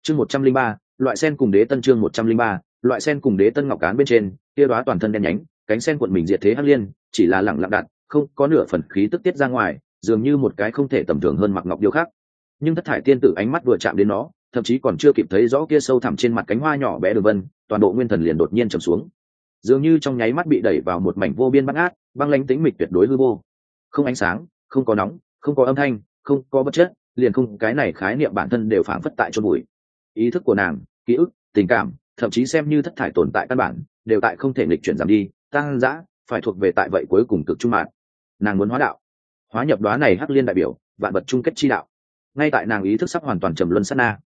chương 103, loại sen cùng đế tân. chương 103, loại sen cùng đế tân ngọc cán bên trên kia đóa toàn thân đen nhánh cánh sen cuộn mình diệt thế hắc liên chỉ là lẳng lặng đặt, không có nửa phần khí tức tiết ra ngoài, dường như một cái không thể tầm thường hơn mặc ngọc điêu khắc. Nhưng thất thải tiên tử ánh mắt vừa chạm đến nó, thậm chí còn chưa kịp thấy rõ kia sâu thẳm trên mặt cánh hoa nhỏ bé đường vân, toàn bộ nguyên thần liền đột nhiên trầm xuống, dường như trong nháy mắt bị đẩy vào một mảnh vô biên bát ngát băng lãnh tĩnh mịch tuyệt đối hư vô. Không ánh sáng, không có nóng, không có âm thanh, không có vật chất, liền không cái này khái niệm bản thân đều phảng phất tại chôn bụi. Ý thức của nàng, ký ức, tình cảm, thậm chí xem như thất thải tồn tại căn bản, đều tại không thể nghịch chuyển giảm đi, tăng dã, phải thuộc về tại vậy cuối cùng cực trung mạng. Nàng muốn hóa đạo, hóa nhập đóa này hắc liên đại biểu, vạn vật chung kết chi đạo. Ngay tại nàng ý thức sắp hoàn toàn trầm luân sát na,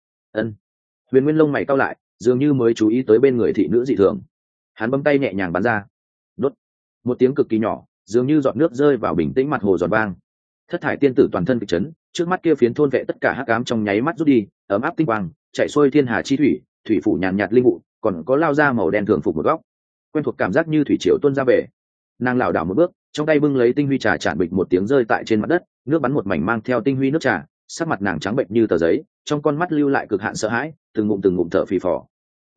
Huyền Nguyên lông mày cau lại, dường như mới chú ý tới bên người thị nữ dị thường. Hắn bấm tay nhẹ nhàng bắn ra, đốt, một tiếng cực kỳ nhỏ, dường như giọt nước rơi vào bình tĩnh mặt hồ giọt vang. Thất thải tiên tử toàn thân kịch chấn, trước mắt kia phiến thôn vệ tất cả hắc ám trong nháy mắt rút đi, ấm áp tinh quang chạy xuôi thiên hà chi thủy, thủy phủ nhàn nhạt linh vụ, còn có lao ra màu đen thường phục một góc, quen thuộc cảm giác như thủy triều tuôn ra về. Nàng lảo đảo một bước, trong tay bưng lấy tinh huy trà chản bịch một tiếng rơi tại trên mặt đất, nước bắn một mảnh mang theo tinh huy nước trà, sắc mặt nàng trắng bệnh như tờ giấy, trong con mắt lưu lại cực hạn sợ hãi, từng ngụm thở phì phò.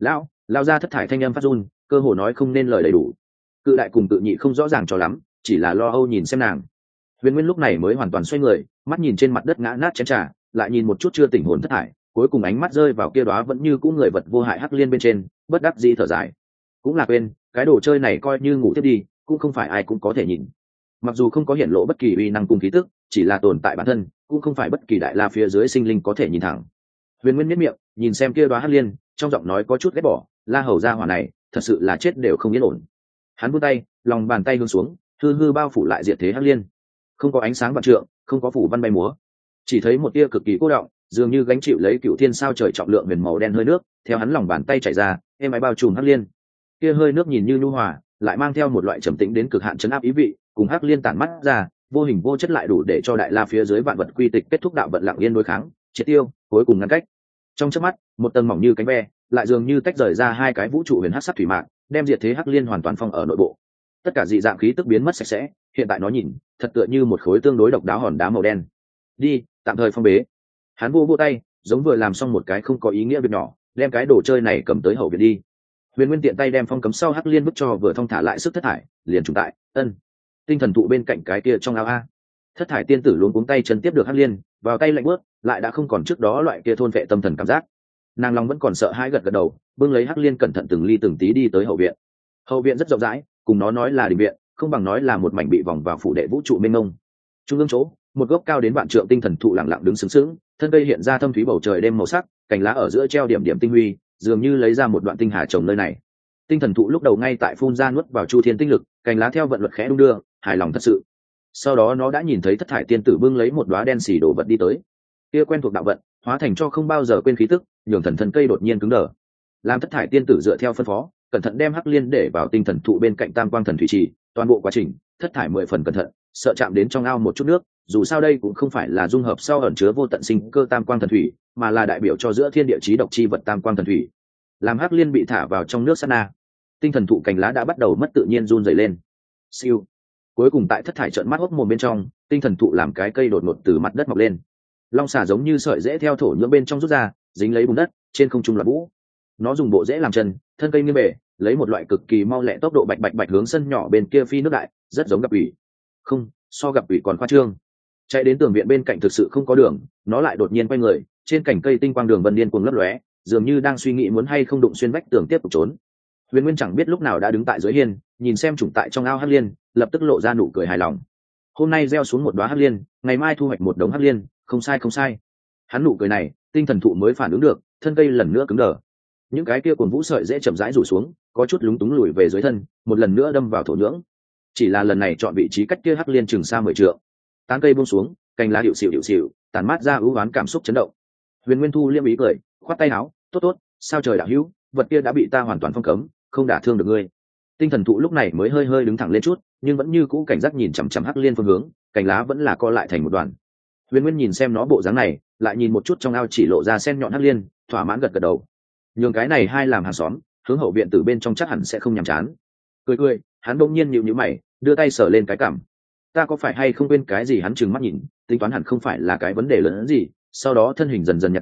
Lao ra thất thải thanh âm phát run, cơ hồ nói không nên lời đầy đủ. Cự đại cùng tự nhị không rõ ràng cho lắm, chỉ là lo âu nhìn xem nàng. Huyền Nguyên lúc này mới hoàn toàn xoay người, mắt nhìn trên mặt đất ngã nát chén trà, lại nhìn một chút chưa tỉnh hồn thất thải, cuối cùng ánh mắt rơi vào kia đóa vẫn như cũ người vật vô hại hắc liên bên trên, bất đắc dĩ thở dài. Cũng là quên, cái đồ chơi này coi như ngủ tiếp đi, cũng không phải ai cũng có thể nhìn. Mặc dù không có hiển lộ bất kỳ uy năng cùng khí tức, chỉ là tồn tại bản thân, cũng không phải bất kỳ đại la phía dưới sinh linh có thể nhìn thẳng. Huyền Nguyên nhếch miệng, nhìn xem kia đóa hắc liên, trong giọng nói có chút ghét bỏ, La Hầu gia hỏa này, thật sự là chết đều không yên ổn. Hắn vươn tay, lòng bàn tay hướng xuống, hư bao phủ lại diệt thế hắc liên. Không có ánh sáng vạn trượng, không có phủ văn bay múa, chỉ thấy một tia cực kỳ cô động, dường như gánh chịu lấy cựu thiên sao trời trọng lượng huyền màu đen hơi nước, theo hắn lòng bàn tay chảy ra, êm ái bao trùm hắc liên. Kia hơi nước nhìn như nhu hòa, lại mang theo một loại trầm tĩnh đến cực hạn trấn áp ý vị, cùng hắc liên tản mắt ra, vô hình vô chất lại đủ để cho đại la phía dưới vạn vật quy tịch kết thúc đạo vận lặng yên đối kháng, triệt tiêu, cuối cùng ngăn cách. Trong chớp mắt, một tầng mỏng như cánh ve, lại dường như tách rời ra hai cái vũ trụ huyền hắc sắc thủy mạc, đem diệt thế hắc liên hoàn toàn phong ở nội bộ. Tất cả dị dạng khí tức biến mất sạch sẽ, hiện tại nó nhìn, thật tựa như một khối tương đối độc đáo hòn đá màu đen. Đi, tạm thời phong bế. Hắn vô tay, giống vừa làm xong một cái không có ý nghĩa việc nhỏ, đem cái đồ chơi này cầm tới hậu viện đi. Huyền Nguyên tiện tay đem phong cấm sau hắc liên bức cho vừa thông thả lại sức thất thải, liền trùng tại tinh thần thụ bên cạnh cái kia trong ao a. Thất thải tiên tử luống cuống tay chân tiếp được hắc liên, vào tay lạnh bước, lại đã không còn trước đó loại kia thôn vệ tâm thần cảm giác. Nàng lòng vẫn còn sợ hãi gật đầu, bưng lấy hắc liên cẩn thận từng ly từng tí đi tới hậu viện. Hậu viện rất rộng rãi, cùng nó nói là đình viện, không bằng nói là một mảnh bị vòng vào phủ đệ vũ trụ mênh mông. Trung ương chỗ, một gốc cao đến vạn trượng tinh thần thụ lặng lặng đứng sướng sướng, thân cây hiện ra thâm thúy bầu trời đêm màu sắc, cành lá ở giữa treo điểm điểm tinh huy, dường như lấy ra một đoạn tinh hà trồng nơi này. Tinh thần thụ lúc đầu ngay tại phun ra nuốt vào chu thiên tinh lực, cành lá theo vận luật khẽ đung đưa, hài lòng thật sự. Sau đó nó đã nhìn thấy thất thải tiên tử bưng lấy một đóa đen xì đồ vật đi tới. Kia quen thuộc đạo vận, hóa thành cho không bao giờ quên khí tức, nhường thần thân cây đột nhiên cứng đờ. Làm thất thải tiên tử dựa theo phân phó, cẩn thận đem hắc liên để vào tinh thần thụ bên cạnh tam quang thần thủy trì, toàn bộ quá trình, thất thải 10 phần cẩn thận, sợ chạm đến trong ao một chút nước, dù sao đây cũng không phải là dung hợp sau ẩn chứa vô tận sinh cơ tam quang thần thủy, mà là đại biểu cho giữa thiên địa chí độc chi vật tam quang thần thủy. Làm hắc liên bị thả vào trong nước sát na, tinh thần thụ cành lá đã bắt đầu mất tự nhiên run rẩy lên. Siêu. Cuối cùng tại thất thải trợn mắt hốc mồm bên trong, tinh thần thụ làm cái cây đột ngột từ mặt đất mọc lên. Long xà giống như sợi rễ theo thổ nhưỡng bên trong rút ra, dính lấy bùn đất, trên không trung là vũ. Nó dùng bộ rễ làm chân, thân cây nghiêng bề, lấy một loại cực kỳ mau lẹ tốc độ bạch hướng sân nhỏ bên kia phi nước đại, rất giống gặp ủy. Không, so gặp ủy còn khoa trương. Chạy đến tường viện bên cạnh thực sự không có đường, nó lại đột nhiên quay người, trên cành cây tinh quang đường vân điên cuồng lấp lóe, dường như đang suy nghĩ muốn hay không đụng xuyên vách tường tiếp tục trốn. Huyền Nguyên chẳng biết lúc nào đã đứng tại dưới hiên, nhìn xem chủng tại trong ao hắc liên, lập tức lộ ra nụ cười hài lòng. Hôm nay gieo xuống một đóa hắc liên, ngày mai thu hoạch một đống hắc liên, không sai. Hắn nụ cười này, tinh thần thụ mới phản ứng được, thân cây lần nữa cứng đờ. Những cái kia cuồng vũ sợi dễ chậm rãi rủ xuống, có chút lúng túng lùi về dưới thân, một lần nữa đâm vào thổ nhưỡng. Chỉ là lần này chọn vị trí cách kia hắc liên chừng xa 10 trượng. Tán cây buông xuống, cành lá điệu xìu, tản mát ra ưu oán cảm xúc chấn động. Huyền Nguyên thu liêm ý cười, khoát tay áo, tốt, sao trời đạo hữu, vật kia đã bị ta hoàn toàn phong cấm, không đả thương được ngươi. Tinh thần thụ lúc này mới hơi đứng thẳng lên chút, nhưng vẫn như cũ cảnh giác nhìn chằm hắc liên phương hướng, cành lá vẫn là co lại thành một đoàn. Huyền Nguyên nhìn xem nó bộ dáng này, lại nhìn một chút trong ao chỉ lộ ra sen nhọn hắc liên, thỏa mãn gật đầu. Nhường cái này hai làm hàng xóm, hướng hậu viện từ bên trong chắc hẳn sẽ không nhàm chán. Cười, hắn bỗng nhiên nhíu mày, đưa tay sờ lên cái cằm. Ta có phải hay không quên cái gì? Hắn trừng mắt nhìn, tính toán hẳn không phải là cái vấn đề lớn hơn gì. Sau đó thân hình dần nhạt đi,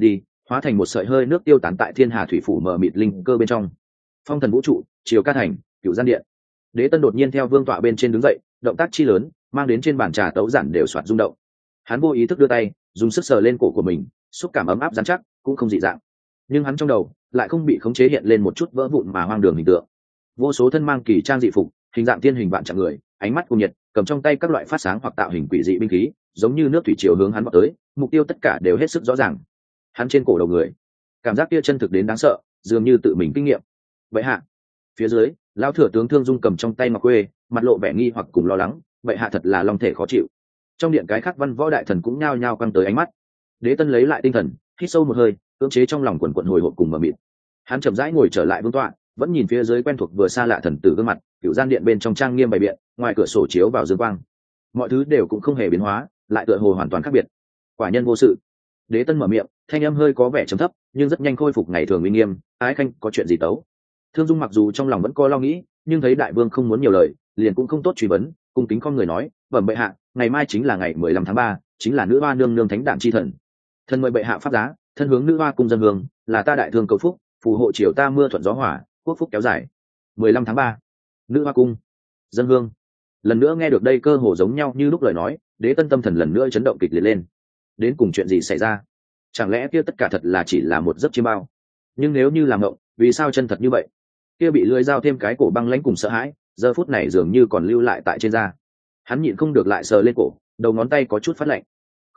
hóa thành một sợi hơi nước tiêu tán tại thiên hà thủy phủ mờ mịt linh cơ bên trong. Phong thần vũ trụ, chiều ca thành, cựu gian điện. Đế tân đột nhiên theo vương tọa bên trên đứng dậy, động tác chi lớn mang đến trên bàn trà tấu giản đều soạt rung động. Hắn vô ý thức đưa tay dùng sức sờ lên cổ của mình, xúc cảm ấm áp dán chắc cũng không dị dạng, nhưng hắn trong đầu lại không bị khống chế hiện lên một chút vỡ vụn mà hoang đường hình tượng. Vô số thân mang kỳ trang dị phục, hình dạng thiên hình vạn trạng người, ánh mắt cuồng nhiệt, cầm trong tay các loại phát sáng hoặc tạo hình quỷ dị binh khí, giống như nước thủy triều hướng hắn vọt tới, mục tiêu tất cả đều hết sức rõ ràng. Hắn trên cổ đầu người, cảm giác kia chân thực đến đáng sợ, dường như tự mình kinh nghiệm. Vậy hạ, phía dưới, lão thừa tướng Thương Dung cầm trong tay ngọc quê, mặt lộ vẻ nghi hoặc cùng lo lắng, vậy hạ thật là long thể khó chịu. Trong điện cái khác văn võ đại thần cũng nhao nhao quăng tới ánh mắt. Đế tân lấy lại tinh thần, hít sâu một hơi, cưỡng chế trong lòng quần quần hồi hộp cùng mờ mịt. Hắn chậm rãi ngồi trở lại vương tọa, vẫn nhìn phía dưới quen thuộc vừa xa lạ thần tử gương mặt, cựu gian điện bên trong trang nghiêm bày biện, ngoài cửa sổ chiếu vào dương quang, mọi thứ đều cũng không hề biến hóa, lại tựa hồ hoàn toàn khác biệt. Quả nhân vô sự. Đế tân mở miệng, thanh âm hơi có vẻ trầm thấp, nhưng rất nhanh khôi phục ngày thường uy nghiêm. Ái khanh có chuyện gì tấu? Thương Dung mặc dù trong lòng vẫn có lo nghĩ, nhưng thấy đại vương không muốn nhiều lời, liền cũng không tốt truy vấn, cung kính con người nói, bẩm bệ hạ, ngày mai chính là ngày 15 tháng 3, chính là nữ hoa nương nương thánh đản chi thần. Thân mời bệ hạ pháp giá, thân hướng nữ hoa cung dân hương, là ta đại thương cầu phúc, phù hộ triều ta mưa thuận gió hỏa, quốc phúc kéo dài. 15 tháng 3, nữ hoa cung dân hương. Lần nữa nghe được đây cơ hồ giống nhau như lúc lời nói, Đế tân tâm thần lần nữa chấn động kịch liệt lên. Đến cùng chuyện gì xảy ra? Chẳng lẽ kia tất cả thật là chỉ là một giấc chiêm bao? Nhưng nếu như là mộng, vì sao chân thật như vậy? Kia bị lưỡi dao thêm cái cổ băng lãnh cùng sợ hãi, giờ phút này dường như còn lưu lại tại trên da. Hắn nhịn không được lại sờ lên cổ, đầu ngón tay có chút phát lạnh.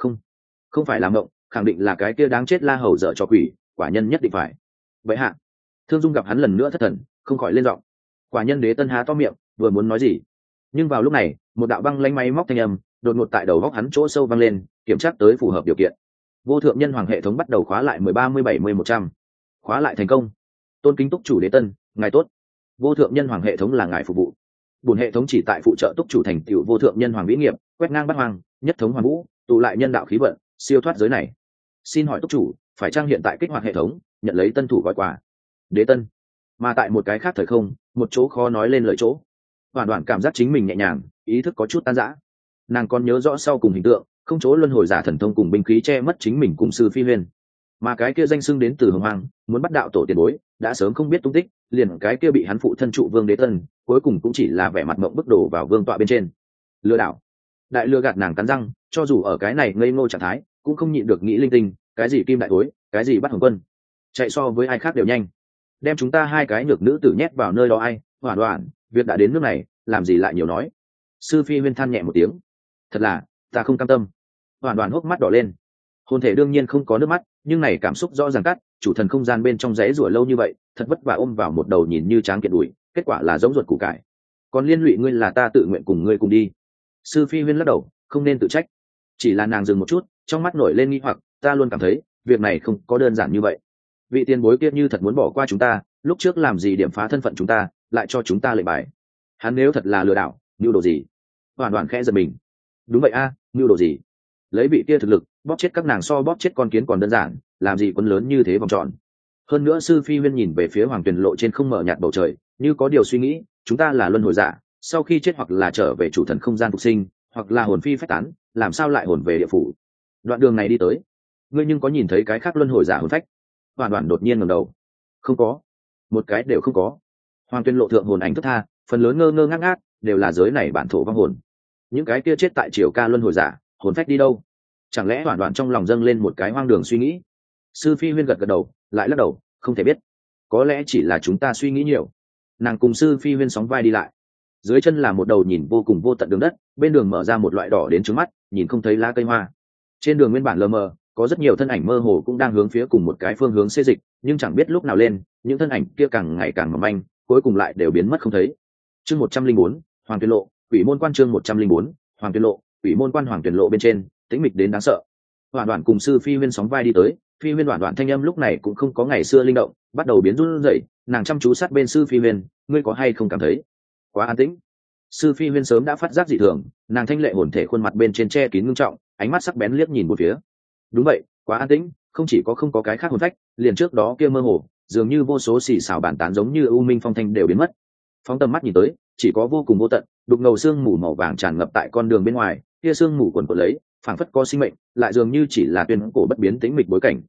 Không phải là mộng, khẳng định là cái kia đáng chết la hầu dở cho quỷ, quả nhân nhất định phải. Vậy hạ. Thương Dung gặp hắn lần nữa thất thần, không khỏi lên giọng. Quả nhân Đế tân há to miệng, vừa muốn nói gì, nhưng vào lúc này một đạo băng lanh máy móc thanh âm đột ngột tại đầu góc hắn chỗ sâu vang lên, kiểm tra tới phù hợp điều kiện. Vô thượng nhân hoàng hệ thống bắt đầu khóa lại 10-30-70-100. Khóa lại thành công. Tôn kính túc chủ Đế tân, ngài tốt. Vô thượng nhân hoàng hệ thống là ngài phục vụ. Bùn hệ thống chỉ tại phụ trợ túc chủ thành tựu vô thượng nhân hoàng vĩ nghiệp, quét ngang bát hoàng, nhất thống hoàn vũ, tụ lại nhân đạo khí vận, siêu thoát giới này. Xin hỏi túc chủ, phải chăng hiện tại kích hoạt hệ thống, nhận lấy tân thủ gói quà? Đế tân. Mà tại một cái khác thời không, một chỗ khó nói lên lời chỗ, hoàn toàn cảm giác chính mình nhẹ nhàng, ý thức có chút tan rã. Nàng còn nhớ rõ sau cùng hình tượng, không chỗ luân hồi giả thần thông cùng binh khí che mất chính mình cùng sư phi huyền, mà cái kia danh xưng đến từ hồng hoàng, muốn bắt đạo tổ tiền bối, đã sớm không biết tung tích, liền cái kia bị hắn phụ thân trụ vương Đế tân, cuối cùng cũng chỉ là vẻ mặt mộng bức đổ vào vương tọa bên trên. Lừa đảo, đại lừa gạt. Nàng cắn răng, cho dù ở cái này ngây ngô trạng thái, cũng không nhịn được nghĩ linh tinh, cái gì kim đại thối, cái gì bắt hồng quân, chạy so với ai khác đều nhanh, đem chúng ta hai cái nhược nữ tử nhét vào nơi đó ai. Hoàn toàn, việc đã đến nước này, làm gì lại nhiều nói. Sư phi huyên than nhẹ một tiếng, thật là ta không cam tâm. Hoàn toàn hốc mắt đỏ lên. Hồn thể đương nhiên không có nước mắt, nhưng này cảm xúc rõ ràng cắt, chủ thần không gian bên trong rẽ rủa lâu như vậy, thật vất vả ôm vào một đầu nhìn như tráng kiện đùi, kết quả là giống ruột củ cải. Còn liên lụy ngươi là ta tự nguyện cùng ngươi cùng đi. Sư phi huyên lắc đầu, không nên tự trách. Chỉ là nàng dừng một chút, trong mắt nổi lên nghi hoặc, ta luôn cảm thấy việc này không có đơn giản như vậy. Vị tiền bối kia như thật muốn bỏ qua chúng ta, lúc trước làm gì điểm phá thân phận chúng ta, lại cho chúng ta lệnh bài. Hắn nếu thật là lừa đảo, mưu đồ gì? Hoàn toàn khẽ giật mình. Đúng vậy a, mưu đồ gì? Lấy vị kia thực lực, bóp chết các nàng so bóp chết con kiến còn đơn giản, làm gì quấn lớn như thế vòng tròn. Hơn nữa sư phi huyên nhìn về phía hoàng tuyền lộ trên không mở nhạt bầu trời, như có điều suy nghĩ, chúng ta là luân hồi giả, sau khi chết hoặc là trở về chủ thần không gian phục sinh, hoặc là hồn phi phách tán, làm sao lại hồn về địa phủ? Đoạn đường này đi tới, ngươi nhưng có nhìn thấy cái khác luân hồi giả hồn phách? Hoàn toàn đột nhiên ngẩng đầu. Không có, một cái đều không có. Hoàng tuyên lộ thượng hồn ảnh thức tha, phần lớn ngơ ngơ ngác ngác, đều là giới này bản thổ vong hồn. Những cái kia chết tại triều ca luân hồi giả, hồn phách đi đâu? Chẳng lẽ hoàn toàn trong lòng dâng lên một cái hoang đường suy nghĩ? Sư phi huyên gật gật đầu, lại lắc đầu, không thể biết. Có lẽ chỉ là chúng ta suy nghĩ nhiều. Nàng cùng sư phi huyên sóng vai đi lại. Dưới chân là một đầu nhìn vô cùng vô tận đường đất, bên đường mở ra một loại đỏ đến trứng mắt, nhìn không thấy lá cây hoa. Trên đường nguyên bản lờ mờ, có rất nhiều thân ảnh mơ hồ cũng đang hướng phía cùng một cái phương hướng xê dịch, nhưng chẳng biết lúc nào lên, những thân ảnh kia càng ngày càng mỏng manh, cuối cùng lại đều biến mất không thấy. Chương 104, Hoàng Tuyên Lộ, Quỷ môn quan. Chương 104, Hoàng Tuyên Lộ, Quỷ môn quan. Hoàng Tuyên Lộ bên trên, tĩnh mịch đến đáng sợ. Hoàn Đoạn cùng sư phi huyên sóng vai đi tới, phi huyên Hoàn Đoạn thanh âm lúc này cũng không có ngày xưa linh động, bắt đầu biến run rẩy, nàng chăm chú sát bên sư phi huyên, ngươi có hay không cảm thấy quá an tĩnh? Sư phi huyên sớm đã phát giác dị thường, nàng thanh lệ hồn thể khuôn mặt bên trên che kín ngưng trọng, ánh mắt sắc bén liếc nhìn một phía. Đúng vậy, quá an tĩnh, không chỉ có không có cái khác hồn phách, liền trước đó kia mơ hồ, dường như vô số xì xào bàn tán giống như u minh phong thanh đều biến mất. Phóng tầm mắt nhìn tới, chỉ có vô cùng vô tận, đục ngầu sương mù màu vàng tràn ngập tại con đường bên ngoài, kia sương mù quần quật lấy, phảng phất có sinh mệnh, lại dường như chỉ là tuyên cổ bất biến tĩnh mịch bối cảnh.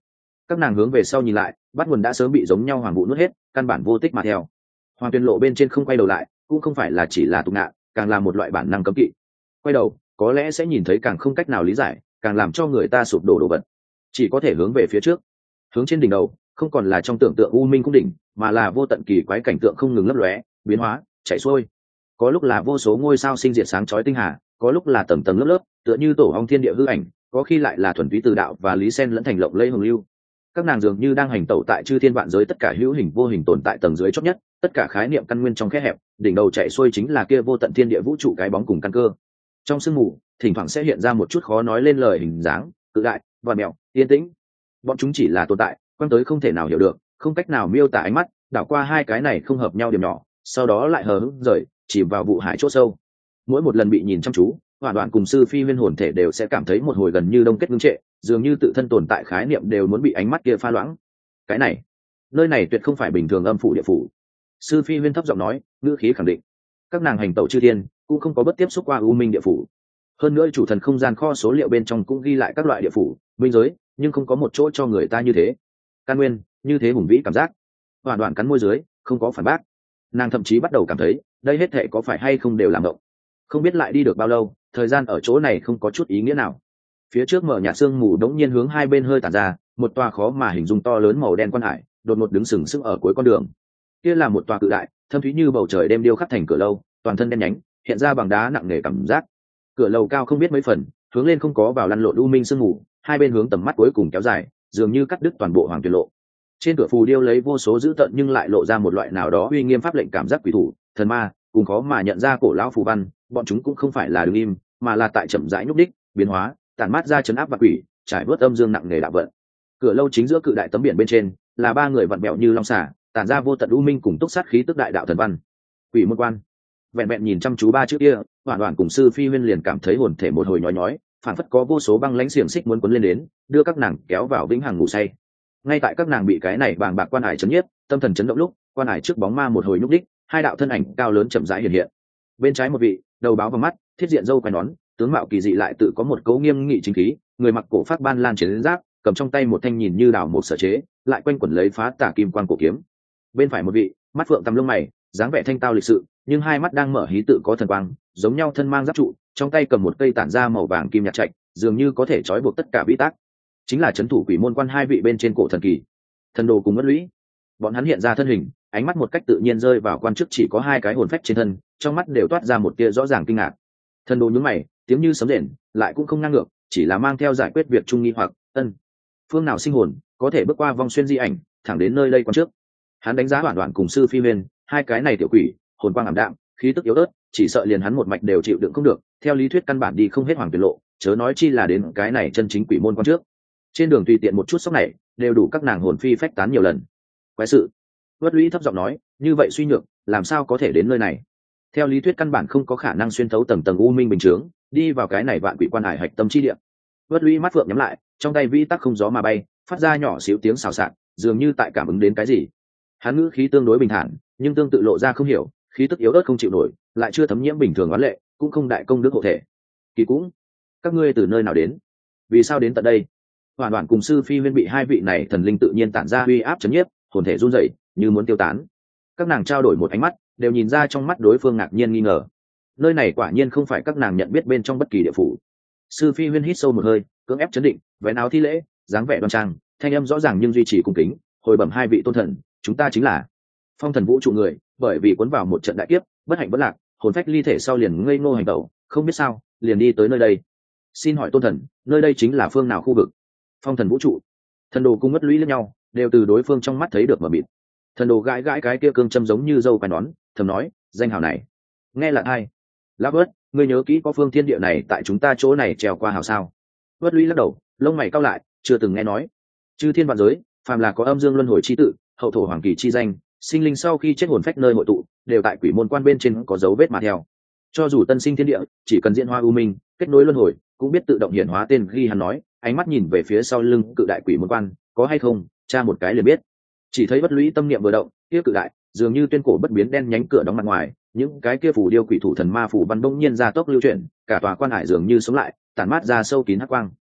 Các nàng hướng về sau nhìn lại, bắt nguồn đã sớm bị giống nhau hoàng vụ nuốt hết, căn bản vô tích mà theo. Hoàng Tuyền Lộ bên trên không quay đầu lại, cũng không phải là chỉ là tục ngạn, càng là một loại bản năng cấm kỵ. Quay đầu, có lẽ sẽ nhìn thấy càng không cách nào lý giải, càng làm cho người ta sụp đổ đồ vật. Chỉ có thể hướng về phía trước. Hướng trên đỉnh đầu, không còn là trong tưởng tượng u minh cung đỉnh, mà là vô tận kỳ quái cảnh tượng không ngừng lấp lóe, biến hóa, chảy xuôi. Có lúc là vô số ngôi sao sinh diệt sáng chói tinh hà, có lúc là tầng tầng lớp lớp, tựa như tổ ong thiên địa hư ảnh, có khi lại là thuần túy từ đạo và lý sen lẫn thành lộng lẫy hồng lưu. Các nàng dường như đang hành tẩu tại chư thiên vạn giới tất cả hữu hình vô hình tồn tại tầng dưới chót nhất, tất cả khái niệm căn nguyên trong khe hẹp, đỉnh đầu chạy xuôi chính là kia vô tận thiên địa vũ trụ cái bóng cùng căn cơ. Trong sương mù, thỉnh thoảng sẽ hiện ra một chút khó nói lên lời hình dáng, cự đại, và mèo, yên tĩnh. Bọn chúng chỉ là tồn tại, quan tới không thể nào hiểu được, không cách nào miêu tả ánh mắt, đảo qua hai cái này không hợp nhau điểm nhỏ, sau đó lại hờ hững rời, chìm vào vụ hải chỗ sâu. Mỗi một lần bị nhìn chăm chú, Hoàn Đoạn cùng Sư Phi Huyên hồn thể đều sẽ cảm thấy một hồi gần như đông kết ngưng trệ, dường như tự thân tồn tại khái niệm đều muốn bị ánh mắt kia pha loãng. Cái này, nơi này tuyệt không phải bình thường âm phủ địa phủ. Sư Phi Huyên thấp giọng nói, ngữ khí khẳng định. Các nàng hành tẩu chư thiên, cũng không có bất tiếp xúc qua u minh địa phủ. Hơn nữa chủ thần không gian kho số liệu bên trong cũng ghi lại các loại địa phủ, minh giới, nhưng không có một chỗ cho người ta như thế. Căn nguyên, như thế hùng vĩ cảm giác. Hoàn Đoạn cắn môi dưới, không có phản bác. Nàng thậm chí bắt đầu cảm thấy, đây hết thệ có phải hay không đều làm động. Không biết lại đi được bao lâu, thời gian ở chỗ này không có chút ý nghĩa nào. Phía trước mở nhạt sương mù đống nhiên hướng hai bên hơi tản ra, một tòa khó mà hình dung to lớn màu đen quan hải, đột ngột đứng sừng sững ở cuối con đường. Kia là một tòa cự đại, thâm thúy như bầu trời đêm điêu khắc thành cửa lâu, toàn thân đen nhánh, hiện ra bằng đá nặng nề cảm giác. Cửa lâu cao không biết mấy phần, hướng lên không có vào lăn lộn u minh sương mù, hai bên hướng tầm mắt cuối cùng kéo dài, dường như cắt đứt toàn bộ Hoàng Tuyền Lộ. Trên cửa phù điêu lấy vô số dữ tợn nhưng lại lộ ra một loại nào đó uy nghiêm pháp lệnh cảm giác quỷ thủ, thần ma, cùng khó mà nhận ra cổ lão phù văn, bọn chúng cũng không phải là đứng im, mà là tại chậm rãi nhúc đích, biến hóa, tản mát ra chấn áp và quỷ, trải bớt âm dương nặng nề đạo vận. Cửa lâu chính giữa cự đại tấm biển bên trên, là ba người vặn vẹo như long xà, tản ra vô tận u minh cùng túc sát khí tức đại đạo thần văn. Quỷ môn quan. Vẹn vẹn nhìn chăm chú ba chữ kia, Hoàn Hoàn cùng Sư Phi Huyên liền cảm thấy hồn thể một hồi nhói nhói, phản phất có vô số băng lãnh xiềng xích muốn cuốn lên đến, đưa các nàng kéo vào vĩnh hằng ngủ say. Ngay tại các nàng bị cái này bàng bạc quan hải chấn nhiếp, tâm thần chấn động lúc, quan hải trước bóng ma một hồi nhúc đích, hai đạo thân ảnh cao lớn chậm rãi hiện hiện. Bên trái một vị, đầu báo vào mắt, thiết diện râu quai nón, tướng mạo kỳ dị lại tự có một cấu nghiêm nghị chính khí, người mặc cổ phát ban lan chiến giáp, cầm trong tay một thanh nhìn như đào một sở chế, lại quanh quẩn lấy phá tả kim quan cổ kiếm. Bên phải một vị, mắt phượng tăm lông mày, dáng vẻ thanh tao lịch sự, nhưng hai mắt đang mở hí tự có thần quang, giống nhau thân mang giáp trụ, trong tay cầm một cây tản ra màu vàng kim nhạt trạch, dường như có thể trói buộc tất cả vĩ tác. Chính là trấn thủ quỷ môn quan hai vị bên trên cổ thần kỳ, thần đồ cùng mất lũy. Bọn hắn hiện ra thân hình, ánh mắt một cách tự nhiên rơi vào quan chức chỉ có hai cái hồn phách trên thân, trong mắt đều toát ra một tia rõ ràng kinh ngạc. Thần đồ nhướng mày, tiếng như sấm rền, lại cũng không ngang ngược, chỉ là mang theo giải quyết việc trung nghi hoặc phương nào sinh hồn có thể bước qua vòng xuyên di ảnh, thẳng đến nơi đây quan trước. Hắn đánh giá Hoàn Hoàn cùng Sư Phi Huyên, hai cái này tiểu quỷ, hồn quang ảm đạm, khí tức yếu ớt, chỉ sợ liền hắn một mạch đều chịu đựng không được, theo lý thuyết căn bản đi không hết Hoàng Tuyền Lộ, chớ nói chi là đến cái này chân chính quỷ môn quan trước. Trên đường tùy tiện một chút sốc này, đều đủ các nàng hồn phi phách tán nhiều lần. Quái sự. Vất Lũy thấp giọng nói, như vậy suy nhược, làm sao có thể đến nơi này? Theo lý thuyết căn bản không có khả năng xuyên thấu tầng tầng u minh bình chướng, đi vào cái này vạn quỷ quan hải hạch tâm chi địa. Vất Lũy mắt phượng nhắm lại, trong tay vĩ tắc không gió mà bay, phát ra nhỏ xíu tiếng xào xạc, dường như tại cảm ứng đến cái gì. Hắn ngữ khí tương đối bình thản, nhưng tương tự lộ ra không hiểu, khí tức yếu ớt không chịu nổi, lại chưa thấm nhiễm bình thường oán lệ, cũng không đại công đức hộ thể. Kỳ cũng, các ngươi từ nơi nào đến? Vì sao đến tận đây? Hoàn Hoàn cùng Sư Phi Huyên bị hai vị này thần linh tự nhiên tản ra uy áp chấn nhiếp, hồn thể run rẩy, như muốn tiêu tán. Các nàng trao đổi một ánh mắt, đều nhìn ra trong mắt đối phương ngạc nhiên nghi ngờ. Nơi này quả nhiên không phải các nàng nhận biết bên trong bất kỳ địa phủ. Sư Phi Huyên hít sâu một hơi, cưỡng ép chấn định, vén áo thi lễ, dáng vẻ đoan trang, thanh âm rõ ràng nhưng duy trì cung kính, hồi bẩm hai vị tôn thần, chúng ta chính là Phong Thần Vũ trụ người, bởi vì cuốn vào một trận đại kiếp, bất hạnh bất lạc, hồn phách ly thể sau liền ngây ngô hành động, không biết sao, liền đi tới nơi đây. Xin hỏi tôn thần, nơi đây chính là phương nào khu vực? Phong Thần Vũ trụ. Thần đồ cung mất lũy lẫn nhau, đều từ đối phương trong mắt thấy được mà mịt. Thần đồ gãi gãi cái kia cương châm giống như dâu quai nón, thầm nói, danh hào này nghe là ai? Lão Bớt, ngươi nhớ kỹ có phương thiên địa này tại chúng ta chỗ này trèo qua hào sao? Bớt lũy lắc đầu, lông mày cau lại, chưa từng nghe nói. Chư thiên vạn giới, phàm là có âm dương luân hồi chi tự, hậu thổ hoàng kỳ chi danh, sinh linh sau khi chết hồn phách nơi hội tụ, đều tại quỷ môn quan bên trên có dấu vết mà theo. Cho dù tân sinh thiên địa, chỉ cần diễn hóa u minh, kết nối luân hồi, cũng biết tự động hiển hóa tên ghi hắn nói, ánh mắt nhìn về phía sau lưng cự đại quỷ môn quan, có hay không, tra một cái liền biết. Chỉ thấy Bất Lũy tâm niệm vừa động, kia cự đại, dường như tuyên cổ bất biến đen nhánh cửa đóng mặt ngoài, những cái kia phù điêu quỷ thủ thần ma phù văn đông nhiên ra tốc lưu chuyển, cả tòa quan hải dường như sống lại, tản mát ra sâu kín hắc quang.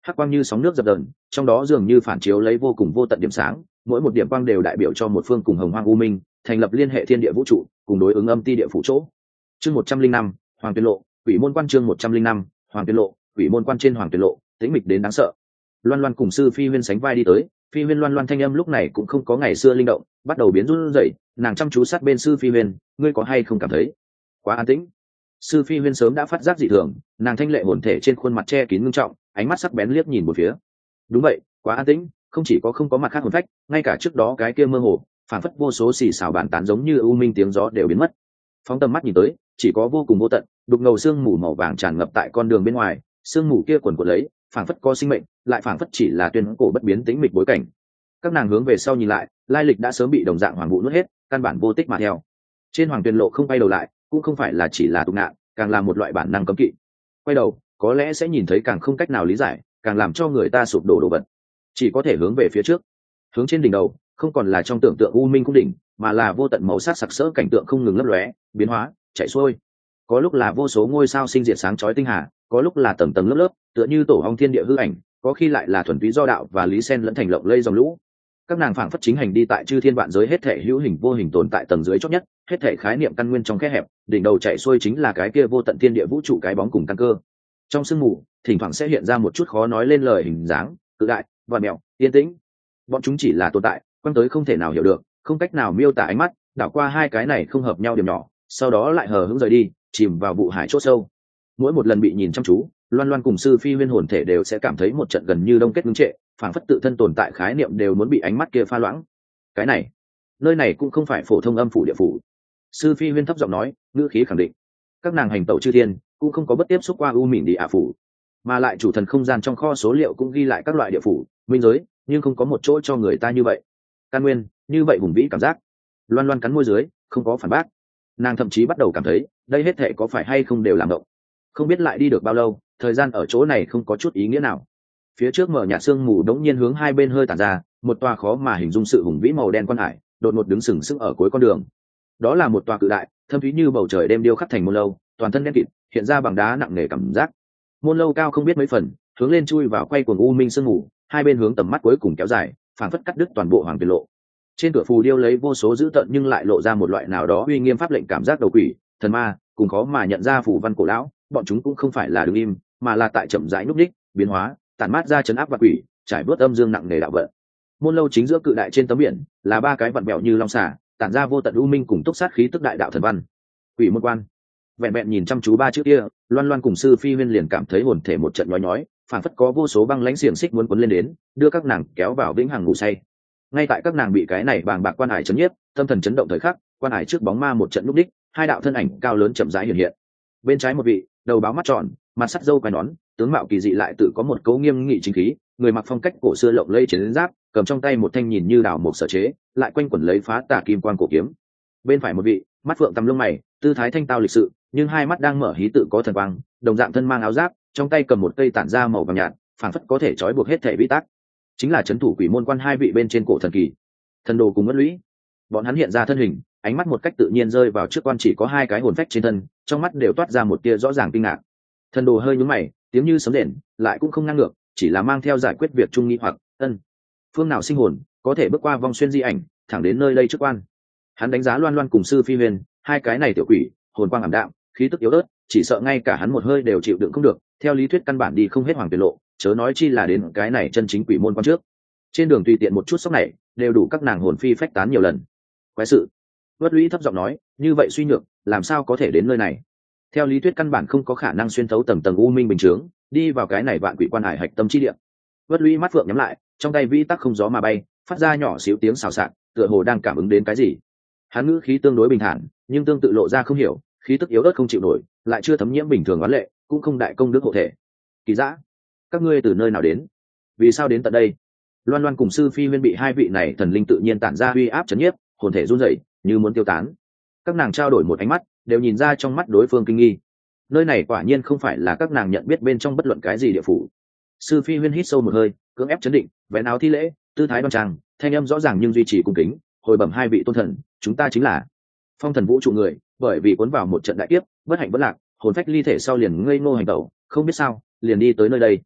hắc quang như sóng nước dập dờn, trong đó dường như phản chiếu lấy vô cùng vô tận điểm sáng, mỗi một điểm quang đều đại biểu cho một phương cùng hồng hoang u minh, thành lập liên hệ thiên địa vũ trụ, cùng đối ứng âm ti địa phủ chỗ. Chương 105, Hoàng Tuyên Lộ, Quỷ môn quan. Chương 105, Hoàng Tuyên Lộ, Quỷ môn quan. Trên Hoàng Tuyên Lộ, tĩnh mịch đến đáng sợ. Loan Loan cùng sư Phi Huyên sánh vai đi tới, Phi Huyên Loan Loan thanh âm lúc này cũng không có ngày xưa linh động, bắt đầu biến run rẩy, nàng chăm chú sát bên sư Phi Huyên, ngươi có hay không cảm thấy quá an tĩnh? Sư Phi Huyên sớm đã phát giác dị thường, nàng thanh lệ hồn thể trên khuôn mặt che kín ngưng trọng, ánh mắt sắc bén liếc nhìn một phía. Đúng vậy, quá an tĩnh, không chỉ có không có mặt khác hồn phách, ngay cả trước đó cái kia mơ hồ phản phất vô số xì xào bàn tán giống như u minh tiếng gió đều biến mất. Phóng tầm mắt nhìn tới, chỉ có vô cùng vô tận đục ngầu sương mù màu vàng tràn ngập tại con đường bên ngoài, sương mù kia quần quật lấy, phảng phất có sinh mệnh, lại phảng phất chỉ là tuyên cổ bất biến tĩnh mịch bối cảnh. Các nàng hướng về sau nhìn lại, lai lịch đã sớm bị đồng dạng hoàng vũ nuốt hết, căn bản vô tích mà theo. Trên Hoàng Tuyên Lộ không quay đầu lại, cũng không phải là chỉ là tụng nạn, càng là một loại bản năng cấm kỵ. Quay đầu, có lẽ sẽ nhìn thấy càng không cách nào lý giải, càng làm cho người ta sụp đổ đồ vật. Chỉ có thể hướng về phía trước. Hướng trên đỉnh đầu, không còn là trong tưởng tượng u minh cung đỉnh, mà là vô tận màu sắc sặc sỡ cảnh tượng không ngừng lấp lóe, biến hóa, chạy xuôi. Có lúc là vô số ngôi sao sinh diệt sáng chói tinh hà, có lúc là tầng tầng lớp lớp, tựa như tổ ong thiên địa hư ảnh, có khi lại là thuần túy do đạo và lý sen lẫn thành lộng lây dòng lũ. Các nàng phảng phất chính hành đi tại chư thiên vạn giới hết thể hữu hình vô hình tồn tại tầng dưới chót nhất, hết thể khái niệm căn nguyên trong khe hẹp, đỉnh đầu chạy xuôi chính là cái kia vô tận thiên địa vũ trụ cái bóng cùng căn cơ. Trong sương mù, thỉnh thoảng sẽ hiện ra một chút khó nói lên lời hình dáng, cự đại, vạn mèo, yên tĩnh. Bọn chúng chỉ là tồn tại, quan tới không thể nào hiểu được, không cách nào miêu tả ánh mắt, đảo qua hai cái này không hợp nhau điểm nhỏ, sau đó lại hờ hững rời đi, chìm vào vụ hải chỗ sâu. Mỗi một lần bị nhìn chăm chú, Loan Loan cùng sư Phi Huyên hồn thể đều sẽ cảm thấy một trận gần như đông kết ngưng trệ, phảng phất tự thân tồn tại khái niệm đều muốn bị ánh mắt kia pha loãng. Cái này, nơi này cũng không phải phổ thông âm phủ địa phủ. Sư Phi Huyên thấp giọng nói, ngữ khí khẳng định. Các nàng hành tẩu chư thiên, cũng không có bất tiếp xúc qua u mịn địa ả phủ, mà lại chủ thần không gian trong kho số liệu cũng ghi lại các loại địa phủ, minh giới, nhưng không có một chỗ cho người ta như vậy. Căn nguyên, như vậy hùng vĩ cảm giác. Loan Loan cắn môi dưới, không có phản bác. Nàng thậm chí bắt đầu cảm thấy, đây hết thệ có phải hay không đều làm động. Không biết lại đi được bao lâu, thời gian ở chỗ này không có chút ý nghĩa nào. Phía trước mở nhạt sương mù đống nhiên hướng hai bên hơi tản ra, một tòa khó mà hình dung sự hùng vĩ màu đen quan hải, đột ngột đứng sừng sững ở cuối con đường. Đó là một tòa cự đại, thâm thúy như bầu trời đêm điêu khắc thành môn lâu, toàn thân đen kịt, hiện ra bằng đá nặng nề cảm giác. Môn lâu cao không biết mấy phần, hướng lên chui vào quay cuồng u minh sương mù, hai bên hướng tầm mắt cuối cùng kéo dài, phảng phất cắt đứt toàn bộ Hoàng Tuyên Lộ. Trên cửa phù điêu lấy vô số dữ tợn nhưng lại lộ ra một loại nào đó uy nghiêm pháp lệnh cảm giác đầu quỷ, thần ma, cùng khó mà nhận ra phù văn cổ lão, bọn chúng cũng không phải là đứng im, mà là tại chậm rãi núp đích, biến hóa, tản mát ra chấn áp và quỷ, trải bớt âm dương nặng nề đạo vận. Môn lâu chính giữa cự đại trên tấm biển, là ba cái vặn bẹo như long xà, tản ra vô tận u minh cùng túc sát khí tức đại đạo thần văn. Quỷ môn quan. Vẹn vẹn nhìn chăm chú ba chữ kia, Loan Loan cùng sư Phi Huyên liền cảm thấy hồn thể một trận nhói nhói, phảng phất có vô số băng lãnh xiềng xích muốn cuốn lên đến, đưa các nàng kéo vào vĩnh hằng ngủ say. Ngay tại các nàng bị cái này bàng bạc quan hải chấn nhiếp, tâm thần chấn động thời khắc, quan hải trước bóng ma một trận lúc đích, hai đạo thân ảnh cao lớn chậm rãi hiện hiện. Bên trái một vị, đầu báo mắt tròn, mặt sắt râu quai nón, tướng mạo kỳ dị lại tự có một cấu nghiêm nghị chính khí, người mặc phong cách cổ xưa lộng lẫy chiến giáp, cầm trong tay một thanh nhìn như đào mộc sở chế, lại quanh quẩn lấy phá tà kim quan cổ kiếm. Bên phải một vị, mắt phượng tầm lông mày, tư thái thanh tao lịch sự, nhưng hai mắt đang mở hí tự có thần quang, đồng dạng thân mang áo giáp, trong tay cầm một cây tản ra màu vàng nhạt, phảng phất có thể trói buộc hết thể vĩ tác. Chính là trấn thủ quỷ môn quan hai vị bên trên cổ thần kỳ, thần đồ cùng Ngân Lũy. Bọn hắn hiện ra thân hình, ánh mắt một cách tự nhiên rơi vào trước quan chỉ có hai cái hồn phách trên thân, trong mắt đều toát ra một tia rõ ràng kinh ngạc. Thần đồ hơi nhướng mày, tiếng như sấm đền, lại cũng không ngang ngược, chỉ là mang theo giải quyết việc trung nghi hoặc ân phương nào sinh hồn có thể bước qua vong xuyên di ảnh, thẳng đến nơi đây trước quan. Hắn đánh giá Loan Loan cùng sư Phi Huyền, hai cái này tiểu quỷ, hồn quang ảm đạm, khí tức yếu ớt, chỉ sợ ngay cả hắn một hơi đều chịu đựng không được, theo lý thuyết căn bản đi không hết Hoàng Tuyên Lộ, chớ nói chi là đến cái này chân chính quỷ môn quan trước. Trên đường tùy tiện một chút sốc này, đều đủ các nàng hồn phi phách tán nhiều lần. Quái sự. Vất Lũy thấp giọng nói, như vậy suy nhược, làm sao có thể đến nơi này? Theo lý thuyết căn bản không có khả năng xuyên thấu tầng tầng u minh bình chướng, đi vào cái này vạn quỷ quan hải hạch tâm chi địa. Vất Lũy mắt phượng nhắm lại, trong tay vĩ tắc không gió mà bay, phát ra nhỏ xíu tiếng xào xạc, tựa hồ đang cảm ứng đến cái gì. Hắn ngữ khí tương đối bình thản, nhưng tương tự lộ ra không hiểu, khí tức yếu ớt không chịu nổi, lại chưa thấm nhiễm bình thường oán lệ, cũng không đại công đức hộ thể. Kỳ dã, các ngươi từ nơi nào đến? Vì sao đến tận đây? Loan Loan cùng sư Phi Huyên bị hai vị này thần linh tự nhiên tản ra uy áp chấn nhiếp, hồn thể run rẩy, như muốn tiêu tán. Các nàng trao đổi một ánh mắt, đều nhìn ra trong mắt đối phương kinh nghi. Nơi này quả nhiên không phải là các nàng nhận biết bên trong bất luận cái gì địa phủ. Sư Phi Huyên hít sâu một hơi, cưỡng ép chấn định, vén áo thi lễ, tư thái đoan trang, thanh âm rõ ràng nhưng duy trì cung kính, hồi bẩm hai vị tôn thần, chúng ta chính là Phong Thần Vũ trụ người, bởi vì cuốn vào một trận đại kiếp, bất hạnh bất lạc, hồn phách ly thể sau liền ngây ngô hành tẩu, không biết sao, liền đi tới nơi đây.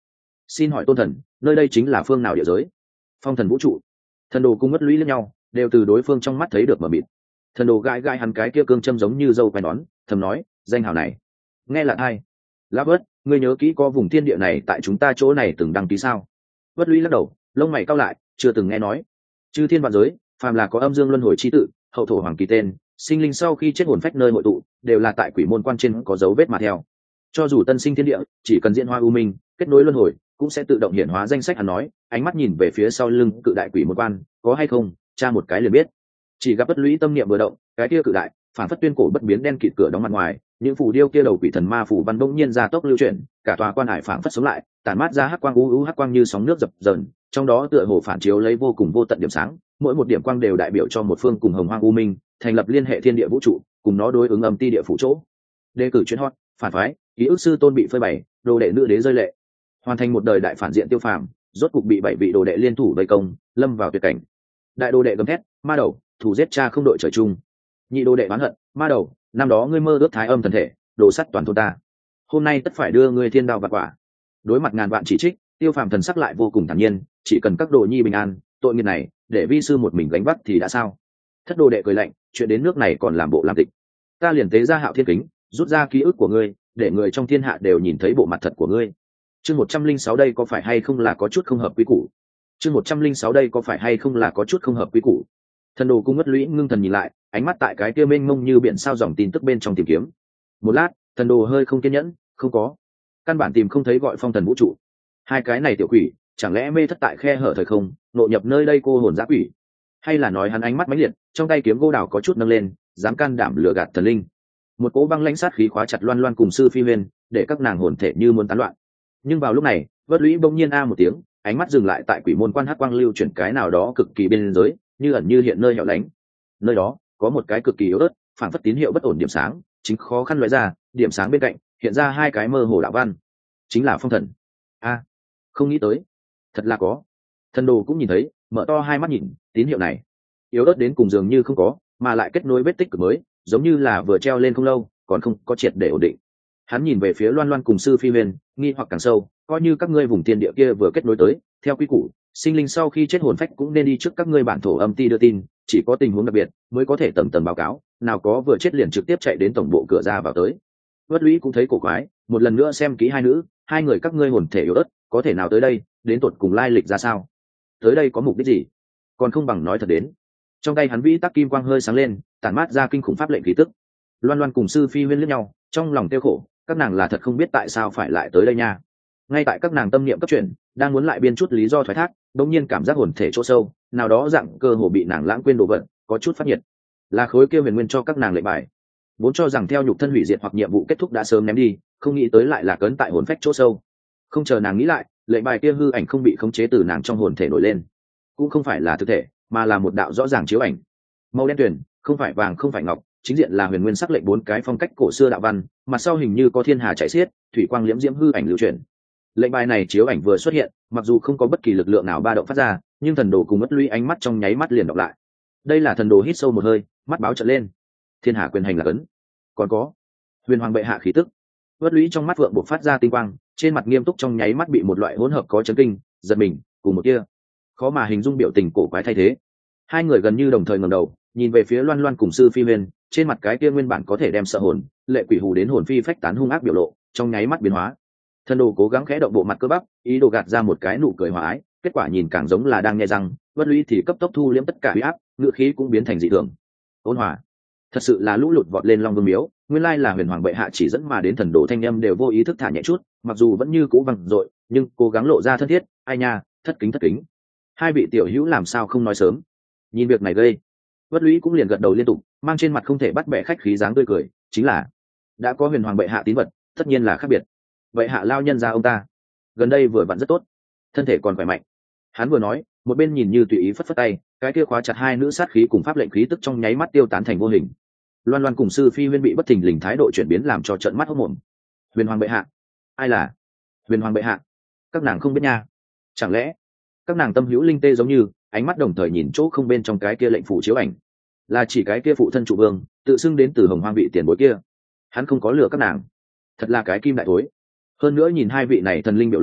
xin hỏi tôn thần, nơi đây chính là phương nào địa giới? Phong thần vũ trụ. Thần đồ cùng mất lũy lẫn nhau, đều từ đối phương trong mắt thấy được mờ mịt. Thần đồ gãi gãi hắn cái kia cương châm giống như dâu quai nón, thầm nói, danh hào này nghe là ai? Lã Bớt, ngươi nhớ kỹ có vùng thiên địa này tại chúng ta chỗ này từng đăng ký sao? Bất lũy lắc đầu, lông mày cau lại, chưa từng nghe nói. Chư thiên vạn giới, phàm là có âm dương luân hồi chi tự, hậu thổ hoàng kỳ tên, sinh linh sau khi chết hồn phách nơi hội tụ, đều là tại quỷ môn quan trên có dấu vết mà theo. Cho dù tân sinh thiên địa, chỉ cần diễn hóa u minh, kết nối luân hồi, cũng sẽ tự động hiển hóa danh sách. Hắn nói, ánh mắt nhìn về phía sau lưng cự đại quỷ môn quan, có hay không, tra một cái liền biết. Chỉ gặp bất lũy tâm niệm vừa động, cái kia cự đại, phản phất tuyên cổ bất biến đen kịt cửa đóng mặt ngoài, những phù điêu kia đầu quỷ thần ma phủ văn bỗng nhiên ra tốc lưu chuyển, cả tòa quan hải phảng phất sống lại, tản mát ra hắc quang u hắc quang như sóng nước dập dờn, trong đó tựa hồ phản chiếu lấy vô cùng vô tận điểm sáng, mỗi một điểm quang đều đại biểu cho một phương cùng hồng hoang u minh, thành lập liên hệ thiên địa vũ trụ, cùng nó đối ứng âm ti địa phủ chỗ. Đề cử chuyên hot, phản phái, ký ức sư tôn bị phơi bày, đồ đệ nữ đế rơi lệ, hoàn thành một đời đại phản diện tiêu phàm, rốt cục bị 7 vị đồ đệ liên thủ vây công, lâm vào tuyệt cảnh. Đại đồ đệ gầm thét, ma đầu, thủ giết cha không đội trời chung. Nhị đồ đệ oán hận, ma đầu, năm đó ngươi mơ ước thái âm thần thể, đổ sắt toàn thôn ta, hôm nay tất phải đưa ngươi thiên đao vặt quả. Đối mặt ngàn vạn chỉ trích, tiêu phàm thần sắc lại vô cùng thản nhiên, chỉ cần các đồ nhi bình an, tội nghiệp này để vi sư một mình gánh vác thì đã sao? Thất đồ đệ cười lạnh, chuyện đến nước này còn làm bộ làm tịch, ta liền tế ra Hạo Thiên Kính, rút ra ký ức của ngươi, để người trong thiên hạ đều nhìn thấy bộ mặt thật của ngươi. Chương 106 đây có phải hay không là có chút không hợp quy củ? Chương 106 đây có phải hay không là có chút không hợp quy củ? Thần đồ cung ngất lũy ngưng thần nhìn lại, ánh mắt tại cái kia mênh mông như biển sao dòng tin tức bên trong tìm kiếm. Một lát, thần đồ hơi không kiên nhẫn, không có, căn bản tìm không thấy gọi phong thần vũ trụ. Hai cái này tiểu quỷ, chẳng lẽ mê thất tại khe hở thời không, nội nhập nơi đây cô hồn dã quỷ? Hay là nói hắn ánh mắt mãnh liệt, trong tay kiếm gỗ đào có chút nâng lên, dám can đảm lừa gạt thần linh? Một cỗ băng lãnh sát khí khóa chặt Loan Loan cùng Sư Phi Huyền, để các nàng hồn thể như muốn tán loạn. Nhưng vào lúc này, Vất Lũy bỗng nhiên a một tiếng, ánh mắt dừng lại tại quỷ môn quan hắc quang lưu chuyển cái nào đó cực kỳ biên giới, như ẩn như hiện nơi hẻo lánh. Nơi đó có một cái cực kỳ yếu ớt, phản phất tín hiệu bất ổn điểm sáng, chính khó khăn loại ra, điểm sáng bên cạnh hiện ra hai cái mơ hồ đạo văn, chính là phong thần. A, không nghĩ tới, thật là có. Thần đồ cũng nhìn thấy, mở to hai mắt nhìn, tín hiệu này yếu ớt đến cùng dường như không có, mà lại kết nối vết tích cực mới, giống như là vừa treo lên không lâu, còn không có triệt để ổn định. Hắn nhìn về phía Loan Loan cùng Sư Phi Huyền, nghi hoặc càng sâu, coi như các ngươi vùng thiên địa kia vừa kết nối tới, theo quy củ, sinh linh sau khi chết hồn phách cũng nên đi trước các ngươi bản thổ âm ti đưa tin, chỉ có tình huống đặc biệt mới có thể tầng tầng báo cáo, nào có vừa chết liền trực tiếp chạy đến tổng bộ cửa ra vào tới. Vất Lũy cũng thấy cổ quái, một lần nữa xem kỹ hai nữ, hai người các ngươi hồn thể yếu ớt, có thể nào tới đây, đến tột cùng lai lịch ra sao? Tới đây có mục đích gì? Còn không bằng nói thật đến. Trong tay hắn vĩ tắc kim quang hơi sáng lên, tản mát ra kinh khủng pháp lệnh khí tức. Loan Loan cùng Sư Phi Huyên liếc nhau, trong lòng tiêu khổ, các nàng là thật không biết tại sao phải lại tới đây nha. Ngay tại các nàng tâm niệm cấp chuyển, đang muốn lại biên chút lý do thoái thác, đột nhiên cảm giác hồn thể chỗ sâu, nào đó dạng cơ hồ bị nàng lãng quên đồ vật, có chút phát nhiệt. Là khối kia huyền nguyên cho các nàng lệnh bài. Vốn cho rằng theo nhục thân hủy diệt hoặc nhiệm vụ kết thúc đã sớm ném đi, không nghĩ tới lại là cấn tại hồn phách chỗ sâu. Không chờ nàng nghĩ lại, lệnh bài kia hư ảnh không bị khống chế từ nàng trong hồn thể nổi lên, cũng không phải là thực thể, mà là một đạo rõ ràng chiếu ảnh. Màu đen tuyền, không phải vàng không phải ngọc, chính diện là huyền nguyên sắc lệnh 4 cái phong cách cổ xưa đạo văn, mặt sau hình như có thiên hà chảy xiết, thủy quang liễm diễm hư ảnh lưu chuyển. Lệnh bài này chiếu ảnh vừa xuất hiện, mặc dù không có bất kỳ lực lượng nào ba động phát ra, nhưng thần đồ cùng mất lũy ánh mắt trong nháy mắt liền đọc lại. Đây là thần đồ hít sâu một hơi, mắt báo trợn lên. Thiên hà quyền hành là cấn, còn có huyền hoàng bệ hạ khí tức. Mất lũy trong mắt vượng bộc phát ra tinh quang, trên mặt nghiêm túc trong nháy mắt bị một loại hỗn hợp có chấn kinh, giật mình, cùng một kia khó mà hình dung biểu tình cổ quái thay thế. Hai người gần như đồng thời ngẩng đầu, nhìn về phía Loan Loan cùng Sư Phi Huyền, trên mặt cái kia nguyên bản có thể đem sợ hồn, lệ quỷ hù đến hồn phi phách tán hung ác biểu lộ, trong nháy mắt biến hóa. Thần đồ cố gắng khẽ động bộ mặt cơ bắp, ý đồ gạt ra một cái nụ cười hòa ái, kết quả nhìn càng giống là đang nghe răng, Bất Lũy thì cấp tốc thu liễm tất cả uy áp, ngữ khí cũng biến thành dị thường. Ôn hòa, thật sự là lũ lụt vọt lên Long Vương miếu, nguyên lai là huyền hoàng bệ hạ chỉ dẫn mà đến. Thần đồ thanh âm đều vô ý thức thả nhẹ chút, mặc dù vẫn như cũ vang dội, nhưng cố gắng lộ ra thân thiết. Ai nha, thất kính. Hai vị tiểu hữu làm sao không nói sớm? Nhìn việc này gây, Bất Lũy cũng liền gật đầu liên tục, mang trên mặt không thể bắt bẻ khách khí dáng tươi cười, chính là đã có huyền hoàng bệ hạ tín vật, tất nhiên là khác biệt. Vậy hạ lao nhân ra ông ta gần đây vừa vặn rất tốt, thân thể còn khỏe mạnh. Hắn vừa nói, một bên nhìn như tùy ý phất phất tay, cái kia khóa chặt hai nữ sát khí cùng pháp lệnh khí tức trong nháy mắt tiêu tán thành vô hình. Loan Loan cùng Sư Phi Huyên bị bất thình lình thái độ chuyển biến làm cho trợn mắt hốt mồm. Huyền hoàng bệ hạ? Ai là huyền hoàng bệ hạ? Các nàng không biết nha. Chẳng lẽ các nàng tâm hữu linh tê giống như, ánh mắt đồng thời nhìn chỗ không bên trong cái kia lệnh phủ chiếu ảnh, là chỉ cái kia phụ thân trụ vương tự xưng đến từ hồng hoang vị tiền bối kia. Hắn không có lừa các nàng, thật là cái kim đại thối. Hơn nữa nhìn hai vị này thần linh biểu lộ,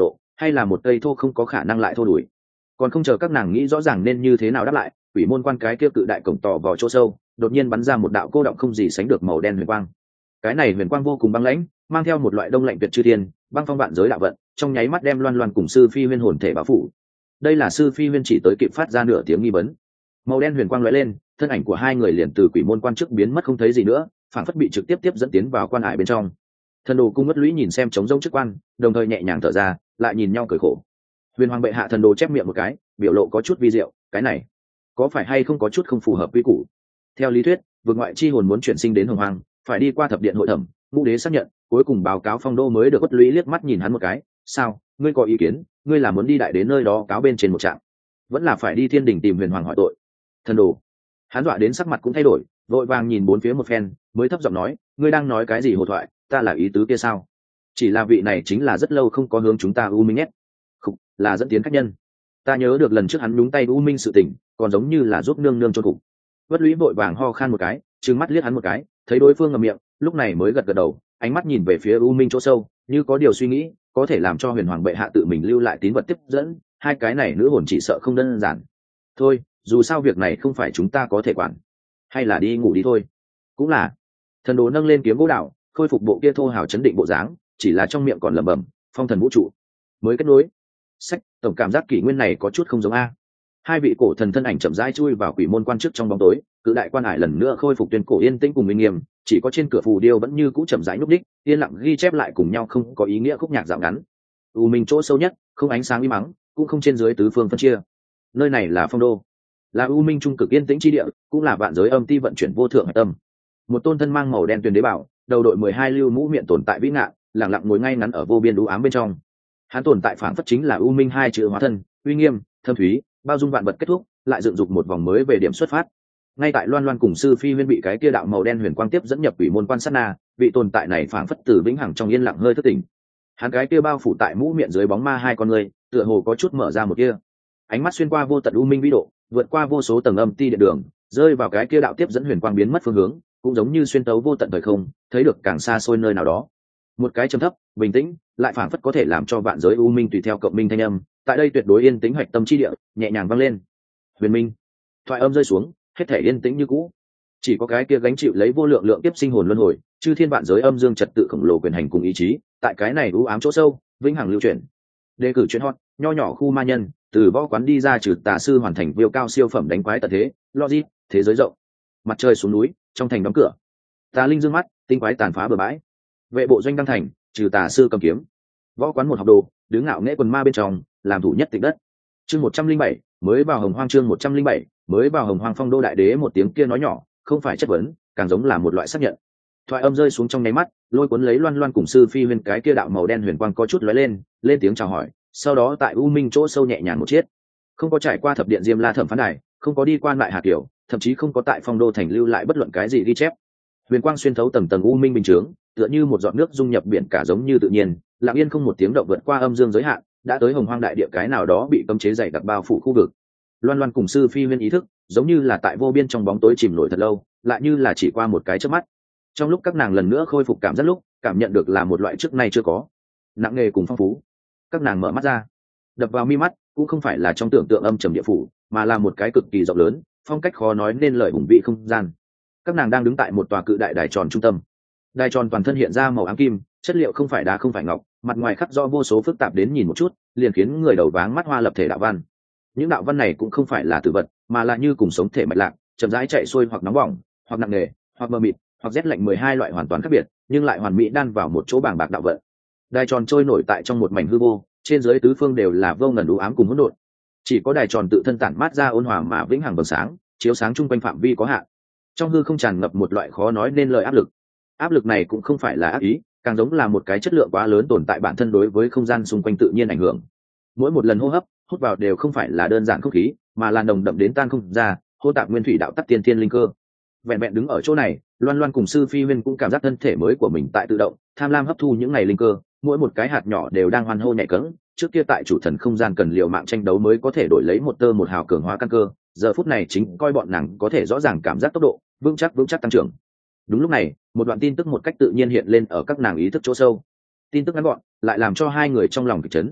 hay là một cây thô không có khả năng lại thô đuổi. Còn không chờ các nàng nghĩ rõ ràng nên như thế nào đáp lại, quỷ môn quan cái kia cự đại cổng tỏ vào chỗ sâu đột nhiên bắn ra một đạo cô động không gì sánh được màu đen huyền quang. Cái này huyền quang vô cùng băng lãnh, mang theo một loại đông lạnh tuyệt chư thiên, băng phong vạn giới đạo vận, trong nháy mắt đem Loan Loan cùng Sư Phi Huyên hồn thể bao phủ. Đây là Sư Phi Huyên chỉ tới kịp phát ra nửa tiếng nghi vấn. Màu đen huyền quang lóe lên, thân ảnh của hai người liền từ quỷ môn quan trước biến mất không thấy gì nữa, phản phất bị trực tiếp dẫn tiến vào quan hải bên trong. Thần đồ cung ngất lũy nhìn xem trống rỗng trước quan, đồng thời nhẹ nhàng thở ra, lại nhìn nhau cười khổ. Huyền hoàng bệ hạ thần đồ chép miệng một cái, biểu lộ có chút vi diệu, cái này có phải hay không có chút không phù hợp quy củ. Theo lý thuyết, vượt ngoại chi hồn muốn chuyển sinh đến hồng hoàng, phải đi qua thập điện hội thẩm, ngũ đế xác nhận, cuối cùng báo cáo phong đô mới được uất lũy liếc mắt nhìn hắn một cái. Sao, ngươi có ý kiến? Ngươi là muốn đi đại đến nơi đó cáo bên trên một trạng, vẫn là phải đi thiên đình tìm huyền hoàng hỏi tội? Thần đồ, hắn dọa đến sắc mặt cũng thay đổi, vội vàng nhìn bốn phía một phen, mới thấp giọng nói, ngươi đang nói cái gì hồ thoại? Ta là ý tứ kia sao? Chỉ là vị này chính là rất lâu không có hướng chúng ta u minh nhét, không là dẫn tiến khách nhân. Ta nhớ được lần trước hắn nhúng tay u minh sự tình, còn giống như là giúp nương nương chôn cục. Vất lũy vội vàng ho khan một cái, trừng mắt liếc hắn một cái, thấy đối phương ngậm miệng, lúc này mới gật gật đầu, ánh mắt nhìn về phía u minh chỗ sâu, như có điều suy nghĩ, có thể làm cho huyền hoàng bệ hạ tự mình lưu lại tín vật tiếp dẫn, hai cái này nữ hồn chỉ sợ không đơn giản. Thôi, dù sao việc này không phải chúng ta có thể quản, hay là đi ngủ đi thôi. Cũng là. Thần đồ nâng lên kiếm gỗ đạo, khôi phục bộ kia thô hào chấn định bộ dáng, chỉ là trong miệng còn lẩm bẩm, phong thần vũ trụ mới kết nối. Sách, tổng cảm giác kỷ nguyên này có chút không giống a. Hai vị cổ thần thân ảnh chậm rãi chui vào quỷ môn quan trước trong bóng tối, cự đại quan hải lần nữa khôi phục tuyên cổ yên tĩnh cùng minh nghiêm, chỉ có trên cửa phù điêu vẫn như cũ chậm rãi nhúc đích, yên lặng ghi chép lại cùng nhau không có ý nghĩa khúc nhạc dạo ngắn. U minh chỗ sâu nhất, không ánh sáng uy mắng, cũng không trên dưới tứ phương phân chia. Nơi này là phong đô, là u minh trung cực yên tĩnh chi địa, cũng là vạn giới âm ti vận chuyển vô thượng hải tâm. Một tôn thân mang màu đen tuyền đế bảo, đầu đội 12 lưu mũ miệng tồn tại vĩ ngạn, lặng lặng ngồi ngay ngắn ở vô biên u ám bên trong. Hắn tồn tại phản phất chính là u minh hai chữ hóa thân, uy nghiêm, thâm thúy, bao dung vạn vật kết thúc, lại dựng dục một vòng mới về điểm xuất phát. Ngay tại Loan Loan cùng Sư Phi Huyên bị cái kia đạo màu đen huyền quang tiếp dẫn nhập quỷ môn quan sát na, vị tồn tại này phản phất từ vĩnh hằng trong yên lặng hơi thức tỉnh. Hắn cái kia bao phủ tại mũ miệng dưới bóng ma hai con người, tựa hồ có chút mở ra một kia. Ánh mắt xuyên qua vô tận u minh vĩ độ, vượt qua vô số tầng âm ti địa đường, rơi vào cái kia đạo tiếp dẫn huyền quang biến mất phương hướng, cũng giống như xuyên tấu vô tận thời không, thấy được càng xa xôi nơi nào đó. Một cái trầm thấp, bình tĩnh, lại phản phất có thể làm cho vạn giới u minh tùy theo cộng minh thanh âm, tại đây tuyệt đối yên tĩnh hoạch tâm chi địa, nhẹ nhàng vang lên. Huyền minh. Thoại âm rơi xuống, hết thể yên tĩnh như cũ. Chỉ có cái kia gánh chịu lấy vô lượng lượng tiếp sinh hồn luân hồi, chư thiên vạn giới âm dương trật tự khổng lồ quyền hành cùng ý chí, tại cái này u ám chỗ sâu, vĩnh hằng lưu chuyển. Đề cử chuyện hot, nho nhỏ khu ma nhân, từ võ quán đi ra trừ tà sư hoàn thành viêu cao siêu phẩm đánh quái tận thế, logic, thế giới rộng. Mặt trời xuống núi, trong thành đóng cửa. Tà linh dương mắt, tinh quái tàn phá bừa bãi. Vệ bộ doanh đăng thành, trừ tà sư cầm kiếm. Võ quán một học đồ, đứng ngạo nghễ quần ma bên trong, làm thủ nhất tịch đất. Chương 107, mới vào hồng hoang chương 107, mới vào hồng hoang phong đô đại đế một tiếng kia nói nhỏ, không phải chất vấn, càng giống là một loại xác nhận. Thoại âm rơi xuống trong nháy mắt, lôi cuốn lấy Loan Loan cùng Sư Phi Huyên cái kia đạo màu đen huyền quang có chút lóe lên, lên tiếng chào hỏi, sau đó tại u minh chỗ sâu nhẹ nhàng một chiết. Không có trải qua thập điện Diêm La thẩm phán đài, không có đi quan lại Hà Kiều, thậm chí không có tại phong đô thành lưu lại bất luận cái gì ghi chép. Huyền quang xuyên thấu tầng tầng u minh bình chướng, tựa như một giọt nước dung nhập biển cả giống như tự nhiên, lặng yên không một tiếng động vượt qua âm dương giới hạn, đã tới hồng hoang đại địa cái nào đó bị cấm chế dày đặc bao phủ khu vực. Loan Loan cùng Sư Phi Huyên ý thức, giống như là tại vô biên trong bóng tối chìm nổi thật lâu, lại như là chỉ qua một cái chớp mắt. Trong lúc các nàng lần nữa khôi phục cảm giác lúc, cảm nhận được là một loại trước nay chưa có, nặng nề cùng phong phú. Các nàng mở mắt ra, đập vào mi mắt cũng không phải là trong tưởng tượng âm trầm địa phủ, mà là một cái cực kỳ rộng lớn, phong cách khó nói nên lời hùng vĩ không gian. Các nàng đang đứng tại một tòa cự đại đài tròn trung tâm. Đài tròn toàn thân hiện ra màu ám kim, chất liệu không phải đá không phải ngọc, mặt ngoài khắc rõ vô số phức tạp đến nhìn một chút liền khiến người đầu váng mắt hoa lập thể đạo văn. Những đạo văn này cũng không phải là tử vật, mà là như cùng sống thể mạch lạc, chậm rãi chạy xuôi, hoặc nóng bỏng, hoặc nặng nề, hoặc mờ mịt, hoặc rét lạnh, 12 loại hoàn toàn khác biệt, nhưng lại hoàn mỹ đan vào một chỗ bảng bạc đạo vận. Đài tròn trôi nổi tại trong một mảnh hư vô, trên dưới tứ phương đều là vô ngần u ám cùng hỗn độn. Chỉ có đài tròn tự thân tản mát ra ôn hòa mà vĩnh hằng vầng sáng, chiếu sáng chung quanh phạm vi có hạn. Trong hư không tràn ngập một loại khó nói nên lời áp lực. Áp lực này cũng không phải là ác ý, càng giống là một cái chất lượng quá lớn tồn tại bản thân đối với không gian xung quanh tự nhiên ảnh hưởng. Mỗi một lần hô hấp hút vào đều không phải là đơn giản không khí, mà là nồng đậm đến tan không ra, hô tạp nguyên thủy đạo tắc tiên thiên linh cơ. Vẹn vẹn đứng ở chỗ này, Loan Loan cùng Sư Phi Huyên cũng cảm giác thân thể mới của mình tại tự động tham lam hấp thu những ngày linh cơ, mỗi một cái hạt nhỏ đều đang hoan hô nhạy cẫng. Trước kia tại chủ thần không gian cần liều mạng tranh đấu mới có thể đổi lấy một tơ một hào cường hóa căn cơ, giờ phút này chính coi bọn nàng có thể rõ ràng cảm giác tốc độ vững chắc tăng trưởng. Đúng lúc này, một đoạn tin tức một cách tự nhiên hiện lên ở các nàng ý thức chỗ sâu. Tin tức ngắn gọn, lại làm cho hai người trong lòng kịch chấn.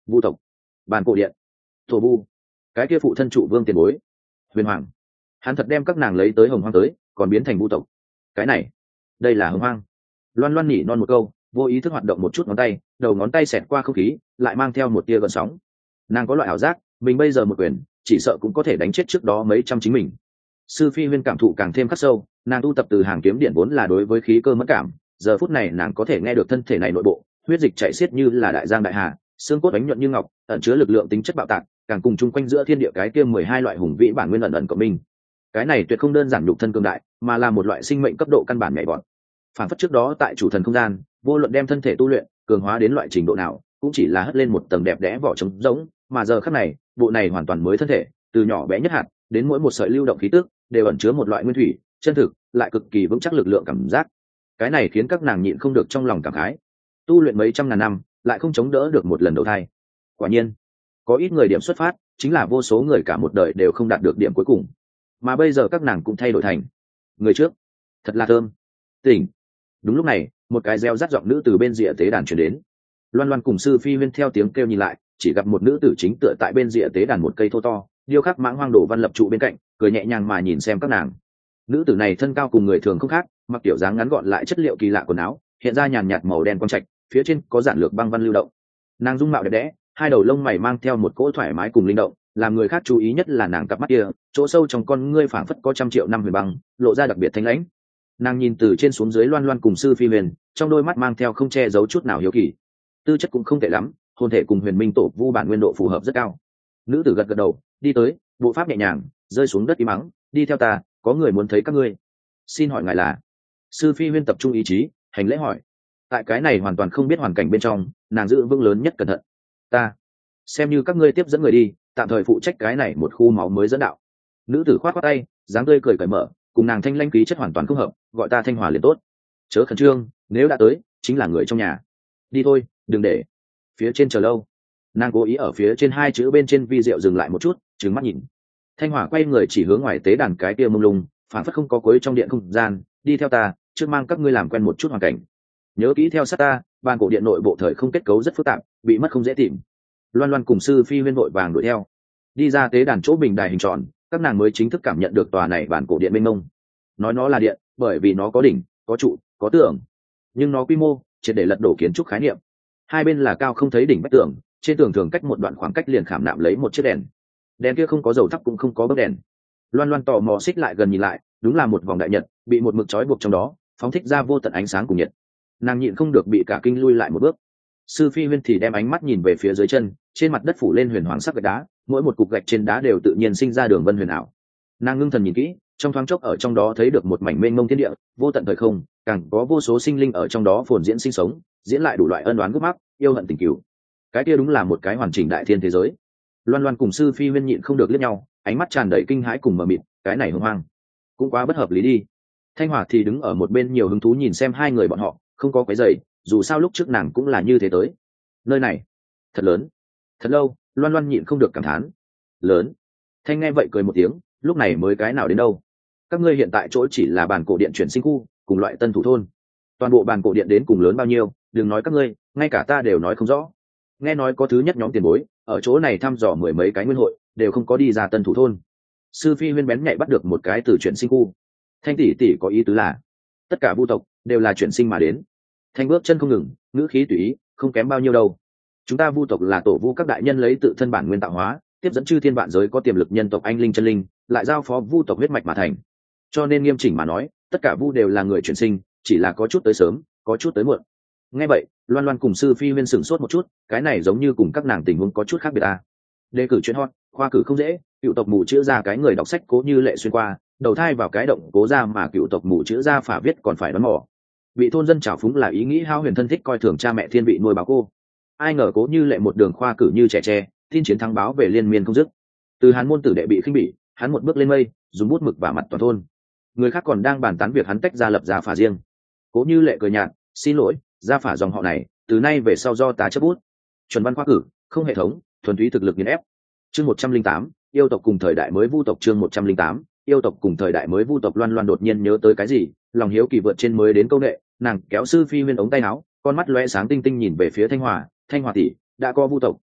vu tộc, bàn cổ điện, thổ vu, cái kia phụ thân trụ vương tiền bối, huyền hoàng, hắn thật đem các nàng lấy tới hồng hoang tới còn biến thành vu tộc. Cái này, đây là hồng hoang. Loan Loan nhỉ non một câu, vô ý thức hoạt động một chút ngón tay, đầu ngón tay xẹt qua không khí lại mang theo một tia gợn sóng. Nàng có loại ảo giác mình bây giờ một quyền chỉ sợ cũng có thể đánh chết trước đó mấy trăm chính mình. Sư Phi Huyên cảm thụ càng thêm khắc sâu, nàng tu tập từ hàng kiếm điện vốn là đối với khí cơ mất cảm, giờ phút này nàng có thể nghe được thân thể này nội bộ huyết dịch chảy xiết như là đại giang đại hà, xương cốt đánh nhuận như ngọc, ẩn chứa lực lượng tính chất bạo tạc, càng cùng chung quanh giữa thiên địa cái kia 12 loại hùng vĩ bản nguyên ẩn ẩn của mình. Cái này tuyệt không đơn giản nhục thân cường đại, mà là một loại sinh mệnh cấp độ căn bản nhảy vọt. Phản phất trước đó tại chủ thần không gian, vô luận đem thân thể tu luyện cường hóa đến loại trình độ nào, cũng chỉ là hất lên một tầng đẹp đẽ vỏ trống rỗng, mà giờ khắc này, bộ này hoàn toàn mới thân thể, từ nhỏ bé nhất hạt đến mỗi một sợi lưu động khí tức, đều ẩn chứa một loại nguyên thủy, chân thực, lại cực kỳ vững chắc lực lượng cảm giác. Cái này khiến các nàng nhịn không được trong lòng cảm khái. Tu luyện mấy trăm ngàn năm, lại không chống đỡ được một lần đầu thai. Quả nhiên, có ít người điểm xuất phát, chính là vô số người cả một đời đều không đạt được điểm cuối cùng. Mà bây giờ các nàng cũng thay đổi thành người trước. Thật là thơm. Tỉnh. Đúng lúc này, một cái reo rắt giọng nữ từ bên rìa tế đàn truyền đến. Loan Loan cùng Sư Phi Huyên theo tiếng kêu nhìn lại, chỉ gặp một nữ tử chính tựa tại bên rìa tế đàn một cây thô to, điêu khắc mãng hoang đồ văn lập trụ bên cạnh, cười nhẹ nhàng mà nhìn xem các nàng. Nữ tử này thân cao cùng người thường không khác, mặc kiểu dáng ngắn gọn lại chất liệu kỳ lạ quần áo, hiện ra nhàn nhạt màu đen quang trạch, phía trên có giản lược băng văn lưu động. Nàng dung mạo đẹp đẽ, hai đầu lông mày mang theo một cỗ thoải mái cùng linh động, làm người khác chú ý nhất là nàng cặp mắt kia, chỗ sâu trong con ngươi phảng phất có trăm triệu năm huyền băng, lộ ra đặc biệt thanh lãnh. Nàng nhìn từ trên xuống dưới Loan Loan cùng Sư Phi Huyền, trong đôi mắt mang theo không che giấu chút nào hiếu kỳ. Tư chất cũng không tệ lắm, hồn thể cùng Huyền Minh Tổ Vu bản nguyên độ phù hợp rất cao. Nữ tử gật gật đầu, đi tới, bộ pháp nhẹ nhàng, rơi xuống đất im mắng, đi theo ta, có người muốn thấy các ngươi. Xin hỏi ngài là? Sư Phi Huyên tập trung ý chí, hành lễ hỏi. Tại cái này hoàn toàn không biết hoàn cảnh bên trong, nàng giữ vững lớn nhất cẩn thận. Ta, xem như các ngươi tiếp dẫn người đi, tạm thời phụ trách cái này một khu máu mới dẫn đạo. Nữ tử khoát khoát tay, dáng tươi cười cởi mở, cùng nàng thanh lãnh khí chất hoàn toàn không hợp, gọi ta Thanh Hòa liền tốt. Chớ khẩn trương, nếu đã tới, chính là người trong nhà. Đi thôi, đừng để phía trên chờ lâu. Nàng cố ý ở phía trên hai chữ bên trên vi diệu dừng lại một chút, trừng mắt nhìn. Thanh Hòa quay người chỉ hướng ngoài tế đàn cái kia mông lung, phản phất không có cuối trong điện không gian, đi theo ta, trước mang các ngươi làm quen một chút hoàn cảnh. Nhớ kỹ theo sát ta, bàn cổ điện nội bộ thời không kết cấu rất phức tạp, bị mất không dễ tìm. Loan Loan cùng Sư Phi Huyên vội vàng đuổi theo. Đi ra tế đàn chỗ bình đài hình tròn, các nàng mới chính thức cảm nhận được tòa này bàn cổ điện mênh mông. Nói nó là điện, bởi vì nó có đỉnh, có trụ, có tường, nhưng nó quy mô triệt để lật đổ kiến trúc khái niệm. Hai bên là cao không thấy đỉnh vách tường, trên tường thường cách một đoạn khoảng cách liền khảm nạm lấy một chiếc đèn. Đèn kia không có dầu thắp cũng không có bấc đèn. Loan Loan tò mò xích lại gần nhìn lại, đúng là một vòng đại nhật, bị một mực trói buộc trong đó, phóng thích ra vô tận ánh sáng cùng nhiệt. Nàng nhịn không được bị cả kinh lui lại một bước. Sư Phi Huyên thì đem ánh mắt nhìn về phía dưới chân, trên mặt đất phủ lên huyền hoàng sắc gạch đá, mỗi một cục gạch trên đá đều tự nhiên sinh ra đường vân huyền ảo. Nàng ngưng thần nhìn kỹ, trong thoáng chốc ở trong đó thấy được một mảnh mênh mông thiên địa, vô tận thời không, càng có vô số sinh linh ở trong đó phồn diễn sinh sống, diễn lại đủ loại ân oán gút mắc, yêu hận tình cừu. Cái kia đúng là một cái hoàn chỉnh đại thiên thế giới. Loan Loan cùng Sư Phi Huyên nhịn không được liếc nhau, ánh mắt tràn đầy kinh hãi cùng mờ mịt, cái này hưng hoang, cũng quá bất hợp lý đi. Thanh Hòa thì đứng ở một bên nhiều hứng thú nhìn xem hai người bọn họ, không có quấy rầy, dù sao lúc trước nàng cũng là như thế tới. Nơi này thật lớn, thật lâu. Loan Loan nhịn không được cảm thán, lớn. Thanh nghe vậy cười một tiếng, lúc này mới cái nào đến đâu. Các ngươi hiện tại chỗ chỉ là bàn cổ điện chuyển sinh khu, cùng loại tân thủ thôn. Toàn bộ bàn cổ điện đến cùng lớn bao nhiêu, đừng nói các ngươi, ngay cả ta đều nói không rõ. Nghe nói có thứ nhất nhóm tiền bối ở chỗ này thăm dò mười mấy cái nguyên hội, đều không có đi ra tân thủ thôn. Sư Phi Huyên bén nhạy bắt được một cái từ chuyển sinh khu. Thanh tỷ tỷ có ý tứ là tất cả vu tộc đều là chuyển sinh mà đến. Thanh bước chân không ngừng, ngữ khí tùy ý, không kém bao nhiêu đâu. Chúng ta vu tộc là tổ vu các đại nhân lấy tự thân bản nguyên tạo hóa, tiếp dẫn chư thiên vạn giới có tiềm lực nhân tộc anh linh chân linh, lại giao phó vu tộc huyết mạch mà thành. Cho nên nghiêm chỉnh mà nói, tất cả vu đều là người chuyển sinh, chỉ là có chút tới sớm, có chút tới muộn. Nghe vậy, Loan Loan cùng Sư Phi Huyên sửng sốt một chút, cái này giống như cùng các nàng tình huống có chút khác biệt à. Đề cử chuyện hot, khoa cử không dễ, cựu tộc mù chữ ra cái người đọc sách Cố Như Lệ xuyên qua, đầu thai vào cái động Cố ra mà cựu tộc mù chữ ra phả viết còn phải đoán mò. Vị thôn dân trào phúng là ý nghĩ hao huyền thân thích coi thường cha mẹ thiên vị nuôi bảo cô. Ai ngờ Cố Như Lệ một đường khoa cử như trẻ tre, tin chiến thắng báo về liên miên không dứt. Từ Hán môn tử đệ bị khinh bỉ, hắn một bước lên mây, dùng bút mực vả mặt toàn thôn. Người khác còn đang bàn tán việc hắn tách ra lập gia phả riêng. Cố Như Lệ cười nhạt, xin lỗi, gia phả dòng họ này từ nay về sau do ta chấp bút. Chuẩn văn khoa cử, không hệ thống, thuần túy thực lực nghiền ép. Chương 108, yêu tộc cùng thời đại mới vu tộc. Chương 108, yêu tộc cùng thời đại mới vu tộc. Loan Loan đột nhiên nhớ tới cái gì, lòng hiếu kỳ vượt trên mới đến câu nệ, nàng kéo Sư Phi Huyên ống tay áo, con mắt lóe sáng tinh tinh nhìn về phía Thanh Hòa, Thanh Hòa tỷ, đã có vu tộc,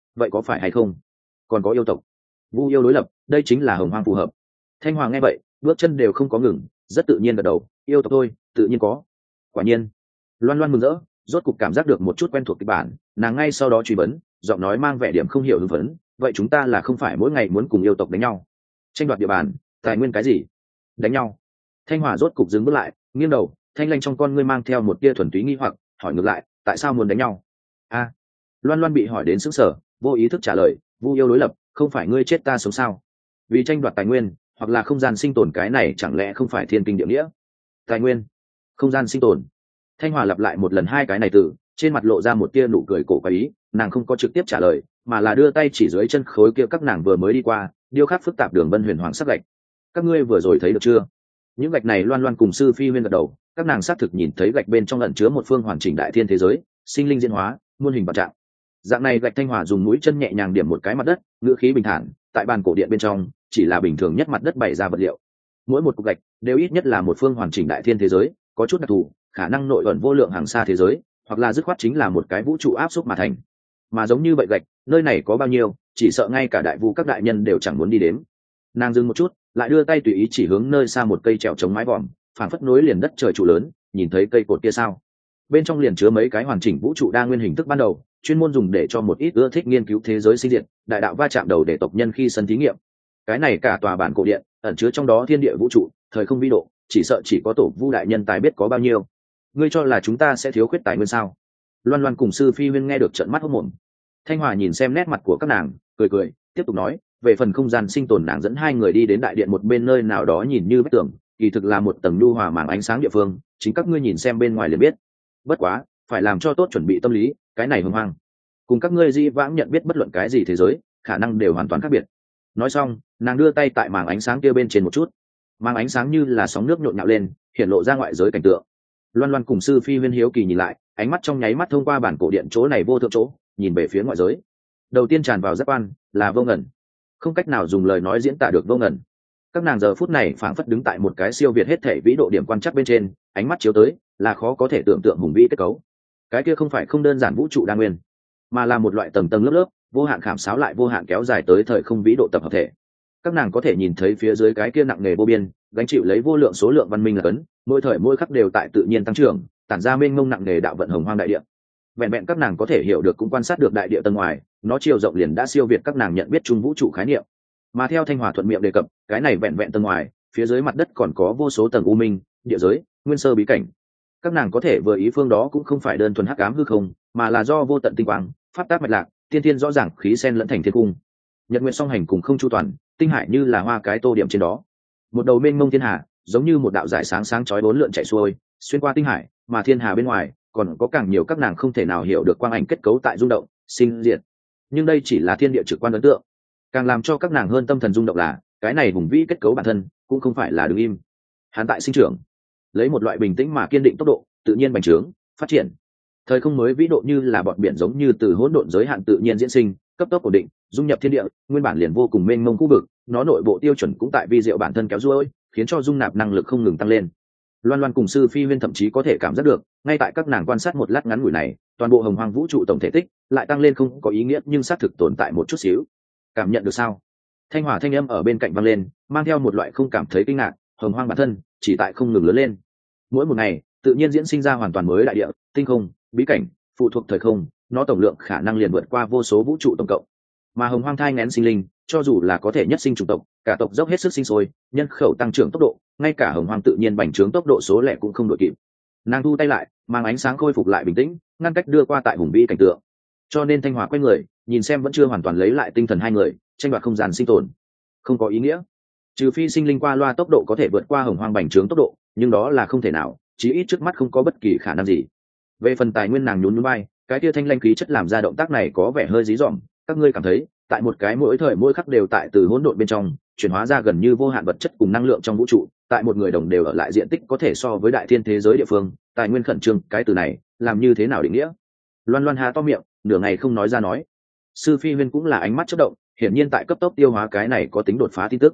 vậy có phải hay không còn có yêu tộc? Vu yêu đối lập, đây chính là hồng hoang phù hợp. Thanh Hoàng nghe vậy, bước chân đều không có ngừng, rất tự nhiên gật đầu, yêu tộc thôi, tự nhiên có. Quả nhiên. Loan Loan mừng rỡ, rốt cục cảm giác được một chút quen thuộc kịch bản, nàng ngay sau đó truy vấn, giọng nói mang vẻ điểm không hiểu hưng phấn, vậy chúng ta là không phải mỗi ngày muốn cùng yêu tộc đánh nhau, tranh đoạt địa bàn, tài nguyên cái gì? Đánh nhau? Thanh Hòa rốt cục dừng bước lại, nghiêng đầu, thanh lanh trong con ngươi mang theo một tia thuần túy nghi hoặc, hỏi ngược lại, tại sao muốn đánh nhau? A. Loan Loan bị hỏi đến sững sờ, vô ý thức trả lời, Vu yêu đối lập, không phải ngươi chết ta sống sao? Vì tranh đoạt tài nguyên, hoặc là không gian sinh tồn, cái này chẳng lẽ không phải thiên kinh địa nghĩa? Tài nguyên, không gian sinh tồn. Thanh Hòa lặp lại một lần hai cái này từ, trên mặt lộ ra một tia nụ cười cổ quái ý, nàng không có trực tiếp trả lời, mà là đưa tay chỉ dưới chân khối kia các nàng vừa mới đi qua, điêu khắc phức tạp đường vân huyền hoàng sắc gạch. Các ngươi vừa rồi thấy được chưa? Những gạch này Loan Loan cùng sư phi huyên gật đầu, các nàng xác thực nhìn thấy gạch bên trong ẩn chứa một phương hoàn chỉnh đại thiên thế giới, sinh linh diễn hóa, muôn hình vạn trạng. Dạng này gạch Thanh Hòa dùng mũi chân nhẹ nhàng điểm một cái mặt đất, ngữ khí bình thản, tại bàn cổ điện bên trong, chỉ là bình thường nhất mặt đất bày ra vật liệu. Mỗi một cục gạch đều ít nhất là một phương hoàn chỉnh đại thiên thế giới, có chút đặc thù, khả năng nội ẩn vô lượng hàng xa thế giới, hoặc là dứt khoát chính là một cái vũ trụ áp xúc mà thành. Mà giống như vậy gạch, nơi này có bao nhiêu, chỉ sợ ngay cả đại vu các đại nhân đều chẳng muốn đi đến. Nàng dừng một chút, lại đưa tay tùy ý chỉ hướng nơi xa một cây trèo chống mái vòm, phảng phất nối liền đất trời trụ lớn, nhìn thấy cây cột kia sao? Bên trong liền chứa mấy cái hoàn chỉnh vũ trụ đa nguyên hình thức ban đầu, chuyên môn dùng để cho một ít ưa thích nghiên cứu thế giới sinh diệt, đại đạo va chạm đầu để tộc nhân khi sân thí nghiệm. Cái này cả tòa bản cổ điện, ẩn chứa trong đó thiên địa vũ trụ, thời không vĩ độ, chỉ sợ chỉ có tổ vu đại nhân tài biết có bao nhiêu. Ngươi cho là chúng ta sẽ thiếu khuyết tài nguyên sao? Loan Loan cùng sư phi huyên nghe được trợn mắt hốt mồm. Thanh Hòa nhìn xem nét mặt của các nàng, cười cười, tiếp tục nói, về phần không gian sinh tồn, nàng dẫn hai người đi đến đại điện một bên nơi nào đó nhìn như bức tường, kỳ thực là một tầng nhu hòa màng ánh sáng địa phương, chính các ngươi nhìn xem bên ngoài liền biết. Bất quá, phải làm cho tốt chuẩn bị tâm lý, cái này hưng hoang, cùng các ngươi di vãng nhận biết bất luận cái gì thế giới, khả năng đều hoàn toàn khác biệt. Nói xong, nàng đưa tay tại màng ánh sáng kia bên trên một chút, màng ánh sáng như là sóng nước nhộn nhạo lên, hiện lộ ra ngoại giới cảnh tượng. Loan Loan cùng sư phi huyên hiếu kỳ nhìn lại, ánh mắt trong nháy mắt thông qua bản cổ điện chỗ này vô thượng chỗ, nhìn về phía ngoại giới. Đầu tiên tràn vào giác quan là vô ngần, không cách nào dùng lời nói diễn tả được vô ngần. Các nàng giờ phút này phảng phất đứng tại một cái siêu việt hết thể vĩ độ điểm quan chắc bên trên, ánh mắt chiếu tới là khó có thể tưởng tượng hùng vĩ kết cấu. Cái kia không phải không đơn giản vũ trụ đa nguyên, mà là một loại tầng tầng lớp lớp, vô hạn khảm sáo lại vô hạn kéo dài tới thời không vĩ độ tập hợp thể. Các nàng có thể nhìn thấy phía dưới cái kia nặng nề vô biên, gánh chịu lấy vô lượng số lượng văn minh là cấn, mỗi thời mỗi khắc đều tại tự nhiên tăng trưởng, tản ra mênh mông nặng nề đạo vận hồng hoang đại địa. Vẹn vẹn các nàng có thể hiểu được cũng quan sát được đại địa tầng ngoài, nó chiều rộng liền đã siêu việt các nàng nhận biết chung vũ trụ khái niệm. Mà theo Thanh Hòa thuận miệng đề cập, cái này vẹn vẹn tầng ngoài, phía dưới mặt đất còn có vô số tầng u minh, địa giới, nguyên sơ bí cảnh. Các nàng có thể vừa ý phương đó cũng không phải đơn thuần hắc ám hư không, mà là do vô tận tinh quang, pháp tác mạch lạc, tiên thiên rõ ràng khí sen lẫn thành thiên cung. Nhật nguyện song hành cùng không chu toàn, tinh hải như là hoa cái tô điểm trên đó. Một đầu mênh mông thiên hà, giống như một đạo giải sáng sáng chói bốn lượn chạy xuôi, xuyên qua tinh hải, mà thiên hà bên ngoài còn có càng nhiều các nàng không thể nào hiểu được quang ảnh kết cấu tại rung động, sinh diệt. Nhưng đây chỉ là thiên địa trực quan ấn tượng, càng làm cho các nàng hơn tâm thần rung động là cái này hùng vĩ kết cấu bản thân cũng không phải là đứng im, hắn tại sinh trưởng, lấy một loại bình tĩnh mà kiên định tốc độ, tự nhiên bành trướng, phát triển. Thời không mới vĩ độ như là bọt biển, giống như từ hỗn độn giới hạn tự nhiên diễn sinh, cấp tốc ổn định, dung nhập thiên địa, nguyên bản liền vô cùng mênh mông khu vực, nó nội bộ tiêu chuẩn cũng tại vi diệu bản thân kéo duỗi, khiến cho dung nạp năng lực không ngừng tăng lên. Loan Loan cùng sư phi huyên thậm chí có thể cảm giác được, ngay tại các nàng quan sát một lát ngắn ngủi này, toàn bộ hồng hoang vũ trụ tổng thể tích lại tăng lên không có ý nghĩa nhưng xác thực tồn tại một chút xíu. Cảm nhận được sao? Thanh Hòa thanh âm ở bên cạnh vang lên, mang theo một loại không cảm thấy kinh ngạc, hồng hoang bản thân chỉ tại không ngừng lớn lên. Mỗi một ngày, tự nhiên diễn sinh ra hoàn toàn mới đại địa, tinh không, bí cảnh, phụ thuộc thời không, nó tổng lượng khả năng liền vượt qua vô số vũ trụ tổng cộng. Mà hồng hoang thai nghén sinh linh, cho dù là có thể nhất sinh chủng tộc, cả tộc dốc hết sức sinh sôi, nhân khẩu tăng trưởng tốc độ, ngay cả hồng hoang tự nhiên bành trướng tốc độ số lẻ cũng không đội kịp. Nàng thu tay lại, mang ánh sáng khôi phục lại bình tĩnh, ngăn cách đưa qua tại hùng vĩ cảnh tượng. Cho nên Thanh Hòa quay người, nhìn xem vẫn chưa hoàn toàn lấy lại tinh thần hai người, tranh đoạt không gian sinh tồn không có ý nghĩa, trừ phi sinh linh qua loa tốc độ có thể vượt qua hồng hoang bành trướng tốc độ, nhưng đó là không thể nào, chí ít trước mắt không có bất kỳ khả năng gì. Về phần tài nguyên, nàng nhún nhún bay, cái tia thanh lanh khí chất làm ra động tác này có vẻ hơi dí dỏm. Các ngươi cảm thấy tại một cái mỗi thời mỗi khắc đều tại từ hỗn độn bên trong chuyển hóa ra gần như vô hạn vật chất cùng năng lượng trong vũ trụ, tại một người đồng đều ở lại diện tích có thể so với đại thiên thế giới địa phương, tài nguyên khẩn trương, cái từ này làm như thế nào định nghĩa? Loan Loan há to miệng, nửa ngày không nói ra nói. Sư phi huyên cũng là ánh mắt chớp động, hiển nhiên tại cấp tốc tiêu hóa cái này có tính đột phá tin tức.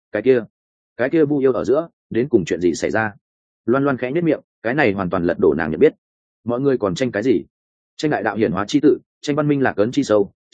Cái kia Vu yêu ở giữa đến cùng chuyện gì xảy ra? Loan Loan khẽ nhếch miệng, cái này hoàn toàn lật đổ nàng nhận biết. Mọi người còn tranh cái gì? Tranh đại đạo hiển hóa chi tự, tranh văn minh lạc ấn chi sâu,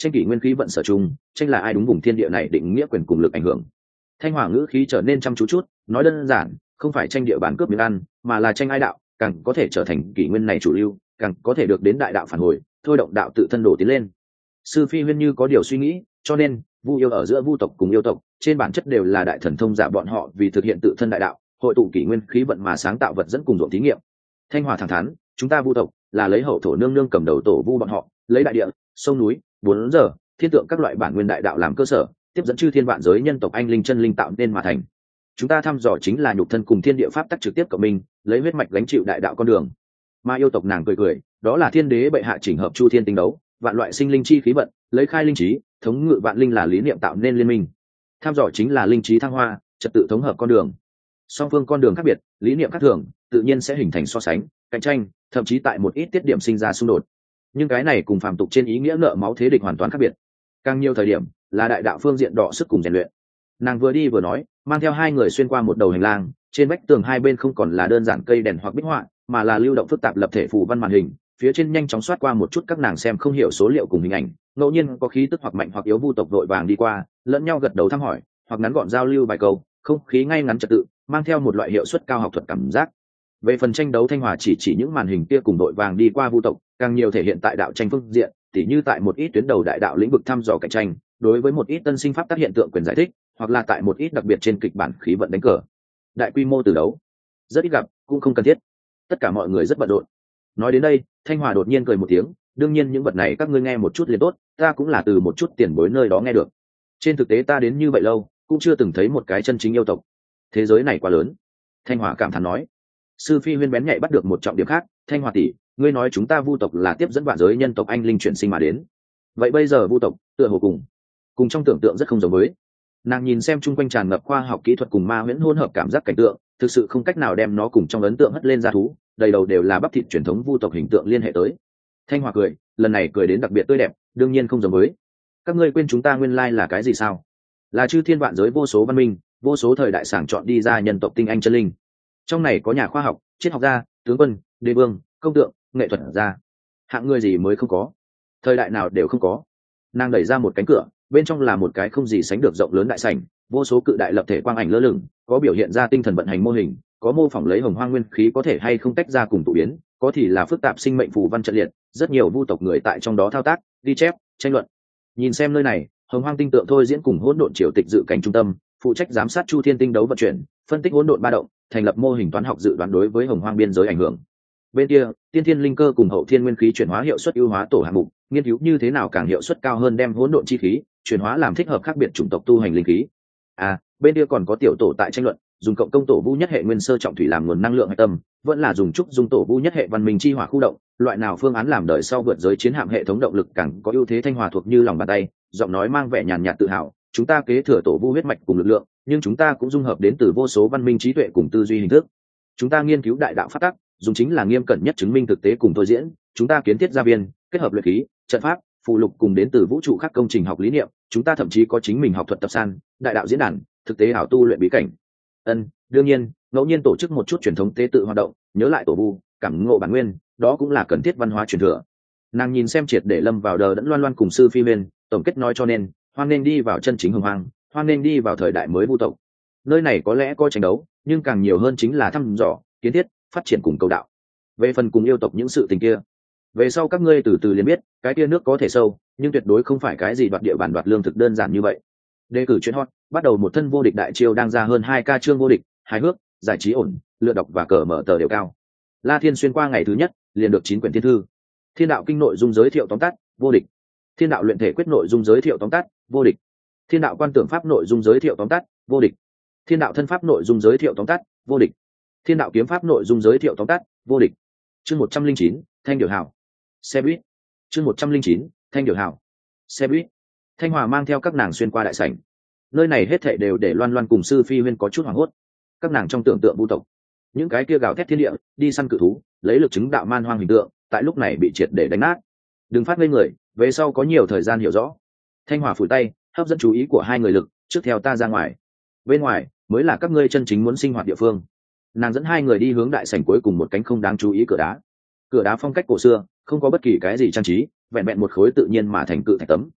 tranh kỷ nguyên khí vận sở chung, tranh là ai đúng vùng thiên địa này định nghĩa quyền cùng lực ảnh hưởng. Thanh Hòa ngữ khí trở nên chăm chú chút, nói đơn giản, không phải tranh địa bàn cướp miếng ăn, mà là tranh ai đạo càng có thể trở thành kỷ nguyên này chủ lưu, càng có thể được đến đại đạo phản hồi, thôi động đạo tự thân đổ tiến lên. Sư Phi Huyên như có điều suy nghĩ, cho nên vu yêu ở giữa vu tộc cùng yêu tộc trên bản chất đều là đại thần thông giả, bọn họ vì thực hiện tự thân đại đạo, hội tụ kỷ nguyên khí vận mà sáng tạo vật dẫn cùng ruộng thí nghiệm. Thanh Hòa thẳng thắn, chúng ta vu tộc là lấy hậu thổ nương nương cầm đầu tổ vu bọn họ, lấy đại địa, sông núi, 4 giờ, thiên tượng các loại bản nguyên đại đạo làm cơ sở, tiếp dẫn chư thiên vạn giới nhân tộc anh linh chân linh tạo nên mà thành. Chúng ta thăm dò chính là nhục thân cùng thiên địa pháp tắc trực tiếp cộng minh, lấy huyết mạch gánh chịu đại đạo con đường. Mà yêu tộc nàng cười cười, đó là thiên đế bệ hạ chỉnh hợp chu thiên tinh đấu, vạn loại sinh linh chi khí vận, lấy khai linh trí, thống ngự vạn linh là lý niệm tạo nên liên minh. Thăm dò chính là linh trí thăng hoa, trật tự thống hợp con đường. Song phương con đường khác biệt, lý niệm khác thường, tự nhiên sẽ hình thành so sánh, cạnh tranh, thậm chí tại một ít tiết điểm sinh ra xung đột. Nhưng cái này cùng phàm tục trên ý nghĩa nợ máu thế địch hoàn toàn khác biệt. Càng nhiều thời điểm là đại đạo phương diện đọ sức cùng rèn luyện. Nàng vừa đi vừa nói, mang theo hai người xuyên qua một đầu hành lang, trên vách tường hai bên không còn là đơn giản cây đèn hoặc bích họa, mà là lưu động phức tạp lập thể phù văn màn hình, phía trên nhanh chóng xoát qua một chút các nàng xem không hiểu số liệu cùng hình ảnh, ngẫu nhiên có khí tức hoặc mạnh hoặc yếu vu tộc đội vàng đi qua, lẫn nhau gật đầu thăm hỏi hoặc ngắn gọn giao lưu vài câu, không khí ngay ngắn trật tự, mang theo một loại hiệu suất cao học thuật cảm giác. Về phần tranh đấu, Thanh Hòa chỉ những màn hình kia cùng đội vàng đi qua vu tộc, càng nhiều thể hiện tại đạo tranh phương diện, tỉ như tại một ít tuyến đầu đại đạo lĩnh vực thăm dò cạnh tranh, đối với một ít tân sinh pháp tác hiện tượng quyền giải thích, hoặc là tại một ít đặc biệt trên kịch bản khí vận đánh cờ. Đại quy mô từ đấu rất ít gặp, cũng không cần thiết. Tất cả mọi người rất bận rộn. Nói đến đây, Thanh Hòa đột nhiên cười một tiếng, đương nhiên những vật này các ngươi nghe một chút liền tốt, ta cũng là từ một chút tiền bối nơi đó nghe được. Trên thực tế ta đến như vậy lâu, cũng chưa từng thấy một cái chân chính yêu tộc. Thế giới này quá lớn. Thanh Hòa cảm thán nói. Sư Phi Huyên bén nhạy bắt được một trọng điểm khác, Thanh Hòa tỷ, ngươi nói chúng ta vu tộc là tiếp dẫn vạn giới nhân tộc anh linh chuyển sinh mà đến. Vậy bây giờ vu tộc tựa hồ cùng trong tưởng tượng rất không giống với. Nàng nhìn xem chung quanh tràn ngập khoa học kỹ thuật cùng ma huyễn hỗn hợp cảm giác cảnh tượng, thực sự không cách nào đem nó cùng trong ấn tượng hất lên ra thú, đầy đầu đều là bắp thịt truyền thống vu tộc hình tượng liên hệ tới. Thanh Hòa cười, lần này cười đến đặc biệt tươi đẹp, đương nhiên không giống với. Các ngươi quên chúng ta nguyên lai là cái gì sao? Là chư thiên vạn giới vô số văn minh, vô số thời đại sàng chọn đi ra nhân tộc tinh anh chân linh. Trong này có nhà khoa học, triết học gia, tướng quân, đế vương, công tượng, nghệ thuật gia. Hạng người gì mới không có, thời đại nào đều không có. Nàng đẩy ra một cánh cửa, bên trong là một cái không gì sánh được rộng lớn đại sảnh, vô số cự đại lập thể quang ảnh lơ lửng, có biểu hiện ra tinh thần vận hành mô hình, có mô phỏng lấy hồng hoang nguyên khí có thể hay không tách ra cùng tụ biến, có thì là phức tạp sinh mệnh phù văn trận liệt, rất nhiều vu tộc người tại trong đó thao tác, ghi chép, tranh luận. Nhìn xem nơi này, hồng hoang tinh tượng thôi diễn cùng hỗn độn triều tịch dự cảnh trung tâm, phụ trách giám sát chu thiên tinh đấu vận chuyển, phân tích hỗn độn ba động, thành lập mô hình toán học dự đoán đối với hồng hoang biên giới ảnh hưởng. Bên kia, tiên thiên linh cơ cùng hậu thiên nguyên khí chuyển hóa hiệu suất ưu hóa tổ hạng mục, nghiên cứu như thế nào càng hiệu suất cao hơn đem hỗn độn chi khí chuyển hóa làm thích hợp khác biệt chủng tộc tu hành linh khí. Bên kia còn có tiểu tổ tại tranh luận, dùng cộng công tổ vu nhất hệ nguyên sơ trọng thủy làm nguồn năng lượng hệ tâm, vẫn là dùng trúc dung tổ vu nhất hệ văn minh chi hỏa khu động, loại nào phương án làm đời sau vượt giới chiến hạm hệ thống động lực càng có ưu thế. Thanh Hòa thuộc như lòng bàn tay, giọng nói mang vẻ nhàn nhạt tự hào, chúng ta kế thừa tổ vu huyết mạch cùng lực lượng, nhưng chúng ta cũng dung hợp đến từ vô số văn minh trí tuệ cùng tư duy hình thức. Chúng ta nghiên cứu đại đạo phát tắc, dùng chính là nghiêm cẩn nhất chứng minh thực tế cùng thôi diễn. Chúng ta kiến thiết gia viên, kết hợp luyện khí, trận pháp, phụ lục cùng đến từ vũ trụ khác công trình học lý niệm. Chúng ta thậm chí có chính mình học thuật tập san, đại đạo diễn đàn, thực tế ảo tu luyện bí cảnh. Đương nhiên, ngẫu nhiên tổ chức một chút truyền thống tế tự hoạt động, nhớ lại tổ vu, cảm ngộ bản nguyên, đó cũng là cần thiết văn hóa truyền thừa. Nàng nhìn xem triệt để lâm vào đờ đẫn Loan Loan cùng Sư Phi Huyên, tổng kết nói cho nên, hoan nên đi vào chân chính hồng hoang, hoan nên đi vào thời đại mới vu tộc. Nơi này có lẽ có tranh đấu, nhưng càng nhiều hơn chính là thăm dò, kiến thiết, phát triển cùng cầu đạo. Về phần cùng yêu tộc những sự tình kia, về sau các ngươi từ từ liền biết, cái kia nước có thể sâu, nhưng tuyệt đối không phải cái gì đoạt địa bàn đoạt lương thực đơn giản như vậy. Đề cử chuyện hot, bắt đầu một thân vô địch đại chiêu đang ra hơn 2K chương vô địch, hài hước, giải trí ổn, lựa đọc và cờ mở tờ đều cao. La Thiên xuyên qua ngày thứ nhất, liền được 9 quyển thiên thư. Thiên đạo kinh nội dung giới thiệu tóm tắt, vô địch. Thiên đạo luyện thể quyết nội dung giới thiệu tóm tắt, vô địch. Thiên đạo quan tưởng pháp nội dung giới thiệu tóm tắt, vô địch. Thiên đạo thân pháp nội dung giới thiệu tóm tắt, vô địch. Thiên đạo kiếm pháp nội dung giới thiệu tóm tắt, vô địch. Chương 109, Thanh Điểu Hào. Xe buýt. Chương 109, Thanh Điểu Hào. Xe buýt. Thanh Hòa mang theo các nàng xuyên qua đại sảnh. Nơi này hết thảy đều để Loan Loan cùng Sư Phi Huyên có chút hoảng hốt. Các nàng trong tưởng tượng vu tộc, những cái kia gào thét thiên địa, đi săn cự thú, lấy lực chứng đạo man hoang hình tượng, tại lúc này bị triệt để đánh nát. Đừng phát ngây người, về sau có nhiều thời gian hiểu rõ. Thanh Hòa phủi tay, hấp dẫn chú ý của hai người lực, trước theo ta ra ngoài. Bên ngoài mới là các ngươi chân chính muốn sinh hoạt địa phương. Nàng dẫn hai người đi hướng đại sảnh cuối cùng một cánh không đáng chú ý cửa đá. Cửa đá phong cách cổ xưa, không có bất kỳ cái gì trang trí, vẹn vẹn một khối tự nhiên mà thành cự thạch tấm.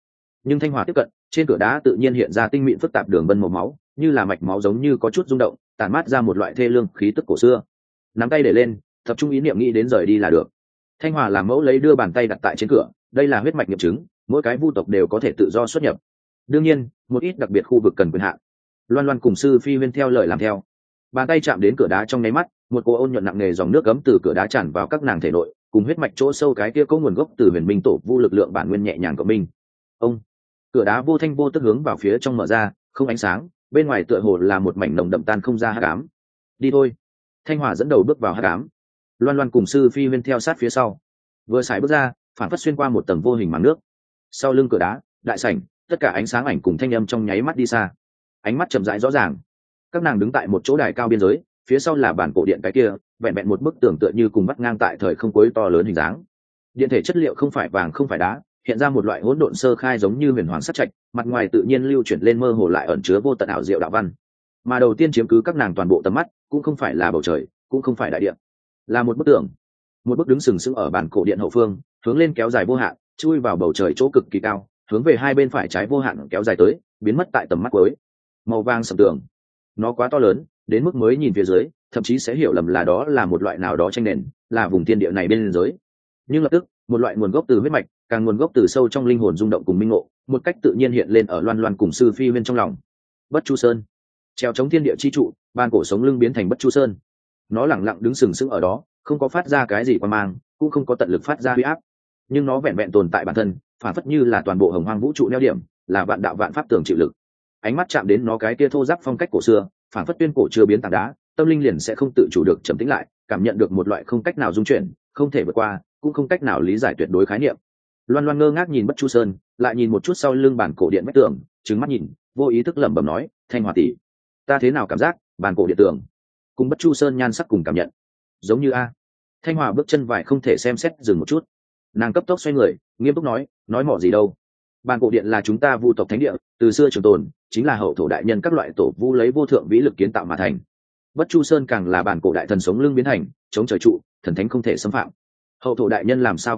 Nhưng Thanh Hòa tiếp cận, trên cửa đá tự nhiên hiện ra tinh mịn phức tạp đường vân màu máu, như là mạch máu giống như có chút rung động, tản mát ra một loại thê lương khí tức cổ xưa. Nắm tay để lên, tập trung ý niệm nghĩ đến rời đi là được. Thanh Hòa làm mẫu lấy đưa bàn tay đặt tại trên cửa, đây là huyết mạch nghiệm chứng, mỗi cái vu tộc đều có thể tự do xuất nhập. Đương nhiên, một ít đặc biệt khu vực cần quyền hạn. Loan Loan cùng sư phi huyên theo lời làm theo. Bàn tay chạm đến cửa đá trong nháy mắt, một cỗ ôn nhuận nặng nề dòng nước gấm từ cửa đá tràn vào các nàng thể nội, cùng huyết mạch chỗ sâu cái kia có nguồn gốc từ huyền minh tổ vu lực lượng bản nguyên nhẹ nhàng của mình. Ông, cửa đá vô thanh vô tức hướng vào phía trong mở ra, không ánh sáng, bên ngoài tựa hồ là một mảnh nồng đậm tan không ra hắc ám. Đi thôi. Thanh Hòa dẫn đầu bước vào hắc ám. Loan Loan cùng sư phi huyên theo sát phía sau. Vừa xài bước ra, phản phất xuyên qua một tầng vô hình màn nước. Sau lưng cửa đá, đại sảnh, tất cả ánh sáng ảnh cùng thanh âm trong nháy mắt đi xa. Ánh mắt chậm rãi rõ ràng. Các nàng đứng tại một chỗ đài cao biên giới, phía sau là bản cổ điện cái kia, vẹn vẹn một bức tường tựa như cùng vắt ngang tại thời không cuối to lớn hình dáng. Điện thể chất liệu không phải vàng không phải đá, hiện ra một loại hỗn độn sơ khai giống như huyền hoàng sắt trạch, mặt ngoài tự nhiên lưu chuyển lên mơ hồ lại ẩn chứa vô tận ảo diệu đạo văn. Mà đầu tiên chiếm cứ các nàng toàn bộ tầm mắt, cũng không phải là bầu trời, cũng không phải đại điện, là một bức tường. Một bức đứng sừng sững ở bản cổ điện hậu phương, hướng lên kéo dài vô hạn, chui vào bầu trời chỗ cực kỳ cao, hướng về hai bên phải trái vô hạn kéo dài tới, biến mất tại tầm mắt cuối. Màu vàng sầm tường, nó quá to lớn, đến mức mới nhìn phía dưới, thậm chí sẽ hiểu lầm là đó là một loại nào đó tranh nền, là vùng thiên địa này bên dưới. Nhưng lập tức, một loại nguồn gốc từ huyết mạch, càng nguồn gốc từ sâu trong linh hồn rung động cùng minh ngộ, một cách tự nhiên hiện lên ở Loan Loan cùng sư phi huyên trong lòng. Bất Chu Sơn, treo chống thiên địa chi trụ, ban cổ sống lưng biến thành Bất Chu Sơn. Nó lẳng lặng đứng sừng sững ở đó, không có phát ra cái gì qua mang, cũng không có tận lực phát ra uy áp, nhưng nó vẹn vẹn tồn tại bản thân, phản phất như là toàn bộ hồng hoang vũ trụ neo điểm, là vạn đạo vạn pháp tường chịu lực. Ánh mắt chạm đến nó cái kia thô ráp phong cách cổ xưa, phản phất tuyên cổ chưa biến tảng đá, tâm linh liền sẽ không tự chủ được trầm tĩnh lại, cảm nhận được một loại không cách nào dung chuyển, không thể vượt qua, cũng không cách nào lý giải tuyệt đối khái niệm. Loan Loan ngơ ngác nhìn Bất Chu Sơn, lại nhìn một chút sau lưng bản cổ điện vách tường, trừng mắt nhìn, vô ý thức lẩm bẩm nói, Thanh Hòa tỷ, ta thế nào cảm giác bản cổ điện tường cùng Bất Chu Sơn nhan sắc cùng cảm nhận giống như a. Thanh Hòa bước chân vải không thể xem xét dừng một chút, nàng cấp tốc xoay người, nghiêm túc nói mỏ gì đâu. Bản cổ điện là chúng ta vu tộc thánh địa, từ xưa trường tồn, chính là hậu thổ đại nhân các loại tổ vu lấy vô thượng vĩ lực kiến tạo mà thành. Bất Chu Sơn càng là bản cổ đại thần sống lưng biến thành, chống trời trụ, thần thánh không thể xâm phạm. Hậu thổ đại nhân làm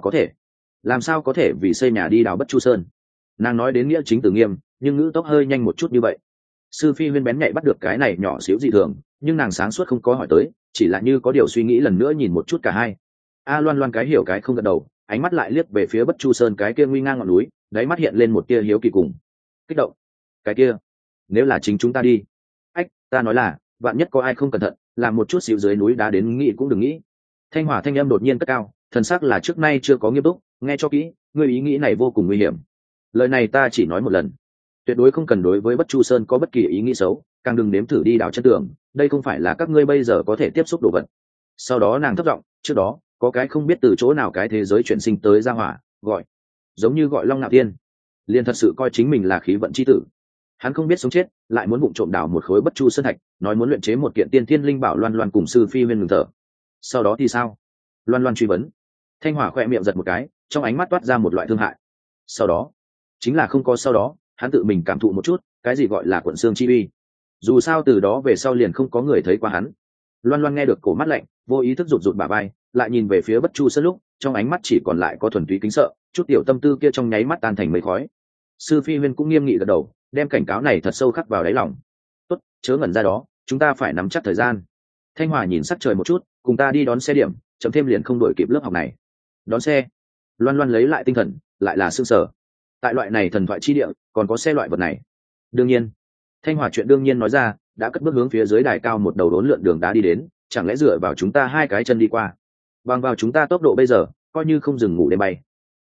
sao có thể vì xây nhà đi đào Bất Chu Sơn. Nàng nói đến nghĩa chính từ nghiêm, nhưng ngữ tốc hơi nhanh một chút như vậy. Sư phi huyên bén nhạy bắt được cái này nhỏ xíu dị thường, nhưng nàng sáng suốt không có hỏi tới, chỉ là như có điều suy nghĩ lần nữa nhìn một chút cả hai. Loan Loan cái hiểu cái không gật đầu, ánh mắt lại liếc về phía Bất Chu Sơn cái kia nguy ngang ngọn núi, đáy mắt hiện lên một tia hiếu kỳ cùng kích động. Cái kia, nếu là chính chúng ta đi. Ta nói là, vạn nhất có ai không cẩn thận, làm một chút xíu dưới núi đá đến nghĩ cũng đừng nghĩ. Thanh Hỏa thanh âm đột nhiên cất cao, thần sắc là trước nay chưa có nghiêm túc, nghe cho kỹ, ngươi ý nghĩ này vô cùng nguy hiểm. Lời này ta chỉ nói một lần, tuyệt đối không cần đối với Bất Chu Sơn có bất kỳ ý nghĩ xấu, càng đừng nếm thử đi đào chân tường, đây không phải là các ngươi bây giờ có thể tiếp xúc đồ vật. Sau đó nàng thấp giọng, trước đó có cái không biết từ chỗ nào cái thế giới chuyển sinh tới ra hỏa, giống như gọi Long Nạo Tiên, liền thật sự coi chính mình là khí vận chi tử. Hắn không biết sống chết, lại muốn vụng trộm đào một khối Bất Chu Sơn thạch, nói muốn luyện chế một kiện tiên thiên linh bảo. Loan Loan cùng sư phi huyên ngừng thở. Sau đó thì sao? Loan Loan truy vấn. Thanh Hỏa khỏe miệng giật một cái, trong ánh mắt toát ra một loại thương hại. Sau đó, chính là không có sau đó, hắn tự mình cảm thụ một chút, cái gì gọi là quận xương chi uy. Dù sao từ đó về sau liền không có người thấy qua hắn. Loan Loan nghe được cổ mắt lạnh, vô ý thức rụt rụt bả vai, lại nhìn về phía Bất Chu Sơn lúc, trong ánh mắt chỉ còn lại có thuần túy kính sợ, chút tiểu tâm tư kia trong nháy mắt tan thành mây khói. Sư phi huyên cũng nghiêm nghị gật đầu, đem cảnh cáo này thật sâu khắc vào đáy lòng. Tốt, chớ ngẩn ra đó, chúng ta phải nắm chắc thời gian. Thanh Hòa nhìn sắc trời một chút, cùng ta đi đón xe điểm, chậm thêm liền không đuổi kịp lớp học này. Đón xe. Loan Loan lấy lại tinh thần, lại là sương sở. Tại loại này thần thoại chi địa, còn có xe loại vật này. Đương nhiên. Thanh Hòa chuyện đương nhiên nói ra, đã cất bước hướng phía dưới đài cao một đầu đốn lượn đường đá đi đến, chẳng lẽ dựa vào chúng ta hai cái chân đi qua. Bằng vào chúng ta tốc độ bây giờ, coi như không dừng ngủ đêm bay.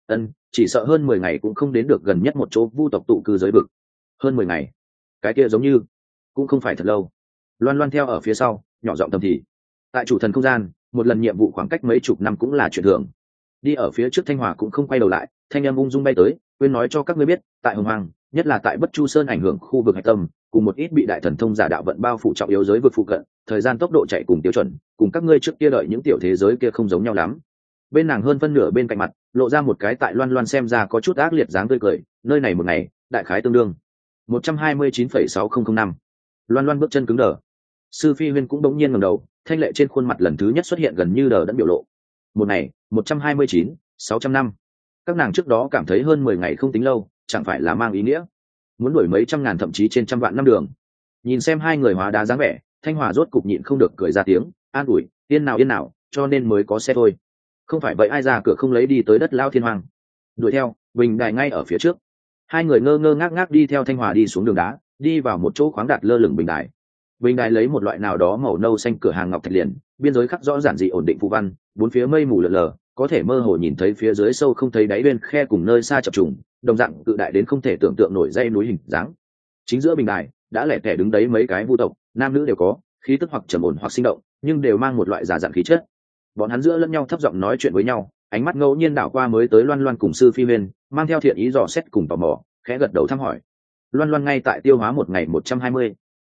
Chỉ sợ hơn 10 ngày cũng không đến được gần nhất một chỗ vu tộc tụ cư giới vực. Hơn 10 ngày, cái kia giống như cũng không phải thật lâu. Loan Loan theo ở phía sau, nhỏ giọng thầm thì. Tại chủ thần không gian, một lần nhiệm vụ khoảng cách mấy chục năm cũng là chuyện thường. Đi ở phía trước Thanh Hòa cũng không quay đầu lại, thanh âm ung dung bay tới, quên nói cho các ngươi biết, tại Hồng Hoàng, nhất là tại Bất Chu Sơn ảnh hưởng khu vực hạch tâm, cùng một ít bị đại thần thông giả đạo vận bao phủ trọng yếu giới vực phụ cận, thời gian tốc độ chạy cùng tiêu chuẩn, cùng các ngươi trước kia đợi những tiểu thế giới kia không giống nhau lắm. Bên nàng hơn phân nửa bên cạnh mặt, lộ ra một cái tại Loan Loan xem ra có chút ác liệt dáng tươi cười, nơi này một ngày, đại khái tương đương 129,6005. Loan Loan bước chân cứng đờ. Sư phi huyên cũng bỗng nhiên ngẩng đầu, thanh lệ trên khuôn mặt lần thứ nhất xuất hiện gần như đờ đẫn biểu lộ. Một ngày, 129,600 năm. Các nàng trước đó cảm thấy hơn 10 ngày không tính lâu, chẳng phải là mang ý nghĩa muốn đuổi mấy trăm ngàn thậm chí trên trăm vạn năm đường. Nhìn xem hai người hóa đá dáng vẻ, Thanh Hòa rốt cục nhịn không được cười ra tiếng, an ủi, yên nào, cho nên mới có xe thôi. Không phải vậy ai ra cửa không lấy đi tới đất lao thiên hoàng. Đuổi theo, bình đài ngay ở phía trước. Hai người ngơ ngơ ngác ngác đi theo Thanh Hòa đi xuống đường đá, đi vào một chỗ khoáng đạt lơ lửng bình đài. Bình đài lấy một loại nào đó màu nâu xanh cửa hàng ngọc thạch liền, biên giới khắc rõ giản dị ổn định phù văn, bốn phía mây mù lờ lờ, có thể mơ hồ nhìn thấy phía dưới sâu không thấy đáy bên khe cùng nơi xa chập trùng, đồng dạng cự đại đến không thể tưởng tượng nổi dãy núi hình dáng. Chính giữa bình đài đã lẻ tẻ đứng đấy mấy cái vu tộc, nam nữ đều có, khí tức hoặc trầm ổn hoặc sinh động, nhưng đều mang một loại giả dạng khí chất. Bọn hắn giữa lẫn nhau thấp giọng nói chuyện với nhau, ánh mắt ngẫu nhiên đảo qua mới tới Loan Loan cùng sư phi huyền, mang theo thiện ý dò xét cùng tò mò, khẽ gật đầu thăm hỏi. Loan Loan ngay tại tiêu hóa một ngày 120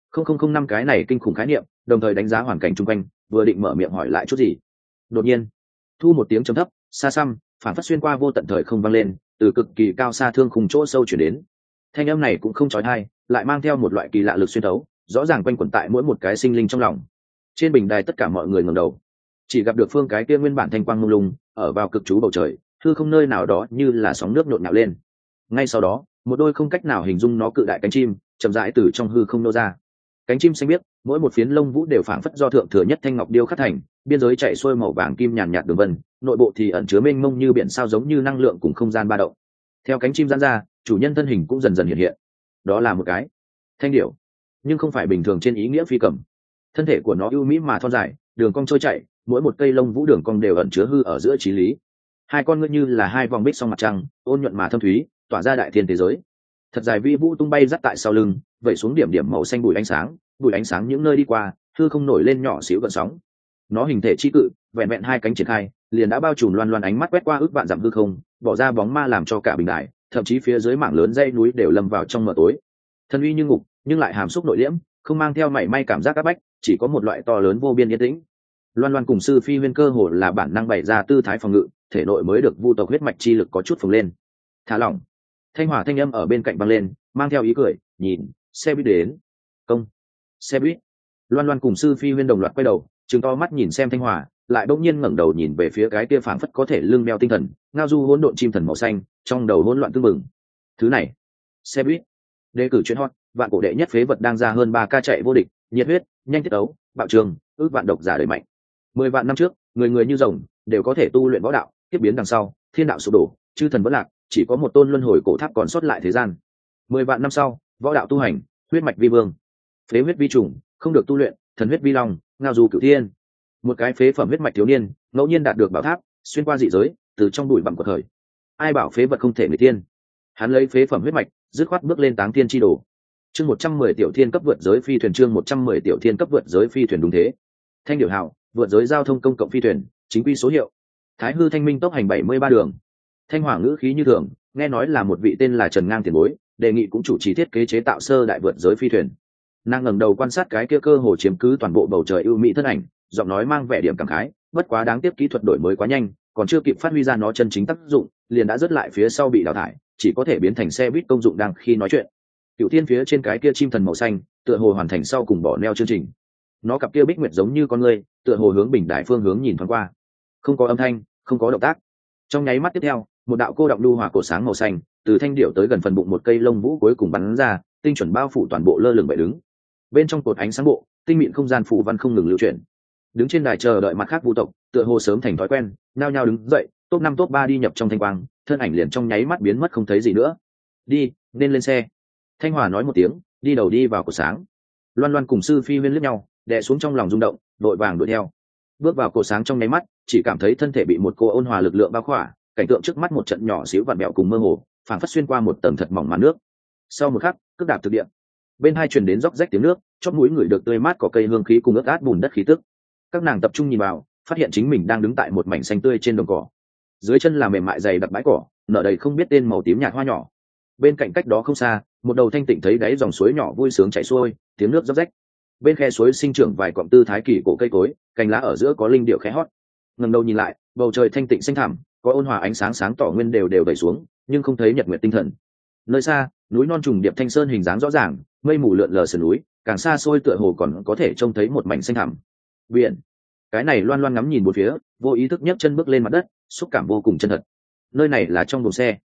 000 cái này kinh khủng khái niệm, đồng thời đánh giá hoàn cảnh chung quanh, vừa định mở miệng hỏi lại chút gì, đột nhiên thu một tiếng trầm thấp xa xăm phản phát xuyên qua vô tận thời không vang lên, từ cực kỳ cao xa thương khung chỗ sâu chuyển đến. Thanh âm này cũng không trói tai, lại mang theo một loại kỳ lạ lực xuyên thấu, rõ ràng quanh quẩn tại mỗi một cái sinh linh trong lòng. Trên bình đài tất cả mọi người ngẩng đầu, chỉ gặp được phương cái kia nguyên bản thanh quang mông lung ở vào cực chú bầu trời, hư không nơi nào đó như là sóng nước nhộn nhạo lên. Ngay sau đó, một đôi không cách nào hình dung nó cự đại cánh chim chậm rãi từ trong hư không nô ra. Cánh chim xanh biếc, mỗi một phiến lông vũ đều phảng phất do thượng thừa nhất thanh ngọc điêu khắc thành, biên giới chạy xuôi màu vàng kim nhàn nhạt đường vân, nội bộ thì ẩn chứa mênh mông như biển sao, giống như năng lượng cùng không gian ba động. Theo cánh chim giãn ra, chủ nhân thân hình cũng dần dần hiện hiện. Đó là một cái thanh điểu, nhưng không phải bình thường trên ý nghĩa phi cầm. Thân thể của nó ưu mỹ mà thon dài, đường cong trôi chảy, mỗi một cây lông vũ đường cong đều ẩn chứa hư ở giữa trí lý. Hai con ngươi như là hai vòng bích song mặt trăng, ôn nhuận mà thâm thúy, tỏa ra đại thiên thế giới. Thật dài vi vũ tung bay dắt tại sau lưng, vẩy xuống điểm điểm màu xanh bụi ánh sáng những nơi đi qua, hư không nổi lên nhỏ xíu gợn sóng. Nó hình thể chi cự, vẹn vẹn hai cánh triển khai, liền đã bao trùm Loan Loan, ánh mắt quét qua ước vạn dặm hư không, bỏ ra bóng ma làm cho cả bình đại, thậm chí phía dưới mảng lớn dãy núi đều lâm vào trong mờ tối. Thân uy như ngục, nhưng lại hàm xúc nội liễm, không mang theo mảy may cảm giác áp bách, chỉ có một loại to lớn vô biên yên tĩnh. Loan Loan cùng sư phi huyên cơ hồ là bản năng bày ra tư thái phòng ngự, thể nội mới được vu tộc huyết mạch chi lực có chút phồng lên. Thả lỏng. Thanh hỏa thanh âm ở bên cạnh vang lên, mang theo ý cười, nhìn, xe buýt đến. Công. Xe buýt. Loan Loan cùng sư phi huyên đồng loạt quay đầu, trừng to mắt nhìn xem Thanh hỏa, lại bỗng nhiên ngẩng đầu nhìn về phía cái kia phảng phất có thể lưng đeo tinh thần, ngao du hỗn độn chim thần màu xanh, trong đầu hỗn loạn tương mừng. Thứ này, xe buýt. Đề cử chuyên hot, vạn cổ đệ nhất phế vật đang ra hơn 3 ca chạy vô địch, nhiệt huyết, nhanh tiết ấu, bạo trường, ước vạn độc giả đời mạnh. 10 vạn năm trước, người người như rồng, đều có thể tu luyện võ đạo, tiếp biến đằng sau, thiên đạo sụp đổ, chư thần vẫn lạc, chỉ có một tôn luân hồi cổ tháp còn sót lại thế gian. 10 vạn năm sau, võ đạo tu hành, huyết mạch vi vương, phế huyết vi trùng, không được tu luyện, thần huyết vi long, ngao du cửu thiên. Một cái phế phẩm huyết mạch thiếu niên, ngẫu nhiên đạt được bảo tháp, xuyên qua dị giới, từ trong bụi bặm của thời. Ai bảo phế vật không thể người tiên? Hắn lấy phế phẩm huyết mạch, dứt khoát bước lên táng thiên chi đồ. Chương 110 tiểu thiên cấp vượt giới phi thuyền, chương 110 tiểu thiên cấp vượt giới phi thuyền, đúng thế. Thanh điểu hào, vượt giới giao thông công cộng phi thuyền, chính quy số hiệu. Thái hư thanh minh tốc hành 73 đường. Thanh hỏa ngữ khí như thường, nghe nói là một vị tên là Trần Ngang tiền bối, đề nghị cũng chủ trì thiết kế chế tạo sơ đại vượt giới phi thuyền. Nàng ngẩng đầu quan sát cái kia cơ hồ chiếm cứ toàn bộ bầu trời ưu mỹ thân ảnh, giọng nói mang vẻ điểm cảm khái, bất quá đáng tiếc kỹ thuật đổi mới quá nhanh, còn chưa kịp phát huy ra nó chân chính tác dụng, liền đã rớt lại phía sau bị đào thải, chỉ có thể biến thành xe buýt công dụng đang khi nói chuyện. Cửu Thiên phía trên cái kia chim thần màu xanh, tựa hồ hoàn thành sau cùng bỏ neo chương trình. Nó cặp kia bích nguyệt giống như con người, tựa hồ hướng bình đại phương hướng nhìn thoáng qua. Không có âm thanh, không có động tác. Trong nháy mắt tiếp theo, một đạo cô động lưu hỏa cổ sáng màu xanh, từ thanh điểu tới gần phần bụng một cây lông vũ cuối cùng bắn ra, tinh chuẩn bao phủ toàn bộ lơ lửng bệ đứng. Bên trong cột ánh sáng bộ, tinh mịn không gian phù văn không ngừng lưu chuyển. Đứng trên đài chờ đợi mặt khác vu tộc, tựa hồ sớm thành thói quen, nhao nhao đứng dậy, top 5 top 3 đi nhập trong thanh quang, thân ảnh liền trong nháy mắt biến mất không thấy gì nữa. Đi, nên lên xe. Thanh Hòa nói một tiếng, đi đầu đi vào cột sáng. Loan Loan cùng sư phi huyên liếc nhau, đè xuống trong lòng rung động, vội vàng đuổi theo. Bước vào cột sáng trong nháy mắt, chỉ cảm thấy thân thể bị một cô ôn hòa lực lượng bao khỏa, cảnh tượng trước mắt một trận nhỏ xíu vặn vẹo cùng mơ hồ, phảng phất xuyên qua một tầng thật mỏng màn nước. Sau một khắc, cước đạp thực địa, bên hai truyền đến róc rách tiếng nước, chóp mũi người được tươi mát có cây hương khí cùng ướt át bùn đất khí tức. Các nàng tập trung nhìn vào, phát hiện chính mình đang đứng tại một mảnh xanh tươi trên đồng cỏ. Dưới chân là mềm mại dày đặc bãi cỏ, nở đầy không biết tên màu tím nhạt hoa nhỏ. Bên cạnh cách đó không xa, một đầu thanh tịnh thấy đáy dòng suối nhỏ vui sướng chảy xuôi, tiếng nước róc rách. Bên khe suối sinh trưởng vài cọng tư thái kỳ cổ cây cối, cành lá ở giữa có linh điệu khẽ hót. Ngẩng đầu nhìn lại, bầu trời thanh tịnh xanh thẳm, có ôn hòa ánh sáng sáng tỏ nguyên đều đều vẩy xuống, nhưng không thấy nhật nguyệt tinh thần. Nơi xa, núi non trùng điệp thanh sơn hình dáng rõ ràng, mây mù lượn lờ sườn núi, càng xa xôi tựa hồ còn có thể trông thấy một mảnh xanh thẳm. Biển. Cái này Loan Loan ngắm nhìn một phía, vô ý thức nhấc chân bước lên mặt đất, xúc cảm vô cùng chân thật. Nơi này là trong buồng xe.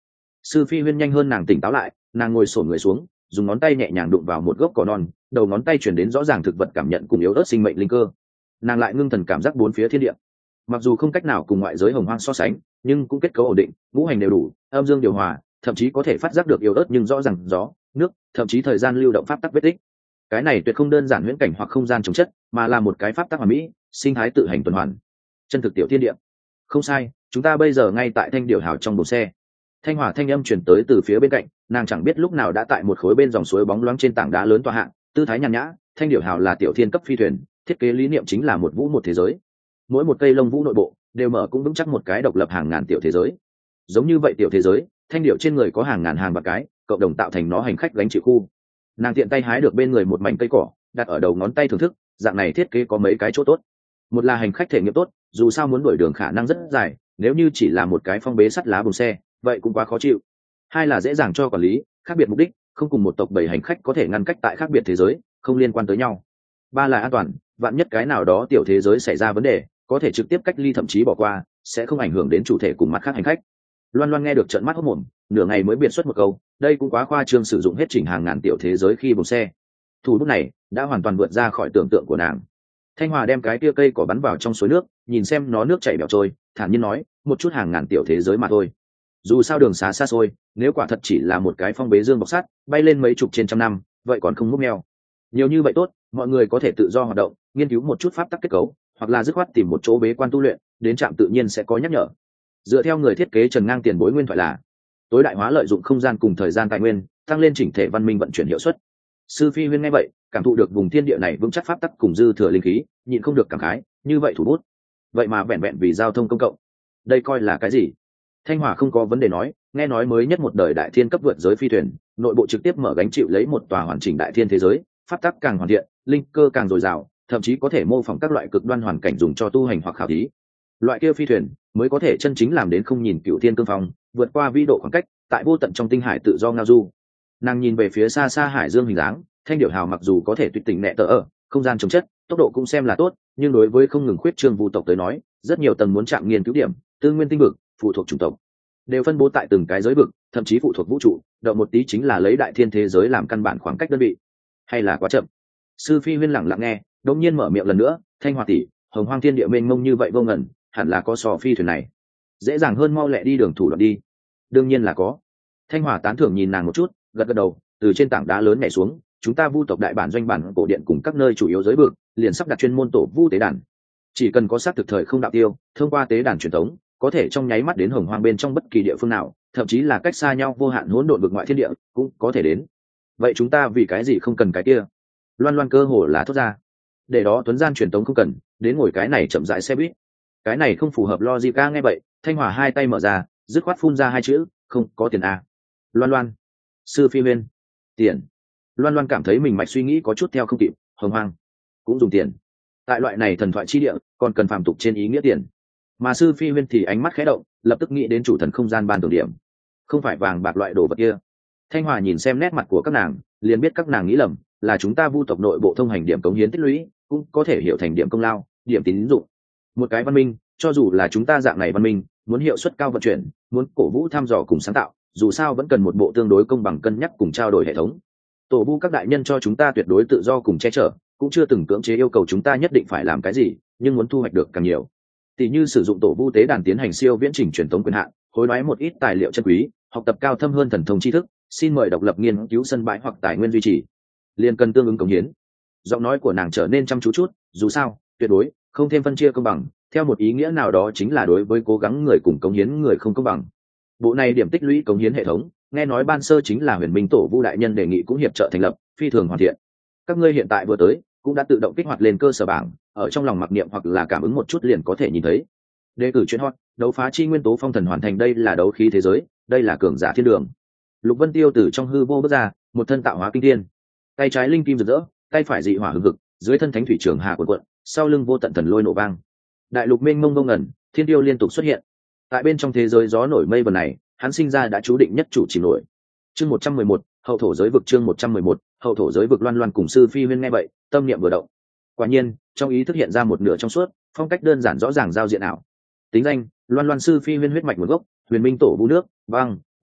Sư phi huyên nhanh hơn nàng tỉnh táo lại, nàng ngồi xổm người xuống, dùng ngón tay nhẹ nhàng đụng vào một gốc cỏ non, đầu ngón tay chuyển đến rõ ràng thực vật cảm nhận cùng yếu ớt sinh mệnh linh cơ. Nàng lại ngưng thần cảm giác bốn phía thiên địa, mặc dù không cách nào cùng ngoại giới hồng hoang so sánh, nhưng cũng kết cấu ổn định, ngũ hành đều đủ, âm dương điều hòa, thậm chí có thể phát giác được yếu ớt nhưng rõ ràng gió, nước, thậm chí thời gian lưu động pháp tắc vết tích. Cái này tuyệt không đơn giản huyễn cảnh hoặc không gian chống chất, mà là một cái pháp tắc hoàn mỹ, sinh thái tự hành tuần hoàn, chân thực tiểu thiên địa. Không sai, chúng ta bây giờ ngay tại thanh điểu hào trong bồn xe. Thanh hỏa thanh âm truyền tới từ phía bên cạnh, nàng chẳng biết lúc nào đã tại một khối bên dòng suối bóng loáng trên tảng đá lớn tọa hạng, tư thái nhàn nhã. Thanh điểu hào là tiểu thiên cấp phi thuyền, thiết kế lý niệm chính là một vũ một thế giới. Mỗi một cây lông vũ nội bộ đều mở cũng vững chắc một cái độc lập hàng ngàn tiểu thế giới. Giống như vậy tiểu thế giới, thanh điểu trên người có hàng ngàn hàng bạc cái, cộng đồng tạo thành nó hành khách gánh chịu khu. Nàng tiện tay hái được bên người một mảnh cây cỏ, đặt ở đầu ngón tay thưởng thức. Dạng này thiết kế có mấy cái chỗ tốt. Một là hành khách thể nghiệm tốt, dù sao muốn đuổi đường khả năng rất dài, nếu như chỉ là một cái phong bế sắt lá bùn xe vậy cũng quá khó chịu. Hai là dễ dàng cho quản lý, khác biệt mục đích, không cùng một tộc bảy hành khách có thể ngăn cách tại khác biệt thế giới, không liên quan tới nhau. Ba là an toàn, vạn nhất cái nào đó tiểu thế giới xảy ra vấn đề, có thể trực tiếp cách ly thậm chí bỏ qua, sẽ không ảnh hưởng đến chủ thể cùng mặt khác hành khách. Loan Loan nghe được trợn mắt hốt mồm, nửa ngày mới biện xuất một câu, đây cũng quá khoa trương, sử dụng hết chỉnh hàng ngàn tiểu thế giới khi bùn xe. Thủ bút này đã hoàn toàn vượt ra khỏi tưởng tượng của nàng. Thanh Hòa đem cái tia cây cỏ bắn vào trong suối nước, nhìn xem nó nước chảy bẹo trôi, thản nhiên nói, một chút hàng ngàn tiểu thế giới mà thôi. Dù sao đường xá xa xôi, nếu quả thật chỉ là một cái phong bế dương bọc sắt, bay lên mấy chục trên trăm năm, vậy còn không múc mèo. Nhiều như vậy tốt, mọi người có thể tự do hoạt động, nghiên cứu một chút pháp tắc kết cấu, hoặc là dứt khoát tìm một chỗ bế quan tu luyện, đến trạm tự nhiên sẽ có nhắc nhở. Dựa theo người thiết kế Trần Ngang tiền bối nguyên thoại là, tối đại hóa lợi dụng không gian cùng thời gian tài nguyên, tăng lên chỉnh thể văn minh vận chuyển hiệu suất. Sư phi huyên nghe vậy, cảm thụ được vùng thiên địa này vững chắc pháp tắc cùng dư thừa linh khí, nhịn không được cảm khái, như vậy thủ bút, vậy mà vẹn vẹn vì giao thông công cộng, đây coi là cái gì? Thanh Hỏa không có vấn đề nói, nghe nói mới nhất một đời đại thiên cấp vượt giới phi thuyền, nội bộ trực tiếp mở gánh chịu lấy một tòa hoàn chỉnh đại thiên thế giới, pháp tắc càng hoàn thiện, linh cơ càng dồi dào, thậm chí có thể mô phỏng các loại cực đoan hoàn cảnh dùng cho tu hành hoặc khảo thí. Loại kia phi thuyền mới có thể chân chính làm đến không nhìn cựu thiên cương phong, vượt qua vĩ độ khoảng cách, tại vô tận trong tinh hải tự do ngao du. Nàng nhìn về phía xa xa hải dương hình dáng, thanh điểu hào mặc dù có thể tuyệt tình nẹ tờ ở không gian chống chất, tốc độ cũng xem là tốt, nhưng đối với không ngừng khuyết trương vu tộc tới nói, rất nhiều tầng muốn chạm nghiên cứu điểm, tư nguyên tinh vực, phụ thuộc chủng tộc, đều phân bố tại từng cái giới vực, thậm chí phụ thuộc vũ trụ, động một tí chính là lấy đại thiên thế giới làm căn bản khoảng cách đơn vị, hay là quá chậm. Sư phi huyên lặng lặng nghe, đột nhiên mở miệng lần nữa, Thanh Hòa tỷ, hồng hoang thiên địa mênh mông như vậy vô ngần, hẳn là có sò phi thuyền này dễ dàng hơn mau lẹ đi đường thủ đoạn đi. Đương nhiên là có. Thanh Hòa tán thưởng nhìn nàng một chút, gật gật đầu, từ trên tảng đá lớn nhảy xuống, chúng ta vu tộc đại bản doanh bản cổ điện cùng các nơi chủ yếu giới vực liền sắp đặt chuyên môn tổ vu tế đàn, chỉ cần có xác thực thời không đạo tiêu, thông qua tế đàn truyền thống, có thể trong nháy mắt đến hồng hoang bên trong bất kỳ địa phương nào, thậm chí là cách xa nhau vô hạn hỗn độn vực ngoại thiên địa cũng có thể đến. Vậy chúng ta vì cái gì không cần cái kia? Loan Loan cơ hồ là thốt ra. Để đó tuấn gian truyền thống không cần, đến ngồi cái này chậm rãi xe buýt. Cái này không phù hợp logic. Nghe vậy, Thanh Hòa hai tay mở ra, dứt khoát phun ra hai chữ, không có tiền à. Loan Loan, sư phi huyên, tiền. Loan Loan cảm thấy mình mạch suy nghĩ có chút theo không kịp, hồng hoang cũng dùng tiền. Tại loại này thần thoại chi địa, còn cần phàm tục trên ý nghĩa tiền. Mà sư phi huyên thì ánh mắt khẽ động, lập tức nghĩ đến chủ thần không gian ban tưởng điểm, không phải vàng bạc loại đồ vật kia. Thanh Hòa nhìn xem nét mặt của các nàng, liền biết các nàng nghĩ lầm, là chúng ta vu tộc nội bộ thông hành điểm cống hiến tích lũy, cũng có thể hiểu thành điểm công lao, điểm tín dụng. Một cái văn minh, cho dù là chúng ta dạng này văn minh, muốn hiệu suất cao vận chuyển, muốn cổ vũ tham dò cùng sáng tạo, dù sao vẫn cần một bộ tương đối công bằng cân nhắc cùng trao đổi hệ thống. Tổ vu các đại nhân cho chúng ta tuyệt đối tự do cùng che chở, cũng chưa từng cưỡng chế yêu cầu chúng ta nhất định phải làm cái gì, nhưng muốn thu hoạch được càng nhiều. Tỷ như sử dụng tổ vu tế đàn tiến hành siêu viễn trình truyền thống quyền hạn, hối đoái một ít tài liệu chân quý, học tập cao thâm hơn thần thông tri thức, xin mời độc lập nghiên cứu sân bãi hoặc tài nguyên duy trì, liền cần tương ứng cống hiến. Giọng nói của nàng trở nên chăm chú chút, dù sao, tuyệt đối không thêm phân chia công bằng, theo một ý nghĩa nào đó chính là đối với cố gắng người cùng cống hiến người không công bằng. Bộ này điểm tích lũy cống hiến hệ thống, nghe nói ban sơ chính là Huyền Minh Tổ Vu đại nhân đề nghị cũng hiệp trợ thành lập, phi thường hoàn thiện. Các ngươi hiện tại vừa tới, cũng đã tự động kích hoạt lên cơ sở bảng, ở trong lòng mặc niệm hoặc là cảm ứng một chút liền có thể nhìn thấy. Đề cử chuyên hot, đấu phá chi nguyên tố phong thần hoàn thành, đây là đấu khí thế giới, đây là cường giả thiên đường. Lục Vân Tiêu từ trong hư vô bước ra, một thân tạo hóa kinh thiên, tay trái linh kim rực rỡ, tay phải dị hỏa hừng hực, dưới thân thánh thủy trường hà cuộn cuộn, sau lưng vô tận thần lôi nổ vang. Đại lục mênh mông vô ngần, thiên tiêu liên tục xuất hiện. Tại bên trong thế giới gió nổi mây vần này, hắn sinh ra đã chú định nhất chủ chỉ nổi. Chương 111, hậu thổ giới vực. Chương 111, hậu thổ giới vực. Loan Loan cùng sư phi huyên nghe vậy, tâm niệm vừa động. Quả nhiên, trong ý thức hiện ra một nửa trong suốt, phong cách đơn giản rõ ràng giao diện ảo. Tính danh: Loan Loan sư phi huyên, huyết mạch nguồn gốc: Huyền Minh Tổ Vu nước, băng, đông,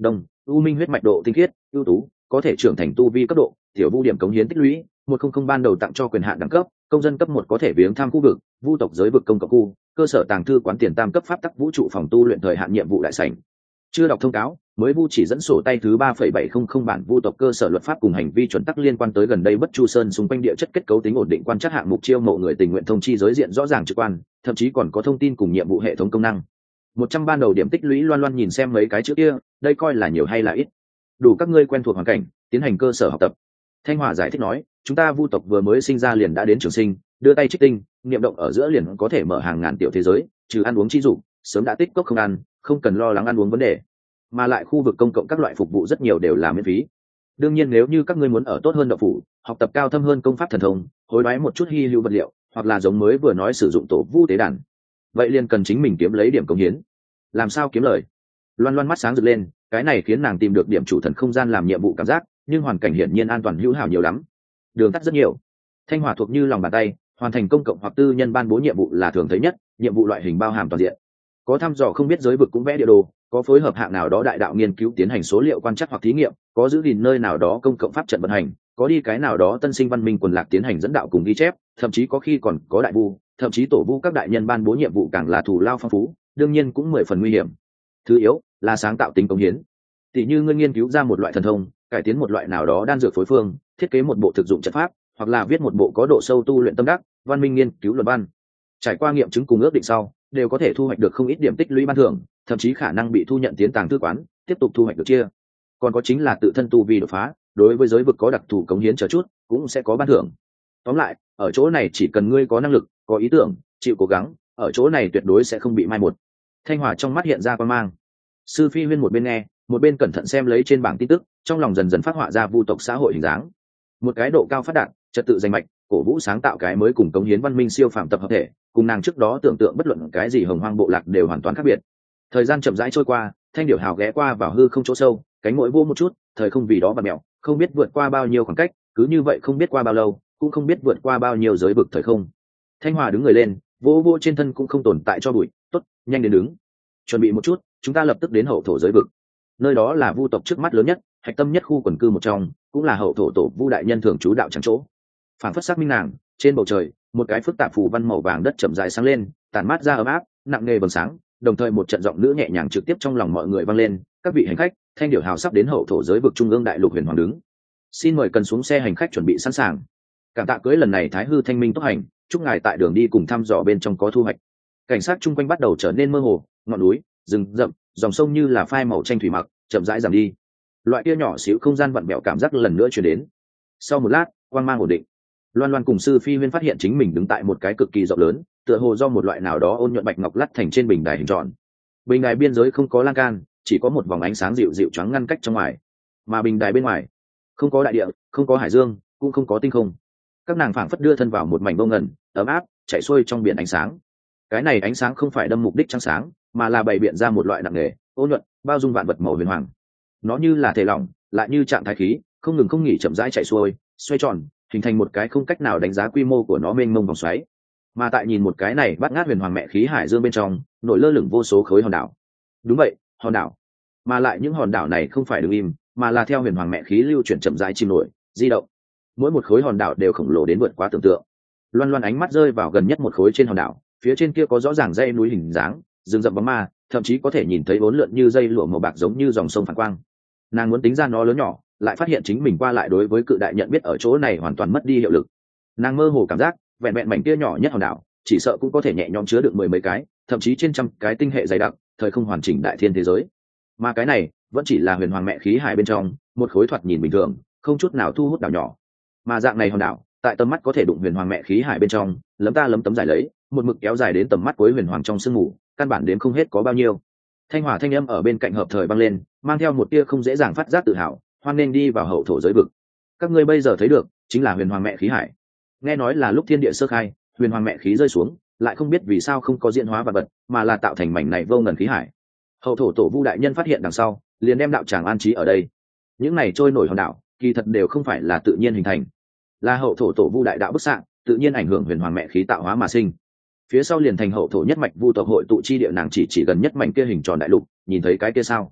u minh huyết mạch độ tinh khiết ưu tú, có thể trưởng thành tu vi cấp độ tiểu vu điểm cống hiến tích lũy 100 ban đầu tặng cho quyền hạn đẳng cấp công dân cấp 1 có thể viếng thăm khu vực vu tộc giới vực công cộng khu cơ sở tàng thư quán tiền tam cấp pháp tắc vũ trụ phòng tu luyện thời hạn nhiệm vụ đại sảnh. Chưa đọc thông cáo, mới vu chỉ dẫn sổ tay thứ 3,700 bản vu tộc cơ sở luật pháp cùng hành vi chuẩn tắc liên quan tới gần đây Bất Chu Sơn xung quanh địa chất kết cấu tính ổn định quan trắc hạng mục chiêu mộ người tình nguyện thông chi giới diện rõ ràng trực quan, thậm chí còn có thông tin cùng nhiệm vụ hệ thống công năng. 100 ban đầu điểm tích lũy. Loan Loan nhìn xem mấy cái chữ kia, đây coi là nhiều hay là ít? Đủ các ngươi quen thuộc hoàn cảnh, tiến hành cơ sở học tập. Thanh Hòa giải thích nói, chúng ta vu tộc vừa mới sinh ra liền đã đến trường sinh, đưa tay trích tinh, niệm động ở giữa liền có thể mở hàng ngàn tiểu thế giới, trừ ăn uống chi dụng, sớm đã tích cốc không ăn, không cần lo lắng ăn uống vấn đề. Mà lại khu vực công cộng các loại phục vụ rất nhiều đều là miễn phí. Đương nhiên nếu như các ngươi muốn ở tốt hơn đậu phủ, học tập cao thâm hơn công pháp thần thông, hối đoái một chút hi hữu vật liệu, hoặc là giống mới vừa nói sử dụng tổ vu tế đàn, vậy liền cần chính mình kiếm lấy điểm công hiến. Làm sao kiếm lời? Loan Loan mắt sáng rực lên, cái này khiến nàng tìm được điểm chủ thần không gian làm nhiệm vụ cảm giác, nhưng hoàn cảnh hiển nhiên an toàn hữu hảo nhiều lắm, đường tắt rất nhiều. Thanh Hòa thuộc như lòng bàn tay, hoàn thành công cộng hoặc tư nhân ban bố nhiệm vụ là thường thấy nhất, nhiệm vụ loại hình bao hàm toàn diện, có thăm dò không biết giới vực cũng vẽ địa đồ, có phối hợp hạng nào đó đại đạo nghiên cứu tiến hành số liệu quan trắc hoặc thí nghiệm, có giữ gìn nơi nào đó công cộng pháp trận vận hành, có đi cái nào đó tân sinh văn minh quần lạc tiến hành dẫn đạo cùng ghi chép, thậm chí có khi còn có đại vu, thậm chí tổ vu các đại nhân ban bố nhiệm vụ càng là thù lao phong phú, đương nhiên cũng 10 phần nguy hiểm. Thứ yếu là sáng tạo tính cống hiến. Tỷ như ngươi nghiên cứu ra một loại thần thông, cải tiến một loại nào đó đan dược phối phương, thiết kế một bộ thực dụng trận pháp, hoặc là viết một bộ có độ sâu tu luyện tâm đắc, văn minh nghiên cứu luận văn. Trải qua nghiệm chứng cùng ước định sau, đều có thể thu hoạch được không ít điểm tích lũy ban thưởng, thậm chí khả năng bị thu nhận tiến tàng thư quán, tiếp tục thu hoạch được chia. Còn có chính là tự thân tu vi đột phá, đối với giới vực có đặc thù cống hiến chờ chút, cũng sẽ có ban thưởng. Tóm lại, ở chỗ này chỉ cần ngươi có năng lực, có ý tưởng, chịu cố gắng, ở chỗ này tuyệt đối sẽ không bị mai một. Thanh Hòa trong mắt hiện ra quan mang. Sư Phi Huyên một bên nghe, một bên cẩn thận xem lấy trên bảng tin tức, trong lòng dần dần phát họa ra vu tộc xã hội hình dáng. Một cái độ cao phát đạt, trật tự danh mạch, cổ vũ sáng tạo cái mới cùng cống hiến văn minh siêu phàm tập hợp thể, cùng nàng trước đó tưởng tượng bất luận cái gì hồng hoang bộ lạc đều hoàn toàn khác biệt. Thời gian chậm rãi trôi qua, Thanh Điểu Hào ghé qua vào hư không chỗ sâu, cánh mũi vô một chút, thời không vì đó và mèo, không biết vượt qua bao nhiêu khoảng cách, cứ như vậy không biết qua bao lâu, cũng không biết vượt qua bao nhiêu giới vực thời không. Thanh Hòa đứng người lên, vô vô trên thân cũng không tồn tại cho bụi, tốt, nhanh đến đứng. Chuẩn bị một chút, chúng ta lập tức đến hậu thổ giới vực. Nơi đó là vu tộc trước mắt lớn nhất, hạch tâm nhất khu quần cư một trong, cũng là hậu thổ tổ vu đại nhân thường trú đạo trắng chỗ. Phản phất xác minh nàng, trên bầu trời, một cái phức tạp phù văn màu vàng đất chậm rãi sáng lên, tản mát ra ấm áp, nặng nề bừng sáng, đồng thời một trận giọng nữ nhẹ nhàng trực tiếp trong lòng mọi người vang lên, các vị hành khách, Thanh Điểu Hào sắp đến hậu thổ giới vực trung ương đại lục huyền hoàng đứng. Xin mời cần xuống xe hành khách chuẩn bị sẵn sàng. Cảm tạ cưới lần này Thái Hư Thanh Minh tốc hành, chúc ngài tại đường đi cùng thăm dò bên trong có thu hoạch. Cảnh sát chung quanh bắt đầu trở nên mơ hồ, ngọn núi, rừng rậm, dòng sông như là phai màu tranh thủy mặc, chậm rãi giảm đi. Loại kia nhỏ xíu không gian vặn vẹo cảm giác lần nữa truyền đến. Sau một lát, quang mang ổn định. Loan Loan cùng Sư Phi Huyên phát hiện chính mình đứng tại một cái cực kỳ rộng lớn, tựa hồ do một loại nào đó ôn nhuận bạch ngọc lắt thành trên bình đài hình tròn. Bình đài biên giới không có lan can, chỉ có một vòng ánh sáng dịu dịu choáng ngăn cách trong ngoài. Mà bình đài bên ngoài, không có đại địa, không có hải dương, cũng không có tinh không. Các nàng phảng phất đưa thân vào một mảnh bông ngần, ấm áp, chảy xuôi trong biển ánh sáng. Cái này ánh sáng không phải đâm mục đích trắng sáng, mà là bày biện ra một loại nặng nề, ôn nhuận, bao dung vạn vật màu huyền hoàng. Nó như là thể lỏng, lại như trạng thái khí, không ngừng không nghỉ chậm rãi chạy xuôi, xoay tròn, hình thành một cái không cách nào đánh giá quy mô của nó mênh mông vòng xoáy. Mà tại nhìn một cái này bắt ngát huyền hoàng mẹ khí hải dương bên trong, nổi lơ lửng vô số khối hòn đảo. Đúng vậy, hòn đảo. Mà lại những hòn đảo này không phải đứng im, mà là theo huyền hoàng mẹ khí lưu chuyển chậm rãi chìm nổi, di động. Mỗi một khối hòn đảo đều khổng lồ đến vượt quá tưởng tượng. Loan Loan ánh mắt rơi vào gần nhất một khối trên hòn đảo, phía trên kia có rõ ràng dãy núi hình dáng, rừng rậm bóng ma, thậm chí có thể nhìn thấy bốn lượn như dây lụa màu bạc giống như dòng sông phản quang. Nàng muốn tính ra nó lớn nhỏ, lại phát hiện chính mình qua lại đối với cự đại nhận biết ở chỗ này hoàn toàn mất đi hiệu lực. Nàng mơ hồ cảm giác vẹn vẹn mảnh kia nhỏ nhất hòn đảo chỉ sợ cũng có thể nhẹ nhõm chứa được 10 mấy cái, thậm chí trên trăm cái tinh hệ dày đặc, thời không hoàn chỉnh đại thiên thế giới. Mà cái này vẫn chỉ là huyền hoàng mẹ khí hải bên trong một khối thoạt nhìn bình thường, không chút nào thu hút đảo nhỏ. Mà dạng này hòn đảo tại tầm mắt có thể đụng huyền hoàng mẹ khí hải bên trong, lấm ta lấm tấm giải lấy, một mực kéo dài đến tầm mắt cuối huyền hoàng trong sương mù, căn bản đếm không hết có bao nhiêu. Thanh Hòa thanh âm ở bên cạnh hợp thời vang lên, mang theo một tia không dễ dàng phát giác tự hào, hoan nên đi vào hậu thổ giới vực. Các ngươi bây giờ thấy được chính là huyền hoàng mẹ khí hải. Nghe nói là lúc thiên địa sơ khai, huyền hoàng mẹ khí rơi xuống, lại không biết vì sao không có diễn hóa vật vật, mà là tạo thành mảnh này vô ngần khí hải. Hậu thổ tổ vu đại nhân phát hiện đằng sau, liền đem đạo tràng an trí ở đây. Những này trôi nổi hòn đảo, kỳ thật đều không phải là tự nhiên hình thành, là hậu thổ tổ vu đại đạo bức xạ, tự nhiên ảnh hưởng huyền hoàng mẹ khí tạo hóa mà sinh. Phía sau liền thành hậu thổ nhất mạch vu tộc hội tụ chi địa. Nàng chỉ gần nhất mảnh kia hình tròn đại lục, nhìn thấy cái kia sao?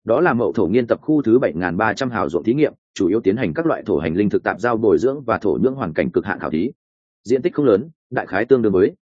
Đó là mậu thổ nghiên tập khu thứ 7.300 hào ruộng thí nghiệm, chủ yếu tiến hành các loại thổ hành linh thực tạp giao bồi dưỡng và thổ nhưỡng hoàn cảnh cực hạn khảo thí. Diện tích không lớn, đại khái tương đương với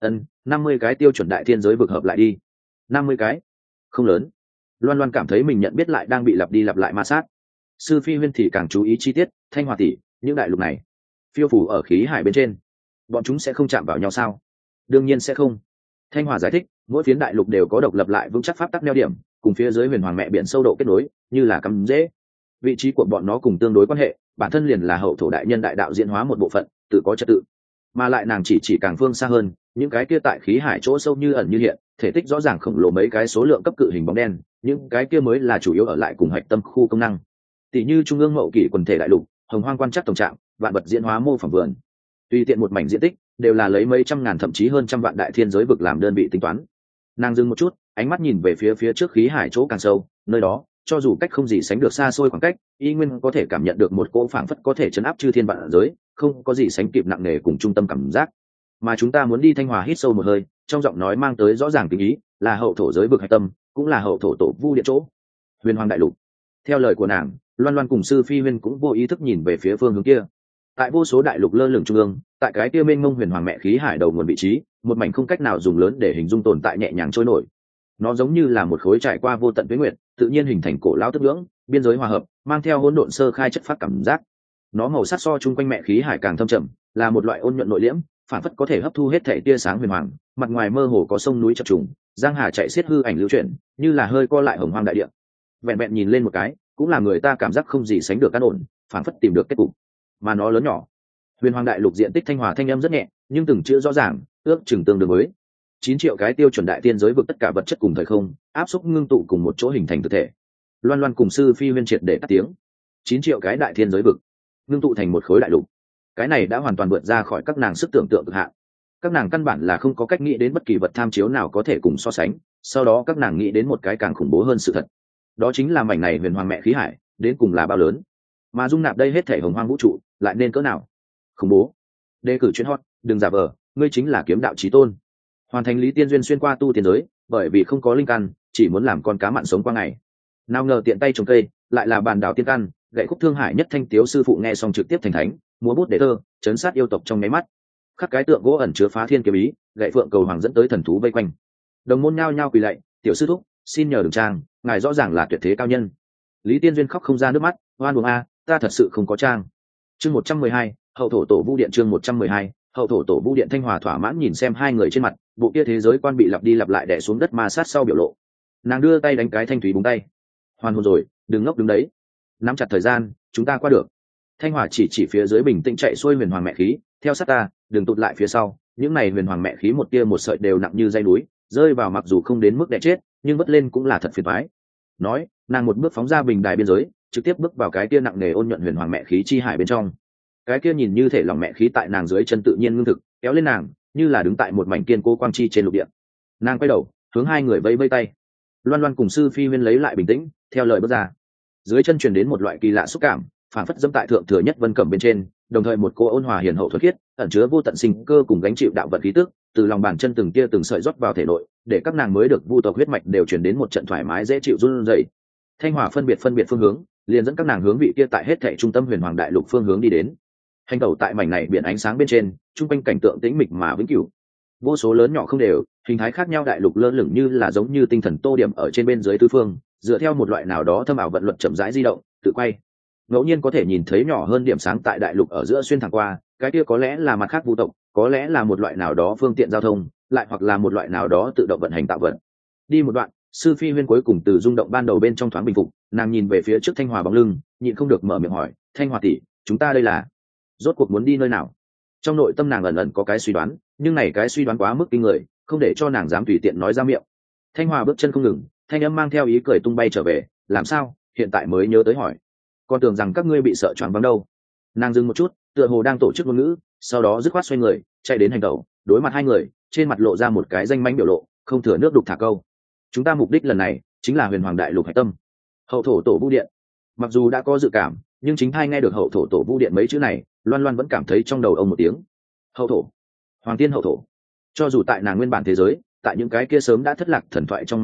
50 cái tiêu chuẩn đại thiên giới vực hợp lại đi. 50 cái không lớn. Loan Loan cảm thấy mình nhận biết lại đang bị lặp đi lặp lại ma sát. Sư Phi Huyên thì càng chú ý chi tiết. Thanh Hòa tỷ, những đại lục này phiêu phù ở khí hải bên trên, bọn chúng sẽ không chạm vào nhau sao? Đương nhiên sẽ không. Thanh Hòa giải thích, mỗi phiến đại lục đều có độc lập lại vững chắc pháp tắc neo điểm, cùng phía dưới huyền hoàng mẹ biển sâu độ kết nối, như là cắm rễ. Vị trí của bọn nó cùng tương đối quan hệ, bản thân liền là hậu thổ đại nhân đại đạo diễn hóa một bộ phận, tự có trật tự. Mà lại nàng chỉ càng phương xa hơn, những cái kia tại khí hải chỗ sâu như ẩn như hiện, thể tích rõ ràng khổng lồ mấy cái số lượng cấp cự hình bóng đen, những cái kia mới là chủ yếu ở lại cùng hạch tâm khu công năng. Tỷ như trung ương mậu kỷ quần thể đại lục, hồng hoang quan chắc tổng trạng, vạn vật diễn hóa mô phỏng vườn. Tùy tiện một mảnh diện tích đều là lấy mấy trăm ngàn thậm chí hơn trăm vạn đại thiên giới vực làm đơn vị tính toán. Nàng dừng một chút, ánh mắt nhìn về phía trước khí hải chỗ càng sâu, nơi đó cho dù cách không gì sánh được xa xôi khoảng cách, y nguyên có thể cảm nhận được một cỗ phảng phất có thể chấn áp chư thiên vạn giới, không có gì sánh kịp nặng nề cùng trung tâm cảm giác. Mà chúng ta muốn đi Thanh Hòa hít sâu một hơi, trong giọng nói mang tới rõ ràng tình ý, là hậu thổ giới vực hạch tâm, cũng là hậu thổ tổ vu điện chỗ, huyền hoàng đại lục. Theo lời của nàng, Loan Loan cùng sư Phi Huyên cũng vô ý thức nhìn về phía phương hướng kia. Tại vô số đại lục lơ lửng trung ương, tại cái kia mênh mông huyền hoàng mẹ khí hải đầu nguồn vị trí, một mảnh không cách nào dùng lớn để hình dung tồn tại nhẹ nhàng trôi nổi. Nó giống như là một khối trải qua vô tận tuế nguyệt, tự nhiên hình thành cổ lão tức ngưỡng, biên giới hòa hợp, mang theo hỗn độn sơ khai chất phát cảm giác. Nó màu sắc so chung quanh mẹ khí hải càng thâm trầm, là một loại ôn nhuận nội liễm, phản phất có thể hấp thu hết thể tia sáng huyền hoàng. Mặt ngoài mơ hồ có sông núi chập trùng, giang hà chạy xiết hư ảnh lưu chuyển, như là hơi co lại hồng hoang đại địa. Vẹn vẹn nhìn lên một cái, cũng là người ta cảm giác không gì sánh được an ổn, phản phất tìm được kết cục. Mà nó lớn nhỏ, huyền hoàng đại lục diện tích Thanh Hòa thanh âm rất nhẹ, nhưng từng chữ rõ ràng, ước chừng tương đương với 9 triệu cái tiêu chuẩn đại tiên giới vực tất cả vật chất cùng thời không áp xúc ngưng tụ cùng một chỗ hình thành thực thể. Loan Loan cùng sư Phi Huyên triệt để tắt tiếng. 9 triệu cái đại thiên giới vực ngưng tụ thành một khối đại lục, cái này đã hoàn toàn vượt ra khỏi các nàng sức tưởng tượng cực hạn. Các nàng căn bản là không có cách nghĩ đến bất kỳ vật tham chiếu nào có thể cùng so sánh. Sau đó các nàng nghĩ đến một cái càng khủng bố hơn sự thật, đó chính là mảnh này huyền hoàng mẹ khí hải đến cùng là bao lớn, mà dung nạp đây hết thể hồng hoang vũ trụ lại nên cỡ nào khủng bố. Đề cử chuyên hot, đừng giả vờ, ngươi chính là kiếm đạo chí tôn. Hoàn thành Lý Tiên Duyên xuyên qua tu tiên giới, bởi vì không có linh căn, chỉ muốn làm con cá mặn sống qua ngày. Nào ngờ tiện tay trồng cây, lại là bàn đảo tiên căn, gậy khúc thương hải nhất thanh tiếu sư phụ nghe xong trực tiếp thành thánh, múa bút để thơ, chấn sát yêu tộc trong nháy mắt. Khắc cái tượng gỗ ẩn chứa phá thiên kiếm ý, gậy phượng cầu hoàng dẫn tới thần thú vây quanh. Đồng môn nhao nhao quỳ lạy, tiểu sư thúc, xin nhờ đừng trang, ngài rõ ràng là tuyệt thế cao nhân. Lý Tiên Duyên khóc không ra nước mắt, oan uổng a, ta thật sự không có trang. Chương 112, hậu thổ tổ vu điện. Chương 112, hậu thổ tổ vu điện. Thanh Hòa thỏa mãn nhìn xem hai người trên mặt, bộ kia thế giới quan bị lặp đi lặp lại đè xuống đất ma sát sau biểu lộ. Nàng đưa tay đánh cái thanh thúy búng tay. Hoàn hồn rồi, đừng ngốc đứng đấy, nắm chặt thời gian, chúng ta qua được. Thanh Hòa chỉ phía dưới bình tĩnh chạy xuôi huyền hoàng mẹ khí, theo sát ta, đừng tụt lại phía sau. Những này huyền hoàng mẹ khí một tia một sợi đều nặng như dây núi, rơi vào mặc dù không đến mức đè chết, nhưng vất lên cũng là thật phiền toái. Nói, nàng một bước phóng ra bình đài biên giới, trực tiếp bước vào cái kia nặng nề ôn nhuận huyền hoàng mẹ khí chi hải bên trong. Cái kia nhìn như thể lòng mẹ khí tại nàng dưới chân tự nhiên ngưng thực, kéo lên nàng, như là đứng tại một mảnh kiên cố quang chi trên lục địa. Nàng quay đầu, hướng hai người vẫy vẫy tay. Loan Loan cùng sư Phi Huyên lấy lại bình tĩnh, theo lời bước ra. Dưới chân truyền đến một loại kỳ lạ xúc cảm, phản phất dẫm tại thượng thừa nhất vân cẩm bên trên, đồng thời một cô ôn hòa hiền hậu thuần khiết, ẩn chứa vô tận sinh cơ cùng gánh chịu đạo vận khí tức, từ lòng bàn chân từng tia từng sợi rót vào thể nội, để các nàng mới được vu tộc huyết mạch đều truyền đến một trận thoải mái dễ chịu run rẩy. Thanh Hòa phân biệt phương hướng, liền dẫn các nàng hướng vị kia tại hết thảy trung tâm huyền hoàng đại lục phương hướng đi đến. Hành tẩu tại mảnh này biển ánh sáng bên trên, trung quanh cảnh tượng tĩnh mịch mà vĩnh cửu. Vô số lớn nhỏ không đều, hình thái khác nhau đại lục lơ lửng như là giống như tinh thần tô điểm ở trên bên dưới tứ phương, dựa theo một loại nào đó thâm ảo vận luật chậm rãi di động, tự quay. Ngẫu nhiên có thể nhìn thấy nhỏ hơn điểm sáng tại đại lục ở giữa xuyên thẳng qua, cái kia có lẽ là mặt khác vu tộc, có lẽ là một loại nào đó phương tiện giao thông, lại hoặc là một loại nào đó tự động vận hành tạo vận. Đi một đoạn, sư Phi Huyên cuối cùng từ rung động ban đầu bên trong thoáng bình phục, nàng nhìn về phía trước Thanh Hòa bóng lưng, nhịn không được mở miệng hỏi, Thanh Hòa tỷ, chúng ta đây là rốt cuộc muốn đi nơi nào? Trong nội tâm nàng ẩn ẩn có cái suy đoán, nhưng này cái suy đoán quá mức kinh người, không để cho nàng dám tùy tiện nói ra miệng. Thanh Hòa bước chân không ngừng, thanh âm mang theo ý cười tung bay trở về, làm sao hiện tại mới nhớ tới hỏi, con tưởng rằng các ngươi bị sợ choáng váng đâu. Nàng dừng một chút, tựa hồ đang tổ chức ngôn ngữ, sau đó dứt khoát xoay người chạy đến hành tẩu, đối mặt hai người, trên mặt lộ ra một cái danh mãnh biểu lộ, không thừa nước đục thả câu. Chúng ta mục đích lần này chính là huyền hoàng đại lục hải tâm, hậu thổ tổ vu điện. Mặc dù đã có dự cảm, nhưng chính hai nghe được hậu thổ tổ vu điện mấy chữ này, Loan Loan vẫn cảm thấy trong đầu ông một tiếng. Hậu thổ, hoàng tiên hậu thổ. Cho dù tại nàng nguyên bản thế giới, tại những cái kia sớm đã thất lạc thần thoại trong mảnh vỡ,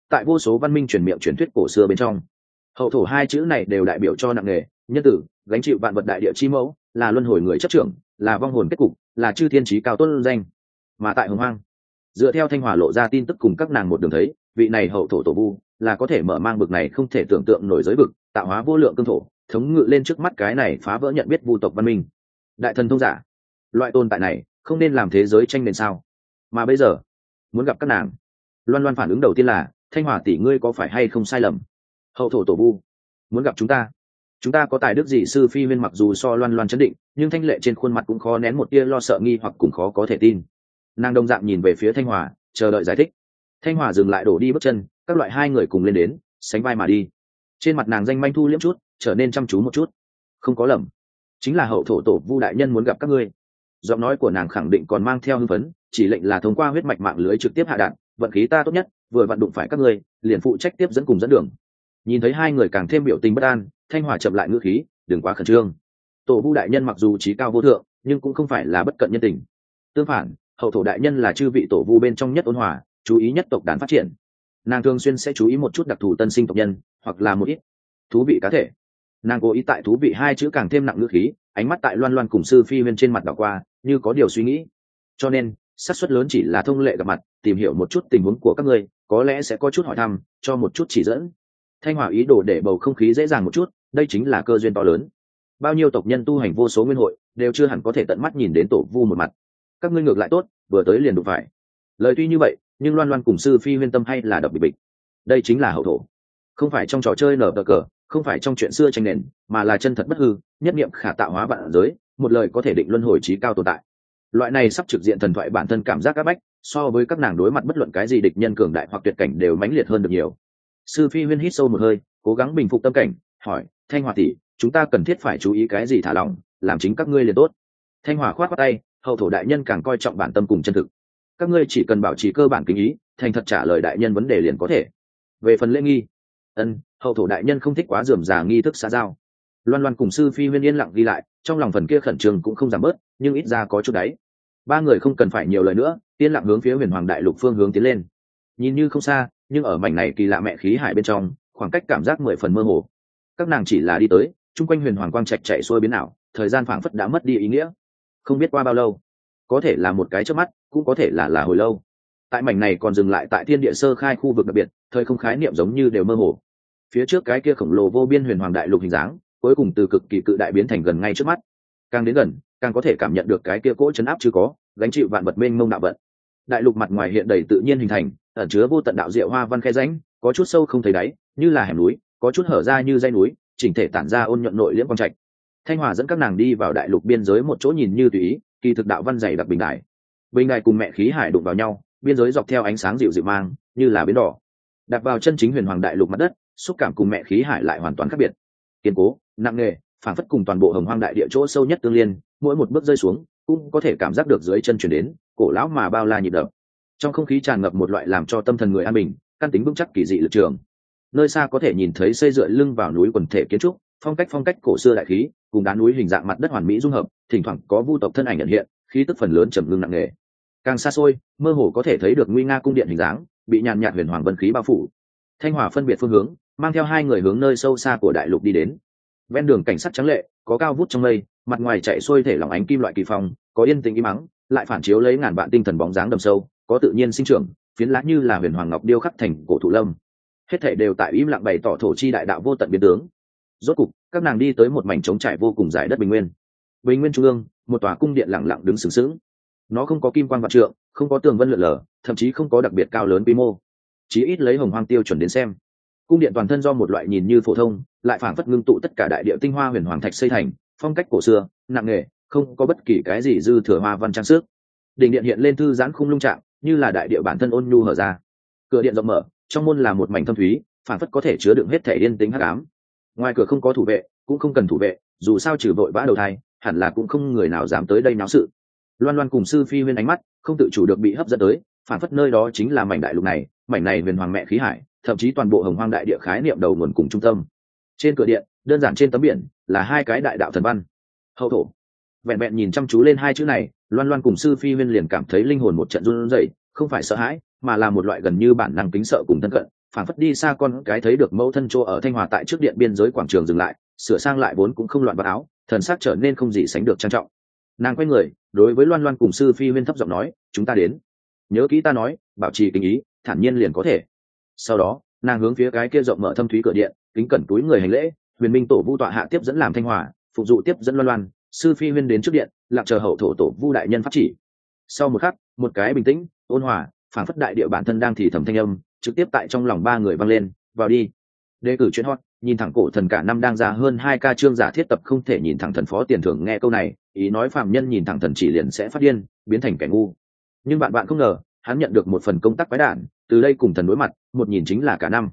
tại vô số văn minh truyền miệng truyền thuyết cổ xưa bên trong, hậu thổ hai chữ này đều đại biểu cho nặng nề, nhân tử, gánh chịu vạn vật đại địa chi mẫu, là luân hồi người chấp trưởng, là vong hồn kết cục, là chư thiên chí cao tôn danh. Mà tại hồng hoang, dựa theo Thanh Hòa lộ ra tin tức cùng các nàng một đường thấy, vị này hậu thổ tổ vu là có thể mở mang bực này không thể tưởng tượng nổi giới vực, tạo hóa vô lượng cương thổ, thống ngự lên trước mắt cái này phá vỡ nhận biết vu tộc văn minh. Đại thần thông giả, loại tồn tại này không nên làm thế giới tranh nền sao? Mà bây giờ muốn gặp các nàng, Loan Loan phản ứng đầu tiên là: Thanh Hòa tỷ, ngươi có phải hay không sai lầm? Hậu thổ tổ vu muốn gặp chúng ta có tài đức gì? Sư Phi Huyên mặc dù so Loan Loan chấn định, nhưng thanh lệ trên khuôn mặt cũng khó nén một tia lo sợ nghi hoặc cùng khó có thể tin. Nàng đồng dạng nhìn về phía Thanh Hòa, chờ đợi giải thích. Thanh Hòa dừng lại đổ đi bước chân, các loại hai người cùng lên đến, sánh vai mà đi. Trên mặt nàng danh manh thu liễm chút, trở nên chăm chú một chút. Không có lầm, chính là hậu thổ tổ vu đại nhân muốn gặp các ngươi. Giọng nói của nàng khẳng định còn mang theo hưng phấn, chỉ lệnh là thông qua huyết mạch mạng lưới trực tiếp hạ đạn, vận khí ta tốt nhất, vừa vặn đụng phải các ngươi, liền phụ trách tiếp dẫn cùng dẫn đường. Nhìn thấy hai người càng thêm biểu tình bất an, Thanh Hòa chậm lại ngữ khí, đừng quá khẩn trương. Tổ vu đại nhân mặc dù trí cao vô thượng, nhưng cũng không phải là bất cận nhân tình. Tương phản, hậu thổ đại nhân là chư vị tổ vu bên trong nhất ôn hòa, chú ý nhất tộc đàn phát triển. Nàng thường xuyên sẽ chú ý một chút đặc thù tân sinh tộc nhân, hoặc là một ít thú vị cá thể. Nàng cố ý tại thú vị hai chữ càng thêm nặng ngữ khí, ánh mắt tại Loan Loan cùng Sư Phi Huyên trên mặt đảo qua, như có điều suy nghĩ. Cho nên xác suất lớn chỉ là thông lệ gặp mặt, tìm hiểu một chút tình huống của các ngươi, có lẽ sẽ có chút hỏi thăm, cho một chút chỉ dẫn. Thanh Hòa ý đồ để bầu không khí dễ dàng một chút, đây chính là cơ duyên to lớn. Bao nhiêu tộc nhân tu hành vô số nguyên hội, đều chưa hẳn có thể tận mắt nhìn đến tổ vu một mặt. Các ngươi ngược lại tốt, vừa tới liền đụng phải. Lời tuy như vậy, nhưng Loan Loan cùng Sư Phi Huyên tâm hay là đập bịch bịch. Đây chính là hậu thổ, không phải trong trò chơi nở cờ, không phải trong chuyện xưa tranh nền, mà là chân thật bất hư, nhất niệm khả tạo hóa vạn giới, một lời có thể định luân hồi trí cao tồn tại. Loại này sắp trực diện thần thoại bản thân cảm giác áp bách, so với các nàng đối mặt bất luận cái gì địch nhân cường đại hoặc tuyệt cảnh đều mãnh liệt hơn được nhiều. Sư Phi Huyên hít sâu một hơi, cố gắng bình phục tâm cảnh, hỏi: Thanh Hòa tỷ, chúng ta cần thiết phải chú ý cái gì? Thả lỏng, làm chính các ngươi liền tốt. Thanh Hòa khoát khoát tay, hậu thổ đại nhân càng coi trọng bản tâm cùng chân thực, các ngươi chỉ cần bảo trì cơ bản kính ý, thành thật trả lời đại nhân vấn đề liền có thể. Về phần lễ nghi, hậu thổ đại nhân không thích quá rườm rà nghi thức xã giao. Loan Loan cùng Sư Phi Huyên yên lặng ghi lại, trong lòng phần kia khẩn trương cũng không giảm bớt, nhưng ít ra có chút đáy. Ba người không cần phải nhiều lời nữa, yên lặng hướng phía Huyền Hoàng Đại Lục phương hướng tiến lên. Nhìn như không xa, nhưng ở mảnh này kỳ lạ mẹ khí hải bên trong, khoảng cách cảm giác 10 phần mơ hồ. Các nàng chỉ là đi tới, chung quanh Huyền Hoàng quang trạch chạy xuôi biến ảo, thời gian phảng phất đã mất đi ý nghĩa. Không biết qua bao lâu, có thể là một cái chớp mắt, cũng có thể là hồi lâu. Tại mảnh này còn dừng lại tại thiên địa sơ khai khu vực đặc biệt, thời không khái niệm giống như đều mơ hồ. Phía trước cái kia khổng lồ vô biên Huyền Hoàng Đại Lục hình dáng, cuối cùng từ cực kỳ cự đại biến thành gần ngay trước mắt. Càng đến gần, càng có thể cảm nhận được cái kia cỗ chấn áp chưa có, gánh chịu vạn vật mênh mông đạo vận. Đại lục mặt ngoài hiện đầy tự nhiên hình thành, ẩn chứa vô tận đạo diệu hoa văn khe rãnh, có chút sâu không thấy đáy, như là hẻm núi, có chút hở ra như dãy núi, chỉnh thể tản ra ôn nhuận nội liễm quang trạch. Thanh Hòa dẫn các nàng đi vào đại lục biên giới một chỗ nhìn như tùy ý, kỳ thực đạo văn dày đặc bình đài. Bình đài cùng mẹ khí hải đụng vào nhau, biên giới dọc theo ánh sáng dịu dịu mang, như là biến đỏ. Đạp vào chân chính Huyền Hoàng Đại Lục mặt đất, xúc cảm cùng mẹ khí hải lại hoàn toàn khác biệt. Kiên cố, nặng nề, phản phất cùng toàn bộ Hồng Hoang đại địa chỗ sâu nhất tương liên, mỗi một bước rơi xuống, cũng có thể cảm giác được dưới chân chuyển đến cổ lão mà bao la nhịp đập. Trong không khí tràn ngập một loại làm cho tâm thần người an bình, căn tính vững chắc kỳ dị lực trường. Nơi xa có thể nhìn thấy xây dựa lưng vào núi quần thể kiến trúc, phong cách cổ xưa đại khí, cùng đá núi hình dạng mặt đất hoàn mỹ dung hợp, thỉnh thoảng có vu tộc thân ảnh ẩn hiện, khí tức phần lớn trầm ngưng nặng nề. Càng xa xôi, mơ hồ có thể thấy được nguy nga cung điện hình dáng, bị nhàn nhạt huyền hoàng vân khí bao phủ. Thanh Hòa phân biệt phương hướng, mang theo hai người hướng nơi sâu xa của đại lục đi đến. Ven đường cảnh sắc trắng lệ, có cao vút trong mây, mặt ngoài chạy xuôi thể lỏng ánh kim loại kỳ phong, có yên tĩnh im mắng, lại phản chiếu lấy ngàn vạn tinh thần bóng dáng đầm sâu, có tự nhiên sinh trưởng, phiến lá như là huyền hoàng ngọc điêu khắc thành cổ thụ lâm. Hết thảy đều tại im lặng bày tỏ thổ chi đại đạo vô tận biến tướng. Rốt cục, các nàng đi tới một mảnh trống trải vô cùng dài đất bình nguyên. Bình nguyên trung ương, một tòa cung điện lặng lặng đứng sừng sững. Nó không có kim quan vạn trượng, không có tường vân lượn lờ, thậm chí không có đặc biệt cao lớn quy mô. Chí ít lấy Hồng Hoang tiêu chuẩn đến xem, cung điện toàn thân do một loại nhìn như phổ thông, lại phảng phất ngưng tụ tất cả đại địa tinh hoa huyền hoàng thạch xây thành, phong cách cổ xưa, nặng nề, không có bất kỳ cái gì dư thừa hoa văn trang sức. Đỉnh điện hiện lên thư giãn khung lung trạng, như là đại địa bản thân ôn nhu hở ra. Cửa điện rộng mở, trong môn là một mảnh thâm thúy, phảng phất có thể chứa đựng hết thể yên tĩnh hắc ám. Ngoài cửa không có thủ vệ, cũng không cần thủ vệ, dù sao trừ vội vã đầu thai, hẳn là cũng không người nào dám tới đây náo sự. Loan Loan cùng Sư Phi Huyên ánh mắt không tự chủ được bị hấp dẫn tới, phảng phất nơi đó chính là mảnh đại lục này, mảnh này huyền hoàng mẹ khí hải, thậm chí toàn bộ Hồng Hoang đại địa khái niệm đầu nguồn cùng trung tâm. Trên cửa điện, đơn giản trên tấm biển là hai cái đại đạo thần văn. Hậu thổ. Vẹn vẹn nhìn chăm chú lên hai chữ này, Loan Loan cùng Sư Phi Huyên liền cảm thấy linh hồn một trận run rẩy, không phải sợ hãi, mà là một loại gần như bản năng kính sợ cùng thân cận, phản phất đi xa con cái thấy được mẫu thân chỗ ở Thanh Hòa tại trước điện biên giới quảng trường dừng lại, sửa sang lại vốn cũng không loạn vào áo, thần sắc trở nên không gì sánh được trang trọng. Nàng quay người đối với Loan Loan cùng Sư Phi Huyên thấp giọng nói, chúng ta đến, nhớ kỹ ta nói, bảo trì tình ý, thản nhiên liền có thể. Sau đó nàng hướng phía cái kia rộng mở thâm thúy cửa điện kính cẩn túi người hành lễ. Huyền Minh tổ vu tọa hạ tiếp dẫn làm Thanh Hòa, phục dụ tiếp dẫn Loan Loan, Sư Phi Huyên đến trước điện lặng chờ hậu thổ tổ vu đại nhân pháp chỉ. Sau một khắc, một cái bình tĩnh ôn hòa phản phất đại địa bản thân đang thì thầm thanh âm trực tiếp tại trong lòng ba người vang lên, vào đi. Đề cử chuyện hot, nhìn thẳng cổ thần cả năm đang ra hơn 2 ca chương giả thiết tập không thể nhìn thẳng thần phó tiền thưởng. Nghe câu này, ý nói phàm nhân nhìn thẳng thần chỉ liền sẽ phát điên, biến thành kẻ ngu. Nhưng bạn không ngờ, hắn nhận được một phần công tác quái đản, từ đây cùng thần đối mặt, một nhìn chính là cả năm.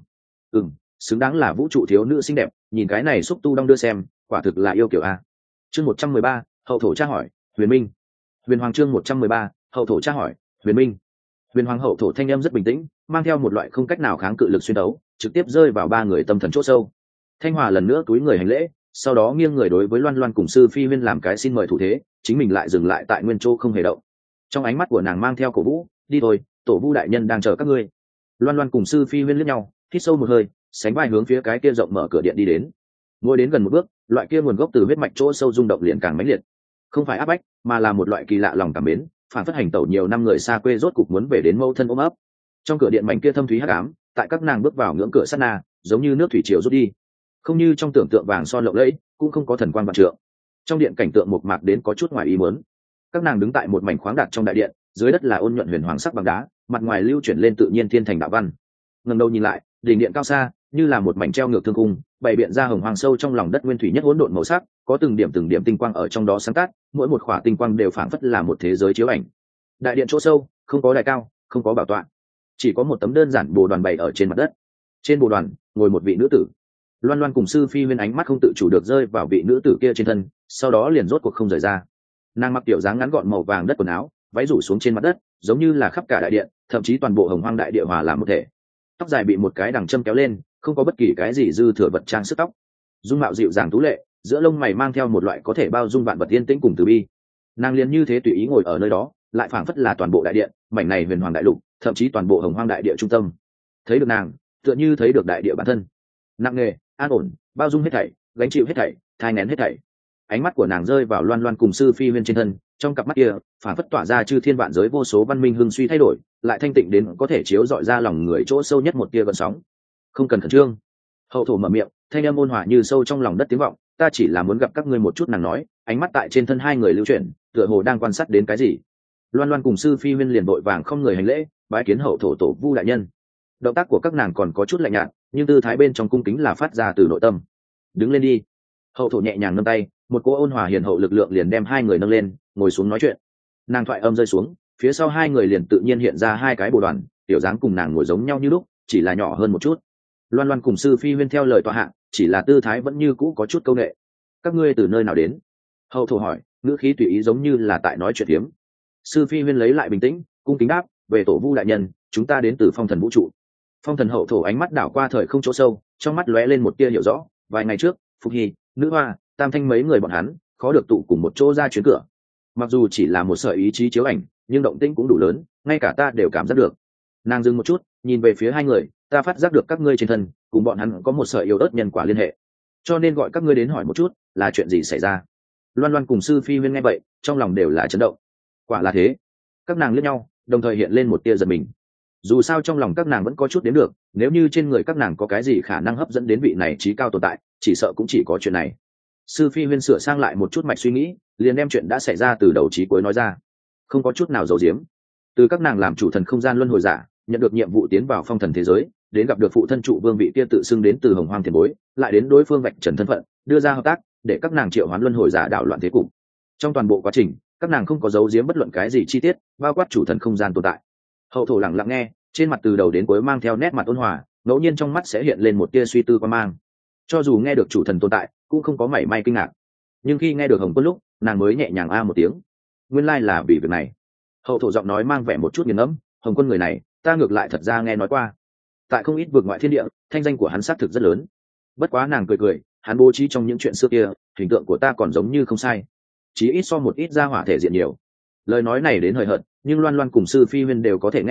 Xứng đáng là vũ trụ thiếu nữ xinh đẹp, nhìn cái này xúc tu đong đưa xem, quả thực là yêu kiểu a. Chương 113, hậu thổ tra hỏi, Huyền Minh. Huyền Hoàng chương 113, hậu thổ tra hỏi, Huyền Minh. Huyền Hoàng hậu thổ thanh âm rất bình tĩnh, mang theo một loại không cách nào kháng cự lực xuyên đấu, trực tiếp rơi vào ba người tâm thần chỗ sâu. Thanh Hòa lần nữa túi người hành lễ, sau đó nghiêng người đối với Loan Loan cùng Sư Phi Huyên làm cái xin mời thủ thế, chính mình lại dừng lại tại nguyên chỗ không hề động. Trong ánh mắt của nàng mang theo cổ vũ, đi thôi, tổ vu đại nhân đang chờ các ngươi. Loan Loan cùng Sư Phi Huyên liếc nhau, hít sâu một hơi, sánh vai hướng phía cái kia rộng mở cửa điện đi đến. Mỗi đến gần một bước, loại kia nguồn gốc từ huyết mạch chỗ sâu rung động liền càng mãnh liệt, không phải áp bách, mà là một loại kỳ lạ lòng cảm mến, phản phất hành tẩu nhiều năm người xa quê rốt cục muốn về đến mẫu thân ôm ấp. Trong cửa điện mảnh kia thâm thúy hắc ám, tại các nàng bước vào ngưỡng cửa sát na, giống như nước thủy triều rút đi, không như trong tưởng tượng vàng son lộng lẫy, cũng không có thần quang vạn trượng. Trong điện cảnh tượng mộc mạc đến có chút ngoài ý muốn. Các nàng đứng tại một mảnh khoáng đạt trong đại điện, dưới đất là ôn nhuận huyền hoàng sắc bằng đá, mặt ngoài lưu chuyển lên tự nhiên thiên thành đạo văn. Ngẩng đầu nhìn lại, đỉnh điện cao xa, như là một mảnh treo ngược thương cung, bày biện ra hồng hoàng sâu trong lòng đất nguyên thủy nhất hỗn độn màu sắc, có từng điểm tinh quang ở trong đó sáng tác, mỗi một khỏa tinh quang đều phảng phất là một thế giới chiếu ảnh. Đại điện chỗ sâu, không có đài cao, không có bảo tọa, chỉ có một tấm đơn giản bồ đoàn bày ở trên mặt đất. Trên bồ đoàn ngồi một vị nữ tử. Loan Loan cùng Sư Phi Huyên ánh mắt không tự chủ được rơi vào vị nữ tử kia trên thân, sau đó liền rốt cuộc không rời ra. Nàng mặc kiểu dáng ngắn gọn màu vàng đất quần áo, váy rủ xuống trên mặt đất, giống như là khắp cả đại điện, thậm chí toàn bộ hồng hoang đại địa hòa làm một thể. Tóc dài bị một cái đằng châm kéo lên, không có bất kỳ cái gì dư thừa vật trang sức tóc. Dung mạo dịu dàng tú lệ, giữa lông mày mang theo một loại có thể bao dung vạn vật yên tĩnh cùng từ bi. Nàng liền như thế tùy ý ngồi ở nơi đó, lại phảng phất là toàn bộ đại điện, mảnh này huyền hoàng đại lục, thậm chí toàn bộ hồng hoang đại địa trung tâm. Thấy được nàng, tựa như thấy được đại địa bản thân. Nặng nề, an ổn, bao dung hết thảy, gánh chịu hết thảy, thai nén hết thảy. Ánh mắt của nàng rơi vào Loan Loan cùng Sư Phi Huyên trên thân, trong cặp mắt kia phảng phất tỏa ra chư thiên vạn giới vô số văn minh hưng suy thay đổi, lại thanh tịnh đến có thể chiếu rọi ra lòng người chỗ sâu nhất một tia gợn sóng. Không cần khẩn trương. Hậu thổ mở miệng, thanh âm ôn hòa như sâu trong lòng đất tiếng vọng, ta chỉ là muốn gặp các ngươi một chút. Nàng nói, ánh mắt tại trên thân hai người lưu chuyển, tựa hồ đang quan sát đến cái gì. Loan Loan cùng Sư Phi Huyên liền vội vàng không người hành lễ, bái kiến hậu thổ tổ vu đại nhân. Động tác của các nàng còn có chút lạnh nhạt, nhưng tư thái bên trong cung kính là phát ra từ nội tâm. Đứng lên đi. Hậu thổ nhẹ nhàng nâng tay, một cỗ ôn hòa hiền hậu lực lượng liền đem hai người nâng lên, ngồi xuống nói chuyện. Nàng thoại âm rơi xuống, phía sau hai người liền tự nhiên hiện ra hai cái bồ đoàn, tiểu dáng cùng nàng ngồi giống nhau như lúc, chỉ là nhỏ hơn một chút. Loan Loan cùng Sư Phi Huyên theo lời tọa hạ, chỉ là tư thái vẫn như cũ có chút câu nệ. Các ngươi từ nơi nào đến? Hậu thổ hỏi, ngữ khí tùy ý giống như là tại nói chuyện hiếm. Sư Phi Huyên lấy lại bình tĩnh, cung kính đáp, về tổ vu đại nhân, chúng ta đến từ phong thần vũ trụ. Phong thần hậu thổ ánh mắt đảo qua thời không chỗ sâu, trong mắt lóe lên một tia hiểu rõ. Vài ngày trước, Phục Hy, Nữ Hoa, Tam Thanh mấy người bọn hắn khó được tụ cùng một chỗ ra chuyến cửa. Mặc dù chỉ là một sợi ý chí chiếu ảnh, nhưng động tĩnh cũng đủ lớn, ngay cả ta đều cảm giác được. Nàng dừng một chút, nhìn về phía hai người, ta phát giác được các ngươi trên thân cùng bọn hắn có một sợi yếu ớt nhân quả liên hệ, cho nên gọi các ngươi đến hỏi một chút là chuyện gì xảy ra. Loan Loan cùng Sư Phi Huyên nghe vậy, trong lòng đều là chấn động. Quả là thế. Các nàng liếc nhau, đồng thời hiện lên một tia giật mình. Dù sao trong lòng các nàng vẫn có chút đến được, nếu như trên người các nàng có cái gì khả năng hấp dẫn đến vị này trí cao tồn tại, chỉ sợ cũng chỉ có chuyện này. Sư Phi Huyên sửa sang lại một chút mạch suy nghĩ, liền đem chuyện đã xảy ra từ đầu chí cuối nói ra, không có chút nào giấu giếm. Từ các nàng làm chủ thần không gian luân hồi giả, nhận được nhiệm vụ tiến vào phong thần thế giới, đến gặp được phụ thân trụ vương vị kia tự xưng đến từ hồng hoang tiền bối, lại đến đối phương vạch trần thân phận, đưa ra hợp tác để các nàng triệu hoán luân hồi giả đảo loạn thế cục. Trong toàn bộ quá trình, các nàng không có giấu giếm bất luận cái gì chi tiết, bao quát chủ thần không gian tồn tại. Hậu thổ lặng lặng nghe, trên mặt từ đầu đến cuối mang theo nét mặt ôn hòa, ngẫu nhiên trong mắt sẽ hiện lên một tia suy tư quan mang. Cho dù nghe được chủ thần tồn tại, cũng không có mảy may kinh ngạc. Nhưng khi nghe được Hồng Quân lúc, nàng mới nhẹ nhàng a một tiếng. Nguyên lai là vì việc này. Hậu thổ giọng nói mang vẻ một chút nghiền ngẫm, Hồng Quân người này, ta ngược lại thật ra nghe nói qua. Tại không ít vực ngoại thiên địa, thanh danh của hắn xác thực rất lớn. Bất quá nàng cười cười, hắn bố trí trong những chuyện xưa kia, hình tượng của ta còn giống như không sai. Chí ít so một ít ra hỏa thể diện nhiều. Lời nói này đến hời hợt, nhưng Loan Loan cùng Sư Phi Huyên đều có thể nghe được,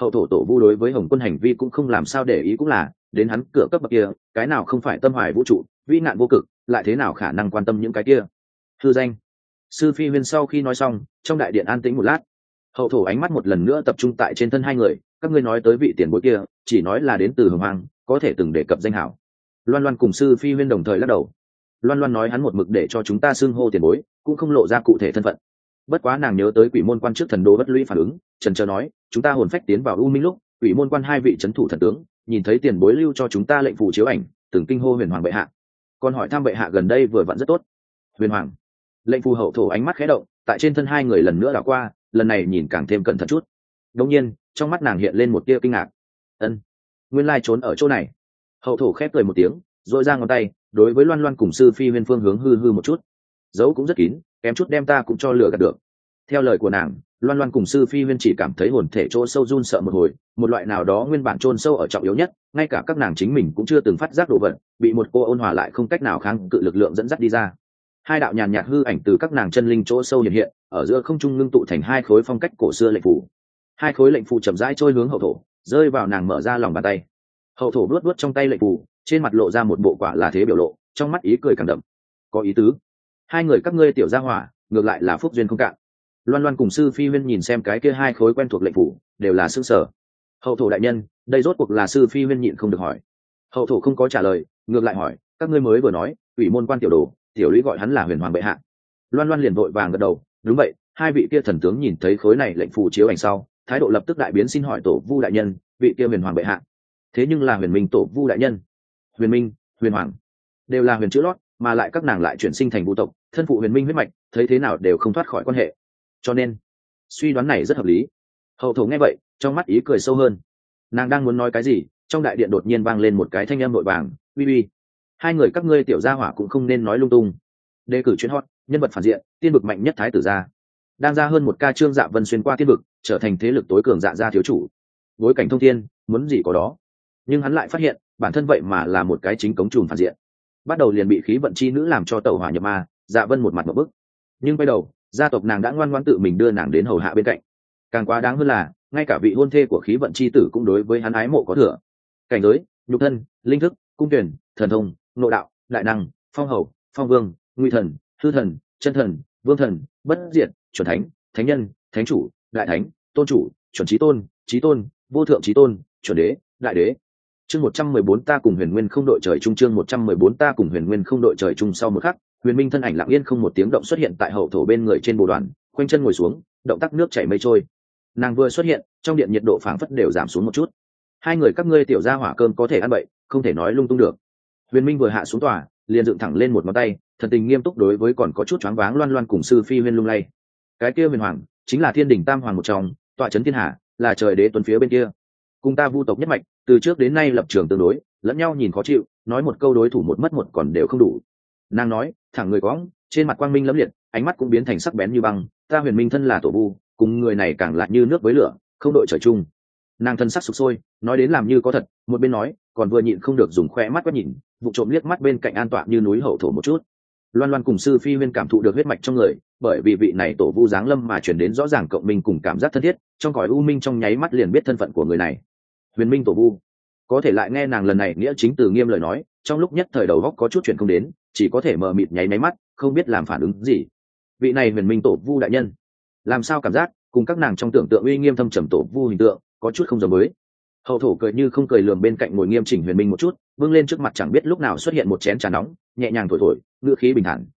hậu thổ tổ vu đối với Hồng Quân hành vi cũng không làm sao để ý, cũng là đến hắn cửa cấp bậc kia, cái nào không phải tâm hoài vũ trụ, vĩ nạn vô cực, lại thế nào khả năng quan tâm những cái kia hư danh. Sư Phi Huyên sau khi nói xong, trong đại điện an tĩnh một lát. Hậu thổ ánh mắt một lần nữa tập trung tại trên thân hai người. Các ngươi nói tới vị tiền bối kia, chỉ nói là đến từ Hồng Hoang, có thể từng đề cập danh hảo. Loan Loan cùng Sư Phi Huyên đồng thời lắc đầu. Loan Loan nói hắn một mực để cho chúng ta xưng hô tiền bối, cũng không lộ ra cụ thể thân phận. Bất quá nàng nhớ tới Quỷ Môn Quan trước thần đô bất lũy phản ứng, chần chờ nói, chúng ta hồn phách tiến vào U Minh lúc, Quỷ Môn Quan hai vị trấn thủ thần tướng, nhìn thấy tiền bối lưu cho chúng ta lệnh phù chiếu ảnh, từng kinh hô Huyền Hoàng bệ hạ. Còn hỏi thăm bệ hạ gần đây vừa vặn rất tốt. Huyền Hoàng. Lệnh phù hậu thổ ánh mắt khẽ động, tại trên thân hai người lần nữa đảo qua, lần này nhìn càng thêm cẩn thận chút. Đột nhiên, trong mắt nàng hiện lên một tia kinh ngạc. Ân, nguyên lai trốn ở chỗ này. Hậu thổ khép cười một tiếng, rồi ra ngón tay, đối với Loan Loan cùng Sư Phi Huyên phương hướng hư hư một chút. Dấu cũng rất kín, kém chút đem ta cũng cho lừa gạt được. Theo lời của nàng, Loan Loan cùng Sư Phi Huyên chỉ cảm thấy hồn thể chỗ sâu run sợ một hồi, một loại nào đó nguyên bản chôn sâu ở trọng yếu nhất, ngay cả các nàng chính mình cũng chưa từng phát giác độ vận, bị một cô ôn hòa lại không cách nào kháng cự lực lượng dẫn dắt đi ra. Hai đạo nhàn nhạt hư ảnh từ các nàng chân linh chỗ sâu hiện hiện, ở giữa không trung ngưng tụ thành hai khối phong cách cổ xưa lệnh phù. Hai khối lệnh phù chậm rãi trôi hướng hậu thổ, rơi vào nàng mở ra lòng bàn tay. Hậu thổ luốt luốt trong tay lệnh phù, trên mặt lộ ra một bộ quả là thế biểu lộ, trong mắt ý cười càng đậm. Có ý tứ. Hai người các ngươi tiểu gia hỏa, ngược lại là phúc duyên không cạn. Loan Loan cùng Sư Phi Huyên nhìn xem cái kia hai khối quen thuộc lệnh phù, đều là sửng sở. Hậu thổ đại nhân, đây rốt cuộc là Sư Phi Huyên nhịn không được hỏi. Hậu thổ không có trả lời, ngược lại hỏi, các ngươi mới vừa nói, Ủy môn quan tiểu đồ, tiểu lũy gọi hắn là Huyền Hoàng bệ hạ. Loan Loan liền vội vàng gật đầu, đúng vậy. Hai vị kia thần tướng nhìn thấy khối này lệnh phù chiếu ảnh sau, thái độ lập tức đại biến, xin hỏi tổ vu đại nhân, vị kia Huyền Hoàng bệ hạ, thế nhưng là Huyền Minh tổ vu đại nhân. Huyền Minh, Huyền Hoàng đều là huyền chữ lót, mà lại các nàng lại chuyển sinh thành vu tộc, thân phụ Huyền Minh huyết mạch, thấy thế nào đều không thoát khỏi quan hệ, cho nên suy đoán này rất hợp lý. Hậu thổ nghe vậy, trong mắt ý cười sâu hơn. Nàng đang muốn nói cái gì, trong đại điện đột nhiên vang lên một cái thanh âm vội vàng, uy uy, hai người các ngươi tiểu gia hỏa cũng không nên nói lung tung. Đề cử chuyến hot, nhân vật phản diện, tiên vực mạnh nhất thái tử gia. Đang ra hơn một ca Trương Dạ Vân xuyên qua tiên vực, trở thành thế lực tối cường dạ gia thiếu chủ. Bối cảnh thông thiên, muốn gì có đó. Nhưng hắn lại phát hiện, bản thân vậy mà là một cái chính cống trùm phản diện. Bắt đầu liền bị khí vận chi nữ làm cho tẩu hỏa nhập ma, Dạ Vân một mặt một bức. Nhưng quay đầu, gia tộc nàng đã ngoan ngoãn tự mình đưa nàng đến hầu hạ bên cạnh. Càng quá đáng hơn là, ngay cả vị hôn thê của khí vận chi tử cũng đối với hắn ái mộ có thừa. Cảnh giới, nhục thân, linh thức, cung tuyển, thần thông, nội đạo, đại năng, phong hầu, phong vương, nguy thần, hư thần, chân thần, vương thần, bất diệt, chuẩn thánh, thánh nhân, thánh chủ, đại thánh, tôn chủ, chuẩn trí tôn, vô thượng trí tôn, chuẩn đế, đại đế. Chương 114 ta cùng Huyền Nguyên không đội trời chung, chương 114 ta cùng Huyền Nguyên không đội trời chung. Sau một khắc, Huyền Minh thân ảnh lặng yên không một tiếng động xuất hiện tại hậu thổ bên người trên bồ đoàn, khoanh chân ngồi xuống, động tác nước chảy mây trôi. Nàng vừa xuất hiện, trong điện nhiệt độ phảng phất đều giảm xuống một chút. Hai người các ngươi tiểu gia hỏa cơm có thể ăn bậy, không thể nói lung tung được. Huyền Minh vừa hạ xuống tòa, liền dựng thẳng lên một ngón tay, thần tình nghiêm túc đối với còn có chút choáng váng Loan Loan cùng Sư Phi Huyên lung lay. Cái kia Huyền Hoàng chính là Thiên Đình Tam Hoàng một trong, tọa trấn thiên hạ, là trời đế tuấn phía bên kia. Cùng ta vu tộc nhất mạch, từ trước đến nay lập trường tương đối, lẫn nhau nhìn khó chịu, nói một câu đối thủ một mất một còn đều không đủ. Nàng nói, thẳng người cõng, trên mặt quang minh lẫm liệt, ánh mắt cũng biến thành sắc bén như băng. Ta Huyền Minh thân là tổ vu, cùng người này càng lại như nước với lửa, không đội trời chung. Nàng thân sắc sục sôi, nói đến làm như có thật, một bên nói, còn vừa nhịn không được dùng khoe mắt quét nhìn, vụ trộm liếc mắt bên cạnh an tọa như núi hậu thổ một chút. Loan Loan cùng Sư Phi Huyên cảm thụ được huyết mạch trong người, bởi vì vị này tổ vu giáng lâm mà chuyển đến rõ ràng cộng minh cùng cảm giác thân thiết, trong cõi u minh trong nháy mắt liền biết thân phận của người này. Huyền Minh tổ vu, có thể lại nghe nàng lần này nghĩa chính từ nghiêm lời nói, trong lúc nhất thời đầu góc có chút chuyện không đến, chỉ có thể mờ mịt nháy máy mắt, không biết làm phản ứng gì. Vị này Huyền Minh tổ vu đại nhân, làm sao cảm giác cùng các nàng trong tưởng tượng uy nghiêm thâm trầm tổ vu hình tượng có chút không giống mới. Hậu thổ cười như không cười lườm bên cạnh ngồi nghiêm chỉnh Huyền Minh một chút, vươn lên trước mặt chẳng biết lúc nào xuất hiện một chén trà nóng, nhẹ nhàng thổi thổi, ngữ khí bình thản,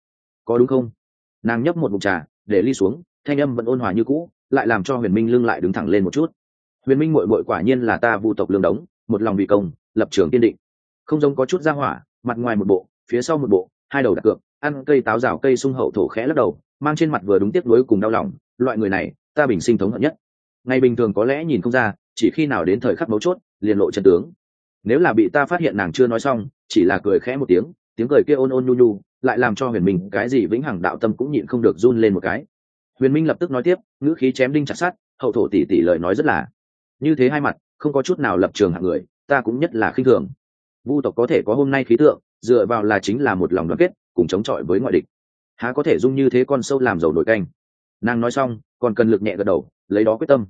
có đúng không? Nàng nhấp một ngụm trà, để ly xuống, thanh âm vẫn ôn hòa như cũ, lại làm cho Huyền Minh lưng lại đứng thẳng lên một chút. Huyền Minh muội muội quả nhiên là ta vu tộc lương đống, một lòng vì công, lập trường kiên định, không giống có chút ra hỏa, mặt ngoài một bộ, phía sau một bộ, hai đầu đặt cược, ăn cây táo rào cây sung. Hậu thổ khẽ lắc đầu, mang trên mặt vừa đúng tiếc nuối cùng đau lòng, loại người này, ta bình sinh thống hận nhất. Ngày bình thường có lẽ nhìn không ra, chỉ khi nào đến thời khắc mấu chốt, liền lộ chân tướng. Nếu là bị ta phát hiện nàng chưa nói xong, chỉ là cười khẽ một tiếng, tiếng cười kia ôn ôn nhu nhu, lại làm cho Huyền Minh cái gì vĩnh hằng đạo tâm cũng nhịn không được run lên một cái. Huyền Minh lập tức nói tiếp, ngữ khí chém đinh chặt sắt, hậu thổ tỷ tỷ lời nói rất là như thế hai mặt, không có chút nào lập trường hạng người, ta cũng nhất là khinh thường. Vu tộc có thể có hôm nay khí tượng, dựa vào là chính là một lòng đoàn kết, cùng chống chọi với ngoại địch. Há có thể dung như thế con sâu làm dầu nổi canh. Nàng nói xong, còn cần lực nhẹ gật đầu, lấy đó quyết tâm.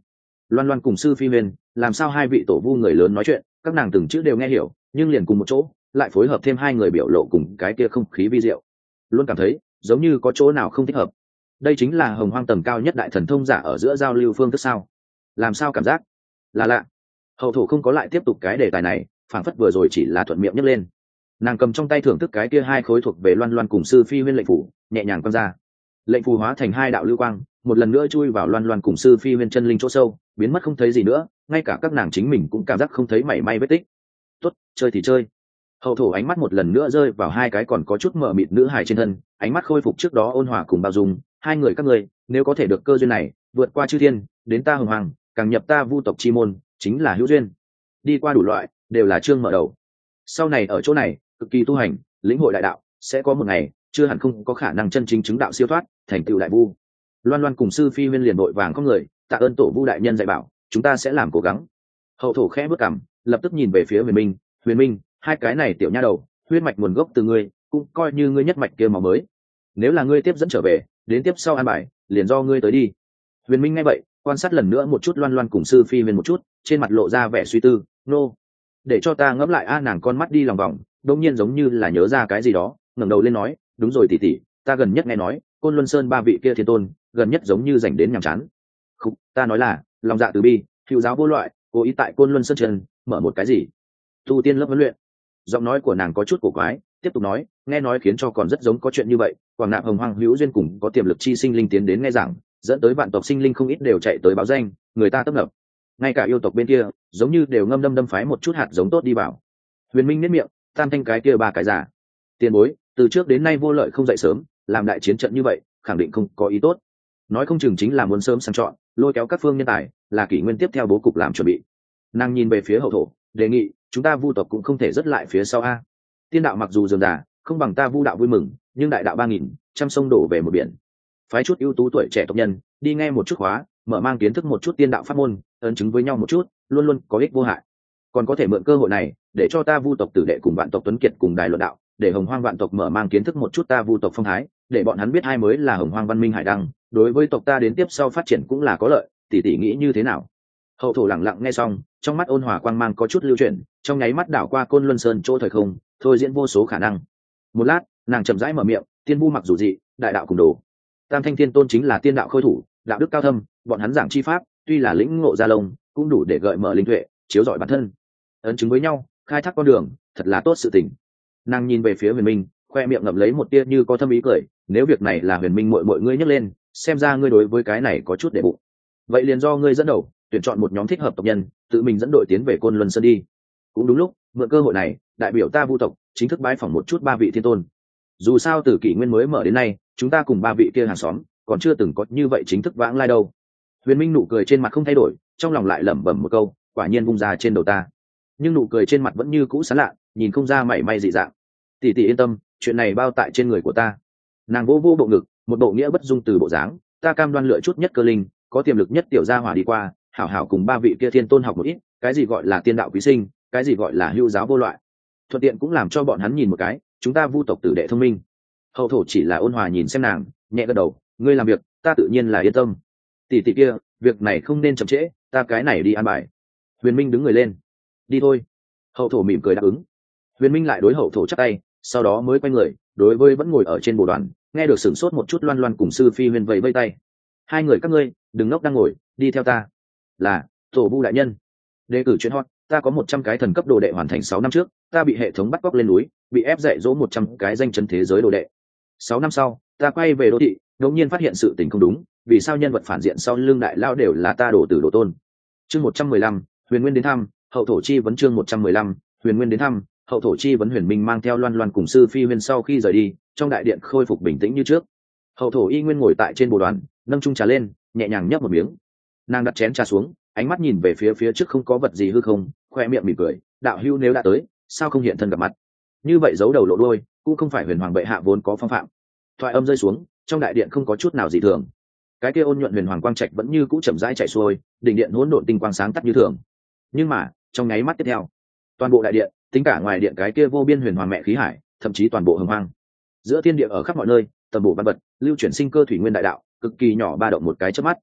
Loan Loan cùng sư phi huyền, làm sao hai vị tổ vu người lớn nói chuyện các nàng từng chữ đều nghe hiểu, nhưng liền cùng một chỗ lại phối hợp thêm hai người biểu lộ cùng cái kia không khí vi diệu, luôn cảm thấy giống như có chỗ nào không thích hợp. Đây chính là hồng hoang tầm cao nhất đại thần thông giả ở giữa giao lưu phương thức sao? Làm sao cảm giác là lạ? Hậu thổ không có lại tiếp tục cái đề tài này, phảng phất vừa rồi chỉ là thuận miệng nhấc lên. Nàng cầm trong tay thưởng thức cái kia hai khối thuộc về Loan Loan cùng sư phi huyên lệnh phủ, nhẹ nhàng quăng ra. Lệnh phù hóa thành hai đạo lưu quang, một lần nữa chui vào Loan Loan cùng sư phi huyên chân linh chỗ sâu, biến mất không thấy gì nữa, ngay cả các nàng chính mình cũng cảm giác không thấy mảy may vết tích. Tốt, chơi thì chơi. Hậu thổ ánh mắt một lần nữa rơi vào hai cái còn có chút mờ mịt nữ hài trên thân, ánh mắt khôi phục trước đó ôn hòa cùng bao dung. Hai người các ngươi, nếu có thể được cơ duyên này, vượt qua chư thiên, đến ta hồng hoàng, càng nhập ta vu tộc chi môn, chính là hữu duyên. Đi qua đủ loại, đều là chương mở đầu. Sau này ở chỗ này, cực kỳ tu hành, lĩnh hội đại đạo, sẽ có một ngày, chưa hẳn không có khả năng chân chính chứng đạo siêu thoát, thành tựu đại vu. Loan Loan cùng sư phi huyên liền vội vàng có người, tạ ơn tổ vu đại nhân dạy bảo, chúng ta sẽ làm cố gắng. Hậu thổ khẽ bước cằm, lập tức nhìn về phía Huyền Minh, hai cái này tiểu nha đầu, huyết mạch nguồn gốc từ ngươi, cũng coi như ngươi nhất mạch kia máu mới. Nếu là ngươi tiếp dẫn trở về, đến tiếp sau an bài, liền do ngươi tới đi. Huyền Minh nghe vậy, quan sát lần nữa một chút Loan Loan cùng sư phi huyên một chút, trên mặt lộ ra vẻ suy tư. Nô, để cho ta ngẫm lại a. Nàng con mắt đi lòng vòng, đột nhiên giống như là nhớ ra cái gì đó, ngẩng đầu lên nói, đúng rồi tỷ tỷ, ta gần nhất nghe nói Côn Luân Sơn ba vị kia thiên tôn gần nhất giống như dành đến nhàm chán. Không, ta nói là lòng dạ từ bi, hữu giáo vô loại, cố ý tại Côn Luân Sơn trần mở một cái gì tu tiên lớp huấn luyện. Giọng nói của nàng có chút cổ quái, tiếp tục nói, nghe nói khiến cho còn rất giống có chuyện như vậy. Quảng Nạp hồng hoang hữu duyên cùng có tiềm lực chi sinh linh tiến đến nghe giảng, dẫn tới vạn tộc sinh linh không ít đều chạy tới báo danh, người ta tấp nập. Ngay cả yêu tộc bên kia giống như đều ngâm đâm phái một chút hạt giống tốt đi vào. Huyền Minh nếp miệng, tam thanh cái kia ba cái giả tiền bối, từ trước đến nay vô lợi không dậy sớm, làm đại chiến trận như vậy khẳng định không có ý tốt. Nói không chừng chính là muốn sớm sang chọn, lôi kéo các phương nhân tài, là kỷ nguyên tiếp theo bố cục làm chuẩn bị. Nàng nhìn về phía hậu thổ, đề nghị chúng ta vu tộc cũng không thể dứt lại phía sau a. Tiên đạo mặc dù dườm già, không bằng ta vu đạo vui mừng, nhưng đại đạo 3000, trăm sông đổ về một biển. Phái chút ưu tú tuổi trẻ tộc nhân đi nghe một chút khóa, mở mang kiến thức một chút tiên đạo pháp môn, ấn chứng với nhau một chút, luôn luôn có ích vô hại. Còn có thể mượn cơ hội này để cho ta vu tộc tử đệ cùng vạn tộc tuấn kiệt cùng đài luận đạo, để hồng hoang vạn tộc mở mang kiến thức một chút ta vu tộc phong thái, để bọn hắn biết ai mới là hồng hoang văn minh hải đăng, đối với tộc ta đến tiếp sau phát triển cũng là có lợi. Tỷ tỷ nghĩ như thế nào? Hậu thổ lặng lặng nghe xong, trong mắt ôn hòa quang mang có chút lưu chuyển, trong nháy mắt đảo qua Côn Luân Sơn chỗ thời không, thôi diễn vô số khả năng. Một lát, nàng chậm rãi mở miệng, tiên vu mặc dù dị, đại đạo cùng đồ. Tam thanh thiên tôn chính là tiên đạo khôi thủ, đạo đức cao thâm, bọn hắn giảng chi pháp, tuy là lĩnh ngộ gia lông, cũng đủ để gợi mở linh tuệ, chiếu rọi bản thân. Ấn chứng với nhau, khai thác con đường, thật là tốt sự tình. Nàng nhìn về phía Huyền Minh, khoe miệng ngậm lấy một tia như có thâm ý cười, nếu việc này là Huyền Minh muội ngươi nhắc lên, xem ra ngươi đối với cái này có chút để bụng. Vậy liền do ngươi dẫn đầu, tuyển chọn một nhóm thích hợp tộc nhân, tự mình dẫn đội tiến về Côn Luân Sơn đi. Cũng đúng lúc, mượn cơ hội này, đại biểu ta vu tộc chính thức bái phỏng một chút ba vị thiên tôn. Dù sao từ kỷ nguyên mới mở đến nay, chúng ta cùng ba vị kia hàng xóm còn chưa từng có như vậy chính thức vãng lai đâu. Huyền Minh nụ cười trên mặt không thay đổi, trong lòng lại lẩm bẩm một câu, quả nhiên vung ra trên đầu ta. Nhưng nụ cười trên mặt vẫn như cũ sán lạ, nhìn không ra mảy may dị dạng. Tỷ tỷ yên tâm, chuyện này bao tại trên người của ta. Nàng vô vô bộ ngực, một bộ nghĩa bất dung từ bộ dáng, ta cam đoan lựa chút nhất cơ linh, có tiềm lực nhất tiểu gia hỏa đi qua, hảo hảo cùng ba vị kia thiên tôn học một ít, cái gì gọi là tiên đạo quý sinh, cái gì gọi là hữu giáo vô loại. Thuận tiện cũng làm cho bọn hắn nhìn một cái, chúng ta vu tộc tử đệ thông minh. Hậu thổ chỉ là ôn hòa nhìn xem nàng, nhẹ gật đầu, ngươi làm việc, ta tự nhiên là yên tâm. Tỷ tỷ kia, việc này không nên chậm trễ, ta cái này đi an bài. Huyền Minh đứng người lên, đi thôi. Hậu thổ mỉm cười đáp ứng. Huyền Minh lại đối hậu thổ chắp tay, sau đó mới quay người, đối với vẫn ngồi ở trên bồ đoàn, nghe được sửng sốt một chút Loan Loan cùng sư phi huyền vẫy vây tay. Hai người các ngươi, đừng ngốc đang ngồi, đi theo ta. Là tổ vu đại nhân. Đề cử chuyện hot, ta có 100 cái thần cấp đồ đệ hoàn thành 6 năm trước, ta bị hệ thống bắt cóc lên núi, bị ép dạy dỗ 100 cái danh chấn thế giới đồ đệ. 6 năm sau, ta quay về đô thị, đột nhiên phát hiện sự tình không đúng, vì sao nhân vật phản diện sau lưng đại lao đều là ta đổ tử đồ tôn. Chương 115, Huyền Nguyên đến thăm, hậu thổ chi vấn. Chương 115, Huyền Nguyên đến thăm, hậu thổ chi vấn. Huyền Minh mang theo Loan Loan cùng sư phi Huyền sau khi rời đi, trong đại điện khôi phục bình tĩnh như trước. Hậu thổ y nguyên ngồi tại trên bồ đoàn, nâng chung trà lên, nhẹ nhàng nhấp một miếng. Nàng đặt chén trà xuống, ánh mắt nhìn về phía trước không có vật gì hư không, khoe miệng mỉm cười, đạo hữu nếu đã tới, sao không hiện thân gặp mặt? Như vậy giấu đầu lộ đuôi, cũng không phải Huyền Hoàng bệ hạ vốn có phong phạm. Thoại âm rơi xuống, trong đại điện không có chút nào dị thường. Cái kia ôn nhuận Huyền Hoàng quang trạch vẫn như cũ chậm rãi chạy xuôi, đỉnh điện hỗn độn tinh quang sáng tắt như thường. Nhưng mà, trong nháy mắt tiếp theo, toàn bộ đại điện, tính cả ngoài điện cái kia vô biên Huyền Hoàng mẹ khí hải, thậm chí toàn bộ hồng hoang, giữa thiên địa ở khắp mọi nơi, tầm bổ văn vật, lưu chuyển sinh cơ thủy nguyên đại đạo, cực kỳ nhỏ ba động một cái chớp mắt.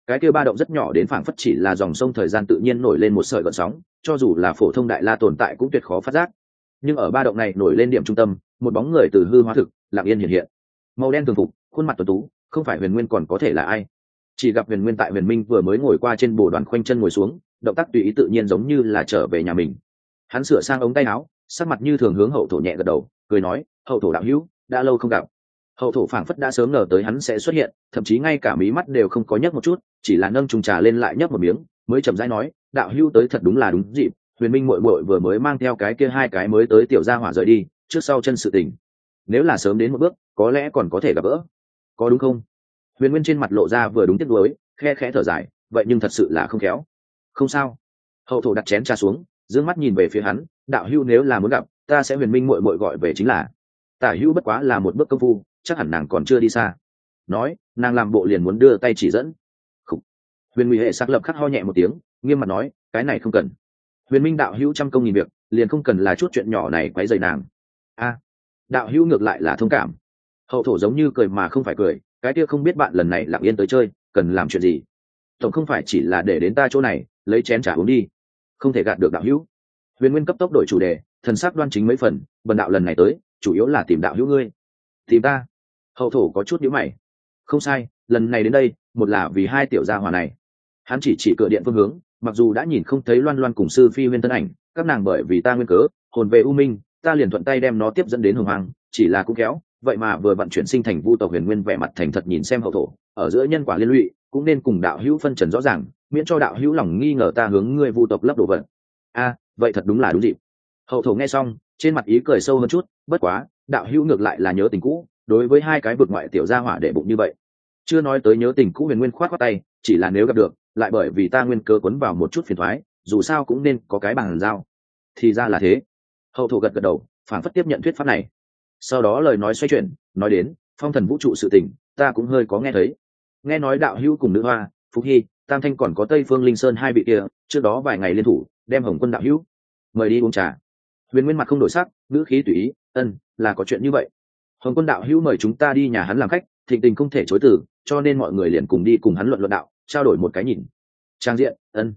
cái kia ba động rất nhỏ đến phảng phất chỉ là dòng sông thời gian tự nhiên nổi lên một sợi gợn sóng, cho dù là phổ thông đại la tồn tại cũng tuyệt khó phát giác. Nhưng ở ba động này nổi lên điểm trung tâm, một bóng người từ hư hóa thực lặng yên hiện hiện, màu đen thường phục, khuôn mặt tuấn tú, không phải Huyền Nguyên còn có thể là ai. Chỉ gặp Huyền Nguyên tại Huyền Minh vừa mới ngồi qua trên bồ đoàn khoanh chân ngồi xuống, động tác tùy ý tự nhiên giống như là trở về nhà mình. Hắn sửa sang ống tay áo, sắc mặt như thường hướng Hậu Thổ nhẹ gật đầu, cười nói: "Hậu Thổ đạo hữu, đã lâu không gặp." Hậu Thổ phảng phất đã sớm ngờ tới hắn sẽ xuất hiện, thậm chí ngay cả mí mắt đều không có nhấc một chút, chỉ là nâng chung trà lên lại nhấp một miếng, mới chậm rãi nói: "Đạo hữu tới thật đúng là đúng dịp, Huyền Minh muội muội vừa mới mang theo cái kia hai cái mới tới tiểu gia hỏa rời đi, trước sau chân sự tình. Nếu là sớm đến một bước, có lẽ còn có thể gặp gỡ. Có đúng không?" Huyền Nguyên trên mặt lộ ra vừa đúng tiếc nuối, khe khẽ thở dài, vậy nhưng thật sự là không khéo. "Không sao." Hậu Thổ đặt chén trà xuống, dương mắt nhìn về phía hắn: "Đạo hữu nếu là muốn gặp, ta sẽ Huyền Minh muội muội gọi về chính là. Tả hữu bất quá là một bước công phu, chắc hẳn nàng còn chưa đi xa." Nói, nàng làm bộ liền muốn đưa tay chỉ dẫn. Khủ. Huyền Nguy hệ sắc lập khắc ho nhẹ một tiếng, nghiêm mặt nói: "Cái này không cần. Huyền Minh đạo hữu trăm công nghìn việc, liền không cần là chút chuyện nhỏ này quấy rầy nàng." A, đạo hữu ngược lại là thông cảm. Hậu Thổ giống như cười mà không phải cười, cái kia không biết bạn lần này lặng yên tới chơi, cần làm chuyện gì? Tổng không phải chỉ là để đến ta chỗ này, lấy chén trà uống đi. Không thể gạt được đạo hữu. Huyền Nguyên cấp tốc đổi chủ đề, thần sắc đoan chính mấy phần, bần đạo lần này tới, chủ yếu là tìm đạo hữu ngươi. Tìm ta? Hậu Thổ có chút nhíu mày. Không sai, lần này đến đây, một là vì hai tiểu gia hỏa này. Hắn chỉ cửa điện phương hướng, mặc dù đã nhìn không thấy Loan Loan cùng sư phi Nguyên thân ảnh, các nàng bởi vì ta nguyên cớ, hồn về u minh, ta liền thuận tay đem nó tiếp dẫn đến Hồng Hoàng, chỉ là cũng kéo, vậy mà vừa vận chuyển sinh thành vu tộc Huyền Nguyên vẻ mặt thành thật nhìn xem Hậu Thổ, ở giữa nhân quả liên lụy, cũng nên cùng đạo hữu phân trần rõ ràng, miễn cho đạo hữu lòng nghi ngờ ta hướng ngươi vu tộc lấp đồ vật. A, vậy thật đúng là đúng dịp. Hậu Thổ nghe xong, trên mặt ý cười sâu hơn chút, bất quá, đạo hữu ngược lại là nhớ tình cũ, đối với hai cái vực ngoại tiểu gia hỏa để bụng như vậy. Chưa nói tới nhớ tình cũ. Huyền Nguyên khoát khoát tay, chỉ là nếu gặp được, lại bởi vì ta nguyên cơ quấn vào một chút phiền thoái, dù sao cũng nên có cái bàn giao. Thì ra là thế. Hậu Thổ gật gật đầu, phản phất tiếp nhận thuyết pháp này. Sau đó lời nói xoay chuyển, nói đến phong thần vũ trụ sự tình, ta cũng hơi có nghe thấy. Nghe nói đạo hữu cùng nữ hoa, Phúc Hy, Tam Thanh còn có Tây Phương Linh Sơn hai vị kia, trước đó vài ngày liên thủ, đem Hồng Quân đạo hữu mời đi uống trà. Huyền Nguyên mặt không đổi sắc, ngữ khí tùy ý: "Là có chuyện như vậy. Hồng Quân đạo hữu mời chúng ta đi nhà hắn làm khách, thịnh tình không thể chối từ, cho nên mọi người liền cùng đi cùng hắn luận luận đạo, trao đổi một cái nhìn. Trang diện,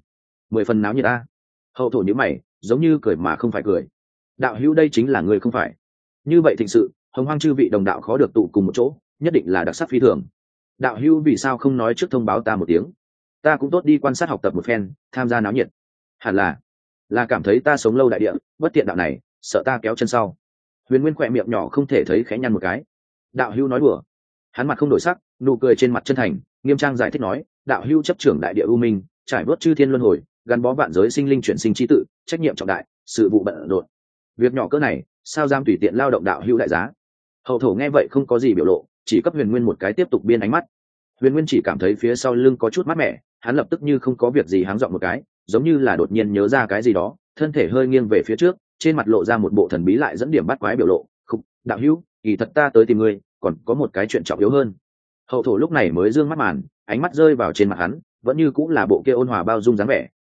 10 phần náo nhiệt ta." Hậu Thổ nhíu mày, giống như cười mà không phải cười: "Đạo hữu đây chính là người không phải. Như vậy thịnh sự, Hồng Hoang chư vị đồng đạo khó được tụ cùng một chỗ, nhất định là đặc sắc phi thường. Đạo hữu vì sao không nói trước thông báo ta một tiếng? Ta cũng tốt đi quan sát học tập một phen, tham gia náo nhiệt. Hẳn là cảm thấy ta sống lâu đại địa, bất tiện đạo này, sợ ta kéo chân sau." Huyền Nguyên khỏe miệng nhỏ không thể thấy khẽ nhăn một cái. Đạo hữu nói đùa. Hắn mặt không đổi sắc, nụ cười trên mặt chân thành, nghiêm trang giải thích nói: "Đạo hữu chấp trưởng đại địa u minh, trải vớt chư thiên luân hồi, gắn bó vạn giới sinh linh chuyển sinh chi tự, trách nhiệm trọng đại, sự vụ bận rộn. Việc nhỏ cỡ này, sao dám tùy tiện lao động đạo hữu đại giá?" Hậu Thổ nghe vậy không có gì biểu lộ, chỉ cấp Huyền Nguyên một cái tiếp tục biên ánh mắt. Huyền Nguyên chỉ cảm thấy phía sau lưng có chút mát mẻ, hắn lập tức như không có việc gì háng giọng một cái, giống như là đột nhiên nhớ ra cái gì đó, thân thể hơi nghiêng về phía trước, trên mặt lộ ra một bộ thần bí lại dẫn điểm bắt quái biểu lộ. "Khục, đạo hữu, kỳ thật ta tới tìm ngươi, còn có một cái chuyện trọng yếu hơn." Hậu Thổ lúc này mới dương mắt màn, ánh mắt rơi vào trên mặt hắn, vẫn như cũng là bộ kia ôn hòa bao dung dáng vẻ.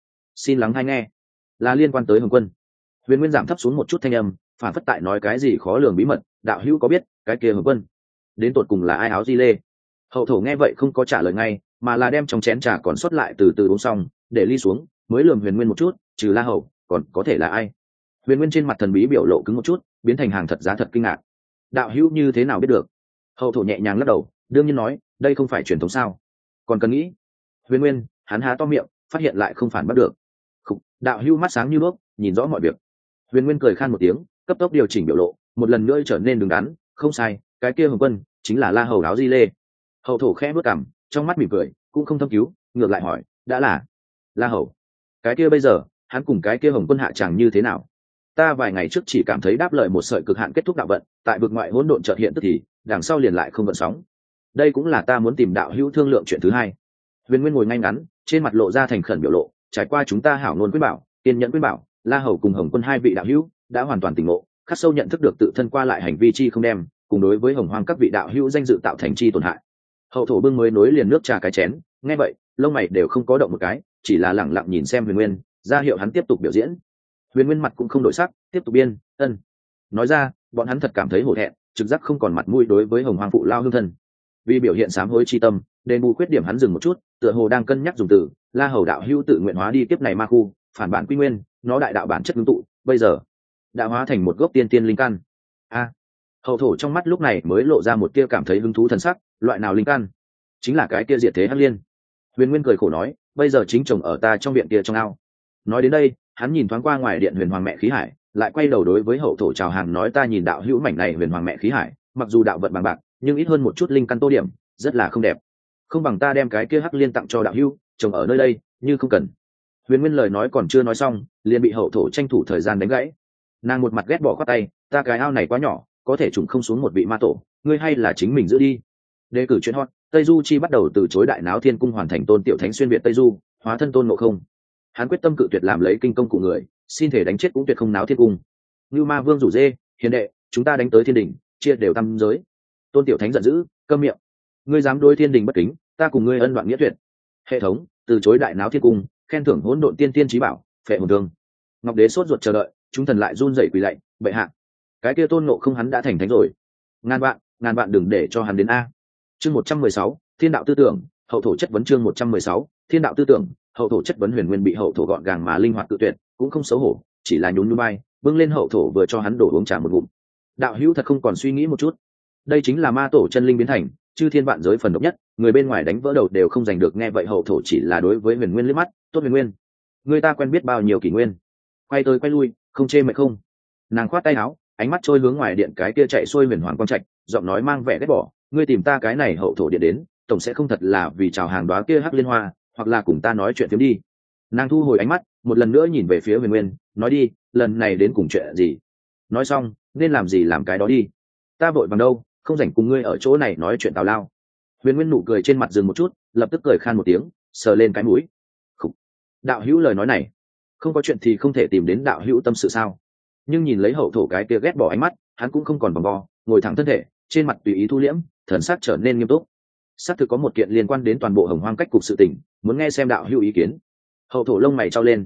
Xin lắng hay nghe. Là liên quan tới Hồng Quân." Huyền Nguyên giảm thấp xuống một chút thanh âm, phản phất tại nói cái gì khó lường bí mật: "Đạo hữu có biết cái kia Hồng Quân đến tột cùng là ai áo di lê?" Hậu Thổ nghe vậy không có trả lời ngay, mà là đem trong chén trà còn sót lại từ từ uống xong, để ly xuống, mới lườm Huyền Nguyên một chút: "Trừ La Hầu, còn có thể là ai?" Huyền Nguyên trên mặt thần bí biểu lộ cứng một chút, biến thành hàng thật giá thật kinh ngạc. "Đạo hữu như thế nào biết được?" Hậu Thổ nhẹ nhàng lắc đầu, đương nhiên nói: "Đây không phải truyền thống sao? Còn cần nghĩ?" Huyền Nguyên, hắn há to miệng, phát hiện lại không phản bắt được. Khục, đạo hữu mắt sáng như đuốc, nhìn rõ mọi việc. Huyền Nguyên cười khan một tiếng, cấp tốc điều chỉnh biểu lộ, một lần nữa trở nên đứng đắn: "Không sai, cái kia Hồng Quân chính là La Hầu áo di lê." Hậu Thổ khẽ bước cằm, trong mắt mỉm cười, cũng không thâm cứu, ngược lại hỏi: "Đã là La Hầu, cái kia bây giờ, hắn cùng cái kia Hồng Quân hạ tràng như thế nào? Ta vài ngày trước chỉ cảm thấy đáp lời một sợi cực hạn kết thúc đạo vận, tại vực ngoại hỗn độn chợt hiện tức thì, đằng sau liền lại không vận sóng. Đây cũng là ta muốn tìm đạo hữu thương lượng chuyện thứ hai." Huyền Nguyên ngồi ngay ngắn, trên mặt lộ ra thành khẩn biểu lộ: "Trải qua chúng ta hảo ngôn quyết bảo, kiên nhẫn quyết bảo, La Hầu cùng Hồng Quân hai vị đạo hữu đã hoàn toàn tỉnh ngộ, khắc sâu nhận thức được tự thân qua lại hành vi chi không đem, cùng đối với Hồng Hoang các vị đạo hữu danh dự tạo thành chi tổn hại." Hậu Thổ bưng mới nối liền nước trà cái chén, nghe vậy, lông mày đều không có động một cái, chỉ là lẳng lặng nhìn xem Huyền Nguyên, ra hiệu hắn tiếp tục biểu diễn. Huyền Nguyên mặt cũng không đổi sắc, tiếp tục biên: Nói ra, bọn hắn thật cảm thấy hổ thẹn, trực giác không còn mặt mũi đối với Hồng Hoang phụ lao hương thân. Vì biểu hiện sám hối chi tâm, đền bù khuyết điểm hắn dừng một chút, tựa hồ đang cân nhắc dùng từ La Hầu đạo hữu tự nguyện hóa đi kiếp này ma khu, phản bản quy nguyên, nó đại đạo bản chất ngưng tụ, bây giờ đã hóa thành một gốc tiên tiên linh căn. Hậu thổ trong mắt lúc này mới lộ ra một tia cảm thấy hứng thú thần sắc, loại nào linh căn? Chính là cái kia diệt thế hắc liên. Huyền Nguyên cười khổ nói, bây giờ chính chồng ở ta trong viện kia trong ao. Nói đến đây, hắn nhìn thoáng qua ngoài điện huyền hoàng mẹ khí hải, lại quay đầu đối với hậu thổ chào hàng nói, ta nhìn đạo hữu mảnh này huyền hoàng mẹ khí hải, mặc dù đạo vận bằng bạc, nhưng ít hơn một chút linh căn tô điểm, rất là không đẹp. Không bằng ta đem cái kia hắc liên tặng cho đạo hữu, trồng ở nơi đây, như không cần. Huyền Nguyên lời nói còn chưa nói xong, liền bị hậu thổ tranh thủ thời gian đánh gãy. Nàng một mặt ghét bỏ khoát tay, ta cái ao này quá nhỏ, có thể trùng không xuống một vị ma tổ, ngươi hay là chính mình giữ đi. Đề cử chuyện hot, Tây Du Chi bắt đầu từ chối đại náo thiên cung hoàn thành tôn tiểu thánh xuyên việt Tây Du, hóa thân tôn ngộ không. Hắn quyết tâm cự tuyệt làm lấy kinh công cụ người, xin thể đánh chết cũng tuyệt không náo thiên cung. Như Ma Vương rủ dê, hiền đệ, chúng ta đánh tới thiên đình, chia đều tam giới. Tôn tiểu thánh giận dữ, câm miệng. Ngươi dám đối thiên đình bất kính, ta cùng ngươi ân đoạn nghĩa tuyệt. Hệ thống, từ chối đại náo thiên cung, khen thưởng hỗn độn tiên tiên trí bảo, phệ hồn thương. Ngọc đế sốt ruột chờ đợi, chúng thần lại run rẩy quỳ lạy, bệ hạ. Cái kia tôn ngộ không hắn đã thành thánh rồi. Ngàn vạn đừng để cho hắn đến a. Chương 116, Thiên đạo tư tưởng, hậu thổ chất vấn. Chương 116, Thiên đạo tư tưởng, hậu thổ chất vấn. Huyền Nguyên bị hậu thổ gọn gàng mà linh hoạt tự tuyệt, cũng không xấu hổ, chỉ là nhún nhún vai, bưng lên hậu thổ vừa cho hắn đổ uống trà một ngụm. Đạo hữu thật không còn suy nghĩ một chút, đây chính là ma tổ chân linh biến thành, chư thiên vạn giới phần độc nhất, người bên ngoài đánh vỡ đầu đều không giành được. Nghe vậy hậu thổ chỉ là đối với Huyền Nguyên liếc mắt, tốt Huyền Nguyên, người ta quen biết bao nhiêu kỷ nguyên, quay tới quay lui, không chê mệt không. Nàng khoát tay áo, ánh mắt trôi hướng ngoài điện cái kia chạy xuôi huyền hoàng quang trạch, giọng nói mang vẻ ghét bỏ, ngươi tìm ta cái này hậu thổ điện đến, tổng sẽ không thật là vì chào hàng đóa kia hắc liên hoa, hoặc là cùng ta nói chuyện phiếm đi. Nàng thu hồi ánh mắt, một lần nữa nhìn về phía Huyền Nguyên, nói đi, lần này đến cùng chuyện gì? Nói xong, nên làm gì làm cái đó đi. Ta vội bằng đâu, không rảnh cùng ngươi ở chỗ này nói chuyện tào lao. Huyền Nguyên nụ cười trên mặt dừng một chút, lập tức cười khan một tiếng, sờ lên cái mũi. Khủ. Đạo hữu lời nói này, không có chuyện thì không thể tìm đến đạo hữu tâm sự sao? Nhưng nhìn lấy hậu thổ cái kia ghét bỏ ánh mắt, hắn cũng không còn vòng vo, ngồi thẳng thân thể, trên mặt tùy ý thu liễm, thần sắc trở nên nghiêm túc. Xác thực có một kiện liên quan đến toàn bộ Hồng Hoang cách cục sự tình, muốn nghe xem đạo hữu ý kiến. Hậu thổ lông mày trao lên,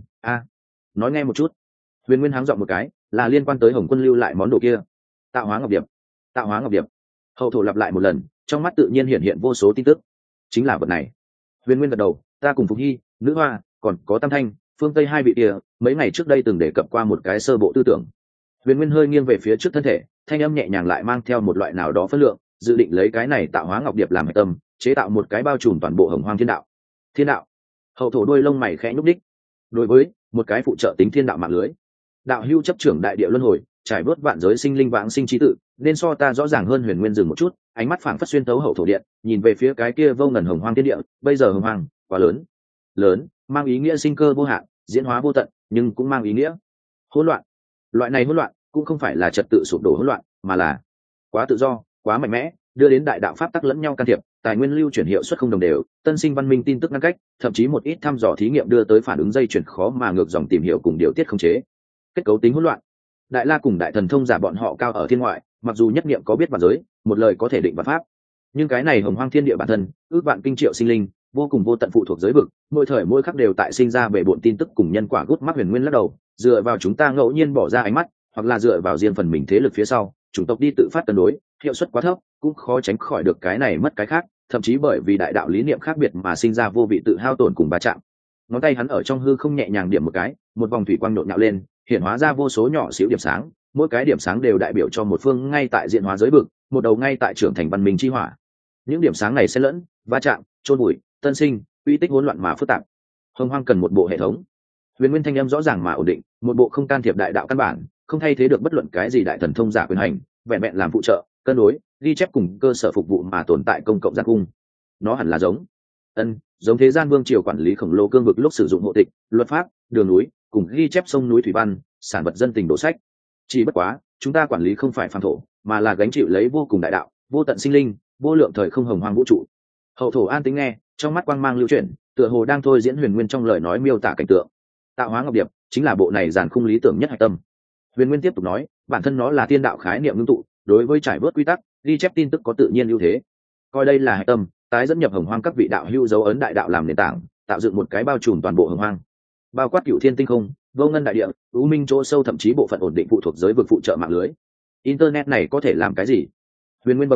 nói nghe một chút. Huyền Nguyên háng giọng một cái, là liên quan tới Hồng Quân lưu lại món đồ kia, Tạo Hóa Ngọc Điệp. Tạo Hóa Ngọc Điệp. Hậu thổ lặp lại một lần, trong mắt tự nhiên hiện hiện vô số tin tức. Chính là vật này. Huyền Nguyên gật đầu, ta cùng Phục Hy, Nữ Hoa, còn có Tam Thanh, Phương Tây hai vị kia, mấy ngày trước đây từng đề cập qua một cái sơ bộ tư tưởng. Huyền Nguyên hơi nghiêng về phía trước thân thể, thanh âm nhẹ nhàng lại mang theo một loại nào đó phất lượng, dự định lấy cái này Tạo Hóa Ngọc Điệp làm hệ tâm, chế tạo một cái bao trùm toàn bộ Hồng Hoang thiên đạo. Thiên đạo. Hậu thổ đôi lông mày khẽ nhúc đích. Đối với một cái phụ trợ tính thiên đạo mạng lưới, đạo hưu chấp trưởng đại địa luân hồi, trải vớt vạn giới sinh linh vãng sinh trí tự, nên so ta rõ ràng hơn. Huyền Nguyên dừng một chút, ánh mắt phảng phất xuyên tấu hậu thổ điện, nhìn về phía cái kia vô ngần Hồng Hoang thiên địa. Bây giờ Hồng Hoang quá lớn, mang ý nghĩa sinh cơ vô hạn, diễn hóa vô tận, nhưng cũng mang ý nghĩa hỗn loạn. Loại này hỗn loạn cũng không phải là trật tự sụp đổ hỗn loạn, mà là quá tự do, quá mạnh mẽ, đưa đến đại đạo pháp tắc lẫn nhau can thiệp, tài nguyên lưu chuyển hiệu suất không đồng đều, tân sinh văn minh tin tức ngăn cách, thậm chí một ít thăm dò thí nghiệm đưa tới phản ứng dây chuyển khó mà ngược dòng tìm hiểu cùng điều tiết khống chế. Kết cấu tính hỗn loạn. Đại La cùng đại thần thông giả bọn họ cao ở thiên ngoại, mặc dù nhất niệm có biết vạn giới, một lời có thể định vạn pháp, nhưng cái này Hồng Hoang thiên địa bản thân, ước vạn kinh triệu sinh linh, vô cùng vô tận phụ thuộc giới vực, mỗi thời mỗi khắc đều tại sinh ra bể bộn tin tức cùng nhân quả gút mắt. Huyền Nguyên lắc đầu, dựa vào chúng ta ngẫu nhiên bỏ ra ánh mắt, hoặc là dựa vào riêng phần mình thế lực phía sau, chủng tộc đi tự phát cân đối, hiệu suất quá thấp, cũng khó tránh khỏi được cái này mất cái khác, thậm chí bởi vì đại đạo lý niệm khác biệt mà sinh ra vô vị tự hao tổn cùng va chạm. Ngón tay hắn ở trong hư không nhẹ nhàng điểm một cái, một vòng thủy quang nhộn nhạo lên, hiện hóa ra vô số nhỏ xíu điểm sáng, mỗi cái điểm sáng đều đại biểu cho một phương ngay tại diện hóa giới vực, một đầu ngay tại trưởng thành văn minh chi hỏa. Những điểm sáng này xen lẫn, va chạm, chôn bụi, tân sinh, uy tích hỗn loạn mà phức tạp. Hồng Hoang cần một bộ hệ thống. Huyền Nguyên thanh âm rõ ràng mà ổn định, một bộ không can thiệp đại đạo căn bản, không thay thế được bất luận cái gì đại thần thông giả quyền hành, vẹn vẹn làm phụ trợ, cân đối, ghi chép cùng cơ sở phục vụ mà tồn tại công cộng gian cung. Nó hẳn là giống thế gian vương triều quản lý khổng lồ cương vực lúc sử dụng hộ tịch, luật pháp, đường núi, cùng ghi chép sông núi thủy văn, sản vật dân tình đổ sách. Chỉ bất quá, chúng ta quản lý không phải phàm thổ, mà là gánh chịu lấy vô cùng đại đạo, vô tận sinh linh, vô lượng thời không Hồng Hoang vũ trụ. Hậu thổ an tính nghe, trong mắt quang mang lưu chuyển, tựa hồ đang thôi diễn Huyền Nguyên trong lời nói miêu tả cảnh tượng. Tạo Hóa Ngọc Điệp chính là bộ này giàn khung lý tưởng nhất hạch tâm. Huyền Nguyên tiếp tục nói, bản thân nó là thiên đạo khái niệm ngưng tụ, đối với trải bớt quy tắc, ghi chép tin tức có tự nhiên ưu thế. Coi đây là hạch tâm, tái dẫn nhập Hồng Hoang các vị đạo hữu dấu ấn đại đạo làm nền tảng, tạo dựng một cái bao trùm toàn bộ Hồng Hoang, bao quát cửu thiên tinh không, vô ngân đại địa, u minh chỗ sâu, thậm chí bộ phận ổn định phụ thuộc giới vực phụ trợ mạng lưới. Internet này có thể làm cái gì? Huyền Nguyên bấm tay,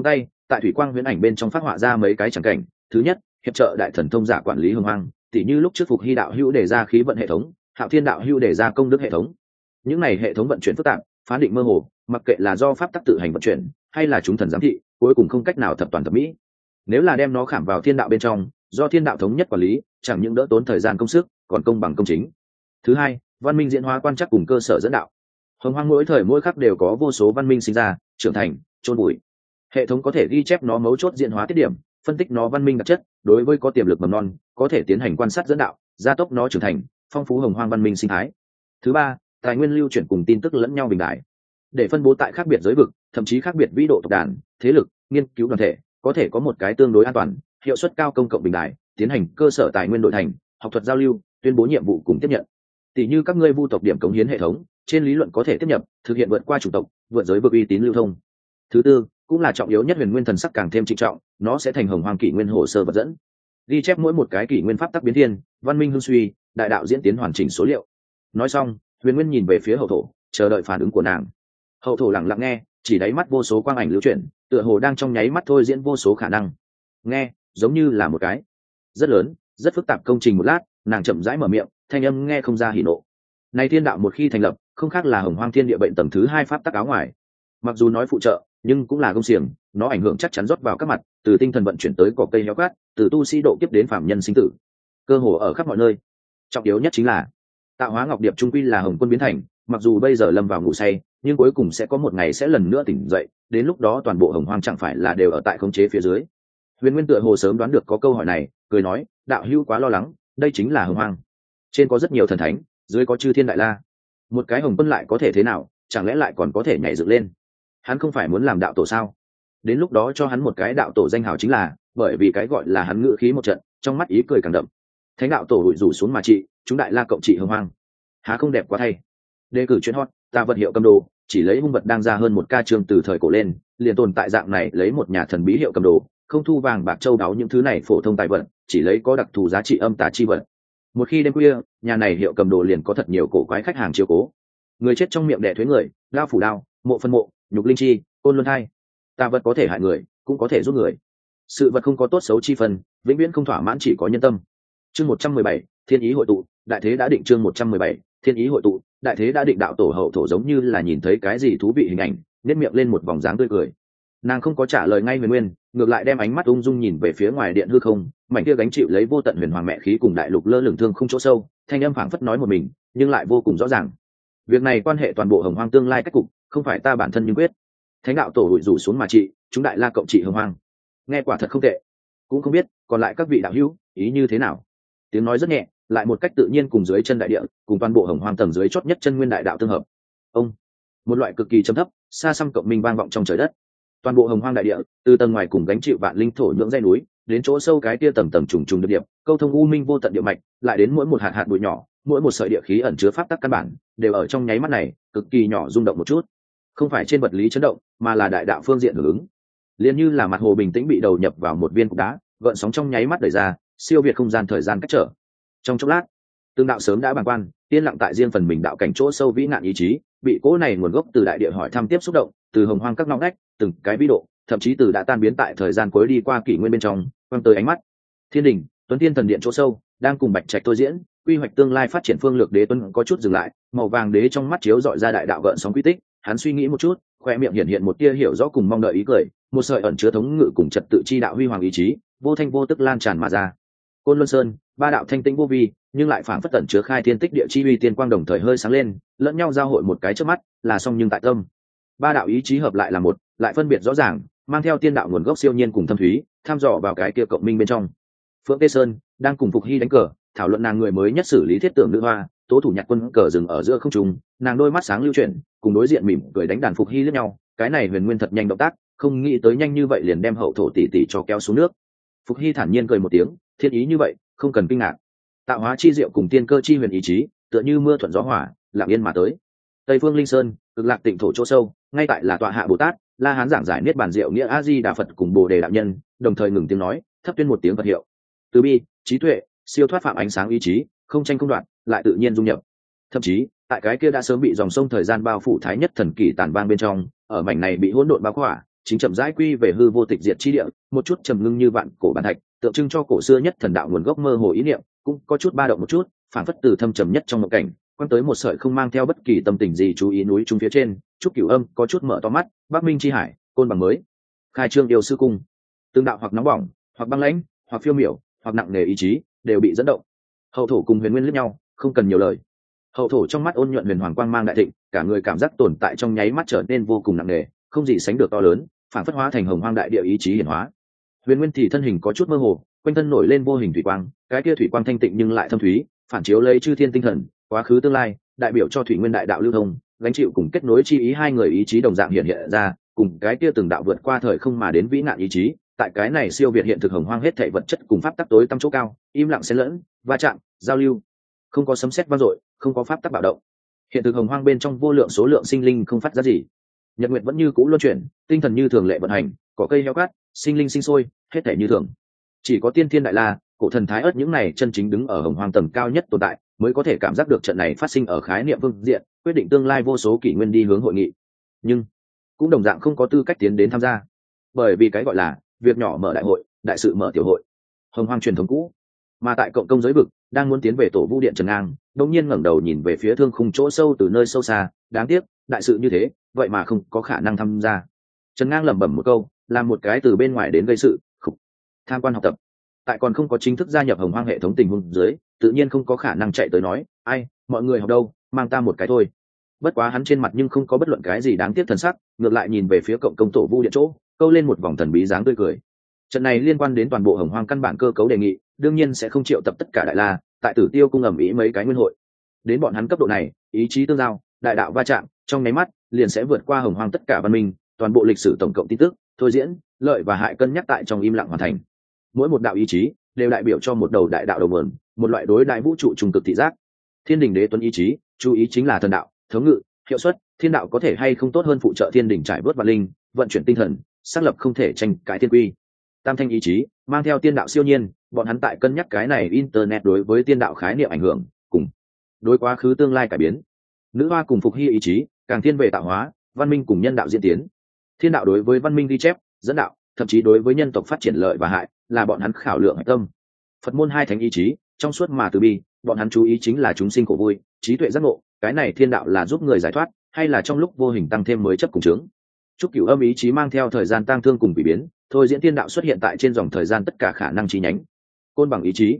tại thủy quang huyễn ảnh bên trong phát họa ra mấy cái tràng cảnh. Thứ nhất, hiệp trợ đại thần thông giả quản lý hồng hoang, tỉ như lúc trước Phục Hy đạo hữu đề ra khí vận hệ thống, Hạo Thiên đạo hữu đề ra công đức hệ thống. Những này hệ thống vận chuyển phức tạp, phán định mơ hồ, mặc kệ là do pháp tắc tự hành vận chuyển hay là chúng thần giám thị, cuối cùng không cách nào thập toàn thập mỹ. Nếu là đem nó khảm vào thiên đạo bên trong, do thiên đạo thống nhất quản lý, chẳng những đỡ tốn thời gian công sức, còn công bằng công chính. Thứ hai, văn minh diễn hóa quan trắc cùng cơ sở dẫn đạo. Hồng hoang mỗi thời mỗi khắc đều có vô số văn minh sinh ra, trưởng thành, chôn bụi. Hệ thống có thể ghi chép nó mấu chốt diễn hóa tiết điểm, phân tích nó văn minh đặc chất, đối với có tiềm lực mầm non, có thể tiến hành quan sát dẫn đạo, gia tốc nó trưởng thành, phong phú hồng hoang văn minh sinh thái. Thứ ba, tài nguyên lưu chuyển cùng tin tức lẫn nhau bình đại, để phân bố tại khác biệt giới vực, thậm chí khác biệt vĩ độ tộc đàn, thế lực, nghiên cứu đoàn thể, có thể có một cái tương đối an toàn, hiệu suất cao công cộng bình đại, tiến hành cơ sở tài nguyên đội thành, học thuật giao lưu, tuyên bố nhiệm vụ cùng tiếp nhận. Tỷ như các ngươi vu tộc điểm cống hiến hệ thống, trên lý luận có thể tiếp nhập, thực hiện vượt qua chủng tộc, vượt giới vực uy tín lưu thông. Thứ tư, cũng là trọng yếu nhất, huyền nguyên thần sắc càng thêm trịnh trọng, nó sẽ thành hồng hoang kỷ nguyên hồ sơ vật dẫn, ghi chép mỗi một cái kỷ nguyên pháp tắc biến thiên, văn minh hưng suy, đại đạo diễn tiến hoàn chỉnh số liệu. Nói xong, huyền nguyên nhìn về phía hậu thổ, chờ đợi phản ứng của nàng. Hậu thổ lặng lặng nghe, chỉ đáy mắt vô số quang ảnh lưu chuyển, tựa hồ đang trong nháy mắt thôi diễn vô số khả năng. Nghe giống như là một cái rất lớn rất phức tạp công trình. Một lát, nàng chậm rãi mở miệng, thanh âm nghe không ra hỉ nộ. Này thiên đạo một khi thành lập, không khác là hồng hoang thiên địa bệnh tầng thứ 2 pháp tắc áo ngoài. Mặc dù nói phụ trợ, nhưng cũng là công xiềng, nó ảnh hưởng chắc chắn rót vào các mặt, từ tinh thần vận chuyển tới cỏ cây héo quát, từ tu sĩ độ kiếp đến phạm nhân sinh tử, cơ hồ ở khắp mọi nơi. Trọng yếu nhất chính là tạo hóa ngọc điệp trung quy là hồng quân biến thành, mặc dù bây giờ lâm vào ngủ say, nhưng cuối cùng sẽ có một ngày sẽ lần nữa tỉnh dậy, đến lúc đó toàn bộ hồng hoang chẳng phải là đều ở tại khống chế phía dưới. Huyền Nguyên tựa hồ sớm đoán được có câu hỏi này, cười nói, đạo hữu quá lo lắng, đây chính là hồng hoang, trên có rất nhiều thần thánh, dưới có chư thiên đại la, một cái hồng quân lại có thể thế nào, chẳng lẽ lại còn có thể nhảy dựng lên? Hắn không phải muốn làm đạo tổ sao? Đến lúc đó cho hắn một cái đạo tổ danh hào chính là, bởi vì cái gọi là hắn ngữ khí một trận, trong mắt ý cười càng đậm. Thánh đạo tổ hụi rủ xuống mà trị, chúng đại la cộng trị hồng hoang, há không đẹp quá thay? Đề cử chuyên hot, ta vật hiệu cầm đồ, chỉ lấy hung vật đang ra hơn một ca chương từ thời cổ lên, liền tồn tại dạng này, lấy một nhà thần bí hiệu cầm đồ, không thu vàng bạc châu đáo những thứ này phổ thông tài vật, chỉ lấy có đặc thù giá trị âm tà chi vật. Một khi đêm khuya, nhà này hiệu cầm đồ liền có thật nhiều cổ quái khách hàng chiếu cố. Người chết trong miệng đẻ thuế người, đao phủ đao, mộ phân mộ, nhục linh chi, côn luân thai. Tà vật có thể hại người, cũng có thể giúp người. Sự vật không có tốt xấu chi phần, vĩnh viễn không thỏa mãn, chỉ có nhân tâm. Chương 117, thiên ý hội tụ, đại thế đã định. Chương 117, thiên ý hội tụ, đại thế đã định. Đạo tổ hậu thổ giống như là nhìn thấy cái gì thú vị hình ảnh, nét miệng lên một vòng dáng tươi cười. Nàng không có trả lời ngay Huyền Nguyên, ngược lại đem ánh mắt ung dung nhìn về phía ngoài điện hư không, mảnh kia gánh chịu lấy vô tận huyền hoàng mẹ khí cùng đại lục lơ lửng thương không chỗ sâu, thanh âm phảng phất nói một mình, nhưng lại vô cùng rõ ràng. Việc này quan hệ toàn bộ hồng hoang tương lai cách cục, không phải ta bản thân nhưng quyết. Thánh đạo tổ hụi rủ xuống mà trị, chúng đại la cộng trị hồng hoang. Nghe quả thật không tệ, cũng không biết còn lại các vị đạo hữu ý như thế nào. Tiếng nói rất nhẹ, lại một cách tự nhiên cùng dưới chân đại địa, cùng toàn bộ hồng hoang tầng dưới chót nhất chân nguyên đại đạo tương hợp. Ông, một loại cực kỳ trầm thấp, xa xăm cộng minh vang vọng trong trời đất. Toàn bộ hồng hoang đại địa, từ tầng ngoài cùng gánh chịu vạn linh thổ nhưỡng dãy núi, đến chỗ sâu cái tia tầng tầng trùng trùng điệp điệp, câu thông u minh vô tận địa mạch, lại đến mỗi một hạt hạt bụi nhỏ, mỗi một sợi địa khí ẩn chứa pháp tắc căn bản, đều ở trong nháy mắt này cực kỳ nhỏ rung động một chút. Không phải trên vật lý chấn động, mà là đại đạo phương diện hưởng ứng. Liên như là mặt hồ bình tĩnh bị đầu nhập vào một viên cục đá, gợn sóng trong nháy mắt đẩy ra, siêu việt không gian thời gian cách trở. Trong chốc lát, tương đạo sớm đã bàng quan, yên lặng tại riêng phần mình đạo cảnh chỗ sâu vĩ nạn ý chí, bị cỗ này nguồn gốc từ đại địa hỏi thăm tiếp xúc động, từ hồng hoang các ngóc ngách, từng cái vĩ độ, thậm chí từ đã tan biến tại thời gian cuối đi qua kỷ nguyên bên trong, quang tới ánh mắt. Thiên đình, Tuấn Thiên thần điện chỗ sâu, đang cùng Bạch Trạch tôi diễn, quy hoạch tương lai phát triển phương lược. Đế Tuấn có chút dừng lại, màu vàng đế trong mắt chiếu dọi ra đại đạo gợn sóng quy tích, hắn suy nghĩ một chút, khoe miệng hiện hiện một tia hiểu rõ cùng mong đợi ý cười, một sợi ẩn chứa thống ngự cùng trật tự chi đạo huy hoàng ý chí, vô thanh vô tức lan tràn mà ra. Côn Luân Sơn, ba đạo thanh tĩnh vô vi, nhưng lại phảng phất tẩn chứa khai thiên tích địa chi uy tiên quang đồng thời hơi sáng lên, lẫn nhau giao hội một cái trước mắt, là song nhưng tại tâm. Ba đạo ý chí hợp lại là một, lại phân biệt rõ ràng, mang theo tiên đạo nguồn gốc siêu nhiên cùng thâm thúy, tham dò vào cái kia cộng minh bên trong. Phượng Tê Sơn đang cùng Phục Hy đánh cờ, thảo luận nàng người mới nhất xử lý thiết tưởng nữ hoa, tố thủ nhạc quân cờ dừng ở giữa không trung, nàng đôi mắt sáng lưu chuyển, cùng đối diện mỉm cười đánh đàn Phục Hy lẫn nhau, cái này Huyền Nguyên thật nhanh động tác, không nghĩ tới nhanh như vậy liền đem hậu thổ tỷ tỷ cho kéo xuống nước. Phục Hy thản nhiên cười một tiếng, thiên ý như vậy, không cần kinh ngạc. Tạo hóa chi diệu cùng tiên cơ chi huyền ý chí, tựa như mưa thuận gió hỏa, lặng yên mà tới. Tây Phương Linh Sơn, cực lạc tịnh thổ chỗ sâu, ngay tại là tọa hạ Bồ Tát, La Hán giảng giải niết bàn diệu nghĩa A Di Đà Phật cùng Bồ Đề đạo nhân, đồng thời ngừng tiếng nói, thấp tuyên một tiếng Phật hiệu. Từ bi, trí tuệ, siêu thoát phạm ánh sáng ý chí, không tranh không đoạt, lại tự nhiên dung nhập. Thậm chí, tại cái kia đã sớm bị dòng sông thời gian bao phủ thái nhất thần kỳ tàn vang bên trong, ở mảnh này bị hỗn độn bao khỏa, chính chậm rãi quy về hư vô tịch diệt chi địa, một chút trầm ngưng như vạn cổ bản thạch, tượng trưng cho cổ xưa nhất thần đạo nguồn gốc mơ hồ ý niệm, cũng có chút ba động một chút, phản phất từ thâm trầm nhất trong một cảnh, quan tới một sợi không mang theo bất kỳ tâm tình gì chú ý núi trung phía trên. Trúc Cửu Âm có chút mở to mắt, Bắc Minh chi hải, côn bằng mới khai trương yêu sư cung, tương đạo hoặc nóng bỏng, hoặc băng lãnh, hoặc phiêu miểu, hoặc nặng nề ý chí, đều bị dẫn động. Hậu thổ cùng Huyền Nguyên liếc nhau, không cần nhiều lời. Hậu thổ trong mắt ôn nhuận huyền hoàng quang mang đại thịnh, cả người cảm giác tồn tại trong nháy mắt trở nên vô cùng nặng nề, không gì sánh được to lớn, phản phất hóa thành hồng hoang đại địa ý chí hiển hóa. Huyền Nguyên thì thân hình có chút mơ hồ, quanh thân nổi lên vô hình thủy quang, cái kia thủy quang thanh tịnh nhưng lại thâm thúy, phản chiếu lấy chư thiên tinh thần, quá khứ tương lai, đại biểu cho thủy nguyên đại đạo lưu thông, gánh chịu cùng kết nối chi ý hai người ý chí đồng dạng hiện hiện ra, cùng cái kia từng đạo vượt qua thời không mà đến vĩ nạn ý chí, tại cái này siêu việt hiện thực hồng hoang hết thảy vật chất cùng pháp tắc tối tăm chỗ cao, im lặng xen lẫn, va chạm, giao lưu. Không có sấm sét vang dội, không có pháp tắc bạo động. Hiện thực hồng hoang bên trong vô lượng số lượng sinh linh không phát ra gì. Nhật nguyệt vẫn như cũ luân chuyển, tinh thần như thường lệ vận hành, cỏ cây heo cát, sinh linh sinh sôi, hết thảy như thường. Chỉ có tiên thiên đại la, cổ thần thái ớt những này chân chính đứng ở hồng hoang tầng cao nhất tồn tại, mới có thể cảm giác được trận này phát sinh ở khái niệm phương diện, quyết định tương lai vô số kỷ nguyên đi hướng hội nghị. Nhưng cũng đồng dạng không có tư cách tiến đến tham gia, bởi vì cái gọi là việc nhỏ mở đại hội, đại sự mở tiểu hội, hồng hoang truyền thống cũ. Mà tại cộng công giới vực, đang muốn tiến về tổ vu điện Trần Ngang, đột nhiên ngẩng đầu nhìn về phía thương khung chỗ sâu từ nơi sâu xa, đáng tiếc, đại sự như thế, vậy mà không có khả năng tham gia. Trần Ngang lẩm bẩm một câu, làm một cái từ bên ngoài đến gây sự, tham quan học tập. Tại còn không có chính thức gia nhập hồng hoang hệ thống tình huống dưới, tự nhiên không có khả năng chạy tới nói, ai, mọi người học đâu, mang ta một cái thôi. Bất quá hắn trên mặt nhưng không có bất luận cái gì đáng tiếc thần sắc, ngược lại nhìn về phía cộng công tổ vu điện chỗ, câu lên một vòng thần bí dáng tươi cười. Trận này liên quan đến toàn bộ hồng hoang căn bản cơ cấu đề nghị, đương nhiên sẽ không triệu tập tất cả đại la, tại Tử Tiêu cung ầm ĩ mấy cái nguyên hội. Đến bọn hắn cấp độ này, ý chí tương giao, đại đạo va chạm, trong nháy mắt liền sẽ vượt qua hồng hoang tất cả văn minh, toàn bộ lịch sử tổng cộng tin tức, thôi diễn, lợi và hại cân nhắc tại trong im lặng hoàn thành. Mỗi một đạo ý chí đều đại biểu cho một đầu đại đạo đầu nguồn, một loại đối đại vũ trụ trung cực thị giác. Thiên đình đế tuấn ý chí, chú ý chính là thần đạo, thống ngự, hiệu suất, thiên đạo có thể hay không tốt hơn phụ trợ thiên đình trải vớt vạn linh, vận chuyển tinh thần, xác lập không thể tranh cãi thiên quy. Tam thanh ý chí mang theo tiên đạo siêu nhiên, bọn hắn tại cân nhắc cái này internet đối với tiên đạo khái niệm ảnh hưởng, cùng đối quá khứ tương lai cải biến. Nữ hoa cùng phục hy ý chí càng thiên về tạo hóa, văn minh cùng nhân đạo diễn tiến. Thiên đạo đối với văn minh ghi chép, dẫn đạo, thậm chí đối với nhân tộc phát triển lợi và hại, là bọn hắn khảo lượng hạch tâm. Phật môn hai thánh ý chí trong suốt mà từ bi, bọn hắn chú ý chính là chúng sinh khổ vui, trí tuệ giác ngộ, cái này thiên đạo là giúp người giải thoát, hay là trong lúc vô hình tăng thêm mới chấp cùng chướng. Trúc Cửu Âm ý chí mang theo thời gian tang thương cùng bị biến, thôi diễn thiên đạo xuất hiện tại trên dòng thời gian tất cả khả năng chi nhánh. Côn bằng ý chí,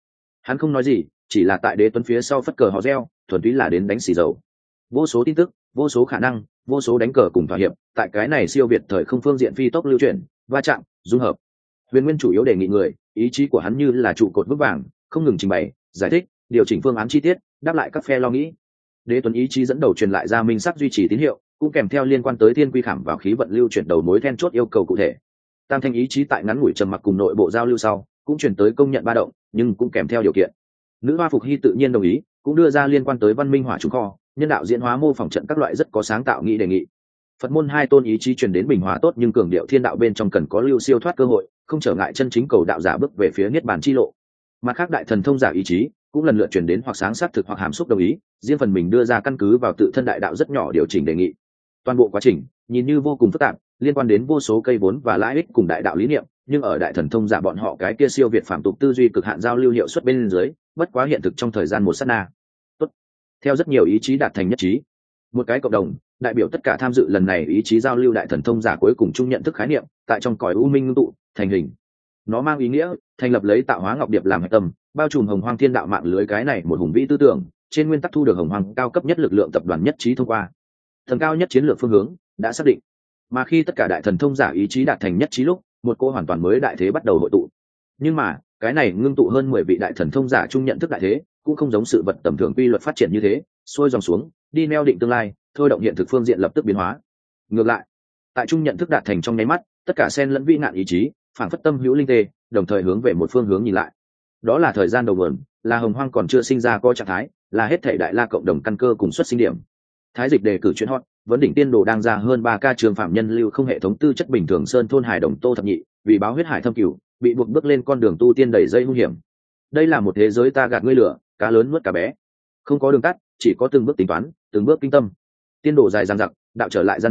hắn không nói gì, chỉ là tại đế tuấn phía sau phất cờ họ reo, thuần túy là đến đánh xì dầu. Vô số tin tức, vô số khả năng, vô số đánh cờ cùng thỏa hiệp, tại cái này siêu việt thời không phương diện phi tốc lưu chuyển, va chạm, dung hợp. Huyền Nguyên chủ yếu đề nghị người, ý chí của hắn như là trụ cột vững vàng, không ngừng trình bày, giải thích, điều chỉnh phương án chi tiết, đáp lại các phe lo nghĩ. Đế tuấn ý chí dẫn đầu truyền lại ra minh sắc duy trì tín hiệu, cũng kèm theo liên quan tới thiên quy khảm vào khí vận lưu chuyển đầu mối then chốt yêu cầu cụ thể. Tam thanh ý chí tại ngắn ngủi trầm mặc cùng nội bộ giao lưu sau, cũng chuyển tới công nhận ba động, nhưng cũng kèm theo điều kiện. Nữ hoa phục hy tự nhiên đồng ý, cũng đưa ra liên quan tới văn minh hỏa trùng kho, nhân đạo diễn hóa mô phỏng trận các loại rất có sáng tạo nghị đề nghị. Phật môn hai tôn ý chí truyền đến bình hòa tốt, nhưng cường điệu thiên đạo bên trong cần có lưu siêu thoát cơ hội, không trở ngại chân chính cầu đạo giả bước về phía niết bàn chi lộ. Mặt khác đại thần thông giả ý chí cũng lần lượt truyền đến hoặc sáng xác thực hoặc hàm xúc đồng ý, riêng phần mình đưa ra căn cứ vào tự thân đại đạo rất nhỏ điều chỉnh đề nghị. Toàn bộ quá trình nhìn như vô cùng phức tạp, liên quan đến vô số cây vốn và lãi ích cùng đại đạo lý niệm, nhưng ở đại thần thông giả bọn họ cái kia siêu việt phạm tục tư duy cực hạn giao lưu hiệu suất bên dưới, bất quá hiện thực trong thời gian một sát na. Tốt. Theo rất nhiều ý chí đạt thành nhất trí, một cái cộng đồng đại biểu tất cả tham dự lần này ý chí giao lưu đại thần thông giả cuối cùng chung nhận thức khái niệm, tại trong cõi u minh ngưng tụ thành hình. Nó mang ý nghĩa thành lập lấy tạo hóa ngọc điệp làm hệ tâm, bao trùm hồng hoang thiên đạo mạng lưới, cái này một hùng vĩ tư tưởng, trên nguyên tắc thu được hồng hoang cao cấp nhất lực lượng tập đoàn nhất trí thông qua. Thần cao nhất chiến lược phương hướng đã xác định, mà khi tất cả đại thần thông giả ý chí đạt thành nhất trí lúc, một cô hoàn toàn mới đại thế bắt đầu hội tụ. Nhưng mà cái này ngưng tụ hơn 10 vị đại thần thông giả chung nhận thức đại thế, cũng không giống sự vật tầm thường quy luật phát triển như thế, xuôi dòng xuống, đi neo định tương lai, thôi động hiện thực phương diện lập tức biến hóa. Ngược lại, tại chung nhận thức đạt thành trong nháy mắt, tất cả sen lẫn vĩ nạn ý chí, phản phất tâm hữu linh tê, đồng thời hướng về một phương hướng nhìn lại. Đó là thời gian đầu nguồn, là hồng hoang còn chưa sinh ra có trạng thái, là hết thảy đại la cộng đồng căn cơ cùng xuất sinh điểm. Thái dịch đề cử chuyện hot, vấn đỉnh tiên đồ đang ra hơn 3K trường phạm nhân lưu không hệ thống tư chất bình thường sơn thôn hải đồng Tô Thập Nhị, vì báo huyết hải thâm cửu, bị buộc bước lên con đường tu tiên đầy dây hung hiểm. Đây là một thế giới ta gạt ngươi lửa, cá lớn nuốt cá bé. Không có đường tắt, chỉ có từng bước tính toán, từng bước kinh tâm. Tiên đồ dài dằng dặc, đạo trở lại gian nan,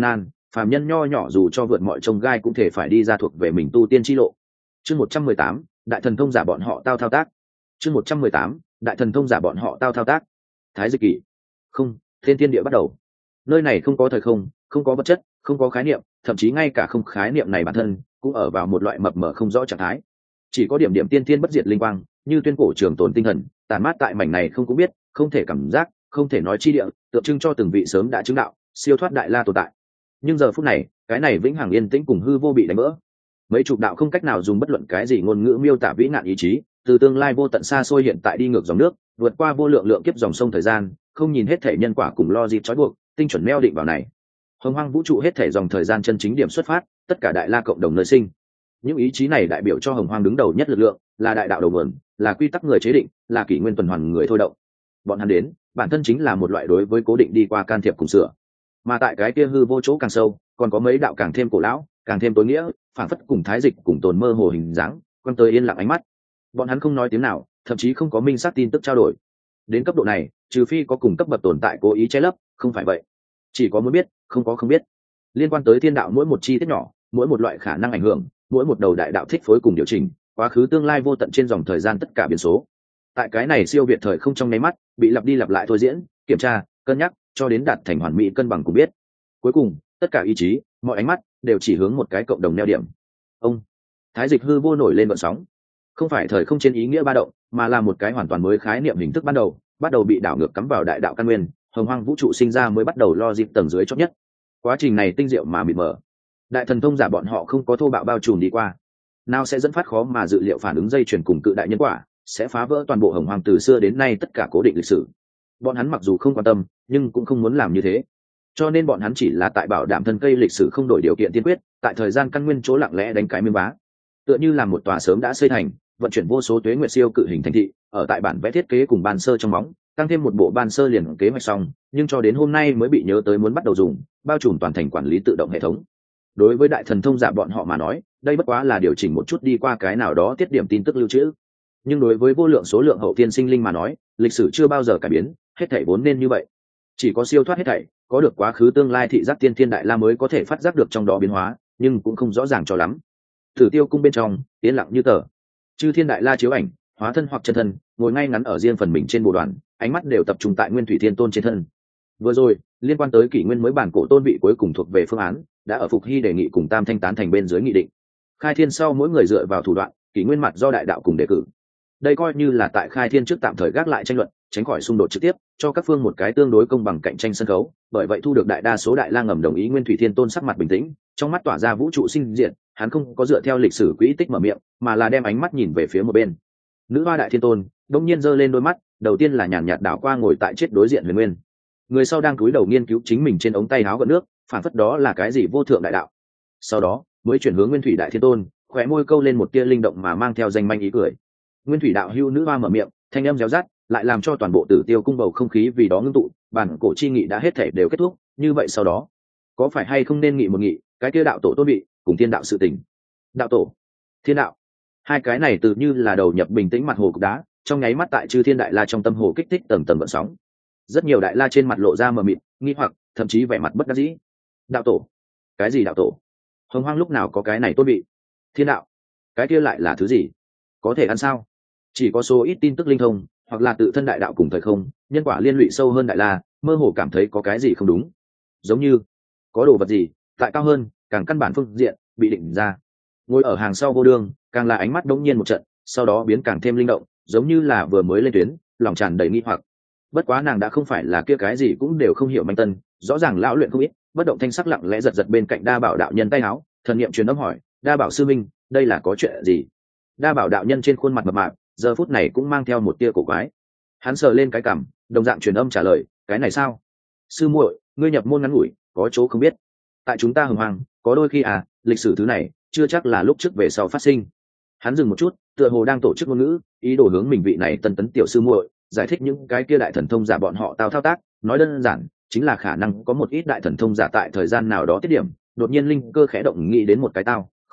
phàm nhân nho nhỏ dù cho vượt mọi trông gai cũng thể phải đi ra thuộc về mình tu tiên chi lộ. Chương 118, đại thần thông giả bọn họ tao thao tác. Chương 118, đại thần thông giả bọn họ tao thao tác. Thái dịch kỷ. Không, thiên thiên địa bắt đầu. Nơi này không có thời không, không có vật chất, không có khái niệm, thậm chí ngay cả không khái niệm này bản thân cũng ở vào một loại mập mờ không rõ trạng thái. Chỉ có điểm điểm tiên thiên bất diệt linh quang, như tuyên cổ trường tồn tinh thần, tàn mát tại mảnh này không cũng biết, không thể cảm giác, không thể nói chi địa, tượng trưng cho từng vị sớm đã chứng đạo, siêu thoát đại la tồn tại. Nhưng giờ phút này, cái này vĩnh hằng yên tĩnh cùng hư vô bị đánh vỡ. Mấy chục đạo không cách nào dùng bất luận cái gì ngôn ngữ miêu tả vĩ nạn ý chí, từ tương lai vô tận xa xôi hiện tại đi ngược dòng nước, vượt qua vô lượng lượng kiếp dòng sông thời gian, không nhìn hết thể nhân quả cùng lo dịp trói buộc, tinh chuẩn neo định vào này. Hồng hoang vũ trụ hết thể dòng thời gian chân chính điểm xuất phát, tất cả đại la cộng đồng nơi sinh. Những ý chí này đại biểu cho hồng hoang đứng đầu nhất lực lượng, là đại đạo đầu nguồn, là quy tắc người chế định, là kỷ nguyên tuần hoàn người thôi động. Bọn hắn đến, bản thân chính là một loại đối với cố định đi qua can thiệp cùng sửa. Mà tại cái kia hư vô chỗ càng sâu, còn có mấy đạo càng thêm cổ lão, càng thêm tối nghĩa, phản phất cùng thái dịch cùng tồn mơ hồ hình dáng, quan tới yên lặng ánh mắt. Bọn hắn không nói tiếng nào, thậm chí không có minh xác tin tức trao đổi. Đến cấp độ này, trừ phi có cùng cấp bậc tồn tại cố ý che lấp, không phải vậy. Chỉ có muốn biết, không có không biết. Liên quan tới thiên đạo mỗi một chi tiết nhỏ, mỗi một loại khả năng ảnh hưởng, mỗi một đầu đại đạo thích phối cùng điều chỉnh, quá khứ tương lai vô tận trên dòng thời gian tất cả biến số. Tại cái này siêu việt thời không trong nháy mắt, bị lặp đi lặp lại thôi diễn, kiểm tra, cân nhắc, cho đến đạt thành hoàn mỹ cân bằng cùng biết. Cuối cùng, tất cả ý chí, mọi ánh mắt đều chỉ hướng một cái cộng đồng neo điểm. Ông, thái dịch hư vô nổi lên vận sóng, không phải thời không trên ý nghĩa ba động, mà là một cái hoàn toàn mới khái niệm hình thức ban đầu, bắt đầu bị đảo ngược cắm vào đại đạo căn nguyên, hồng hoang vũ trụ sinh ra mới bắt đầu lo dịp tầng dưới chót nhất. Quá trình này tinh diệu mà mịt mờ, đại thần thông giả bọn họ không có thô bạo bao trùm đi qua, nào sẽ dẫn phát khó mà dự liệu phản ứng dây chuyển cùng cự đại nhân quả, sẽ phá vỡ toàn bộ hồng hoang từ xưa đến nay tất cả cố định lịch sử. Bọn hắn mặc dù không quan tâm, nhưng cũng không muốn làm như thế, cho nên bọn hắn chỉ là tại bảo đảm thân cây lịch sử không đổi điều kiện tiên quyết, tại thời gian căn nguyên chỗ lặng lẽ đánh cái miếng vá, tựa như là một tòa sớm đã xây thành, vận chuyển vô số tuế nguyệt siêu cự hình thành thị, ở tại bản vẽ thiết kế cùng ban sơ trong bóng, tăng thêm một bộ ban sơ liền kế hoạch xong, nhưng cho đến hôm nay mới bị nhớ tới muốn bắt đầu dùng, bao trùm toàn thành quản lý tự động hệ thống. Đối với đại thần thông giả bọn họ mà nói, đây bất quá là điều chỉnh một chút đi qua cái nào đó tiết điểm tin tức lưu trữ. Nhưng đối với vô lượng số lượng hậu tiên sinh linh mà nói, lịch sử chưa bao giờ cải biến, hết thảy vốn nên như vậy. Chỉ có siêu thoát hết thảy, có được quá khứ tương lai thị giác tiên thiên đại la mới có thể phát giác được trong đó biến hóa, nhưng cũng không rõ ràng cho lắm. Thử Tiêu cung bên trong, yên lặng như tờ. Chư thiên đại la chiếu ảnh, hóa thân hoặc chân thân, ngồi ngay ngắn ở riêng phần mình trên bồ đoàn, ánh mắt đều tập trung tại Nguyên Thủy Thiên Tôn trên thân. Vừa rồi, liên quan tới kỷ nguyên mới bản cổ tôn vị cuối cùng thuộc về phương án, đã ở Phục Hy đề nghị cùng Tam Thanh tán thành bên dưới nghị định. Khai thiên sau mỗi người dựa vào thủ đoạn, kỷ nguyên mặt do đại đạo cùng đề cử. Đây coi như là tại khai thiên trước tạm thời gác lại tranh luận, tránh khỏi xung đột trực tiếp, cho các phương một cái tương đối công bằng cạnh tranh sân khấu. Bởi vậy thu được đại đa số đại la ngầm đồng ý. Nguyên Thủy Thiên Tôn sắc mặt bình tĩnh, trong mắt tỏa ra vũ trụ sinh diệt, hắn không có dựa theo lịch sử quỹ tích mở miệng, mà là đem ánh mắt nhìn về phía một bên. Nữ hoa đại thiên tôn đông nhiên giơ lên đôi mắt, đầu tiên là nhàn nhạt đảo qua ngồi tại chết đối diện Huyền Nguyên. Người sau đang cúi đầu nghiên cứu chính mình trên ống tay áo gợn nước, phản phất đó là cái gì vô thượng đại đạo. Sau đó mới chuyển hướng Nguyên Thủy đại thiên tôn, khóe môi câu lên một tia linh động mà mang theo danh manh ý cười. Nguyên Thủy đạo hưu nữ hoa mở miệng, thanh âm réo rát, lại làm cho toàn bộ Tử Tiêu cung bầu không khí vì đó ngưng tụ. Bản cổ chi nghị đã hết thể đều kết thúc, như vậy sau đó có phải hay không nên nghị một nghị, cái kia đạo tổ tôn vị cùng thiên đạo sự tình. Đạo tổ, thiên đạo, hai cái này tự như là đầu nhập bình tĩnh mặt hồ cục đá, trong nháy mắt tại chư thiên đại la trong tâm hồ kích thích tầng tầng gợn sóng. Rất nhiều đại la trên mặt lộ ra mờ mịt, nghi hoặc, thậm chí vẻ mặt bất đắc dĩ. Đạo tổ, cái gì đạo tổ? Hồng hoang lúc nào có cái này tôn vị? Thiên đạo, cái kia lại là thứ gì? Có thể ăn sao? Chỉ có số ít tin tức linh thông, hoặc là tự thân đại đạo cùng thời không, nhân quả liên lụy sâu hơn đại la, mơ hồ cảm thấy có cái gì không đúng. Giống như có đồ vật gì tại cao hơn, càng căn bản phương diện bị định ra. Ngồi ở hàng sau vô đương, càng là ánh mắt đống nhiên một trận, sau đó biến càng thêm linh động, giống như là vừa mới lên tuyến, lòng tràn đầy nghi hoặc. Bất quá nàng đã không phải là kia cái gì cũng đều không hiểu manh tân, rõ ràng lão luyện không ít, bất động thanh sắc lặng lẽ giật bên cạnh Đa Bảo đạo nhân tay áo, thần niệm truyền âm hỏi, Đa Bảo sư minh, đây là có chuyện gì? Đa Bảo đạo nhân trên khuôn mặt mập mạp, giờ phút này cũng mang theo một tia cổ quái. Hắn sờ lên cái cằm, đồng dạng truyền âm trả lời, cái này sao? Sư muội, ngươi nhập môn ngắn ngủi, có chỗ không biết. Tại chúng ta hồng hoang, có đôi khi lịch sử thứ này chưa chắc là lúc trước về sau phát sinh. Hắn dừng một chút, tựa hồ đang tổ chức ngôn ngữ, ý đồ hướng mình vị này tân tấn tiểu sư muội giải thích những cái kia đại thần thông giả bọn họ tao thao tác. Nói đơn giản chính là khả năng có một ít đại thần thông giả tại thời gian nào đó tiết điểm đột nhiên linh cơ khẽ động, nghĩ đến một cái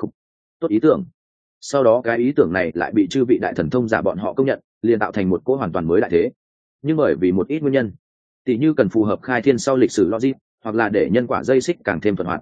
tốt ý tưởng. Sau đó cái ý tưởng này lại bị chư vị đại thần thông giả bọn họ công nhận, liền tạo thành một cỗ hoàn toàn mới đại thế. Nhưng bởi vì một ít nguyên nhân, tỉ như cần phù hợp khai thiên sau lịch sử logic, hoặc là để nhân quả dây xích càng thêm thuận hoạt,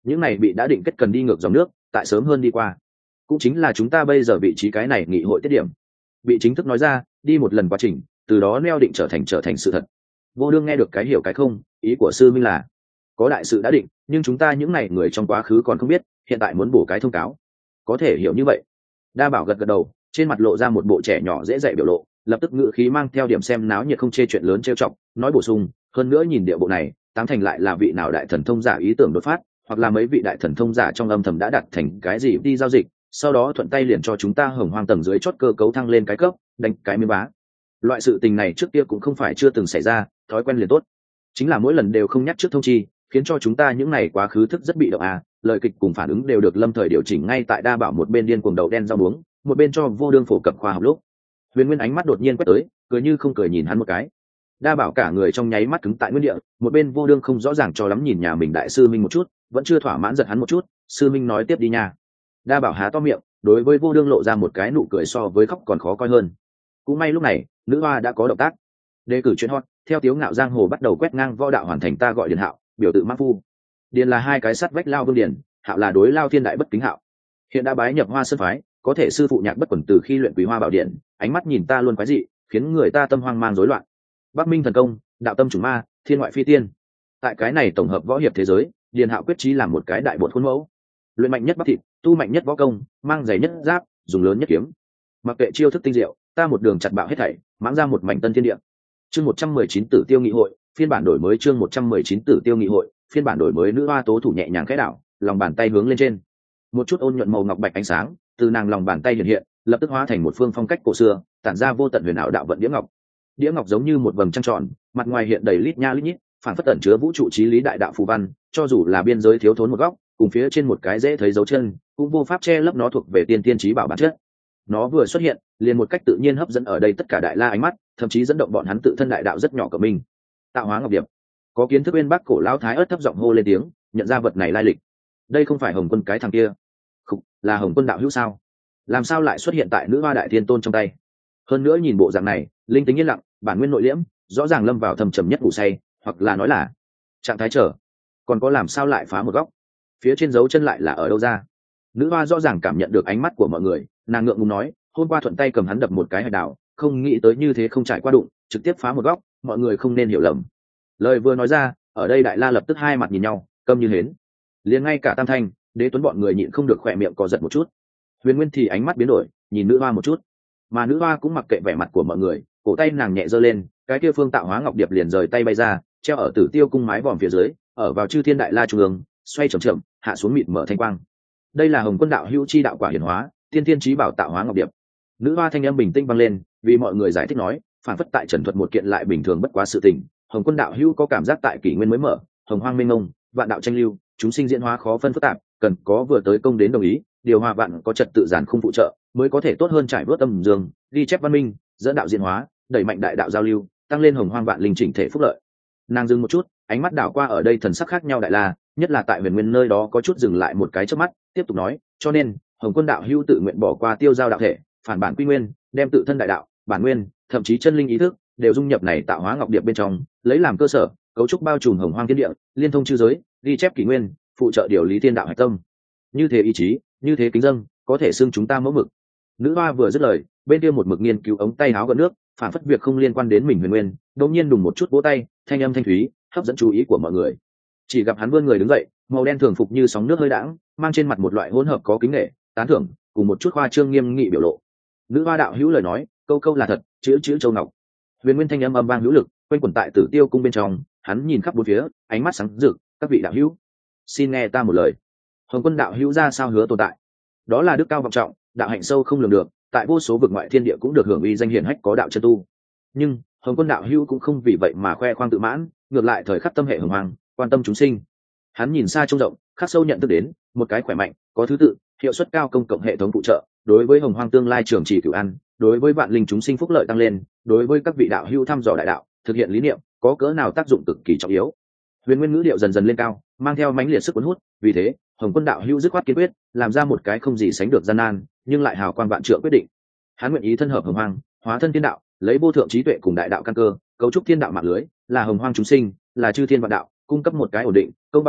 những này bị đã định kết cần đi ngược dòng nước tại sớm hơn đi qua, cũng chính là chúng ta bây giờ vị trí cái này nghị hội tiết điểm bị chính thức nói ra, đi một lần quá trình, từ đó neo định trở thành sự thật. Vô đương nghe được cái hiểu cái không, ý của sư minh là có đại sự đã định, nhưng chúng ta những này người trong quá khứ còn không biết, hiện tại muốn bổ cái thông cáo, có thể hiểu như vậy. Đa Bảo gật gật đầu, trên mặt lộ ra một bộ trẻ nhỏ dễ dạy biểu lộ, lập tức ngữ khí mang theo điểm xem náo nhiệt không chê chuyện lớn trêu chọc, nói bổ sung, hơn nữa nhìn địa bộ này, tám thành lại là vị nào đại thần thông giả ý tưởng đột phát, hoặc là mấy vị đại thần thông giả trong âm thầm đã đặt thành cái gì đi giao dịch, sau đó thuận tay liền cho chúng ta Hồng Hoang tầng dưới chót cơ cấu thăng lên cái cấp, đánh cái miếng bá. Loại sự tình này trước kia cũng không phải chưa từng xảy ra, thói quen liền tốt, chính là mỗi lần đều không nhắc trước thông chi, khiến cho chúng ta những này quá khứ thức rất bị động à. Lời kịch cùng phản ứng đều được lâm thời điều chỉnh ngay tại Đa Bảo một bên điên cuồng đầu đen rau muống, một bên cho Vô Đương phổ cập khoa học lúc. Huyền Nguyên ánh mắt đột nhiên quét tới, cười như không cười nhìn hắn một cái. Đa Bảo cả người trong nháy mắt cứng tại nguyên địa, một bên Vô Đương không rõ ràng cho lắm nhìn nhà mình đại sư minh một chút, vẫn chưa thỏa mãn giật hắn một chút, sư minh nói tiếp đi nha. Đa Bảo há to miệng, đối với Vô Đương lộ ra một cái nụ cười so với khóc còn khó coi hơn. Cũng may lúc này, nữ hoa đã có động tác. Đề cử chuyên hot, theo Tiếu Ngạo giang hồ bắt đầu quét ngang võ đạo hoàn thành, ta gọi Điền Hạo, biểu tự mã phu. Điền là hai cái sắt vách lao vương điền, Hạo là đối lao thiên đại bất kính Hạo. Hiện đã bái nhập Hoa Sơn phái, có thể sư phụ Nhạc Bất Quẩn từ khi luyện Quý Hoa Bảo Điện, ánh mắt nhìn ta luôn quái dị, khiến người ta tâm hoang mang rối loạn. Bắc Minh thần công, đạo tâm chủng ma, thiên ngoại phi tiên. Tại cái này tổng hợp võ hiệp thế giới, Điền Hạo quyết chí làm một cái đại bột khuôn mẫu. Luyện mạnh nhất bắp thịt, tu mạnh nhất võ công, mang giày nhất giáp, dùng lớn nhất kiếm. Mặc kệ chiêu thức tinh diệu, ta một đường chặt bạo hết thảy, mãng ra một mảnh tân thiên địa. Chương 119 Tử Tiêu nghị hội, phiên bản đổi mới, chương 119 Tử Tiêu nghị hội, phiên bản đổi mới. Nữ hoa tố thủ nhẹ nhàng khẽ đảo, lòng bàn tay hướng lên trên. Một chút ôn nhuận màu ngọc bạch ánh sáng từ nàng lòng bàn tay hiện hiện, lập tức hóa thành một phương phong cách cổ xưa, tản ra vô tận huyền ảo đạo vận đĩa ngọc. Đĩa ngọc giống như một vầng trăng tròn, mặt ngoài hiện đầy lít nha lít nhít, phản phất ẩn chứa vũ trụ chí lý đại đạo phù văn, cho dù là biên giới thiếu thốn một góc, cùng phía trên một cái dễ thấy dấu chân, cũng vô pháp che lấp nó thuộc về tiên tiên chí bảo bản chất. Nó vừa xuất hiện, liền một cách tự nhiên hấp dẫn ở đây tất cả đại la ánh mắt, thậm chí dẫn động bọn hắn tự thân đại đạo rất nhỏ của mình. Tạo hóa ngọc điệp. Có kiến thức bên Bắc cổ lão thái ớt thấp giọng hô lên tiếng, nhận ra vật này lai lịch. Đây không phải Hồng Quân cái thằng kia, không, là Hồng Quân đạo hữu sao? Làm sao lại xuất hiện tại nữ hoa đại thiên tôn trong tay? Hơn nữa nhìn bộ dạng này, linh tính yên lặng, bản nguyên nội liễm, rõ ràng lâm vào thầm trầm nhất ngủ say, hoặc là nói là trạng thái trở. Còn có làm sao lại phá một góc? Phía trên dấu chân lại là ở đâu ra? Nữ hoa rõ ràng cảm nhận được ánh mắt của mọi người, nàng ngượng ngùng nói, hôm qua thuận tay cầm hắn đập một cái hạch đảo, không nghĩ tới như thế không trải qua đụng, trực tiếp phá một góc, mọi người không nên hiểu lầm. Lời vừa nói ra, ở đây đại la lập tức hai mặt nhìn nhau, câm như hến. Liền ngay cả Tam Thanh, Đế Tuấn bọn người nhịn không được khỏe miệng co giật một chút. Huyền Nguyên thì ánh mắt biến đổi, nhìn nữ hoa một chút, mà nữ hoa cũng mặc kệ vẻ mặt của mọi người, cổ tay nàng nhẹ giơ lên, cái kia phương tạo hóa ngọc điệp liền rời tay bay ra, treo ở Tử Tiêu cung mái vòm phía dưới, ở vào Chư Thiên đại la trung ương, xoay chậm chậm, hạ xuống mịt mở thanh quang. Đây là Hồng Quân đạo hữu chi đạo quả hiển hóa, tiên tiên chí bảo tạo hóa ngọc điệp. Nữ hoa thanh âm bình tĩnh vang lên, vì mọi người giải thích nói, phản phất tại trần thuật một kiện lại bình thường bất quá sự tình. Hồng Quân đạo hữu có cảm giác tại kỷ nguyên mới mở, hồng hoang mênh mông, vạn đạo tranh lưu, chúng sinh diễn hóa khó phân phức tạp, cần có vừa tới công đến đồng ý, điều hòa vạn có trật tự giản không phụ trợ, mới có thể tốt hơn trải vớt âm dương, ghi chép văn minh, dẫn đạo diễn hóa, đẩy mạnh đại đạo giao lưu, tăng lên hồng hoang vạn linh chỉnh thể phúc lợi. Nàng dừng một chút, ánh mắt đảo qua ở đây thần sắc khác nhau đại la, nhất là tại Huyền Nguyên nơi đó có chút dừng lại một cái chớp mắt, tiếp tục nói, cho nên Hồng Quân đạo hữu tự nguyện bỏ qua tiêu giao đạo thể, phản bản quy nguyên, đem tự thân đại đạo, bản nguyên, thậm chí chân linh ý thức đều dung nhập này tạo hóa ngọc điệp bên trong, lấy làm cơ sở, cấu trúc bao trùm hồng hoang thiên địa, liên thông chư giới, ghi chép kỷ nguyên, phụ trợ điều lý thiên đạo hạch tâm. Như thế ý chí, như thế kính dâng, có thể xưng chúng ta mẫu mực. Nữ hoa vừa dứt lời, bên kia một mực nghiên cứu ống tay áo gợn nước, phản phất việc không liên quan đến mình Huyền Nguyên, đột nhiên đùng một chút vỗ tay, thanh âm thanh thúy, hấp dẫn chú ý của mọi người. Chỉ gặp hắn vươn người đứng dậy, màu đen thường phục như sóng nước hơi đãng, mang trên mặt một loại hỗn hợp có kính nể, tán thưởng, cùng một chút khoa trương nghiêm nghị biểu lộ. Nữ hoa đạo hữu lời nói, câu câu là thật, chữ chữ châu ngọc. Huyền Nguyên thanh âm âm vang hữu lực, quanh quẩn tại Tử Tiêu cung bên trong, hắn nhìn khắp bốn phía, ánh mắt sáng rực, các vị đạo hữu, xin nghe ta một lời. Hồng Quân đạo hữu ra sao hứa tồn tại, đó là đức cao vọng trọng, đạo hạnh sâu không lường được, tại vô số vực ngoại thiên địa cũng được hưởng uy danh hiển hách có đạo chân tu. Nhưng Hồng Quân đạo hữu cũng không vì vậy mà khoe khoang tự mãn, ngược lại thời khắc tâm hệ hồng hoàng, quan tâm chúng sinh. Hắn nhìn xa trông rộng, khắc sâu nhận thức đến một cái khỏe mạnh, có thứ tự, hiệu suất cao công cộng hệ thống phụ trợ, đối với hồng hoang tương lai trường trì cửu ăn, đối với vạn linh chúng sinh phúc lợi tăng lên, đối với các vị đạo hữu thăm dò đại đạo, thực hiện lý niệm, có cỡ nào tác dụng cực kỳ trọng yếu. Huyền Nguyên ngữ điệu dần dần lên cao, mang theo mãnh liệt sức cuốn hút, vì thế, Hồng Quân đạo hữu dứt khoát kiên quyết, làm ra một cái không gì sánh được gian nan, nhưng lại hào quang vạn trượng quyết định. Hắn nguyện ý thân hợp hồng hoang, hóa thân thiên đạo, lấy vô thượng trí tuệ cùng đại đạo căn cơ, cấu trúc thiên đạo mạng lưới, là hồng hoang chúng sinh, là chư thiên vạn đạo, cung cấp một cái ổn định, công bằng,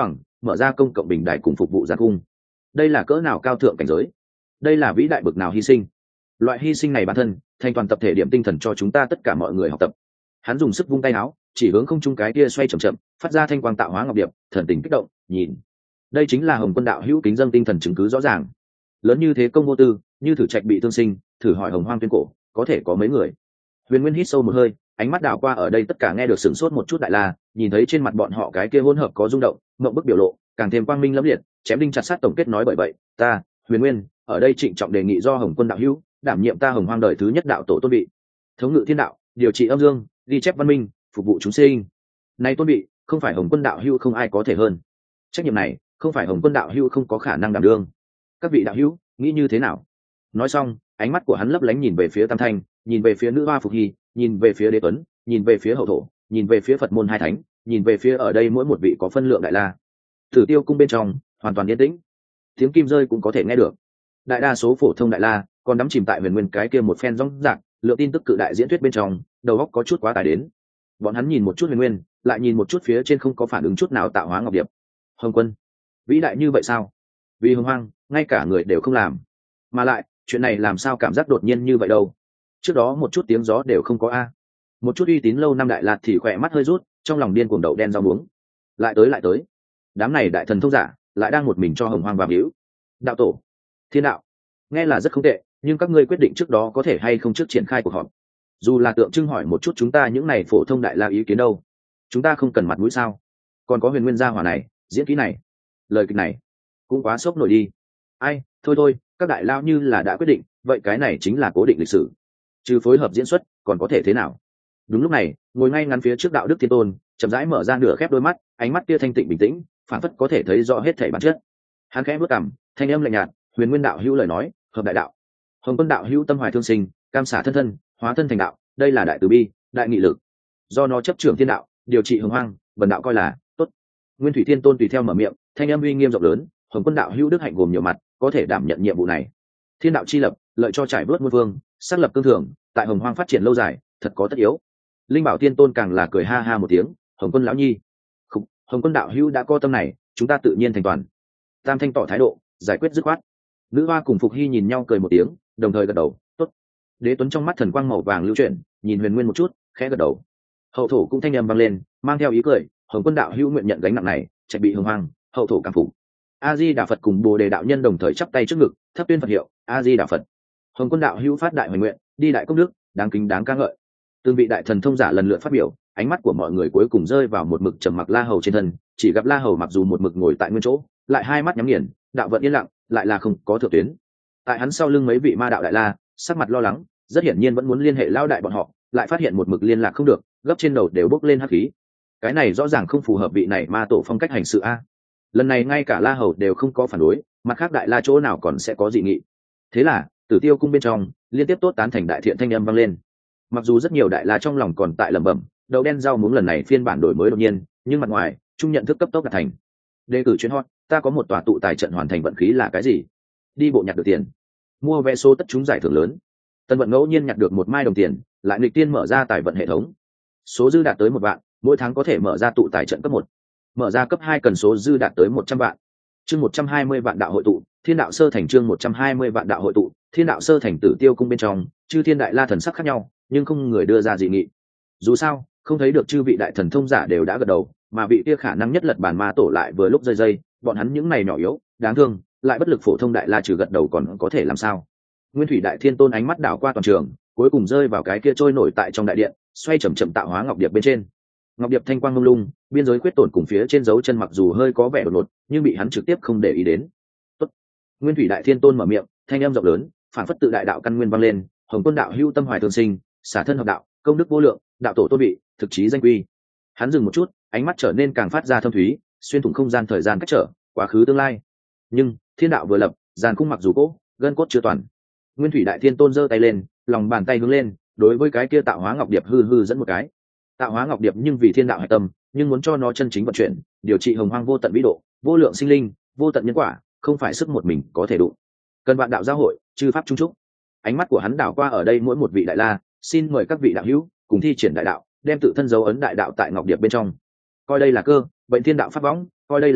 mở ra công cộng bình đại cùng phục vụ giàn cung. Đây là cỡ nào cao thượng cảnh giới, đây là vĩ đại bực nào hy sinh. Loại hy sinh này bản thân thành toàn tập thể điểm tinh thần cho chúng ta tất cả mọi người học tập. Hắn dùng sức vung tay áo, chỉ hướng không trung cái kia xoay chậm chậm phát ra thanh quang tạo hóa ngọc điệp, thần tình kích động nhìn. Đây chính là Hồng Quân đạo hữu kính dâng tinh thần chứng cứ rõ ràng. Lớn như thế công vô tư, như thử trạch bị thương sinh, thử hỏi Hồng Hoang tuyên cổ có thể có mấy người. Huyền Nguyên hít sâu một hơi, ánh mắt đảo qua ở đây tất cả nghe được sửng sốt một chút đại la, nhìn thấy trên mặt bọn họ cái kia hỗn hợp có rung động mộng bức biểu lộ, càng thêm quang minh lẫm liệt, chém đinh chặt sắt tổng kết nói bởi vậy ta Huyền Nguyên ở đây trịnh trọng đề nghị do Hồng Quân đạo hữu đảm nhiệm ta Hồng Hoang đời thứ nhất đạo tổ tôn vị, thống ngự thiên đạo, điều trị âm dương, ghi chép văn minh, phục vụ chúng sinh. Này tôn vị không phải Hồng Quân đạo hữu không ai có thể hơn, trách nhiệm này không phải Hồng Quân đạo hữu không có khả năng đảm đương. Các vị đạo hữu nghĩ như thế nào? Nói xong, ánh mắt của hắn lấp lánh nhìn về phía Tam Thanh, nhìn về phía nữ hoa Phục Hy, nhìn về phía Đế Tuấn, nhìn về phía Hậu Thổ, nhìn về phía Phật môn hai thánh, nhìn về phía ở đây mỗi một vị có phân lượng đại la. Tử Tiêu cung bên trong hoàn toàn yên tĩnh, tiếng kim rơi cũng có thể nghe được. Đại đa số phổ thông đại la còn đắm chìm tại Huyền Nguyên cái kia một phen rong rạc lượng tin tức cự đại diễn thuyết bên trong, đầu óc có chút quá tải đến. Bọn hắn nhìn một chút Huyền Nguyên, lại nhìn một chút phía trên không có phản ứng chút nào tạo hóa ngọc điệp. Hồng Quân vĩ đại như vậy sao? Vì Hồng Hoang ngay cả người đều không làm, mà lại chuyện này làm sao cảm giác đột nhiên như vậy đâu? Trước đó một chút tiếng gió đều không có a. Một chút uy tín lâu năm đại lạt thì khỏe mắt hơi rút, trong lòng điên cuồng đậu đen rau muống. Lại tới, đám này đại thần thông giả lại đang một mình cho Hồng Hoang vào hữu. Đạo tổ, thiên đạo, nghe là rất không tệ, nhưng các ngươi quyết định trước đó có thể hay không trước triển khai cuộc họp? Dù là tượng trưng hỏi một chút chúng ta những này phổ thông đại la ý kiến đâu, chúng ta không cần mặt mũi sao? Còn có Huyền Nguyên gia hỏa này, diễn kỹ này, lời kịch này cũng quá sốc nổi đi. Ai, thôi, các đại lao như là đã quyết định, vậy cái này chính là cố định lịch sử, trừ phối hợp diễn xuất còn có thể thế nào? Đúng lúc này, ngồi ngay ngắn phía trước đạo đức thiên tôn chậm rãi mở ra nửa khép đôi mắt, ánh mắt kia thanh tịnh bình tĩnh, phản phất có thể thấy rõ hết thảy bản chất. Hắn khẽ bước cằm, thanh âm lạnh nhạt, Huyền Nguyên đạo hữu lời nói hợp đại đạo. Hồng Quân đạo hữu tâm hoài thương sinh, cam xả thân thân, hóa thân thành đạo, đây là đại từ bi, đại nghị lực, do nó chấp trưởng thiên đạo, điều trị Hồng Hoang, bần đạo coi là tốt. Nguyên Thủy Thiên tôn tùy theo mở miệng, thanh âm uy nghiêm rộng lớn, Hồng Quân đạo hữu đức hạnh gồm nhiều mặt, có thể đảm nhận nhiệm vụ này. Thiên đạo chi lập, lợi cho trải vớt muôn vương, xác lập cương thường, tại Hồng Hoang phát triển lâu dài, thật có tất yếu. Linh Bảo Tiên tôn càng là cười ha ha một tiếng, Hồng Quân lão nhi, Hồng Quân đạo hữu đã có tâm này, chúng ta tự nhiên thành toàn. Tam Thanh tỏ thái độ, giải quyết dứt khoát. Nữ hoa cùng Phục Hy nhìn nhau cười một tiếng, đồng thời gật đầu, tốt. Đế Tuấn trong mắt thần quang màu vàng lưu chuyển, nhìn Huyền Nguyên một chút, khẽ gật đầu. Hậu Thổ cũng thanh âm vang lên, mang theo ý cười, Hồng Quân đạo hữu nguyện nhận gánh nặng này, chạy bị Hồng Hoang, Hậu Thổ cảm phục. A Di Đà Phật cùng Bồ Đề đạo nhân đồng thời chắp tay trước ngực, thấp tuyên Phật hiệu, A Di Đà Phật. Hồng Quân đạo hữu phát đại hoài nguyện, đi đại công đức, đáng kính đáng ca ngợi. Từng vị đại thần thông giả lần lượt phát biểu, ánh mắt của mọi người cuối cùng rơi vào một mực trầm mặc La Hầu trên thân, chỉ gặp La Hầu mặc dù một mực ngồi tại nguyên chỗ, lại hai mắt nhắm nghiền, đạo vận yên lặng, lại là không có thượng tuyến. Tại hắn sau lưng mấy vị ma đạo đại la, sắc mặt lo lắng, rất hiển nhiên vẫn muốn liên hệ lao đại bọn họ, lại phát hiện một mực liên lạc không được, gấp trên đầu đều bốc lên hắc khí. Cái này rõ ràng không phù hợp vị này ma tổ phong cách hành sự a. Lần này ngay cả La Hầu đều không có phản đối, mặt khác đại la chỗ nào còn sẽ có dị nghị. Thế là Tử Tiêu cung bên trong liên tiếp tốt tán thành đại thiện thanh âm vang lên. Mặc dù rất nhiều đại la trong lòng còn tại lẩm bẩm, đậu đen rau muống lần này phiên bản đổi mới đột nhiên, nhưng mặt ngoài trung nhận thức cấp tốc đạt thành. Đề cử chuyến hot, ta có một tòa tụ tài trận hoàn thành vận khí là cái gì? Đi bộ nhặt được tiền, mua vé số tất trúng giải thưởng lớn. Tân vận ngẫu nhiên nhặt được một mai đồng tiền, lại nghịch tiên mở ra tài vận hệ thống, số dư đạt tới 1 vạn, mỗi tháng có thể mở ra tụ tài trận cấp 1, mở ra cấp 2 cần số dư đạt tới 100 vạn. Chương 120 vạn đạo hội tụ, Thiên đạo sơ thành. Chương 120 vạn đạo hội tụ, Thiên đạo sơ thành. Tử Tiêu cung bên trong, chư thiên đại la thần sắc khác nhau, nhưng không người đưa ra dị nghị. Dù sao, không thấy được chư vị đại thần thông giả đều đã gật đầu, mà vị kia khả năng nhất lật bàn ma tổ lại vừa lúc rơi, bọn hắn những này nhỏ yếu, đáng thương, lại bất lực phổ thông đại la trừ gật đầu còn có thể làm sao? Nguyên Thủy Đại Thiên Tôn ánh mắt đảo qua toàn trường, cuối cùng rơi vào cái kia trôi nổi tại trong đại điện, xoay chậm chậm tạo hóa ngọc điệp bên trên. Ngọc điệp thanh quang mông lung, biên giới khuyết tổn cùng phía trên dấu chân mặc dù hơi có vẻ đột ngột, nhưng bị hắn trực tiếp không để ý đến. Tốt. Nguyên Thủy Đại Thiên Tôn mở miệng, thanh âm rộng lớn, phản phất tự đại đạo căn nguyên vang lên, Hồng Quân đạo hưu tâm hoài thường sinh, xả thân hợp đạo, công đức vô lượng, đạo tổ tôn vị, thực chí danh quy. Hắn dừng một chút, ánh mắt trở nên càng phát ra thâm thúy, xuyên thủng không gian thời gian cách trở, quá khứ tương lai. Nhưng thiên đạo vừa lập, giàn khung mặc dù cỗ, gân cốt chưa toàn. Nguyên Thủy Đại Thiên Tôn giơ tay lên, lòng bàn tay hướng lên, đối với cái kia tạo hóa ngọc điệp hư dẫn một cái. Tạo hóa ngọc điệp nhưng vì thiên đạo hải tâm, nhưng muốn cho nó chân chính vận chuyển, điều trị hồng hoang vô tận vĩ độ, vô lượng sinh linh, vô tận nhân quả, không phải sức một mình có thể đủ. Cần vạn đạo giao hội, chư pháp trung trúc. Ánh mắt của hắn đảo qua ở đây mỗi một vị đại la, xin mời các vị đạo hữu cùng thi triển đại đạo, đem tự thân dấu ấn đại đạo tại ngọc điệp bên trong. Coi đây là cơ, bệnh thiên đạo pháp võng, coi đây là bằng,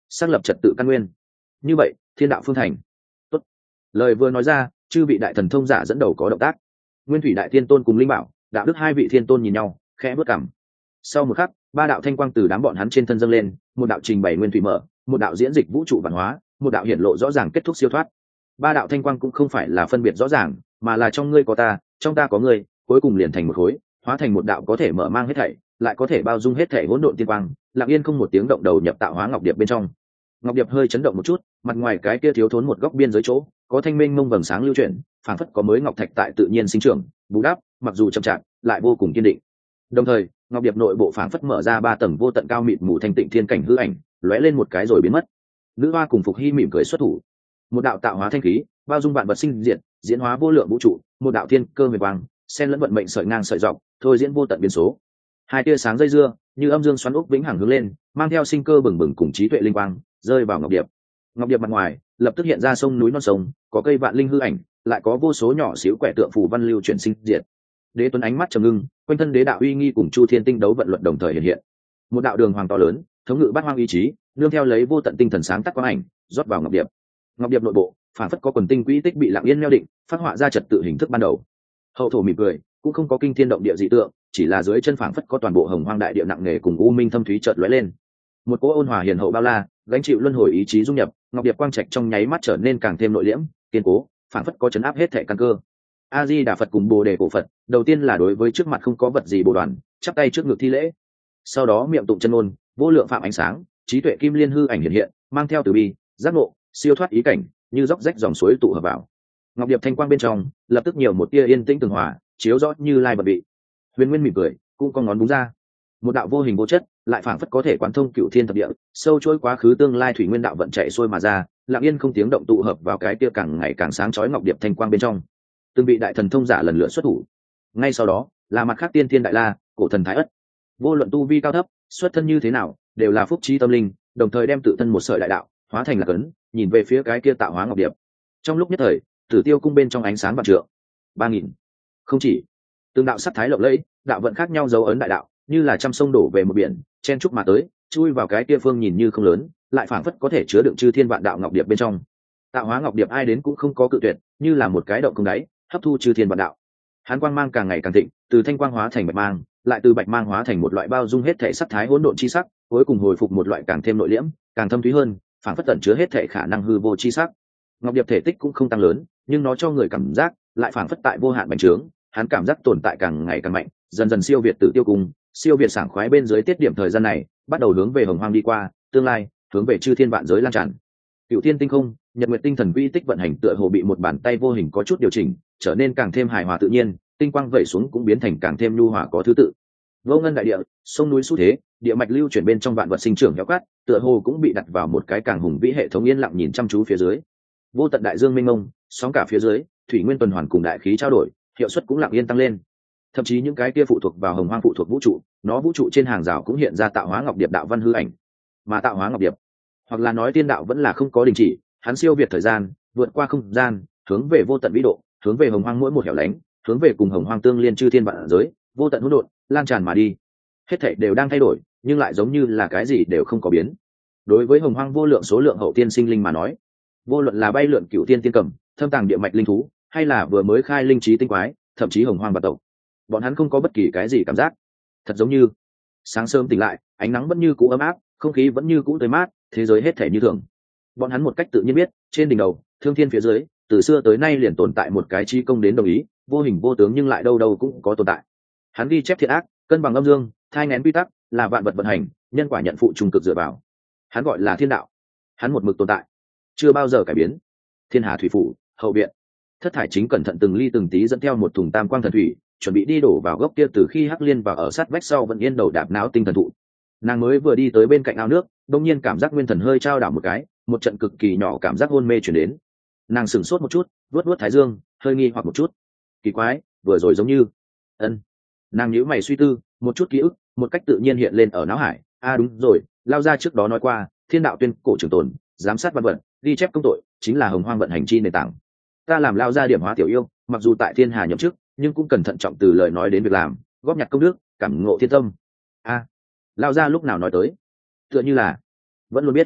xác lập trật tự căn nguyên. Như vậy thiên đạo phương thành. Tốt. Lời vừa nói ra, chư vị đại thần thông giả dẫn đầu có động tác. Nguyên thủy đại thiên tôn cùng linh bảo đạo đức hai vị thiên tôn nhìn nhau khẽ bước cằm. Sau một khắc, ba đạo thanh quang từ đám bọn hắn trên thân dâng lên, một đạo trình bày nguyên thủy mở, một đạo diễn dịch vũ trụ văn hóa, một đạo hiển lộ rõ ràng kết thúc siêu thoát. Ba đạo thanh quang cũng không phải là phân biệt rõ ràng, mà là trong ngươi có ta, trong ta có ngươi, cuối cùng liền thành một khối, hóa thành một đạo có thể mở mang hết thảy, lại có thể bao dung hết thảy hỗn độn tiên quang, lặng yên không một tiếng động đầu nhập tạo hóa ngọc điệp bên trong. Ngọc điệp hơi chấn động một chút, mặt ngoài cái kia thiếu thốn một góc biên giới chỗ, có thanh minh mông vầng sáng lưu chuyển, phảng phất có mới ngọc thạch tại tự nhiên sinh trưởng, bù đắp, mặc dù chậm chạp, lại vô cùng kiên định. Đồng thời, ngọc điệp nội bộ phảng phất mở ra ba tầng vô tận cao mịt mù thanh tịnh thiên cảnh hư ảnh, lóe lên một cái rồi biến mất. Nữ hoa cùng Phục Hy mỉm cười xuất thủ, một đạo tạo hóa thanh khí, bao dung vạn vật sinh diệt, diễn hóa vô lượng vũ trụ, một đạo thiên cơ huyền quang, xen lẫn vận mệnh sợi ngang sợi dọc, thôi diễn vô tận biến số. Hai tia sáng dây dưa, như âm dương xoắn ốc vĩnh hằng hướng lên, mang theo sinh cơ bừng bừng cùng trí tuệ linh quang, rơi vào ngọc điệp. Ngọc điệp mặt ngoài lập tức hiện ra sông núi non sông, có cây vạn linh hư ảnh, lại có vô số nhỏ xíu quẻ tượng phù văn lưu chuyển sinh diệt. Đế tuấn ánh mắt trầm ngưng, quanh thân đế đạo uy nghi cùng chu thiên tinh đấu vận luật đồng thời hiện hiện. Một đạo đường hoàng to lớn, thống ngự bát hoang ý chí, nương theo lấy vô tận tinh thần sáng tắt quang ảnh, rót vào ngọc điệp. Ngọc điệp nội bộ, phản phất có quần tinh quỹ tích bị lặng yên neo định, phát họa ra trật tự hình thức ban đầu. Hậu thổ mỉm cười, cũng không có kinh thiên động địa dị tượng, chỉ là dưới chân phản phất có toàn bộ hồng hoang đại địa nặng nề cùng u minh thâm thúy chợt lóe lên. Một cỗ ôn hòa hiền hậu bao la, gánh chịu luân hồi ý chí dung nhập, ngọc điệp quang trạch trong nháy mắt trở nên càng thêm nội liễm, kiên cố, phản phất có chấn áp hết thể căn cơ. A Di Đà Phật cùng Bồ Đề cổ Phật, đầu tiên là đối với trước mặt không có vật gì bồ đoàn, chắp tay trước ngực thi lễ. Sau đó miệng tụng chân ngôn, vô lượng phạm ánh sáng, trí tuệ kim liên hư ảnh hiện hiện, mang theo từ bi, giác ngộ, siêu thoát ý cảnh, như dốc rách dòng suối tụ hợp vào. Ngọc điệp thanh quang bên trong, lập tức nhiều một tia yên tĩnh tường hòa, chiếu rõ như lai bật vị. Huyền Nguyên mỉm cười, cũng con ngón búng ra. Một đạo vô hình vô chất, lại phảng phất có thể quán thông cửu thiên thập địa, sâu trôi quá khứ tương lai thủy nguyên đạo vận chạy xuôi mà ra, lặng yên không tiếng động tụ hợp vào cái tia càng ngày càng sáng chói ngọc điệp thanh quang bên trong. Từng vị đại thần thông giả lần lượt xuất thủ. Ngay sau đó, là mặt khác tiên thiên đại la, cổ thần thái ất. Vô luận tu vi cao thấp, xuất thân như thế nào, đều là phúc trí tâm linh, đồng thời đem tự thân một sợi đại đạo hóa thành là cấn, nhìn về phía cái kia tạo hóa ngọc điệp. Trong lúc nhất thời, Tử Tiêu cung bên trong ánh sáng vạn trượng. 3000. Không chỉ, từng đạo sắc thái lộng lẫy, đạo vận khác nhau dấu ấn đại đạo, như là trăm sông đổ về một biển, chen chúc mà tới, chui vào cái kia phương nhìn như không lớn, lại phảng phất có thể chứa đựng chư thiên vạn đạo ngọc điệp bên trong. Tạo hóa ngọc điệp ai đến cũng không có cự tuyệt, như là một cái động không đáy, hấp thu chư thiên vạn đạo. Hán quang mang càng ngày càng thịnh, từ thanh quang hóa thành bạch mang, lại từ bạch mang hóa thành một loại bao dung hết thể sắc thái hỗn độn chi sắc, cuối cùng hồi phục một loại càng thêm nội liễm, càng thâm thúy hơn, phảng phất tẩn chứa hết thể khả năng hư vô chi sắc. Ngọc điệp thể tích cũng không tăng lớn, nhưng nó cho người cảm giác lại phảng phất tại vô hạn bành trướng, hắn cảm giác tồn tại càng ngày càng mạnh, dần dần siêu việt Tử Tiêu cung, siêu việt sảng khoái bên dưới tiết điểm thời gian này, bắt đầu hướng về hồng hoang đi qua, tương lai hướng về chư thiên vạn giới lan tràn. Cửu thiên tinh không, nhật nguyệt tinh thần quy tích vận hành tựa hồ bị một bàn tay vô hình có chút điều chỉnh, trở nên càng thêm hài hòa tự nhiên, tinh quang vẩy xuống cũng biến thành càng thêm nhu hòa có thứ tự. Vô ngân đại địa, sông núi xu thế, địa mạch lưu chuyển bên trong vạn vật sinh trưởng héo cát, tựa hồ cũng bị đặt vào một cái càng hùng vĩ hệ thống yên lặng nhìn chăm chú phía dưới. Vô tận đại dương mênh mông, sóng cả phía dưới, thủy nguyên tuần hoàn cùng đại khí trao đổi, hiệu suất cũng lặng yên tăng lên. Thậm chí những cái kia phụ thuộc vào hồng hoang phụ thuộc vũ trụ, nó vũ trụ trên hàng rào cũng hiện ra tạo hóa ngọc điệp đạo văn hư ảnh. Mà tạo hóa ngọc điệp, hoặc là nói tiên đạo vẫn là không có đình chỉ, hắn siêu việt thời gian, vượt qua không gian, hướng về vô tận vĩ độ, hướng về hồng hoang mỗi một hẻo lánh, hướng về cùng hồng hoang tương liên chư thiên vạn giới, vô tận hỗn độn, lan tràn mà đi. Hết thảy đều đang thay đổi, nhưng lại giống như là cái gì đều không có biến. Đối với hồng hoang vô lượng số lượng hậu tiên sinh linh mà nói, vô luận là bay lượn cửu tiên tiên cầm, thâm tàng địa mạch linh thú, hay là vừa mới khai linh trí tinh quái, thậm chí hồng hoang và tộc, bọn hắn không có bất kỳ cái gì cảm giác. Thật giống như sáng sớm tỉnh lại, ánh nắng vẫn như cũ ấm áp, không khí vẫn như cũ tươi mát, thế giới hết thảy như thường. Bọn hắn một cách tự nhiên biết, trên đỉnh đầu, thương thiên phía dưới, từ xưa tới nay liền tồn tại một cái chi công đến đồng ý, vô hình vô tướng nhưng lại đâu đâu cũng có tồn tại. Hắn ghi chép thiện ác, cân bằng âm dương, thai nghén quy tắc, là vạn vật vận hành, nhân quả nhận phụ trung cực dựa vào. Hắn gọi là thiên đạo. Hắn một mực tồn tại, chưa bao giờ cải biến. Thiên hà thủy phủ, hậu viện. Thất thải chính cẩn thận từng ly từng tí dẫn theo một thùng tam quang thần thủy, chuẩn bị đi đổ vào gốc kia từ khi Hắc Liên vào ở sát vách sau vẫn yên đầu đạp não tinh thần thụ. Nàng mới vừa đi tới bên cạnh ao nước, đột nhiên cảm giác nguyên thần hơi trao đảo một cái, một trận cực kỳ nhỏ cảm giác hôn mê chuyển đến. Nàng sửng sốt một chút, vuốt vuốt thái dương, hơi nghi hoặc một chút. Kỳ quái, vừa rồi giống như ân. Nàng nhíu mày suy tư, một chút ký ức một cách tự nhiên hiện lên ở não hải. Đúng rồi, Lao Gia trước đó nói qua, thiên đạo tuyên cổ trường tồn, giám sát văn vận, ghi chép công tội, chính là hồng hoang vận hành chi nền tảng. Ta làm Lao Gia điểm hóa tiểu yêu, mặc dù tại thiên hà nhậm chức, nhưng cũng cần thận trọng từ lời nói đến việc làm, góp nhặt công đức, cảm ngộ thiên tâm. Lao Gia lúc nào nói tới? Tựa như là vẫn luôn biết.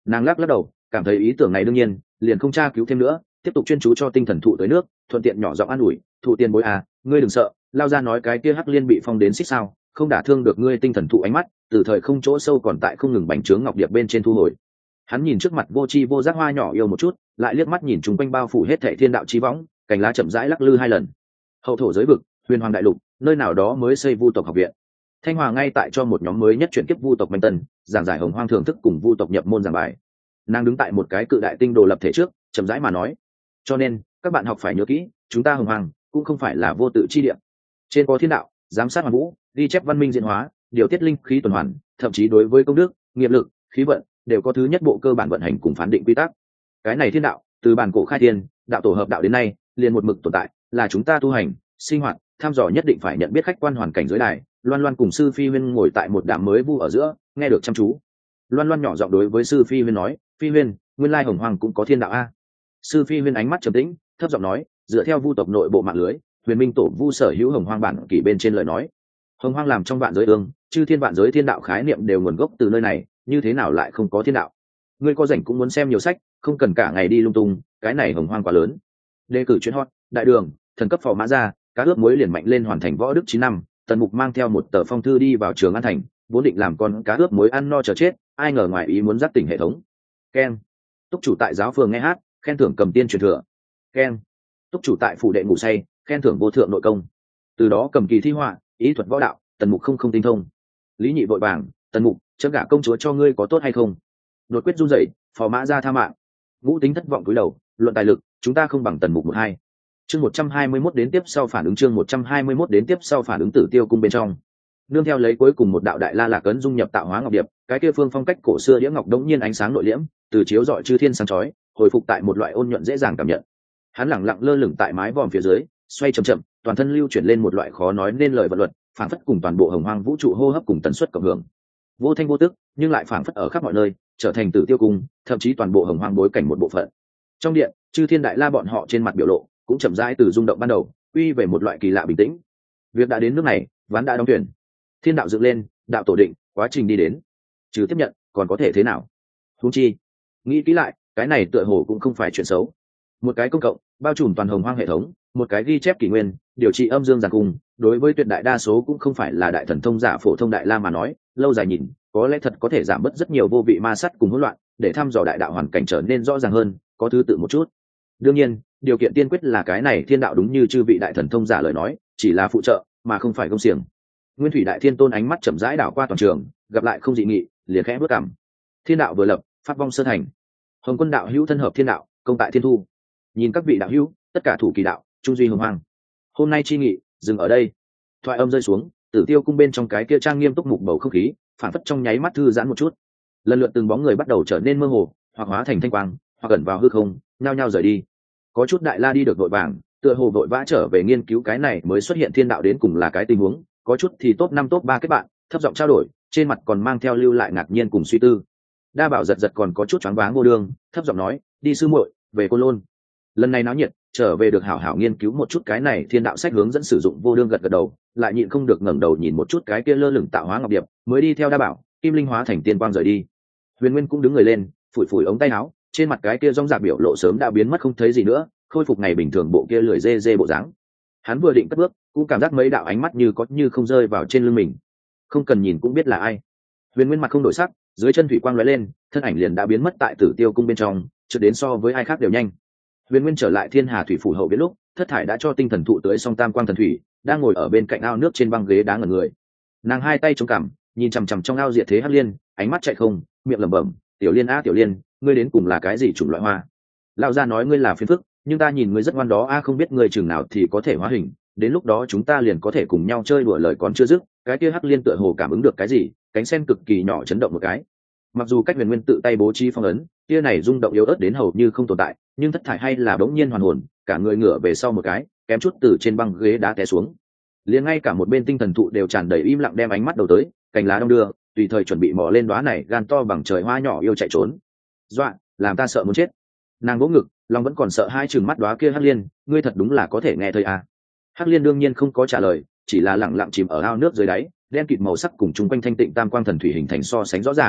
Nàng lắc lắc đầu, cảm thấy ý tưởng này đương nhiên, liền không tra cứu thêm nữa, tiếp tục chuyên chú cho tinh thần thụ tới nước, thuận tiện nhỏ giọng an ủi, thụ tiền bối à, ngươi đừng sợ, lao ra nói cái kia hắc liên bị phong đến xích sao, không đả thương được ngươi tinh thần thụ ánh mắt, từ thời không chỗ sâu còn tại không ngừng bành trướng ngọc điệp bên trên thu hồi. Hắn nhìn trước mặt vô tri vô giác hoa nhỏ yêu một chút, lại liếc mắt nhìn chung quanh bao phủ hết thảy thiên đạo chi võng, cành lá chậm rãi lắc lư hai lần. Hậu thổ giới vực, huyền hoàng đại lục, nơi nào đó mới xây vu tộc học viện. Thanh Hòa ngay tại cho một nhóm mới nhất chuyển kiếp vu tộc Minh Tân, giảng giải hồng hoang thưởng thức cùng vu tộc nhập môn giảng bài. Nàng đứng tại một cái cự đại tinh đồ lập thể trước, chậm rãi mà nói: cho nên các bạn học phải nhớ kỹ, chúng ta hồng hoang cũng không phải là vô tự chi địa. Trên có thiên đạo giám sát hoàn vũ, ghi chép văn minh diễn hóa, điều tiết linh khí tuần hoàn, thậm chí đối với công đức, nghiệp lực, khí vận đều có thứ nhất bộ cơ bản vận hành cùng phán định quy tắc. Cái này thiên đạo từ bản cổ khai thiên, đạo tổ hợp đạo đến nay liền một mực tồn tại, là chúng ta tu hành sinh hoạt tham dò nhất định phải nhận biết khách quan hoàn cảnh giới đài. Loan Loan cùng sư phi huyên ngồi tại một đám mới vu ở giữa, nghe được chăm chú. Loan Loan nhỏ giọng đối với sư phi huyên nói: phi huyên, nguyên lai hồng hoàng cũng có thiên đạo a. Sư phi huyên ánh mắt trầm tĩnh, thấp giọng nói: dựa theo vu tộc nội bộ mạng lưới, huyền minh tổ vu sở hữu hồng hoang bản kỷ bên trên lời nói, hồng hoang làm trong vạn giới ương, chư thiên vạn giới thiên đạo khái niệm đều nguồn gốc từ nơi này, như thế nào lại không có thiên đạo? Ngươi có rảnh cũng muốn xem nhiều sách, không cần cả ngày đi lung tung, cái này hồng hoang quá lớn. Đề cử chuyên hot, đại đường, thần cấp phò mã ra, cá ướp muối liền mạnh lên hoàn thành võ đức 9 năm. Tần Mục mang theo một tờ phong thư đi vào trường An Thành, vốn định làm con cá ướp muối ăn no chờ chết, ai ngờ ngoài ý muốn giác tỉnh hệ thống. Ken, túc chủ tại giáo phường nghe hát, khen thưởng cầm tiên truyền thừa. Ken, túc chủ tại phủ đệ ngủ say, khen thưởng vô thượng nội công. Từ đó cầm kỳ thi họa, ý thuật võ đạo, Tần Mục không tinh thông. Lý Nhị vội vàng: Tần Mục, chấm gả công chúa cho ngươi có tốt hay không? Đột quyết run rẩy, phò mã ra tha mạng. Ngũ Tính thất vọng cúi đầu: luận tài lực, chúng ta không bằng Tần Mục một hai. Chương 121 đến tiếp sau phản ứng, chương 121 đến tiếp sau phản ứng. Tử Tiêu cung bên trong, nương theo lấy cuối cùng một đạo đại la lạc ấn dung nhập tạo hóa ngọc điệp, cái kia phương phong cách cổ xưa đĩa ngọc đống nhiên ánh sáng nội liễm, từ chiếu rọi chư thiên sáng chói, hồi phục tại một loại ôn nhuận dễ dàng cảm nhận. Hắn lẳng lặng lơ lửng tại mái vòm phía dưới, xoay chậm chậm, toàn thân lưu chuyển lên một loại khó nói nên lời vận luật, phảng phất cùng toàn bộ hồng hoang vũ trụ hô hấp cùng tần suất cộng hưởng, vô thanh vô tức, nhưng lại phảng phất ở khắp mọi nơi, trở thành Tử Tiêu cung, thậm chí toàn bộ hồng hoang bối cảnh một bộ phận. Trong điện, chư thiên đại la bọn họ trên mặt biểu lộ cũng chậm rãi từ rung động ban đầu quy về một loại kỳ lạ bình tĩnh. Việc đã đến nước này, ván đã đóng thuyền. Thiên đạo dựng lên, đạo tổ định, quá trình đi đến, trừ tiếp nhận còn có thể thế nào? Huống chi, nghĩ kỹ lại, cái này tựa hồ cũng không phải chuyện xấu. Một cái công cộng bao trùm toàn hồng hoang hệ thống, một cái ghi chép kỷ nguyên, điều trị âm dương giàn cung, đối với tuyệt đại đa số cũng không phải là đại thần thông giả phổ thông đại la mà nói, lâu dài nhìn có lẽ thật có thể giảm bớt rất nhiều vô vị ma sát cùng hỗn loạn, để thăm dò đại đạo hoàn cảnh trở nên rõ ràng hơn, có thứ tự một chút. Đương nhiên, điều kiện tiên quyết là cái này thiên đạo đúng như chư vị đại thần thông giả lời nói, chỉ là phụ trợ mà không phải công xiềng. Nguyên Thủy Đại Thiên Tôn ánh mắt chậm rãi đảo qua toàn trường, gặp lại không dị nghị, liền khẽ bước cằm. Thiên đạo vừa lập, pháp vong sơ thành. Hồng Quân đạo hữu thân hợp thiên đạo, công tại thiên thu. Nhìn các vị đạo hữu, tất cả thủ kỳ đạo, trung duy hồng hoang. Hôm nay chi nghị, dừng ở đây. Thoại âm rơi xuống, Tử Tiêu cung bên trong cái kia trang nghiêm túc mục bầu không khí, phản phất trong nháy mắt thư giãn một chút. Lần lượt từng bóng người bắt đầu trở nên mơ hồ, hoặc hóa thành thanh quang, hoặc gần vào hư không, nhao nhao rời đi. Có chút đại la đi được vội vàng, tựa hồ vội vã trở về nghiên cứu cái này mới xuất hiện thiên đạo đến cùng là cái tình huống. Có chút thì top 5 top 3 kết bạn, thấp giọng trao đổi, trên mặt còn mang theo lưu lại ngạc nhiên cùng suy tư. Đa Bảo giật giật còn có chút choáng váng vô đường, thấp giọng nói: đi sư muội, về Côn Lôn. Lần này náo nhiệt, trở về được hảo hảo nghiên cứu một chút cái này thiên đạo sách hướng dẫn sử dụng. Vô đương gật gật đầu, lại nhịn không được ngẩng đầu nhìn một chút cái kia lơ lửng tạo hóa ngọc điệp, mới đi theo Đa Bảo, kim linh hóa thành tiên quang rời đi. Huyền Nguyên cũng đứng người lên, phủi phủi ống tay áo, trên mặt cái kia rong rạc biểu lộ sớm đã biến mất không thấy gì nữa, khôi phục ngày bình thường bộ kia lười dê dê bộ dáng. Hắn vừa định cất bước, cũng cảm giác mấy đạo ánh mắt như có như không rơi vào trên lưng mình. Không cần nhìn cũng biết là ai. Huyền Nguyên mặt không đổi sắc, dưới chân thủy quang lóe lên, thân ảnh liền đã biến mất tại Tử Tiêu cung bên trong, chưa đến so với ai khác đều nhanh. Huyền Nguyên trở lại Thiên Hà thủy phủ hậu viện lúc, Thất Thải đã cho tinh thần thụ tưới xong tam quang thần thủy, đang ngồi ở bên cạnh ao nước trên băng ghế đá ngẩn người. Nàng hai tay chống cằm, nhìn chằm chằm trong ao diệt thế hắc liên, ánh mắt chạy không, miệng lẩm bẩm: "Tiểu Liên a Tiểu Liên, ngươi đến cùng là cái gì chủng loại hoa?" Lão gia nói ngươi là phiền phức, nhưng ta nhìn ngươi rất ngoan đó a, không biết ngươi chừng nào thì có thể hóa hình, đến lúc đó chúng ta liền có thể cùng nhau chơi đùa. Lời còn chưa dứt, cái kia hắc liên tựa hồ cảm ứng được cái gì, cánh sen cực kỳ nhỏ chấn động một cái. Mặc dù cách Huyền Nguyên tự tay bố trí phong ấn, kia này rung động yếu ớt đến hầu như không tồn tại, nhưng Thất Thải hay là bỗng nhiên hoàn hồn, cả người ngửa về sau một cái, kém chút từ trên băng ghế đá té xuống. Liền ngay cả một bên tinh thần thụ đều tràn đầy im lặng, đem ánh mắt đầu tới, cành lá đông đưa, tùy thời chuẩn bị mò lên đóa này gan to bằng trời hoa nhỏ yêu chạy trốn. Dọa, làm ta sợ muốn chết. Nàng vỗ ngực, lòng vẫn còn sợ hai chừng mắt đóa kia hắc liên, ngươi thật đúng là có thể nghe thấy à. Hắc liên đương nhiên không có trả lời, chỉ là lặng lặng chìm ở ao nước dưới đáy, đen kịt màu sắc cùng chung quanh thanh tịnh tam quang thần thủy hình thành so sánh rõ ràng,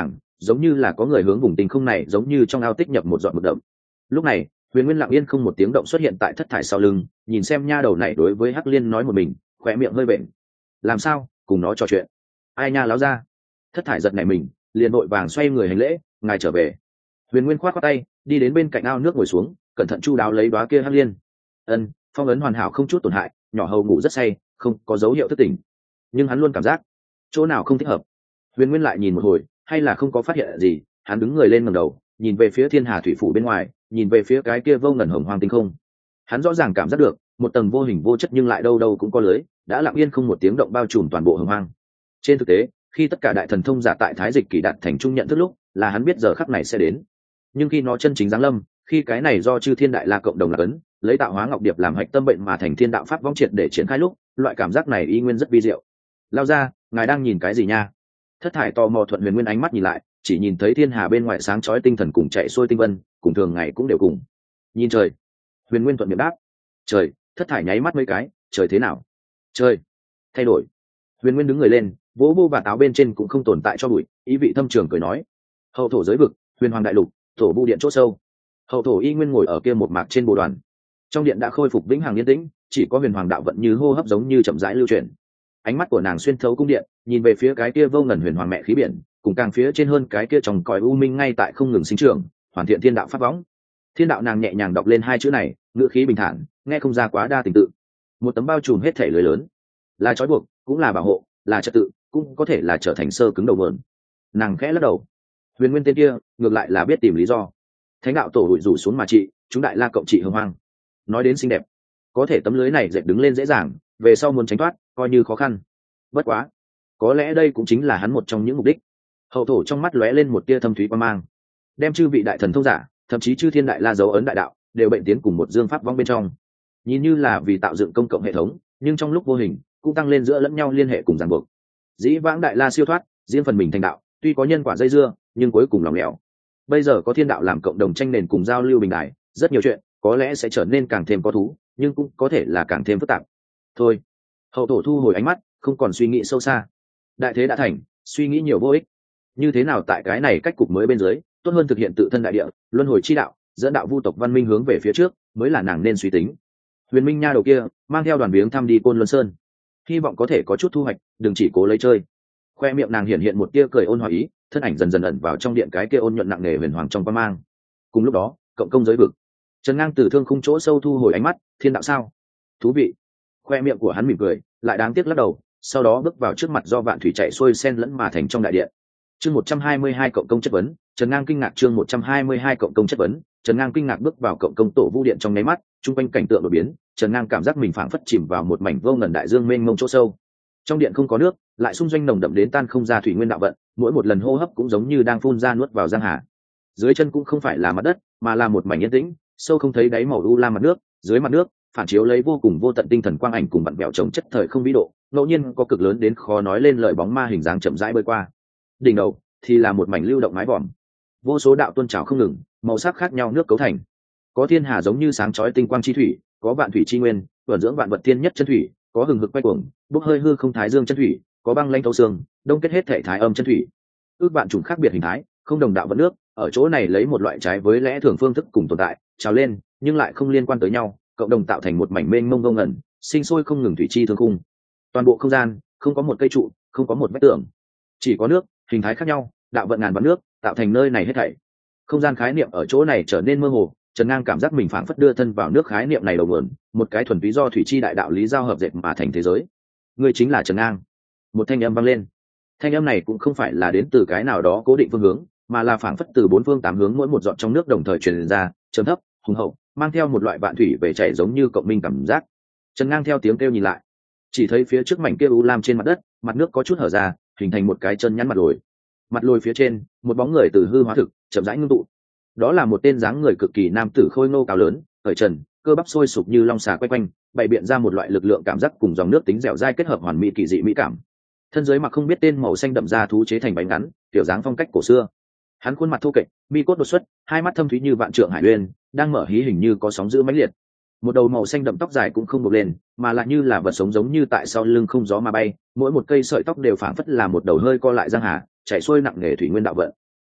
giống như là có người hướng vùng tinh không này giống như trong ao tích nhập một giọt mực đậm. Lúc này Huyền Nguyên lặng yên không một tiếng động xuất hiện tại thất thải sau lưng, nhìn xem nha đầu này đối với Hắc Liên nói một mình, khóe miệng hơi vện. Làm sao cùng nó trò chuyện? Ai nha láo ra. Thất thải giật nảy mình, liền vội vàng xoay người hành lễ, ngài trở về. Huyền Nguyên khoát khoát tay, đi đến bên cạnh ao nước ngồi xuống, cẩn thận chu đáo lấy đóa kia Hắc Liên. Ân, phong ấn hoàn hảo không chút tổn hại, nhỏ hầu ngủ rất say, không có dấu hiệu thức tỉnh, nhưng hắn luôn cảm giác chỗ nào không thích hợp. Huyền Nguyên lại nhìn một hồi, hay là không có phát hiện gì, hắn đứng người lên ngẩng đầu, nhìn về phía Thiên Hà thủy phủ bên ngoài, nhìn về phía cái kia vô ngần hồng hoang tinh không. Hắn rõ ràng cảm giác được một tầng vô hình vô chất nhưng lại đâu đâu cũng có lưới, đã lặng yên không một tiếng động bao trùm toàn bộ hồng hoang. Trên thực tế, khi tất cả đại thần thông giả tại Thái Dịch Kỳ đạt thành trung nhận thức lúc, là hắn biết giờ khắc này sẽ đến. Nhưng khi nó chân chính giáng lâm, khi cái này do chư thiên đại la cộng đồng là cấn, lấy tạo hóa ngọc điệp làm hạch tâm bệnh mà thành thiên đạo pháp vong triệt để triển khai lúc, loại cảm giác này y nguyên rất vi diệu. Lao ra, ngài đang nhìn cái gì nha? Thất thải tò mò thuận Huyền Nguyên ánh mắt nhìn lại, chỉ nhìn thấy thiên hà bên ngoài sáng chói tinh thần cùng chạy xuôi tinh vân, cùng thường ngày cũng đều cùng. Nhìn trời. Huyền Nguyên thuận miệng đáp. Trời. Thất thải nháy mắt mấy cái, trời thế nào? Trời thay đổi. Huyền Nguyên đứng người lên, vỗ vô và táo bên trên cũng không tồn tại cho bụi, ý vị thâm trường cười nói: hậu thổ giới vực, huyền hoàng đại lục, thổ bu điện chỗ sâu. Hậu thổ y nguyên ngồi ở kia một mạc trên bồ đoàn. Trong điện đã khôi phục vĩnh hằng yên tĩnh, chỉ có huyền hoàng đạo vận như hô hấp giống như chậm rãi lưu chuyển. Ánh mắt của nàng xuyên thấu cung điện, nhìn về phía cái kia vô ngần huyền hoàng mẹ khí biển, cùng càng phía trên hơn cái kia trong cõi u minh ngay tại không ngừng sinh trưởng, hoàn thiện thiên đạo pháp võng. Thiên đạo nàng nhẹ nhàng đọc lên hai chữ này, ngữ khí bình thản, nghe không ra quá đa tình tự. Một tấm bao trùm hết thể lưới lớn, là trói buộc, cũng là bảo hộ, là trật tự, cũng có thể là trở thành sơ cứng đầu mượn. Nàng khẽ lắc đầu. Huyền Nguyên tên kia ngược lại là biết tìm lý do. Thánh đạo tổ hụi rủ xuống mà trị, chúng đại la cộng trị hưng hoang. Nói đến xinh đẹp, có thể tấm lưới này dệt đứng lên dễ dàng, về sau muốn tránh thoát coi như khó khăn. Bất quá, có lẽ đây cũng chính là hắn một trong những mục đích. Hậu thổ trong mắt lóe lên một tia thâm thúy quan mang, đem chư vị đại thần thông giả, thậm chí chư thiên đại la dấu ấn đại đạo, đều bệnh tiến cùng một dương pháp vong bên trong. Nhìn như là vì tạo dựng công cộng hệ thống, nhưng trong lúc vô hình cũng tăng lên giữa lẫn nhau liên hệ cùng ràng buộc. Dĩ vãng đại la siêu thoát, riêng phần mình thành đạo, tuy có nhân quả dây dưa, nhưng cuối cùng lòng lẻo. Bây giờ có thiên đạo làm cộng đồng tranh nền cùng giao lưu bình đại, rất nhiều chuyện có lẽ sẽ trở nên càng thêm có thú, nhưng cũng có thể là càng thêm phức tạp. Thôi, hậu thổ thu hồi ánh mắt, không còn suy nghĩ sâu xa. Đại thế đã thành, suy nghĩ nhiều vô ích. Như thế nào tại cái này cách cục mới bên dưới, tốt hơn thực hiện tự thân đại địa, luân hồi chi đạo, dẫn đạo vu tộc văn minh hướng về phía trước, mới là nàng nên suy tính. Huyền Minh nha đầu kia mang theo đoàn viếng thăm đi Côn Luân Sơn, hy vọng có thể có chút thu hoạch, đừng chỉ cố lấy chơi. Khoe miệng nàng hiện hiện một tia cười ôn hòa ý, thân ảnh dần dần ẩn vào trong điện cái kia ôn nhuận nặng nề huyền hoàng trong quan mang. Cùng lúc đó, cộng công giới vực, Trần Ngang từ thương khung chỗ sâu thu hồi ánh mắt, thiên đạo sao? Thú vị. Khoe miệng của hắn mỉm cười, lại đáng tiếc lắc đầu, sau đó bước vào trước mặt do vạn thủy chạy xuôi xen lẫn mà thành trong đại điện. Chương 122 cộng công chất vấn, Trần Ngang kinh ngạc. Chương 122 cộng công chất vấn, Trần Ngang kinh ngạc bước vào cộng công tổ vu điện trong nháy mắt, trung quanh cảnh tượng đổi biến, Trần Ngang cảm giác mình phảng phất chìm vào một mảnh vô ngần đại dương mênh mông chỗ sâu. Trong điện không có nước, lại xung doanh nồng đậm đến tan không ra thủy nguyên đạo vận, mỗi một lần hô hấp cũng giống như đang phun ra nuốt vào giang hà. Dưới chân cũng không phải là mặt đất, mà là một mảnh yên tĩnh, sâu không thấy đáy màu u lam mặt nước, dưới mặt nước phản chiếu lấy vô cùng vô tận tinh thần quang ảnh cùng vặn vẹo trồng chất thời không vĩ độ, ngẫu nhiên có cực lớn đến khó nói lên lời bóng ma hình dáng chậm rãi bơi qua. Đỉnh đầu thì là một mảnh lưu động mái vòm, vô số đạo tuôn trào không ngừng, màu sắc khác nhau nước cấu thành. Có thiên hà giống như sáng chói tinh quang chi thủy, có vạn thủy chi nguyên, vẩn dưỡng vạn vật thiên nhất chân thủy, có hừng hực quay cuồng, bốc hơi hư không thái dương chân thủy, có băng lãnh thấu xương, đông kết hết thể thái âm chân thủy. Ước vạn chủng khác biệt hình thái, không đồng đạo vận nước, ở chỗ này lấy một loại trái với lẽ thường phương thức cùng tồn tại, trào lên, nhưng lại không liên quan tới nhau, cộng đồng tạo thành một mảnh mênh mông vô ngần, sinh sôi không ngừng thủy chi thương khung. Toàn bộ không gian, không có một cây trụ, không có một vách tường, chỉ có nước, hình thái khác nhau, đạo vận ngàn vạn nước, tạo thành nơi này hết thảy. Không gian khái niệm ở chỗ này trở nên mơ hồ, Trần Ngang cảm giác mình phảng phất đưa thân vào nước khái niệm này đầu nguồn, một cái thuần túy do thủy chi đại đạo lý giao hợp dệt mà thành thế giới. Ngươi chính là Trần Ngang. Một thanh âm vang lên. Thanh âm này cũng không phải là đến từ cái nào đó cố định phương hướng, mà là phảng phất từ bốn phương tám hướng mỗi một giọt trong nước đồng thời truyền ra, trầm thấp, hùng hậu, mang theo một loại vạn thủy về chảy giống như cộng minh cảm giác. Trần Ngang theo tiếng kêu nhìn lại, chỉ thấy phía trước mảnh kia u lam trên mặt đất, mặt nước có chút hở ra, hình thành một cái chân nhắn mặt lồi. Mặt lồi phía trên, một bóng người từ hư hóa thực, chậm rãi ngưng tụ. Đó là một tên dáng người cực kỳ nam tử khôi ngô cao lớn, cởi trần, cơ bắp sôi sục như long xà quay quanh, bày biện ra một loại lực lượng cảm giác cùng dòng nước tính dẻo dai kết hợp hoàn mỹ kỳ dị mỹ cảm. Thân dưới mặc không biết tên màu xanh đậm da thú chế thành bánh ngắn, kiểu dáng phong cách cổ xưa. Hắn khuôn mặt thô kệch, mi cốt đột xuất, hai mắt thâm thúy như vạn trượng hải uyên, đang mở hí hình như có sóng dữ mãnh liệt. Một đầu màu xanh đậm tóc dài cũng không buộc lên, mà lại như là vật sống giống như tại sau lưng không gió mà bay, mỗi một cây sợi tóc đều phảng phất là một đầu hơi co lại giang hà, chảy xuôi nặng nề thủy nguyên đạo vận.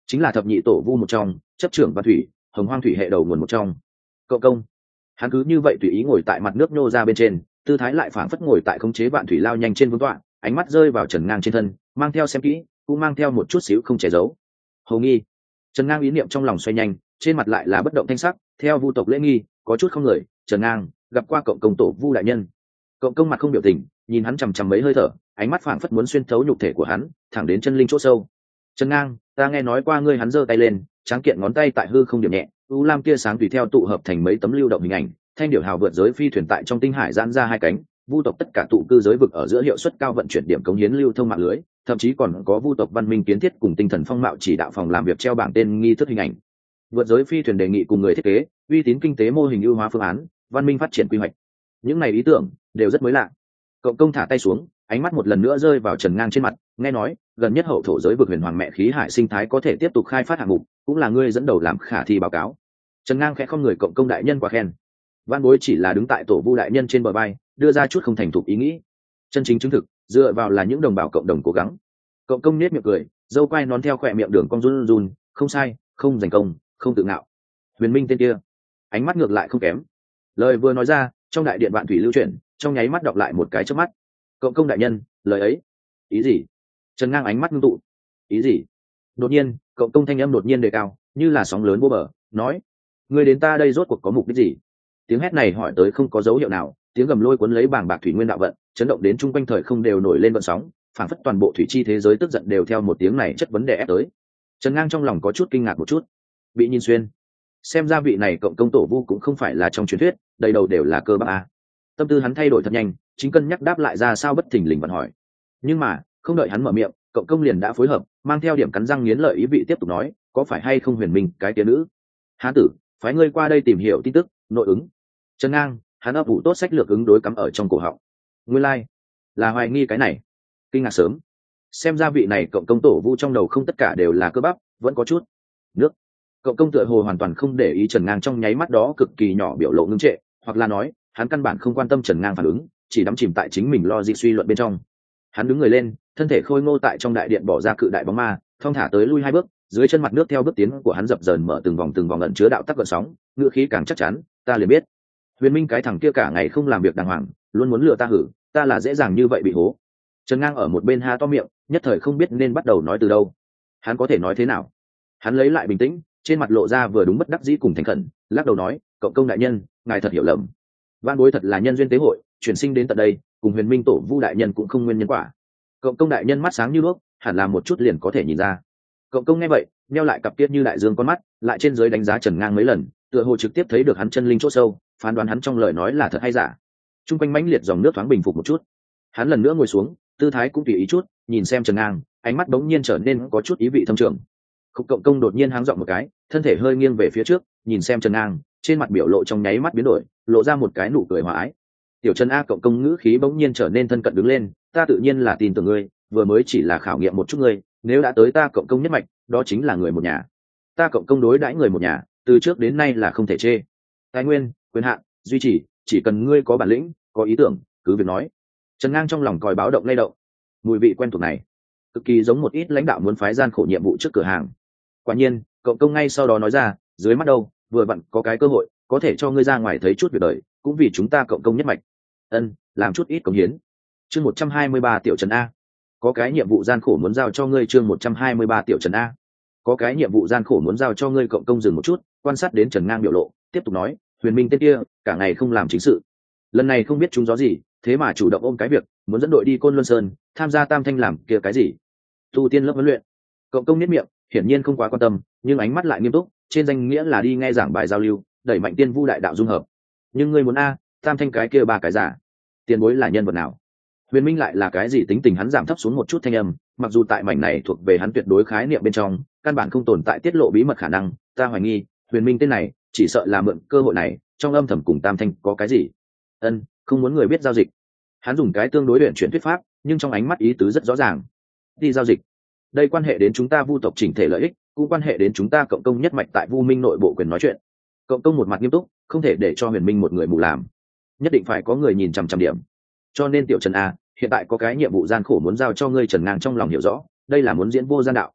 chính là thập nhị tổ vu một trong, chấp trưởng Văn Thủy, Hồng Hoang thủy hệ đầu nguồn một trong. Cậu công, hắn cứ như vậy tùy ý ngồi tại mặt nước nhô ra bên trên, tư thái lại phảng phất ngồi tại khống chế Vạn Thủy lao nhanh trên vương tọa, ánh mắt rơi vào Trần Ngang trên thân, mang theo xem kỹ, cũng mang theo một chút xíu không che giấu. Hồ nghi. Trần Ngang ý niệm trong lòng xoay nhanh, trên mặt lại là bất động thanh sắc, theo vu tộc lễ nghi, có chút không người. Trần Ngang gặp qua cậu công tổ vu đại nhân. Cậu công mặt không biểu tình, nhìn hắn chằm chằm mấy hơi thở, ánh mắt phảng phất muốn xuyên thấu nhục thể của hắn, thẳng đến chân linh chỗ sâu. Trần Ngang, ta nghe nói qua ngươi. Hắn giơ tay lên, tráng kiện ngón tay tại hư không điểm nhẹ, u lam tia sáng tùy theo tụ hợp thành mấy tấm lưu động hình ảnh, thanh điểu hào vượt giới phi thuyền tại trong tinh hải giãn ra hai cánh, vu tộc tất cả tụ cư giới vực ở giữa hiệu suất cao vận chuyển điểm cống hiến lưu thông mạng lưới, thậm chí còn có vu tộc văn minh kiến thiết cùng tinh thần phong mạo chỉ đạo phòng làm việc treo bảng tên nghi thức hình ảnh. Vượt giới phi thuyền đề nghị cùng người thiết kế, uy tín kinh tế mô hình ưu hóa phương án, văn minh phát triển quy hoạch. Những này ý tưởng đều rất mới lạ. Cậu công thả tay xuống, ánh mắt một lần nữa rơi vào Trần Ngang trên mặt, nghe nói gần nhất hậu thổ giới vực huyền hoàng mẹ khí hải sinh thái có thể tiếp tục khai phát hạng mục, cũng là ngươi dẫn đầu làm khả thi báo cáo. Trần Ngang khẽ không người cậu công đại nhân quá khen. Văn bối chỉ là đứng tại tổ vu đại nhân trên bờ vai, đưa ra chút không thành thục ý nghĩ. Chân chính chứng thực dựa vào là những đồng bào cộng đồng cố gắng. Cậu công nết miệng cười, dâu quai nón theo khỏe miệng đường cong run run, không sai, không giành công, không tự ngạo. Huyền Minh tên kia, ánh mắt ngược lại không kém. Lời vừa nói ra, trong đại điện Vạn Thủy lưu chuyển, trong nháy mắt đọc lại một cái chớp mắt. Cậu công đại nhân, lời ấy, ý gì? Trần Ngang ánh mắt ngưng tụ. Ý gì? Đột nhiên, cậu công thanh âm đột nhiên đề cao, như là sóng lớn vô bờ, nói: "Ngươi đến ta đây rốt cuộc có mục đích gì?" Tiếng hét này hỏi tới không có dấu hiệu nào, tiếng gầm lôi cuốn lấy bàng bạc thủy nguyên đạo vận, chấn động đến chung quanh thời không đều nổi lên vận sóng, phảng phất toàn bộ thủy chi thế giới tức giận đều theo một tiếng này chất vấn đề ép tới. Trần Ngang trong lòng có chút kinh ngạc một chút, bị nhìn xuyên. Xem ra vị này cộng công tổ vu cũng không phải là trong truyền thuyết, đầy đầu đều là cơ bắp a. Tâm tư hắn thay đổi thật nhanh, chính cân nhắc đáp lại ra sao bất thình lình vẫn hỏi. Nhưng mà, không đợi hắn mở miệng, cộng công liền đã phối hợp, mang theo điểm cắn răng nghiến lợi ý vị tiếp tục nói, có phải hay không Huyền Minh cái kia nữ hán tử, phái ngươi qua đây tìm hiểu tin tức, nội ứng. Trần Ngang, hắn ấp ủ tốt sách lược ứng đối cắm ở trong cổ họng. Nguyên lai là hoài nghi cái này, kinh ngạc sớm. Xem ra vị này cộng công tổ vu trong đầu không tất cả đều là cơ bắp, vẫn có chút nước. Cộng công tựa hồ hoàn toàn không để ý Trần Ngang trong nháy mắt đó cực kỳ nhỏ biểu lộ ngưng trệ, hoặc là nói hắn căn bản không quan tâm Trần Ngang phản ứng, chỉ đắm chìm tại chính mình lo di suy luận bên trong. Hắn đứng người lên, thân thể khôi ngô tại trong đại điện bỏ ra cự đại bóng ma, thong thả tới lui hai bước, dưới chân mặt nước theo bước tiến của hắn dập dờn mở từng vòng ẩn chứa đạo tắc gợn sóng, ngữ khí càng chắc chắn, ta liền biết. Huyền Minh cái thằng kia cả ngày không làm việc đàng hoàng, luôn muốn lừa ta hử, ta là dễ dàng như vậy bị hố. Trần Ngang ở một bên há to miệng, nhất thời không biết nên bắt đầu nói từ đâu. Hắn có thể nói thế nào? Hắn lấy lại bình tĩnh, trên mặt lộ ra vừa đúng bất đắc dĩ cùng thành khẩn, lắc đầu nói, cộng công đại nhân, ngài thật hiểu lầm. Van bối thật là nhân duyên tế hội, chuyển sinh đến tận đây, cùng Huyền Minh tổ vu đại nhân cũng không nguyên nhân quả. Cộng công đại nhân mắt sáng như đuốc, hẳn là một chút liền có thể nhìn ra. Cộng công nghe vậy, neo lại cặp tiết như đại dương con mắt, lại trên dưới đánh giá Trần Ngang mấy lần, tựa hồ trực tiếp thấy được hắn chân linh chỗ sâu, phán đoán hắn trong lời nói là thật hay giả. Trung quanh mãnh liệt dòng nước thoáng bình phục một chút, hắn lần nữa ngồi xuống, tư thái cũng tùy ý chút, nhìn xem Trần Ngang, ánh mắt bỗng nhiên trở nên có chút ý vị thâm trường. Khúc cộng công đột nhiên háng giọng một cái, thân thể hơi nghiêng về phía trước, nhìn xem Trần Ngang, trên mặt biểu lộ trong nháy mắt biến đổi, lộ ra một cái nụ cười hòa ái. Tiểu Trần A, cộng công ngữ khí bỗng nhiên trở nên thân cận đứng lên, ta tự nhiên là tin tưởng ngươi, vừa mới chỉ là khảo nghiệm một chút ngươi, nếu đã tới ta cộng công nhất mạch, đó chính là người một nhà. Ta cộng công đối đãi người một nhà, từ trước đến nay là không thể chê. Tài nguyên, quyền hạn, duy trì, chỉ cần ngươi có bản lĩnh, có ý tưởng, cứ việc nói. Trần Ngang trong lòng còi báo động lay động. Mùi vị quen thuộc này, cực kỳ giống một ít lãnh đạo muốn phái gian khổ nhiệm vụ trước cửa hàng. Quả nhiên, cộng công ngay sau đó nói ra, dưới mắt đâu, vừa vặn có cái cơ hội, có thể cho ngươi ra ngoài thấy chút việc đời, cũng vì chúng ta cộng công nhất mạch. Làm chút ít cống hiến. Chương 123 Tiểu Trần A. Có cái nhiệm vụ gian khổ muốn giao cho ngươi. Chương 123 Tiểu Trần A. Có cái nhiệm vụ gian khổ muốn giao cho ngươi. Cộng công dừng một chút, quan sát đến Trần Ngang biểu lộ, tiếp tục nói, Huyền Minh tên kia, cả ngày không làm chính sự. Lần này không biết chúng gió gì, thế mà chủ động ôm cái việc, muốn dẫn đội đi Côn Luân Sơn, tham gia Tam Thanh làm kia cái gì? Tu tiên lớp huấn luyện. Cộng công nhếch miệng, hiển nhiên không quá quan tâm, nhưng ánh mắt lại nghiêm túc, trên danh nghĩa là đi nghe giảng bài giao lưu, đẩy mạnh tiên vu đại đạo dung hợp. Nhưng ngươi muốn a, Tam Thanh cái kia ba cái giả, tiền bối là nhân vật nào? Huyền Minh lại là cái gì? Tính tình hắn giảm thấp xuống một chút thanh âm, mặc dù tại mảnh này thuộc về hắn tuyệt đối khái niệm bên trong, căn bản không tồn tại tiết lộ bí mật khả năng, ta hoài nghi, Huyền Minh tên này, chỉ sợ là mượn cơ hội này, trong âm thầm cùng Tam Thanh có cái gì? Không muốn người biết giao dịch. Hắn dùng cái tương đối luyện chuyển thuyết pháp, nhưng trong ánh mắt ý tứ rất rõ ràng. Đi giao dịch. Đây quan hệ đến chúng ta Vu tộc chỉnh thể lợi ích, cũng quan hệ đến chúng ta cộng công nhất mạch tại Vu Minh nội bộ quyền nói chuyện. Cộng công một mặt nghiêm túc, không thể để cho Huyền Minh một người mù làm, nhất định phải có người nhìn chằm chằm điểm. Cho nên Tiểu Trần A, hiện tại có cái nhiệm vụ gian khổ muốn giao cho ngươi. Trần Ngang trong lòng hiểu rõ, đây là muốn diễn vô gian đạo.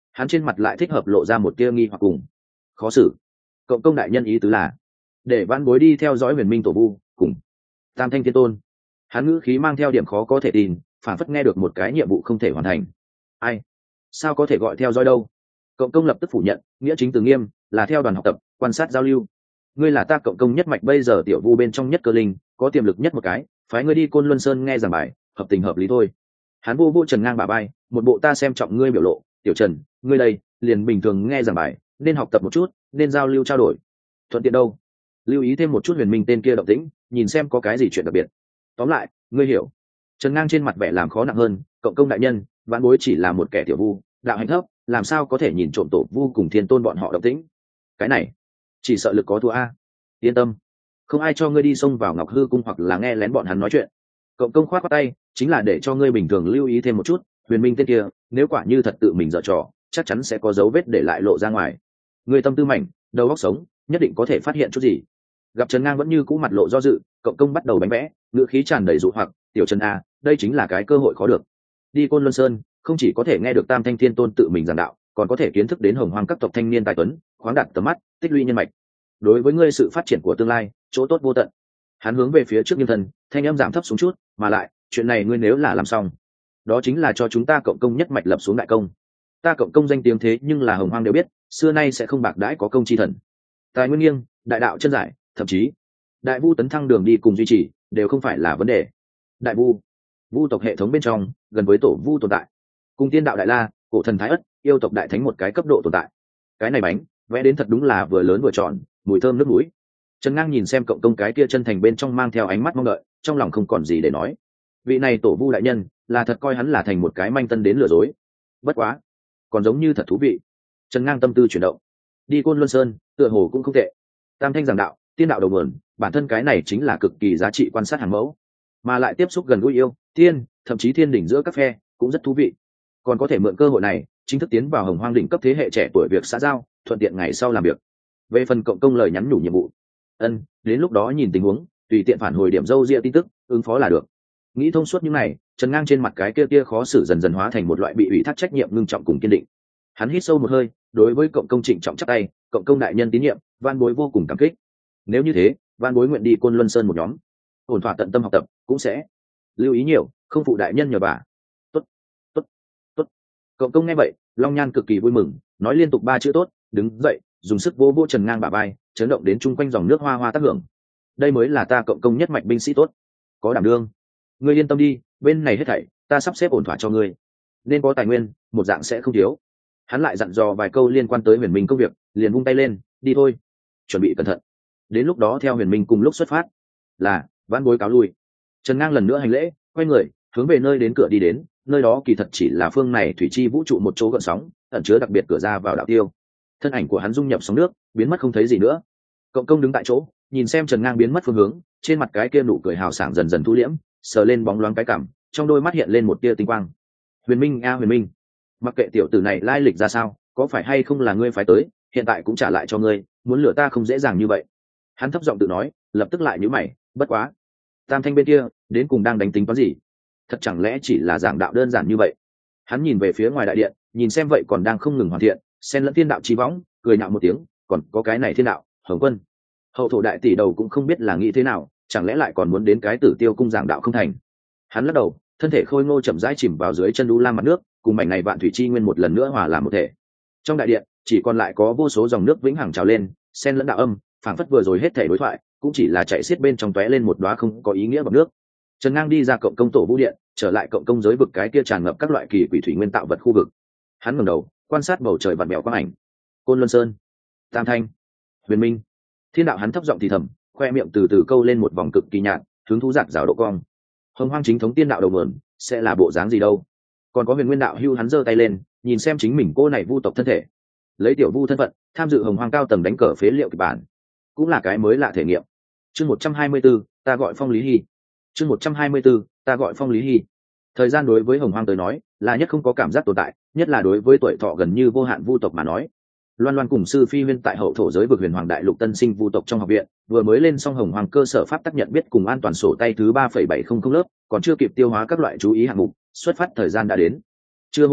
hắn trên mặt lại thích hợp lộ ra một tia nghi hoặc cùng khó xử. Cộng công đại nhân ý tứ là để văn bối đi theo dõi huyền minh tổ vu cùng tam thanh thiên tôn. Hắn ngữ khí mang theo điểm khó có thể tin, phản phất nghe được một cái nhiệm vụ không thể hoàn thành. Ai? Sao có thể gọi theo dõi đâu? Cộng công lập tức phủ nhận, nghĩa chính từ nghiêm, là theo đoàn học tập, quan sát giao lưu. Ngươi là ta cộng công nhất mạch bây giờ tiểu vu bên trong nhất cơ linh, có tiềm lực nhất một cái, phái ngươi đi Côn Luân Sơn nghe giảng bài, hợp tình hợp lý thôi. Hắn vô Trần ngang bả bay, một bộ ta xem trọng ngươi biểu lộ. Tiểu Trần, ngươi đây liền bình thường nghe giảng bài, nên học tập một chút, nên giao lưu trao đổi, thuận tiện đâu. Lưu ý thêm một chút huyền minh tên kia động tĩnh, nhìn xem có cái gì chuyện đặc biệt. Tóm lại, ngươi hiểu. Trần ngang trên mặt vẻ làm khó nặng hơn. Cộng công đại nhân, vãn bối chỉ là một kẻ tiểu vu, đạo hạnh thấp, làm sao có thể nhìn trộm tổ vu cùng thiên tôn bọn họ động tĩnh. Cái này chỉ sợ lực có thua a. Yên tâm, không ai cho ngươi đi xông vào Ngọc Hư cung hoặc là nghe lén bọn hắn nói chuyện. Cộng công khoát tay, chính là để cho ngươi bình thường lưu ý thêm một chút. Huyền minh tên kia, nếu quả như thật tự mình dở trò, chắc chắn sẽ có dấu vết để lại lộ ra ngoài. Ngươi tâm tư mảnh, đầu óc sống, nhất định có thể phát hiện chút gì. Gặp Trần ngang vẫn như cũ mặt lộ do dự, cộng công bắt đầu bánh vẽ, ngữ khí tràn đầy dụ hoặc. Tiểu Trần a, đây chính là cái cơ hội khó được. Đi Côn Luân Sơn, không chỉ có thể nghe được tam thanh thiên tôn tự mình giảng đạo, còn có thể kiến thức đến hồng hoang các tộc thanh niên tài tuấn, khoáng đạt tầm mắt, tích lũy nhân mạch. Đối với ngươi sự phát triển của tương lai, chỗ tốt vô tận. Hắn hướng về phía trước nghiêng thân, thanh âm giảm thấp xuống chút, mà lại, chuyện này ngươi nếu là làm xong, đó chính là cho chúng ta cộng công nhất mạch lập xuống đại công. Ta cộng công danh tiếng thế nhưng là hồng hoang đều biết, xưa nay sẽ không bạc đãi có công chi thần. Tài nguyên nghiêng, đại đạo chân giải, thậm chí đại vu tấn thăng đường đi cùng duy trì, đều không phải là vấn đề. Đại vu, vu tộc hệ thống bên trong, gần với tổ vu tồn tại, cùng tiên đạo đại la, cổ thần thái ất, yêu tộc đại thánh một cái cấp độ tồn tại. Cái này bánh vẽ đến thật đúng là vừa lớn vừa tròn, mùi thơm nước mũi. Trần ngang nhìn xem cộng công cái kia chân thành bên trong mang theo ánh mắt mong đợi, trong lòng không còn gì để nói. Vị này tổ vu đại nhân là thật coi hắn là thành một cái manh tân đến lừa dối. Bất quá, còn giống như thật thú vị. Trần ngang tâm tư chuyển động, đi Côn Luân Sơn tựa hồ cũng không tệ. Tam thanh giảng đạo, tiên đạo đầu nguồn, bản thân cái này chính là cực kỳ giá trị quan sát hàng mẫu, mà lại tiếp xúc gần gũi yêu thiên, thậm chí thiên đỉnh giữa các phe cũng rất thú vị. Còn có thể mượn cơ hội này chính thức tiến vào hồng hoang đỉnh cấp thế hệ trẻ tuổi việc xã giao, thuận tiện ngày sau làm việc. Về phần cộng công lời nhắn nhủ nhiệm vụ, đến lúc đó nhìn tình huống, tùy tiện phản hồi điểm dâu ria tin tức, ứng phó là được. Nghĩ thông suốt những này, Trần ngang trên mặt cái kia khó xử dần dần hóa thành một loại bị ủy thác trách nhiệm ngưng trọng cùng kiên định. Hắn hít sâu một hơi, đối với cộng công trịnh trọng chắp tay. Cộng công đại nhân tín nhiệm, van bối vô cùng cảm kích. Nếu như thế, van bối nguyện đi Côn Luân Sơn một nhóm, ổn thỏa tận tâm học tập, cũng sẽ lưu ý nhiều, không phụ đại nhân nhờ vả. Tốt, tốt, tốt. Cộng công nghe vậy, long nhan cực kỳ vui mừng, nói liên tục 3 chữ tốt, đứng dậy, dùng sức vô Trần ngang bả vai, chấn động đến chung quanh dòng nước hoa hoa tác hưởng. Đây mới là ta cộng công nhất mạch binh sĩ tốt, có đảm đương. Ngươi yên tâm đi, bên này hết thảy ta sắp xếp ổn thỏa cho ngươi, nên có tài nguyên một dạng sẽ không thiếu. Hắn lại dặn dò vài câu liên quan tới huyền minh công việc, liền vung tay lên, đi thôi, chuẩn bị cẩn thận, đến lúc đó theo huyền minh cùng lúc xuất phát. Là, vãn bối cáo lui. Trần ngang lần nữa hành lễ, quay người hướng về nơi đến cửa đi đến. Nơi đó kỳ thật chỉ là phương này thủy chi vũ trụ một chỗ gợn sóng, ẩn chứa đặc biệt cửa ra vào đạo tiêu. Thân ảnh của hắn dung nhập sóng nước, biến mất không thấy gì nữa. Cộng công đứng tại chỗ, nhìn xem Trần ngang biến mất phương hướng, trên mặt cái kia nụ cười hào sảng dần dần thu liễm, sờ lên bóng loáng cái cằm, trong đôi mắt hiện lên một tia tinh quang. Huyền minh a huyền minh, mặc kệ tiểu tử này lai lịch ra sao, có phải hay không là ngươi phái tới, hiện tại cũng trả lại cho ngươi, muốn lừa ta không dễ dàng như vậy. Hắn thấp giọng tự nói, lập tức lại nhíu mày, bất quá, tam thanh bên kia đến cùng đang đánh tính toán gì? Thật chẳng lẽ chỉ là giảng đạo đơn giản như vậy? Hắn nhìn về phía ngoài đại điện, nhìn xem vậy còn đang không ngừng hoàn thiện, xen lẫn thiên đạo chi võng, cười nhạo một tiếng, còn có cái này thiên đạo, Hồng Quân, hậu thổ đại tỷ đầu cũng không biết là nghĩ thế nào, chẳng lẽ lại còn muốn đến cái Tử Tiêu cung giảng đạo không thành? Hắn lắc đầu, thân thể khôi ngô chậm rãi chìm vào dưới chân đu lam mặt nước, cùng mảnh này vạn thủy chi nguyên một lần nữa hòa làm một thể. Trong đại điện chỉ còn lại có vô số dòng nước vĩnh hằng trào lên, xen lẫn đạo âm, phảng phất vừa rồi hết thể đối thoại cũng chỉ là chạy xiết bên trong tóe lên một đóa không có ý nghĩa bọt nước. Trần ngang đi ra cộng công tổ vũ điện, trở lại cộng công giới vực cái kia tràn ngập các loại kỳ quỷ thủy nguyên tạo vật khu vực. Hắn ngẩng đầu quan sát bầu trời vặn vẹo quang ảnh. Côn Luân Sơn, Tam Thanh, Huyền Minh, thiên đạo. Hắn thấp giọng thì thầm, khoe miệng từ từ câu lên một vòng cực kỳ nhạt, hướng thú giạt rào độ cong. Hồng hoang chính thống tiên đạo đầu nguồn sẽ là bộ dáng gì đâu? Còn có Huyền Nguyên đạo hưu. Hắn giơ tay lên, nhìn xem chính mình cô này vu tộc thân thể, lấy tiểu vu thân phận tham dự hồng hoang cao tầng đánh cờ phế liệu kịch bản, cũng là cái mới lạ thể nghiệm. Chương 124, ta gọi Phong Lý Hy. Chương 124, ta gọi Phong Lý Hy. Thời gian đối với hồng hoang tới nói là nhất không có cảm giác tồn tại, nhất là đối với tuổi thọ gần như vô hạn vu tộc mà nói. Loan Loan cùng sư phi huyên tại hậu thổ giới vực huyền hoàng đại lục tân sinh vu tộc trong học viện, vừa mới lên xong hồng hoàng cơ sở pháp tác nhận biết cùng an toàn sổ tay thứ 3,700 lớp, còn chưa kịp tiêu hóa các loại chú ý hạng mục, xuất phát thời gian đã đến. Trưa hôm nay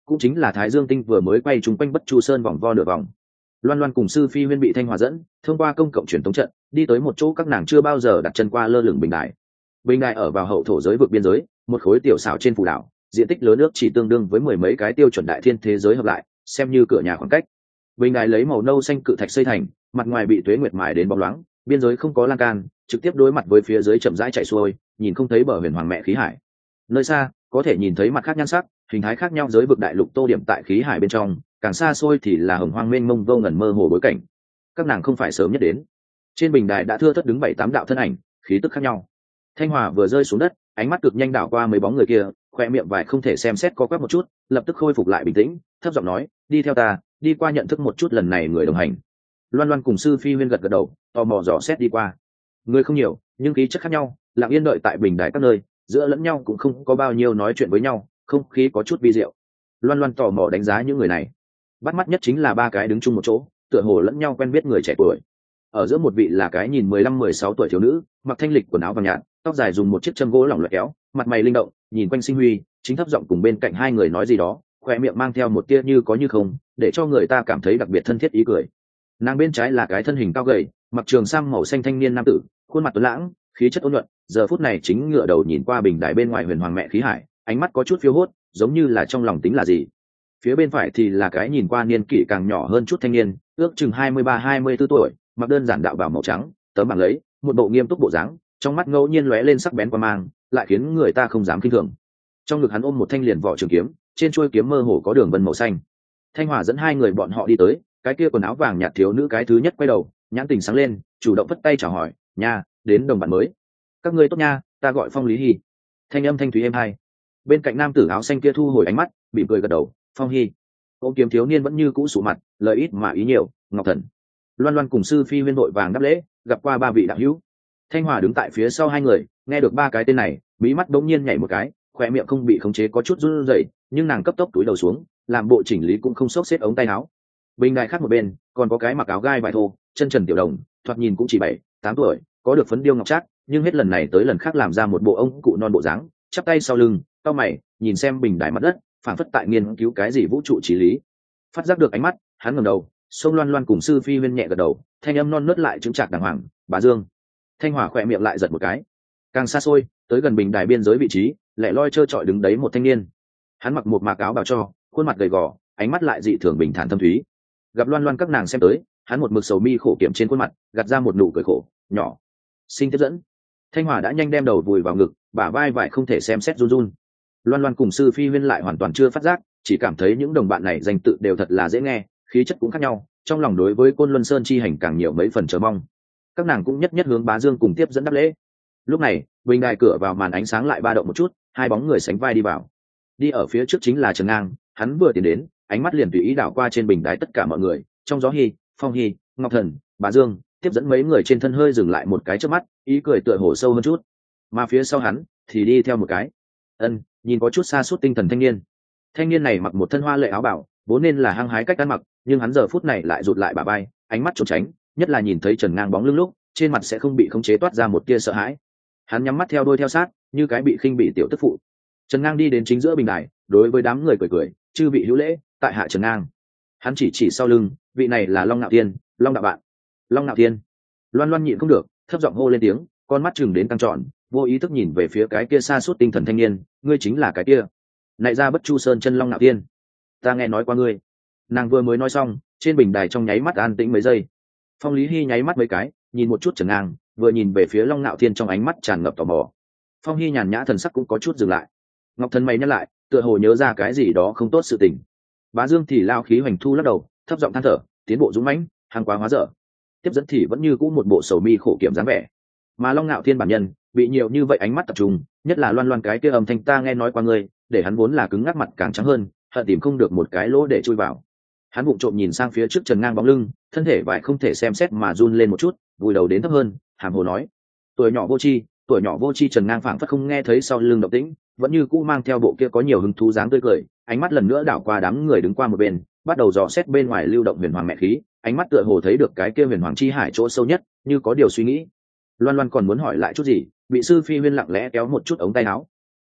cũng chính là Thái Dương tinh vừa mới quay trúng quanh Bất Chu Sơn vòng vo nửa vòng. Loan Loan cùng sư phi huyên bị Thanh Hòa dẫn thông qua công cộng truyền thống trận đi tới một chỗ các nàng chưa bao giờ đặt chân qua lơ lửng bình đài. Bình đài ở vào hậu thổ giới vực biên giới, một khối tiểu xảo trên phù đảo, diện tích lớn nước chỉ tương đương với mười mấy cái tiêu chuẩn đại thiên thế giới hợp lại, xem như cửa nhà khoảng cách. Bình đài lấy màu nâu xanh cự thạch xây thành, mặt ngoài bị tuế nguyệt mài đến bóng loáng, biên giới không có lan can, trực tiếp đối mặt với phía dưới chậm rãi chảy xuôi, nhìn không thấy bờ huyền hoàng mẹ khí hải. Nơi xa có thể nhìn thấy mặt khác nhan sắc, hình thái khác nhau giới vực đại lục tô điểm tại khí hải bên trong, càng xa xôi thì là hồng hoang mênh mông vô ngần mơ hồ bối cảnh. Các nàng không phải sớm nhất đến. Trên bình đài đã thưa thớt đứng 7-8 đạo thân ảnh, khí tức khác nhau. Thanh Hòa vừa rơi xuống đất, ánh mắt cực nhanh đảo qua mấy bóng người kia, khoe miệng vài không thể xem xét co quắp một chút, lập tức khôi phục lại bình tĩnh, thấp giọng nói, đi theo ta, đi qua nhận thức một chút lần này người đồng hành. Loan Loan cùng sư phi huyên gật gật đầu, tò mò dò xét đi qua. Người không nhiều, nhưng khí chất khác nhau, lặng yên đợi tại bình đài các nơi, giữa lẫn nhau cũng không có bao nhiêu nói chuyện với nhau, không khí có chút vi diệu. Loan Loan tò mò đánh giá những người này, bắt mắt nhất chính là ba cái đứng chung một chỗ, tựa hồ lẫn nhau quen biết người trẻ tuổi. Ở giữa một vị là cái nhìn 15-16 tuổi thiếu nữ, mặc thanh lịch quần áo vàng nhạt, tóc dài dùng một chiếc châm gỗ lỏng lẻo kéo, mặt mày linh động, nhìn quanh sinh huy, chính thấp giọng cùng bên cạnh hai người nói gì đó, khoe miệng mang theo một tia như có như không, để cho người ta cảm thấy đặc biệt thân thiết ý cười. Nàng bên trái là cái thân hình cao gầy, mặc trường sam màu xanh thanh niên nam tử, khuôn mặt tuấn lãng, khí chất ôn nhuận, giờ phút này chính ngửa đầu nhìn qua bình đài bên ngoài huyền hoàng mẹ khí hải, ánh mắt có chút phiêu hốt, giống như là trong lòng tính là gì. Phía bên phải thì là cái nhìn qua niên kỷ càng nhỏ hơn chút thanh niên, ước chừng 23-24 tuổi, mặc đơn giản đạo bào màu trắng, tấm bằng lấy, một bộ nghiêm túc bộ dáng, trong mắt ngẫu nhiên lóe lên sắc bén qua mang, lại khiến người ta không dám khinh thường. Trong ngực hắn ôm một thanh liền vỏ trường kiếm, trên chuôi kiếm mơ hồ có đường vân màu xanh. Thanh Hòa dẫn hai người bọn họ đi tới, cái kia quần áo vàng nhạt thiếu nữ cái thứ nhất quay đầu, nhãn tình sáng lên, chủ động vất tay chào hỏi, nha, đến đồng bạn mới. Các ngươi tốt nha, ta gọi Phong Lý Hy. Thanh âm thanh thúy êm hai. Bên cạnh nam tử áo xanh kia thu hồi ánh mắt, bị cười gật đầu, Phong Hy. Ôm kiếm thiếu niên vẫn như cũ sụ mặt, lời ít mà ý nhiều, Ngọc Thần. Loan Loan cùng sư phi huyên vội vàng đáp lễ, gặp qua ba vị đạo hữu. Thanh Hòa đứng tại phía sau hai người, nghe được ba cái tên này, mí mắt đống nhiên nhảy một cái, khoe miệng không bị khống chế có chút run rẩy, nhưng nàng cấp tốc túi đầu xuống, làm bộ chỉnh lý cũng không xốc xếp ống tay áo. Bình đài khác một bên, còn có cái mặc áo gai vải thô, chân trần tiểu đồng, thoạt nhìn cũng chỉ 7-8 tuổi, có được phấn điêu ngọc trác, nhưng hết lần này tới lần khác làm ra một bộ ông cụ non bộ dáng, chắp tay sau lưng, cau mày, nhìn xem bình đài mặt đất, phảng phất tại nghiên cứu cái gì vũ trụ trí lý. Phát giác được ánh mắt, hắn ngẩng đầu, xông Loan Loan cùng sư phi huyên nhẹ gật đầu, thanh âm non nớt lại chứng trạc đàng hoàng, bà Dương. Thanh Hòa khỏe miệng lại giật một cái. Càng xa xôi, tới gần bình đài biên giới vị trí, lẻ loi trơ trọi đứng đấy một thanh niên. Hắn mặc một mạc áo bào cho, khuôn mặt gầy gò, ánh mắt lại dị thường bình thản thâm thúy. Gặp Loan Loan các nàng xem tới, hắn một mực sầu mi khổ kiểm trên khuôn mặt, gạt ra một nụ cười khổ, nhỏ. Xin tiếp dẫn. Thanh Hòa đã nhanh đem đầu vùi vào ngực, bả vai vải không thể xem xét run run. Loan Loan cùng sư phi huyên lại hoàn toàn chưa phát giác, chỉ cảm thấy những đồng bạn này danh tự đều thật là dễ nghe, khí chất cũng khác nhau, trong lòng đối với Côn Luân Sơn chi hành càng nhiều mấy phần chờ mong. Các nàng cũng nhất nhất hướng Bá Dương cùng tiếp dẫn đáp lễ. Lúc này, bình đài cửa vào màn ánh sáng lại ba động một chút, hai bóng người sánh vai đi vào. Đi ở phía trước chính là Trần Ngang, hắn vừa tiến đến, ánh mắt liền tùy ý đảo qua trên bình đài tất cả mọi người, trong gió Hy, Phong Hy, Ngọc Thần, Bá Dương, tiếp dẫn mấy người trên thân hơi dừng lại một cái trước mắt, ý cười tựa hồ sâu hơn chút. Mà phía sau hắn thì đi theo một cái nhìn có chút xa suốt tinh thần thanh niên. Thanh niên này mặc một thân hoa lệ áo bảo, vốn nên là hăng hái cách ăn mặc, nhưng hắn giờ phút này lại rụt lại bả vai, ánh mắt trốn tránh, nhất là nhìn thấy Trần Ngang bóng lưng lúc, trên mặt sẽ không bị khống chế toát ra một tia sợ hãi. Hắn nhắm mắt theo đuôi theo sát, như cái bị khinh bị tiểu tức phụ. Trần Ngang đi đến chính giữa bình đài, đối với đám người cười cười, chư vị hữu lễ, tại hạ Trần Ngang. Hắn chỉ sau lưng, vị này là Long Nạo Thiên, Long đạo bạn. Long Nạo Thiên. Loan Loan nhịn không được, thấp giọng hô lên tiếng, con mắt chừng đến căng tròn, vô ý thức nhìn về phía cái kia xa suốt tinh thần thanh niên, ngươi chính là cái kia nại ra Bất Chu Sơn chân Long Nạo Thiên. Ta nghe nói qua ngươi. Nàng vừa mới nói xong, trên bình đài trong nháy mắt an tĩnh mấy giây. Phong Lý Hy nháy mắt mấy cái, nhìn một chút Trần Ngang, vừa nhìn về phía Long Nạo Thiên trong ánh mắt tràn ngập tò mò. Phong Hy nhàn nhã thần sắc cũng có chút dừng lại. Ngọc Thần mày nhắc lại, tựa hồ nhớ ra cái gì đó không tốt sự tình. Bá Dương thì lao khí hoành thu lắc đầu, thấp giọng than thở, tiến bộ dũng mãnh, hàng quá hóa dở. Tiếp dẫn thì vẫn như cũ một bộ sầu mi khổ kiểm dáng vẻ. Mà Long Nạo Thiên bản nhân bị nhiều như vậy ánh mắt tập trung, nhất là Loan Loan cái kia âm thanh ta nghe nói qua ngươi, để hắn vốn là cứng ngắc mặt càng trắng hơn, hận tìm không được một cái lỗ để chui vào. Hắn vụng trộm nhìn sang phía trước Trần Ngang bóng lưng, thân thể vải không thể xem xét mà run lên một chút, vùi đầu đến thấp hơn, hàm hồ nói: tuổi nhỏ vô tri. Trần Ngang phảng phất không nghe thấy sau lưng động tĩnh, vẫn như cũ mang theo bộ kia có nhiều hứng thú dáng tươi cười, ánh mắt lần nữa đảo qua đám người đứng qua một bên, bắt đầu dò xét bên ngoài lưu động huyền hoàng mẹ khí, ánh mắt tựa hồ thấy được cái kia huyền hoàng chi hải chỗ sâu nhất, như có điều suy nghĩ. Loan Loan còn muốn hỏi lại chút gì, bị sư phi huyên lặng lẽ kéo một chút ống tay áo.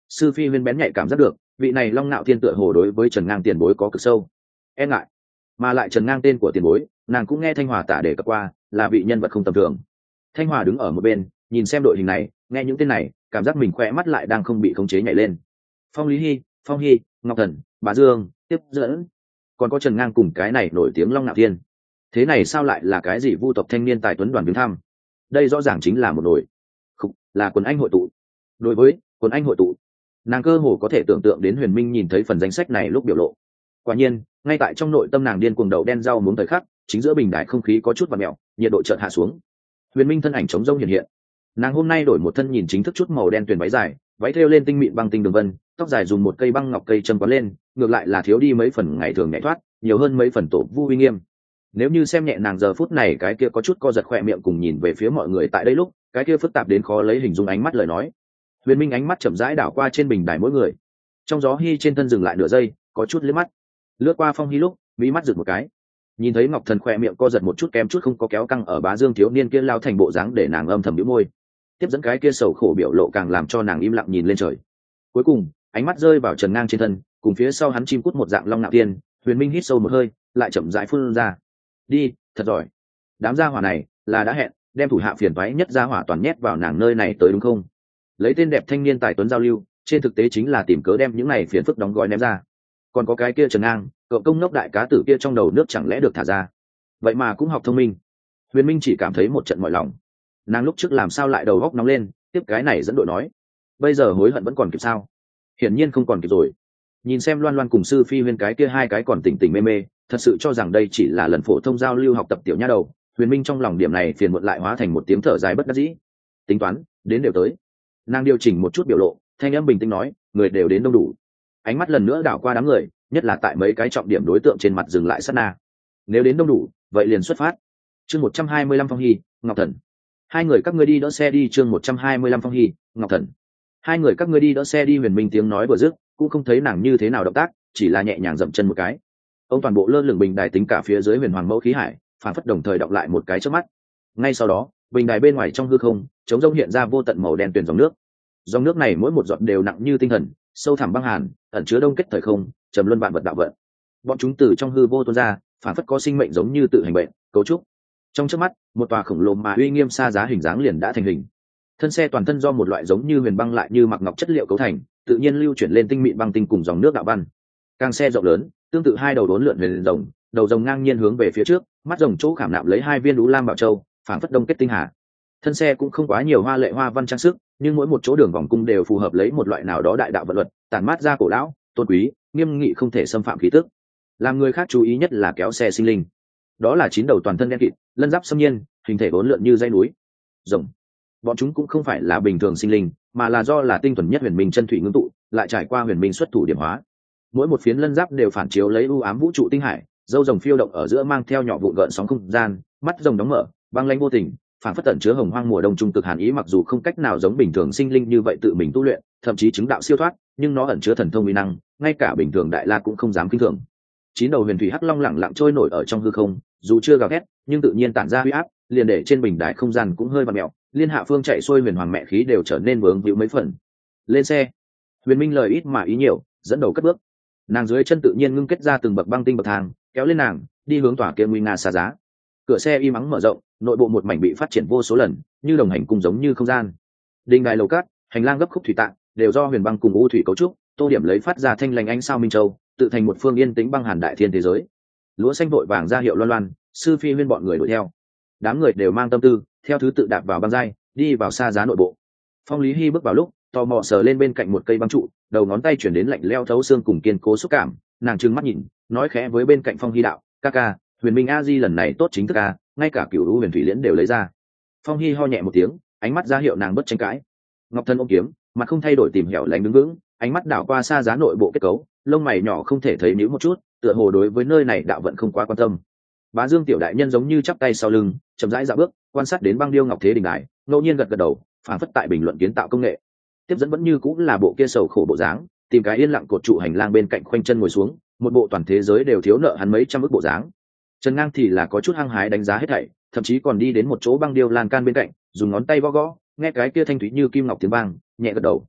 Sư phi huyên bén nhạy cảm giác được vị này Long Nạo Thiên tựa hồ đối với Trần Ngang tiền bối có cực sâu e ngại, mà lại Trần Ngang tên của tiền bối nàng cũng nghe Thanh Hòa tả đề cập qua, là vị nhân vật không tầm thường. Thanh Hòa đứng ở một bên nhìn xem đội hình này, nghe những tên này cảm giác mình khỏe mắt lại đang không bị khống chế nhảy lên. Phong Lý Hy, Phong Hy, Ngọc Thần, Bá Dương tiếp dẫn, còn có Trần Ngang cùng cái này nổi tiếng Long Nạo Thiên. Thế này sao lại là cái gì vu tộc thanh niên tài tuấn đoàn viếng thăm? Đây rõ ràng chính là một đội, không là quần anh hội tụ. Đối với quần anh hội tụ, nàng cơ hồ có thể tưởng tượng đến Huyền Minh nhìn thấy phần danh sách này lúc biểu lộ. Quả nhiên ngay tại trong nội tâm nàng điên cuồng đậu đen rau muống thời khắc, chính giữa bình đài không khí có chút vặn mèo, nhiệt độ chợt hạ xuống. Huyền Minh thân ảnh trống rông hiện hiện. Nàng hôm nay đổi một thân nhìn chính thức chút màu đen tuyền váy dài, váy thêu lên tinh mịn băng tinh đường vân, tóc dài dùng một cây băng ngọc cây châm quấn lên, ngược lại là thiếu đi mấy phần ngày thường nhẹ thoát, nhiều hơn mấy phần tổ vu uy nghiêm. Nếu như xem nhẹ nàng giờ phút này cái kia có chút co giật khỏe miệng cùng nhìn về phía mọi người tại đây lúc, cái kia phức tạp đến khó lấy hình dung ánh mắt lời nói. Huyền Minh ánh mắt chậm rãi đảo qua trên bình đài mỗi người. Trong gió hy trên thân dừng lại nửa giây, có chút liếc mắt. Lướt qua Phong Hy lúc, mí mắt giựt một cái. Nhìn thấy Ngọc Thần khỏe miệng co giật một chút kém chút không có kéo căng ở Bá Dương thiếu niên kia lao thành bộ dáng để nàng âm thầm nhíu môi. Tiếp dẫn cái kia sầu khổ biểu lộ càng làm cho nàng im lặng nhìn lên trời. Cuối cùng, ánh mắt rơi vào Trần Ngang trên thân, cùng phía sau hắn chim cút một dạng Long Nạo Thiên. Huyền Minh hít sâu một hơi, lại chậm rãi phun ra. Đi, thật giỏi. Đám gia hỏa này là đã hẹn đem thủ hạ phiền toái nhất gia hỏa toàn nhét vào nàng nơi này tới đúng không? Lấy tên đẹp thanh niên tài tuấn giao lưu, trên thực tế chính là tìm cớ đem những này phiền phức đóng gói ném ra. Còn có cái kia Trần Ngang, cậu công nốc đại cá tử kia trong đầu nước chẳng lẽ được thả ra? Vậy mà cũng học thông minh. Huyền Minh chỉ cảm thấy một trận mỏi lòng. Nàng lúc trước làm sao lại đầu góc nóng lên, tiếp cái này dẫn đội nói, bây giờ hối hận vẫn còn kịp sao? Hiển nhiên không còn kịp rồi. Nhìn xem Loan Loan cùng sư phi huyên cái kia hai cái còn tỉnh tỉnh mê mê, thật sự cho rằng đây chỉ là lần phổ thông giao lưu học tập tiểu nha đầu. Huyền Minh trong lòng điểm này phiền muộn lại hóa thành một tiếng thở dài bất đắc dĩ. Tính toán đến đều tới. Nàng điều chỉnh một chút biểu lộ, thanh âm bình tĩnh nói, người đều đến đông đủ. Ánh mắt lần nữa đảo qua đám người, nhất là tại mấy cái trọng điểm đối tượng trên mặt dừng lại sát na. Nếu đến đông đủ, vậy liền xuất phát. Chương 125 Phong Hy, Ngọc Thần. Hai người các ngươi đi đỡ xe đi. Chương 125 Phong Hy, Ngọc Thần. Hai người các ngươi đi đỡ xe đi. Huyền Minh tiếng nói vừa dứt, cũng không thấy nàng như thế nào động tác, chỉ là nhẹ nhàng dậm chân một cái. Ông toàn bộ lơ lửng bình đài tính cả phía dưới Huyền Hoàng Mẫu khí hải, phản phất đồng thời đọc lại một cái trước mắt. Ngay sau đó, bình đài bên ngoài trong hư không, trống rỗng hiện ra vô tận màu đen tuyền dòng nước. Dòng nước này mỗi một giọt đều nặng như tinh thần, sâu thẳm băng hàn, ẩn chứa đông kết thời không, trầm luân vạn vật đạo vận. Bọn chúng từ trong hư vô tuôn ra, phản phất có sinh mệnh giống như tự hành bệnh, cấu trúc. Trong chớp mắt, một tòa khổng lồ mà uy nghiêm xa giá hình dáng liền đã thành hình. Thân xe toàn thân do một loại giống như huyền băng lại như mặc ngọc chất liệu cấu thành, tự nhiên lưu chuyển lên tinh mịn băng tinh cùng dòng nước đạo văn. Càng xe rộng lớn, tương tự hai đầu đốn lượn huyền rồng, đầu rồng ngang nhiên hướng về phía trước, mắt rồng chỗ khảm nạm lấy hai viên đú lam bảo châu, phản phất đông kết tinh hà. Thân xe cũng không quá nhiều hoa lệ hoa văn trang sức, nhưng mỗi một chỗ đường vòng cung đều phù hợp lấy một loại nào đó đại đạo vận luật, tản mát ra cổ lão, tôn quý, nghiêm nghị không thể xâm phạm khí tức. Làm người khác chú ý nhất là kéo xe sinh linh. Đó là chín đầu toàn thân đen kịt, lân giáp xâm nhiên, hình thể vốn lượn như dãy núi. Rồng. Bọn chúng cũng không phải là bình thường sinh linh, mà là do là tinh thuần nhất huyền minh chân thủy ngưng tụ, lại trải qua huyền minh xuất thủ điểm hóa. Mỗi một phiến lân giáp đều phản chiếu lấy u ám vũ trụ tinh hải, dâu rồng phiêu động ở giữa mang theo nhỏ vụn gợn sóng không gian, mắt rồng đóng mở, băng lãnh vô tình, phản phất tẩn chứa hồng hoang mùa đông trung cực hàn ý, mặc dù không cách nào giống bình thường sinh linh như vậy tự mình tu luyện, thậm chí chứng đạo siêu thoát, nhưng nó ẩn chứa thần thông uy năng, ngay cả bình thường đại la cũng không dám kinh thường. Chín đầu huyền thủy hắc long lẳng lặng trôi nổi ở trong hư không, dù chưa gào thét, nhưng tự nhiên tản ra uy áp, liền để trên bình đài không gian cũng hơi vặn mèo, liên hạ phương chạy xuôi huyền hoàng mẹ khí đều trở nên vướng víu mấy phần. Lên xe. Huyền Minh lời ít mà ý nhiều, dẫn đầu cất bước. Nàng dưới chân tự nhiên ngưng kết ra từng bậc băng tinh bậc thang, kéo lên nàng, đi hướng tòa kia nguy nga xa giá. Cửa xe im ắng mở rộng, nội bộ một mảnh bị phát triển vô số lần, như đồng hành cùng giống như không gian. Đình đài lầu cát, hành lang gấp khúc thủy tạng, đều do huyền băng cùng u thủy cấu trúc, tô điểm lấy phát ra thanh lành ánh sao minh châu, tự thành một phương yên tĩnh băng hàn đại thiên thế giới. Lúa xanh vội vàng ra hiệu Loan Loan, sư phi huyên bọn người đuổi theo. Đám người đều mang tâm tư, theo thứ tự đạp vào băng giai, đi vào xa giá nội bộ. Phong Lý Hy bước vào lúc, tò mò sờ lên bên cạnh một cây băng trụ, đầu ngón tay chuyển đến lạnh leo thấu xương cùng kiên cố xúc cảm, nàng trừng mắt nhìn, nói khẽ với bên cạnh Phong Hy đạo, ca ca, huyền minh a di lần này tốt chính thức a, ngay cả cửu u huyền thủy liễn đều lấy ra. Phong Hy ho nhẹ một tiếng, ánh mắt ra hiệu nàng bất tranh cãi. Ngọc Thân ôm kiếm, mặt không thay đổi tìm hẻo lánh đứng vững, ánh mắt đảo qua xa giá nội bộ kết cấu, lông mày nhỏ không thể thấy nhíu một chút, tựa hồ đối với nơi này đạo vận không quá quan tâm. Bá Dương tiểu đại nhân giống như chắp tay sau lưng, chậm rãi dạo bước, quan sát đến băng điêu ngọc thế đình đài, ngẫu nhiên gật gật đầu, phản phất tại bình luận kiến tạo công nghệ. Tiếp dẫn vẫn như cũng là bộ kia sầu khổ bộ dáng, tìm cái yên lặng cột trụ hành lang bên cạnh khoanh chân ngồi xuống, một bộ toàn thế giới đều thiếu nợ hắn mấy trăm ức bộ dáng. Trần Ngang thì là có chút hăng hái đánh giá hết thảy, thậm chí còn đi đến một chỗ băng điêu lan can bên cạnh, dùng ngón tay gõ gõ, nghe cái kia thanh thúy như kim ngọc tiếng vang, nhẹ gật đầu.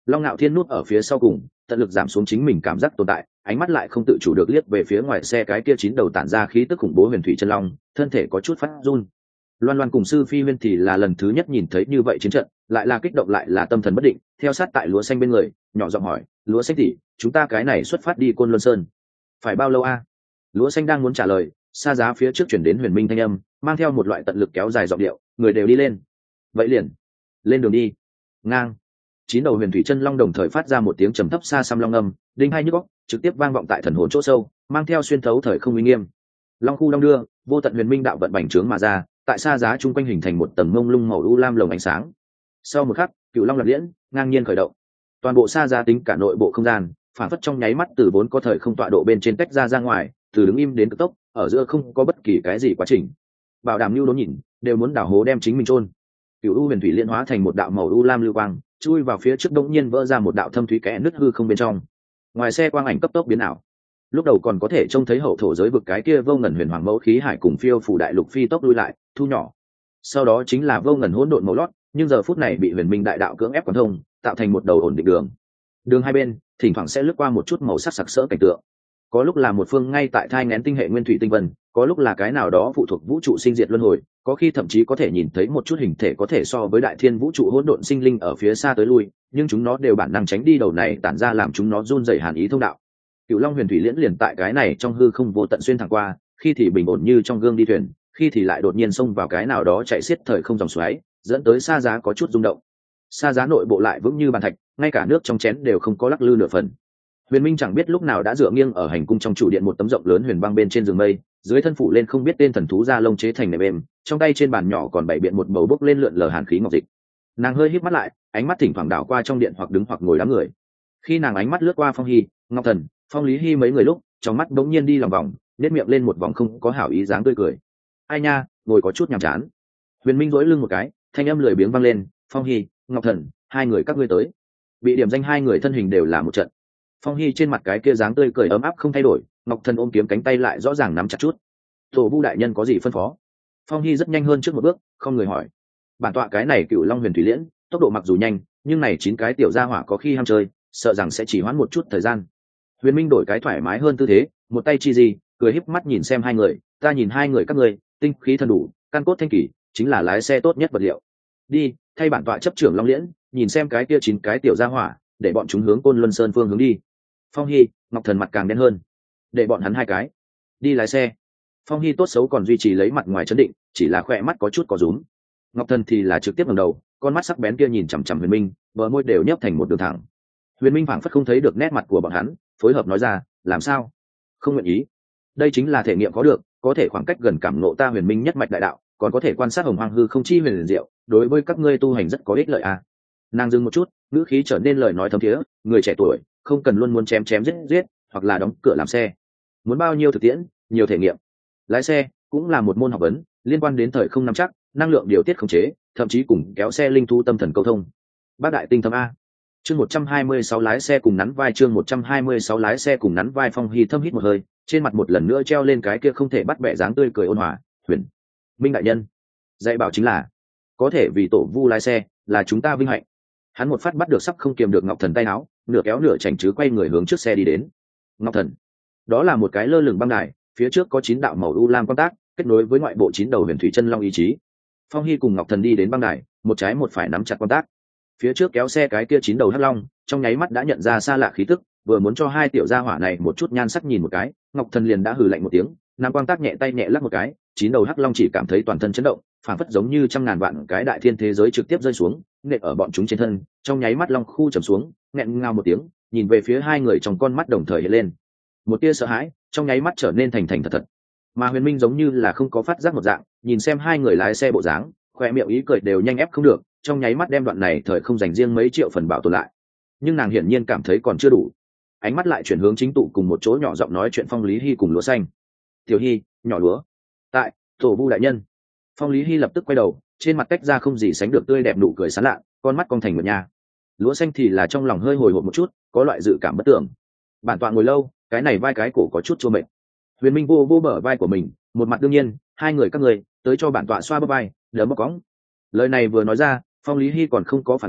Long Nạo Thiên núp ở phía sau cùng, tận lực giảm xuống chính mình cảm giác tồn tại, ánh mắt lại không tự chủ được liếc về phía ngoài xe cái kia chín đầu tản ra khí tức khủng bố huyền thủy chân long, thân thể có chút phát run. Loan Loan cùng sư phi huyên thì là lần thứ nhất nhìn thấy như vậy chiến trận, lại là kích động lại là tâm thần bất định, theo sát tại lúa xanh bên người, nhỏ giọng hỏi, lúa xanh tỷ, chúng ta cái này xuất phát đi Côn Luân Sơn, phải bao lâu a? Lúa xanh đang muốn trả lời, xa giá phía trước chuyển đến huyền minh thanh âm, mang theo một loại tận lực kéo dài giọng điệu, người đều đi lên, vậy liền lên đường đi. Ngang. Chín đầu huyền thủy chân long đồng thời phát ra một tiếng trầm thấp xa xăm long âm, đinh hai nhức óc, trực tiếp vang vọng tại thần hồn chỗ sâu, mang theo xuyên thấu thời không uy nghiêm. Long khu long đưa, vô tận huyền minh đạo vận bành trướng mà ra, tại xa giá chung quanh hình thành một tầng mông lung màu u lam lồng ánh sáng. Sau một khắc, cựu long lập liễn ngang nhiên khởi động, toàn bộ xa giá tính cả nội bộ không gian phản phất trong nháy mắt từ vốn có thời không tọa độ bên trên tách ra ngoài, từ đứng im đến cực tốc, ở giữa không có bất kỳ cái gì quá trình, bảo đảm lưu đốn nhìn đều muốn đảo hố đem chính mình chôn. Cựu u huyền thủy liên hóa thành một đạo màu u lam lưu quang, chui vào phía trước, đống nhiên vỡ ra một đạo thâm thúy kẽ nứt hư không bên trong. Ngoài xe quang ảnh cấp tốc biến ảo, lúc đầu còn có thể trông thấy hậu thổ giới vực cái kia vô ngần huyền hoàng mẫu khí hải cùng phiêu phủ đại lục phi tốc lui lại thu nhỏ, sau đó chính là vô ngần hỗn độn màu lót, nhưng giờ phút này bị huyền minh đại đạo cưỡng ép quán thông, tạo thành một đầu ổn định đường hai bên thỉnh thoảng sẽ lướt qua một chút màu sắc sặc sỡ cảnh tượng, có lúc là một phương ngay tại thai nghén tinh hệ nguyên thủy tinh vân, có lúc là cái nào đó phụ thuộc vũ trụ sinh diệt luân hồi, có khi thậm chí có thể nhìn thấy một chút hình thể có thể so với đại thiên vũ trụ hỗn độn sinh linh ở phía xa tới lui, nhưng chúng nó đều bản năng tránh đi đầu này tản ra làm chúng nó run rẩy hàn ý thông đạo. Cựu long huyền thủy liễn liền tại cái này trong hư không vô tận xuyên thẳng qua, khi thì bình ổn như trong gương đi thuyền, khi thì lại đột nhiên xông vào cái nào đó chạy xiết thời không dòng xoáy, dẫn tới xa giá có chút rung động. Xa giá nội bộ lại vững như bàn thạch, ngay cả nước trong chén đều không có lắc lư nửa phần. Huyền Minh chẳng biết lúc nào đã dựa nghiêng ở hành cung trong chủ điện một tấm rộng lớn huyền băng bên trên giường mây, dưới thân phủ lên không biết tên thần thú da lông chế thành nệm êm, trong tay trên bàn nhỏ còn bày biện một bầu bốc lên lượn lờ hàn khí ngọc dịch. Nàng hơi híp mắt lại, ánh mắt thỉnh thoảng đảo qua trong điện hoặc đứng hoặc ngồi đám người. Khi nàng ánh mắt lướt qua Phong Hy, Ngọc Thần, Phong Lý Hy mấy người lúc, trong mắt đống nhiên đi lòng vòng, nét miệng lên một vòng không có hảo ý dáng tươi cười. Ai nha, ngồi có chút nhàm chán. Huyền Minh duỗi lưng một cái, thanh âm lười biếng vang lên, Phong Hy, Ngọc Thần, hai người các ngươi tới. Bị điểm danh hai người thân hình đều là một trận. Phong Hy trên mặt cái kia dáng tươi cười ấm áp không thay đổi, Ngọc Thần ôm kiếm cánh tay lại rõ ràng nắm chặt chút. Tổ Vu đại nhân có gì phân phó? Phong Hy rất nhanh hơn trước một bước, không người hỏi. Bản tọa cái này Cựu Long Huyền Thủy Liễn, tốc độ mặc dù nhanh, nhưng này chín cái tiểu gia hỏa có khi ham chơi, sợ rằng sẽ chỉ hoãn một chút thời gian. Huyền Minh đổi cái thoải mái hơn tư thế, một tay chi gì, cười híp mắt nhìn xem hai người, ta nhìn hai người các ngươi, tinh khí thần đủ, căn cốt thanh kỷ, chính là lái xe tốt nhất vật liệu. Đi, thay bản tọa chấp trưởng Long Liễn, nhìn xem cái kia chín cái tiểu gia hỏa, để bọn chúng hướng Côn Luân Sơn phương hướng đi. Phong Hy, Ngọc Thần mặt càng đen hơn, để bọn hắn hai cái đi lái xe. Phong Hy tốt xấu còn duy trì lấy mặt ngoài trấn định, chỉ là khỏe mắt có chút có rúm. Ngọc Thần thì là trực tiếp ngẩng đầu, con mắt sắc bén kia nhìn chằm chằm Huyền Minh, bờ môi đều nhấp thành một đường thẳng. Huyền Minh phảng phất không thấy được nét mặt của bọn hắn, phối hợp nói ra, làm sao không nguyện ý? Đây chính là thể nghiệm có được, có thể khoảng cách gần cảm ngộ ta Huyền Minh nhất mạch đại đạo, còn có thể quan sát hồng hoang hư không chi huyền liền diệu, đối với các ngươi tu hành rất có ích lợi à. Nàng dừng một chút, ngữ khí trở nên lời nói thấm thiế, người trẻ tuổi không cần luôn muốn chém chém giết giết, hoặc là đóng cửa làm xe, muốn bao nhiêu thực tiễn nhiều thể nghiệm. Lái xe cũng là một môn học vấn, liên quan đến thời không nắm chắc, năng lượng điều tiết khống chế, thậm chí cùng kéo xe linh thu tâm thần câu thông. Bác đại tinh thâm a. Chương 126 lái xe cùng nắn vai, chương 126 lái xe cùng nắn vai. Phong Hy thâm hít một hơi, trên mặt một lần nữa treo lên cái kia không thể bắt bẻ dáng tươi cười ôn hòa. Huyền Minh đại nhân dạy bảo chính là có thể vì Tổ Vu lái xe là chúng ta vinh hạnh. Hắn một phát bắt được sắp không kiềm được Ngọc Thần tay áo, nửa kéo nửa chảnh chứ quay người hướng trước xe đi đến. Ngọc Thần, đó là một cái lơ lửng băng đài, phía trước có 9 đạo màu u lam quan tác kết nối với ngoại bộ 9 đầu huyền thủy chân long ý chí. Phong Hy cùng Ngọc Thần đi đến băng đài, một trái một phải nắm chặt quan tác. Phía trước kéo xe cái kia 9 đầu hắc long, trong nháy mắt đã nhận ra xa lạ khí tức, vừa muốn cho hai tiểu gia hỏa này một chút nhan sắc nhìn một cái, Ngọc Thần liền đã hừ lạnh một tiếng, nam quan tác nhẹ tay nhẹ lắc một cái, 9 đầu hắc long chỉ cảm thấy toàn thân chấn động, phản phất giống như trăm ngàn vạn cái đại thiên thế giới trực tiếp rơi xuống, nện ở bọn chúng trên thân, trong nháy mắt long khu trầm xuống, nghẹn ngào một tiếng, nhìn về phía hai người, trong con mắt đồng thời hiện lên một tia sợ hãi, trong nháy mắt trở nên thành thành thật thật. Mà Huyền Minh giống như là không có phát giác một dạng, nhìn xem hai người lái xe bộ dáng, khoe miệng ý cười đều nhanh ép không được, trong nháy mắt đem đoạn này thời không dành riêng mấy triệu phần bảo tồn lại. Nhưng nàng hiển nhiên cảm thấy còn chưa đủ, ánh mắt lại chuyển hướng chính tụ cùng một chỗ nhỏ giọng nói chuyện Phong Lý Hy cùng Lúa Xanh. Tiểu Hy, nhỏ lúa, tại Tổ Vu đại nhân. Phong Lý Hy lập tức quay đầu, trên mặt tách ra không gì sánh được tươi đẹp nụ cười sán lạ, con mắt cong thành một nha. Lúa Xanh thì là trong lòng hơi hồi hộp một chút, có loại dự cảm bất tưởng. Bản tọa ngồi lâu, cái này vai cái cổ có chút chua mệt. Huyền Minh vô vô bờ vai của mình, một mặt đương nhiên, hai người các người tới cho bản tọa xoa bắp vai, đỡ bóc cóng. Lời này vừa nói ra, Phong Lý Hy còn không có phản ứng,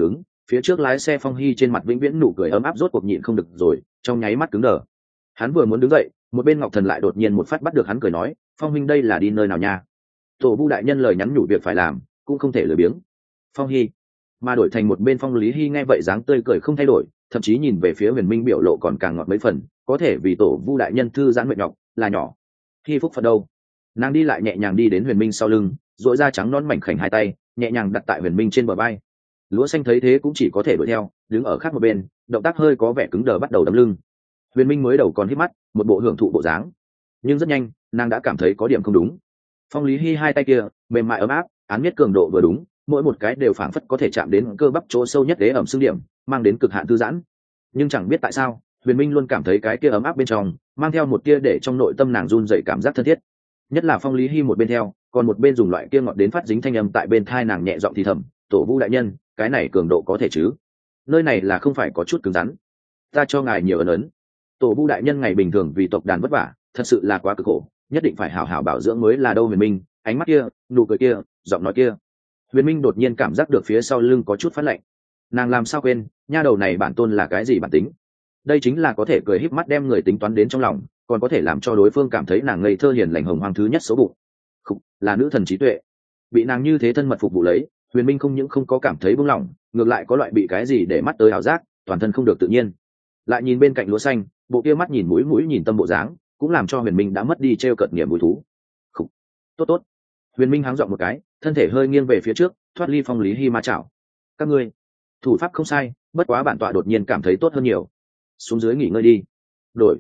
Phía trước lái xe Phong Hy trên mặt vĩnh viễn nụ cười ấm áp rốt cuộc nhịn không được rồi, trong nháy mắt cứng đờ. Hắn vừa muốn đứng dậy, một bên Ngọc Thần lại đột nhiên một phát bắt được hắn, cười nói, Phong huynh đây là đi nơi nào nha? Tổ Vu đại nhân lời nhắn nhủ việc phải làm, cũng không thể lười biếng. Phong Hy mà đổi thành một bên Phong Lý Hy nghe vậy dáng tươi cười không thay đổi, thậm chí nhìn về phía Huyền Minh biểu lộ còn càng ngọt mấy phần, có thể vì Tổ Vu đại nhân thư giãn nguyện nhọc là nhỏ. Hy phúc Phật đâu? Nàng đi lại nhẹ nhàng đi đến Huyền Minh sau lưng, duỗi ra trắng non mảnh khảnh hai tay, nhẹ nhàng đặt tại Huyền Minh trên bờ vai. Lúa xanh thấy thế cũng chỉ có thể đuổi theo, đứng ở khác một bên, động tác hơi có vẻ cứng đờ bắt đầu đấm lưng. Huyền Minh mới đầu còn hít mắt, một bộ hưởng thụ bộ dáng, nhưng rất nhanh nàng đã cảm thấy có điểm không đúng. Phong Lý Hy hai tay kia mềm mại ấm áp, án nhất cường độ vừa đúng, mỗi một cái đều phảng phất có thể chạm đến cơ bắp chỗ sâu nhất đế ẩm xương điểm, mang đến cực hạn thư giãn. Nhưng chẳng biết tại sao, Huyền Minh luôn cảm thấy cái kia ấm áp bên trong mang theo một tia để trong nội tâm nàng run dậy cảm giác thân thiết. Nhất là Phong Lý Hy một bên theo, còn một bên dùng loại kia ngọt đến phát dính thanh âm tại bên thai nàng nhẹ giọng thì thầm, Tổ Vu đại nhân, cái này cường độ có thể chứ? Nơi này là không phải có chút cứng rắn? Ta cho ngài nhiều ấn ấn. Tổ Vu đại nhân ngày bình thường vì tộc đàn vất vả, thật sự là quá cực khổ, nhất định phải hảo hảo bảo dưỡng mới là đâu. Huyền Minh, ánh mắt kia, nụ cười kia, giọng nói kia. Huyền Minh đột nhiên cảm giác được phía sau lưng có chút phát lạnh. Nàng làm sao quên, nha đầu này bản tôn là cái gì bản tính? Đây chính là có thể cười híp mắt đem người tính toán đến trong lòng, còn có thể làm cho đối phương cảm thấy nàng ngây thơ hiền lành hồng hoang thứ nhất số bụng. Khục, là nữ thần trí tuệ. Bị nàng như thế thân mật phục vụ lấy, Huyền Minh không những không có cảm thấy buông lỏng, ngược lại có loại bị cái gì để mắt tới ảo giác, toàn thân không được tự nhiên. Lại nhìn bên cạnh lúa xanh, bộ kia mắt nhìn mũi mũi nhìn tâm bộ dáng, cũng làm cho Huyền Minh đã mất đi trêu cợt niềm vui thú. Khục, tốt tốt. Huyền Minh háng giọng một cái, thân thể hơi nghiêng về phía trước, thoát ly Phong Lý Hy ma chảo. Các ngươi, thủ pháp không sai, bất quá bản tọa đột nhiên cảm thấy tốt hơn nhiều. Xuống dưới nghỉ ngơi đi. Đổi.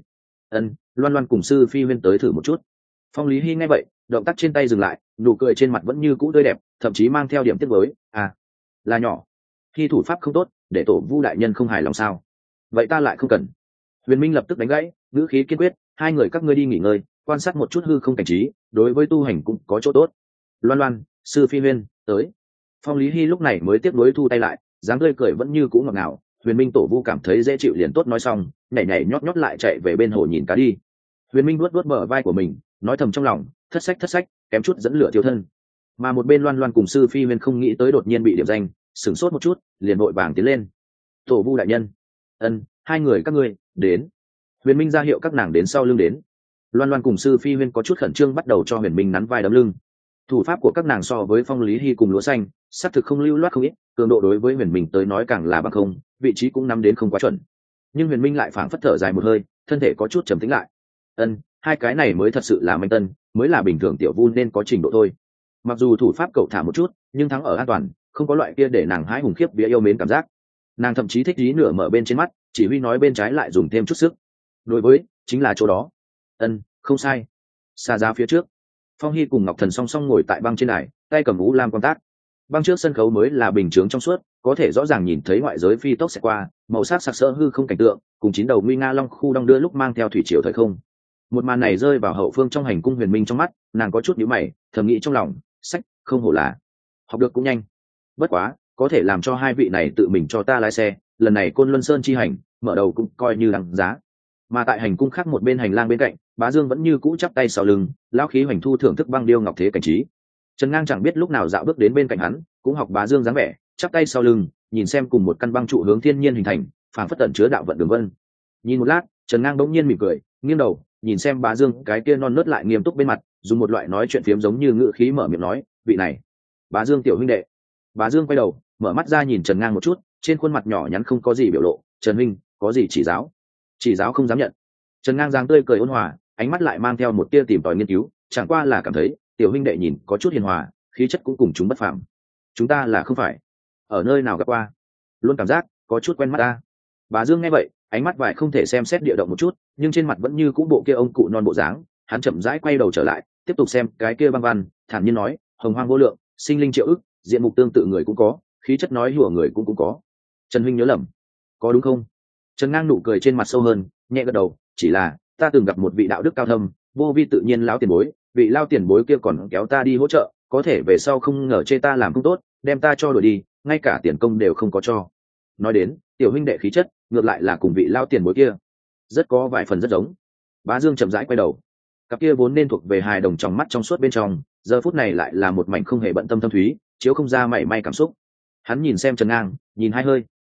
Loan Loan cùng sư phi huyên tới thử một chút. Phong Lý Hy nghe vậy, động tác trên tay dừng lại, nụ cười trên mặt vẫn như cũ tươi đẹp, thậm chí mang theo điểm tiếc nuối. À, là nhỏ. Khi thủ pháp không tốt, để Tổ Vu đại nhân không hài lòng sao? Vậy ta lại không cần. Huyền Minh lập tức đánh gãy, ngữ khí kiên quyết, hai người các ngươi đi nghỉ ngơi, quan sát một chút hư không cảnh trí, đối với tu hành cũng có chỗ tốt. Loan Loan, sư phi huyên, tới. Phong Lý Hy lúc này mới tiếc nuối thu tay lại, dáng tươi cười vẫn như cũ ngọt ngào. Huyền Minh Tổ Vu cảm thấy dễ chịu liền tốt nói xong, nhảy nhảy nhót nhót lại chạy về bên hồ nhìn cá đi. Huyền Minh vuốt vuốt bờ vai của mình, nói thầm trong lòng, thất sách, kém chút dẫn lửa thiêu thân. Mà một bên Loan Loan cùng sư phi huyên không nghĩ tới đột nhiên bị điểm danh, sửng sốt một chút, liền vội vàng tiến lên. Tổ Vu đại nhân, hai người các ngươi đến. Huyền Minh ra hiệu các nàng đến sau lưng đến. Loan Loan cùng sư phi huyên có chút khẩn trương bắt đầu cho Huyền Minh nắn vai đấm lưng. Thủ pháp của các nàng so với Phong Lý Hy cùng lúa xanh xác thực không lưu loát không ít, cường độ đối với Huyền Minh tới nói càng là bằng không, vị trí cũng nắm đến không quá chuẩn. Nhưng Huyền Minh lại phảng phất thở dài một hơi, thân thể có chút trầm tĩnh lại. Hai cái này mới thật sự là manh tân, mới là bình thường tiểu vu nên có trình độ thôi. Mặc dù thủ pháp cậu thả một chút, nhưng thắng ở an toàn, không có loại kia để nàng hái hùng khiếp vía yêu mến cảm giác. Nàng thậm chí thích ý nửa mở bên trên mắt, chỉ huy nói bên trái lại dùng thêm chút sức. Đối với chính là chỗ đó. Không sai. Xa ra phía trước, Phong Hy cùng Ngọc Thần song song ngồi tại băng trên đài, tay cầm ú lam quan tác. Băng trước sân khấu mới là bình chướng trong suốt, có thể rõ ràng nhìn thấy ngoại giới phi tốc xẹt qua, màu sắc sặc sỡ hư không cảnh tượng, cùng chín đầu nguy nga long khu đong đưa lúc mang theo thủy triều thời không. Một màn này rơi vào hậu phương trong hành cung Huyền Minh trong mắt, nàng có chút nhíu mày, thầm nghĩ trong lòng, sách, không hổ là học được cũng nhanh. Bất quá, có thể làm cho hai vị này tự mình cho ta lái xe, lần này Côn Luân Sơn chi hành, mở đầu cũng coi như đáng giá. Mà tại hành cung khác một bên hành lang bên cạnh, Bá Dương vẫn như cũ chắp tay sau lưng, lão khí hoành thu thưởng thức băng điêu ngọc thế cảnh trí. Trần Ngang chẳng biết lúc nào dạo bước đến bên cạnh hắn, cũng học Bá Dương dáng vẻ, chắp tay sau lưng, nhìn xem cùng một căn băng trụ hướng thiên nhiên hình thành, phảng phất tận chứa đạo vận đường vân. Nhìn một lát, Trần Ngang bỗng nhiên mỉm cười, nghiêng đầu, nhìn xem Bá Dương cái kia non nớt lại nghiêm túc bên mặt, dùng một loại nói chuyện phiếm giống như ngữ khí mở miệng nói, vị này, Bá Dương tiểu huynh đệ. Bá Dương quay đầu, mở mắt ra nhìn Trần Ngang một chút, trên khuôn mặt nhỏ nhắn không có gì biểu lộ, Trần huynh, có gì chỉ giáo? Chỉ giáo không dám nhận. Trần Ngang dáng tươi cười ôn hòa, ánh mắt lại mang theo một tia tìm tòi nghiên cứu, chẳng qua là cảm thấy tiểu huynh đệ nhìn có chút hiền hòa, khí chất cũng cùng chúng bất phàm. Chúng ta là không phải ở nơi nào gặp qua, luôn cảm giác có chút quen mắt ta. Bá Dương nghe vậy, ánh mắt vải không thể xem xét địa động một chút, nhưng trên mặt vẫn như cũ bộ kia ông cụ non bộ dáng. Hắn chậm rãi quay đầu trở lại, tiếp tục xem cái kia băng văn, thản nhiên nói, hồng hoang vô lượng, sinh linh triệu ức, diện mục tương tự người cũng có, khí chất nói hùa người cũng có. Trần huynh nhớ lầm, có đúng không? Trần Ngang nụ cười trên mặt sâu hơn, nhẹ gật đầu, chỉ là ta từng gặp một vị đạo đức cao thâm, vô vi tự nhiên lão tiền bối, vị lao tiền bối kia còn kéo ta đi hỗ trợ, có thể về sau không ngờ chê ta làm không tốt, đem ta cho đuổi đi, ngay cả tiền công đều không có cho. Nói đến tiểu huynh đệ khí chất, ngược lại là cùng vị lao tiền bối kia rất có vài phần rất giống. Bá Dương chậm rãi quay đầu, cặp kia vốn nên thuộc về hài đồng trong mắt trong suốt bên trong, giờ phút này lại là một mảnh không hề bận tâm thâm thúy, chiếu không ra mảy may cảm xúc. Hắn nhìn xem Trần Ngang, nhìn hai hơi,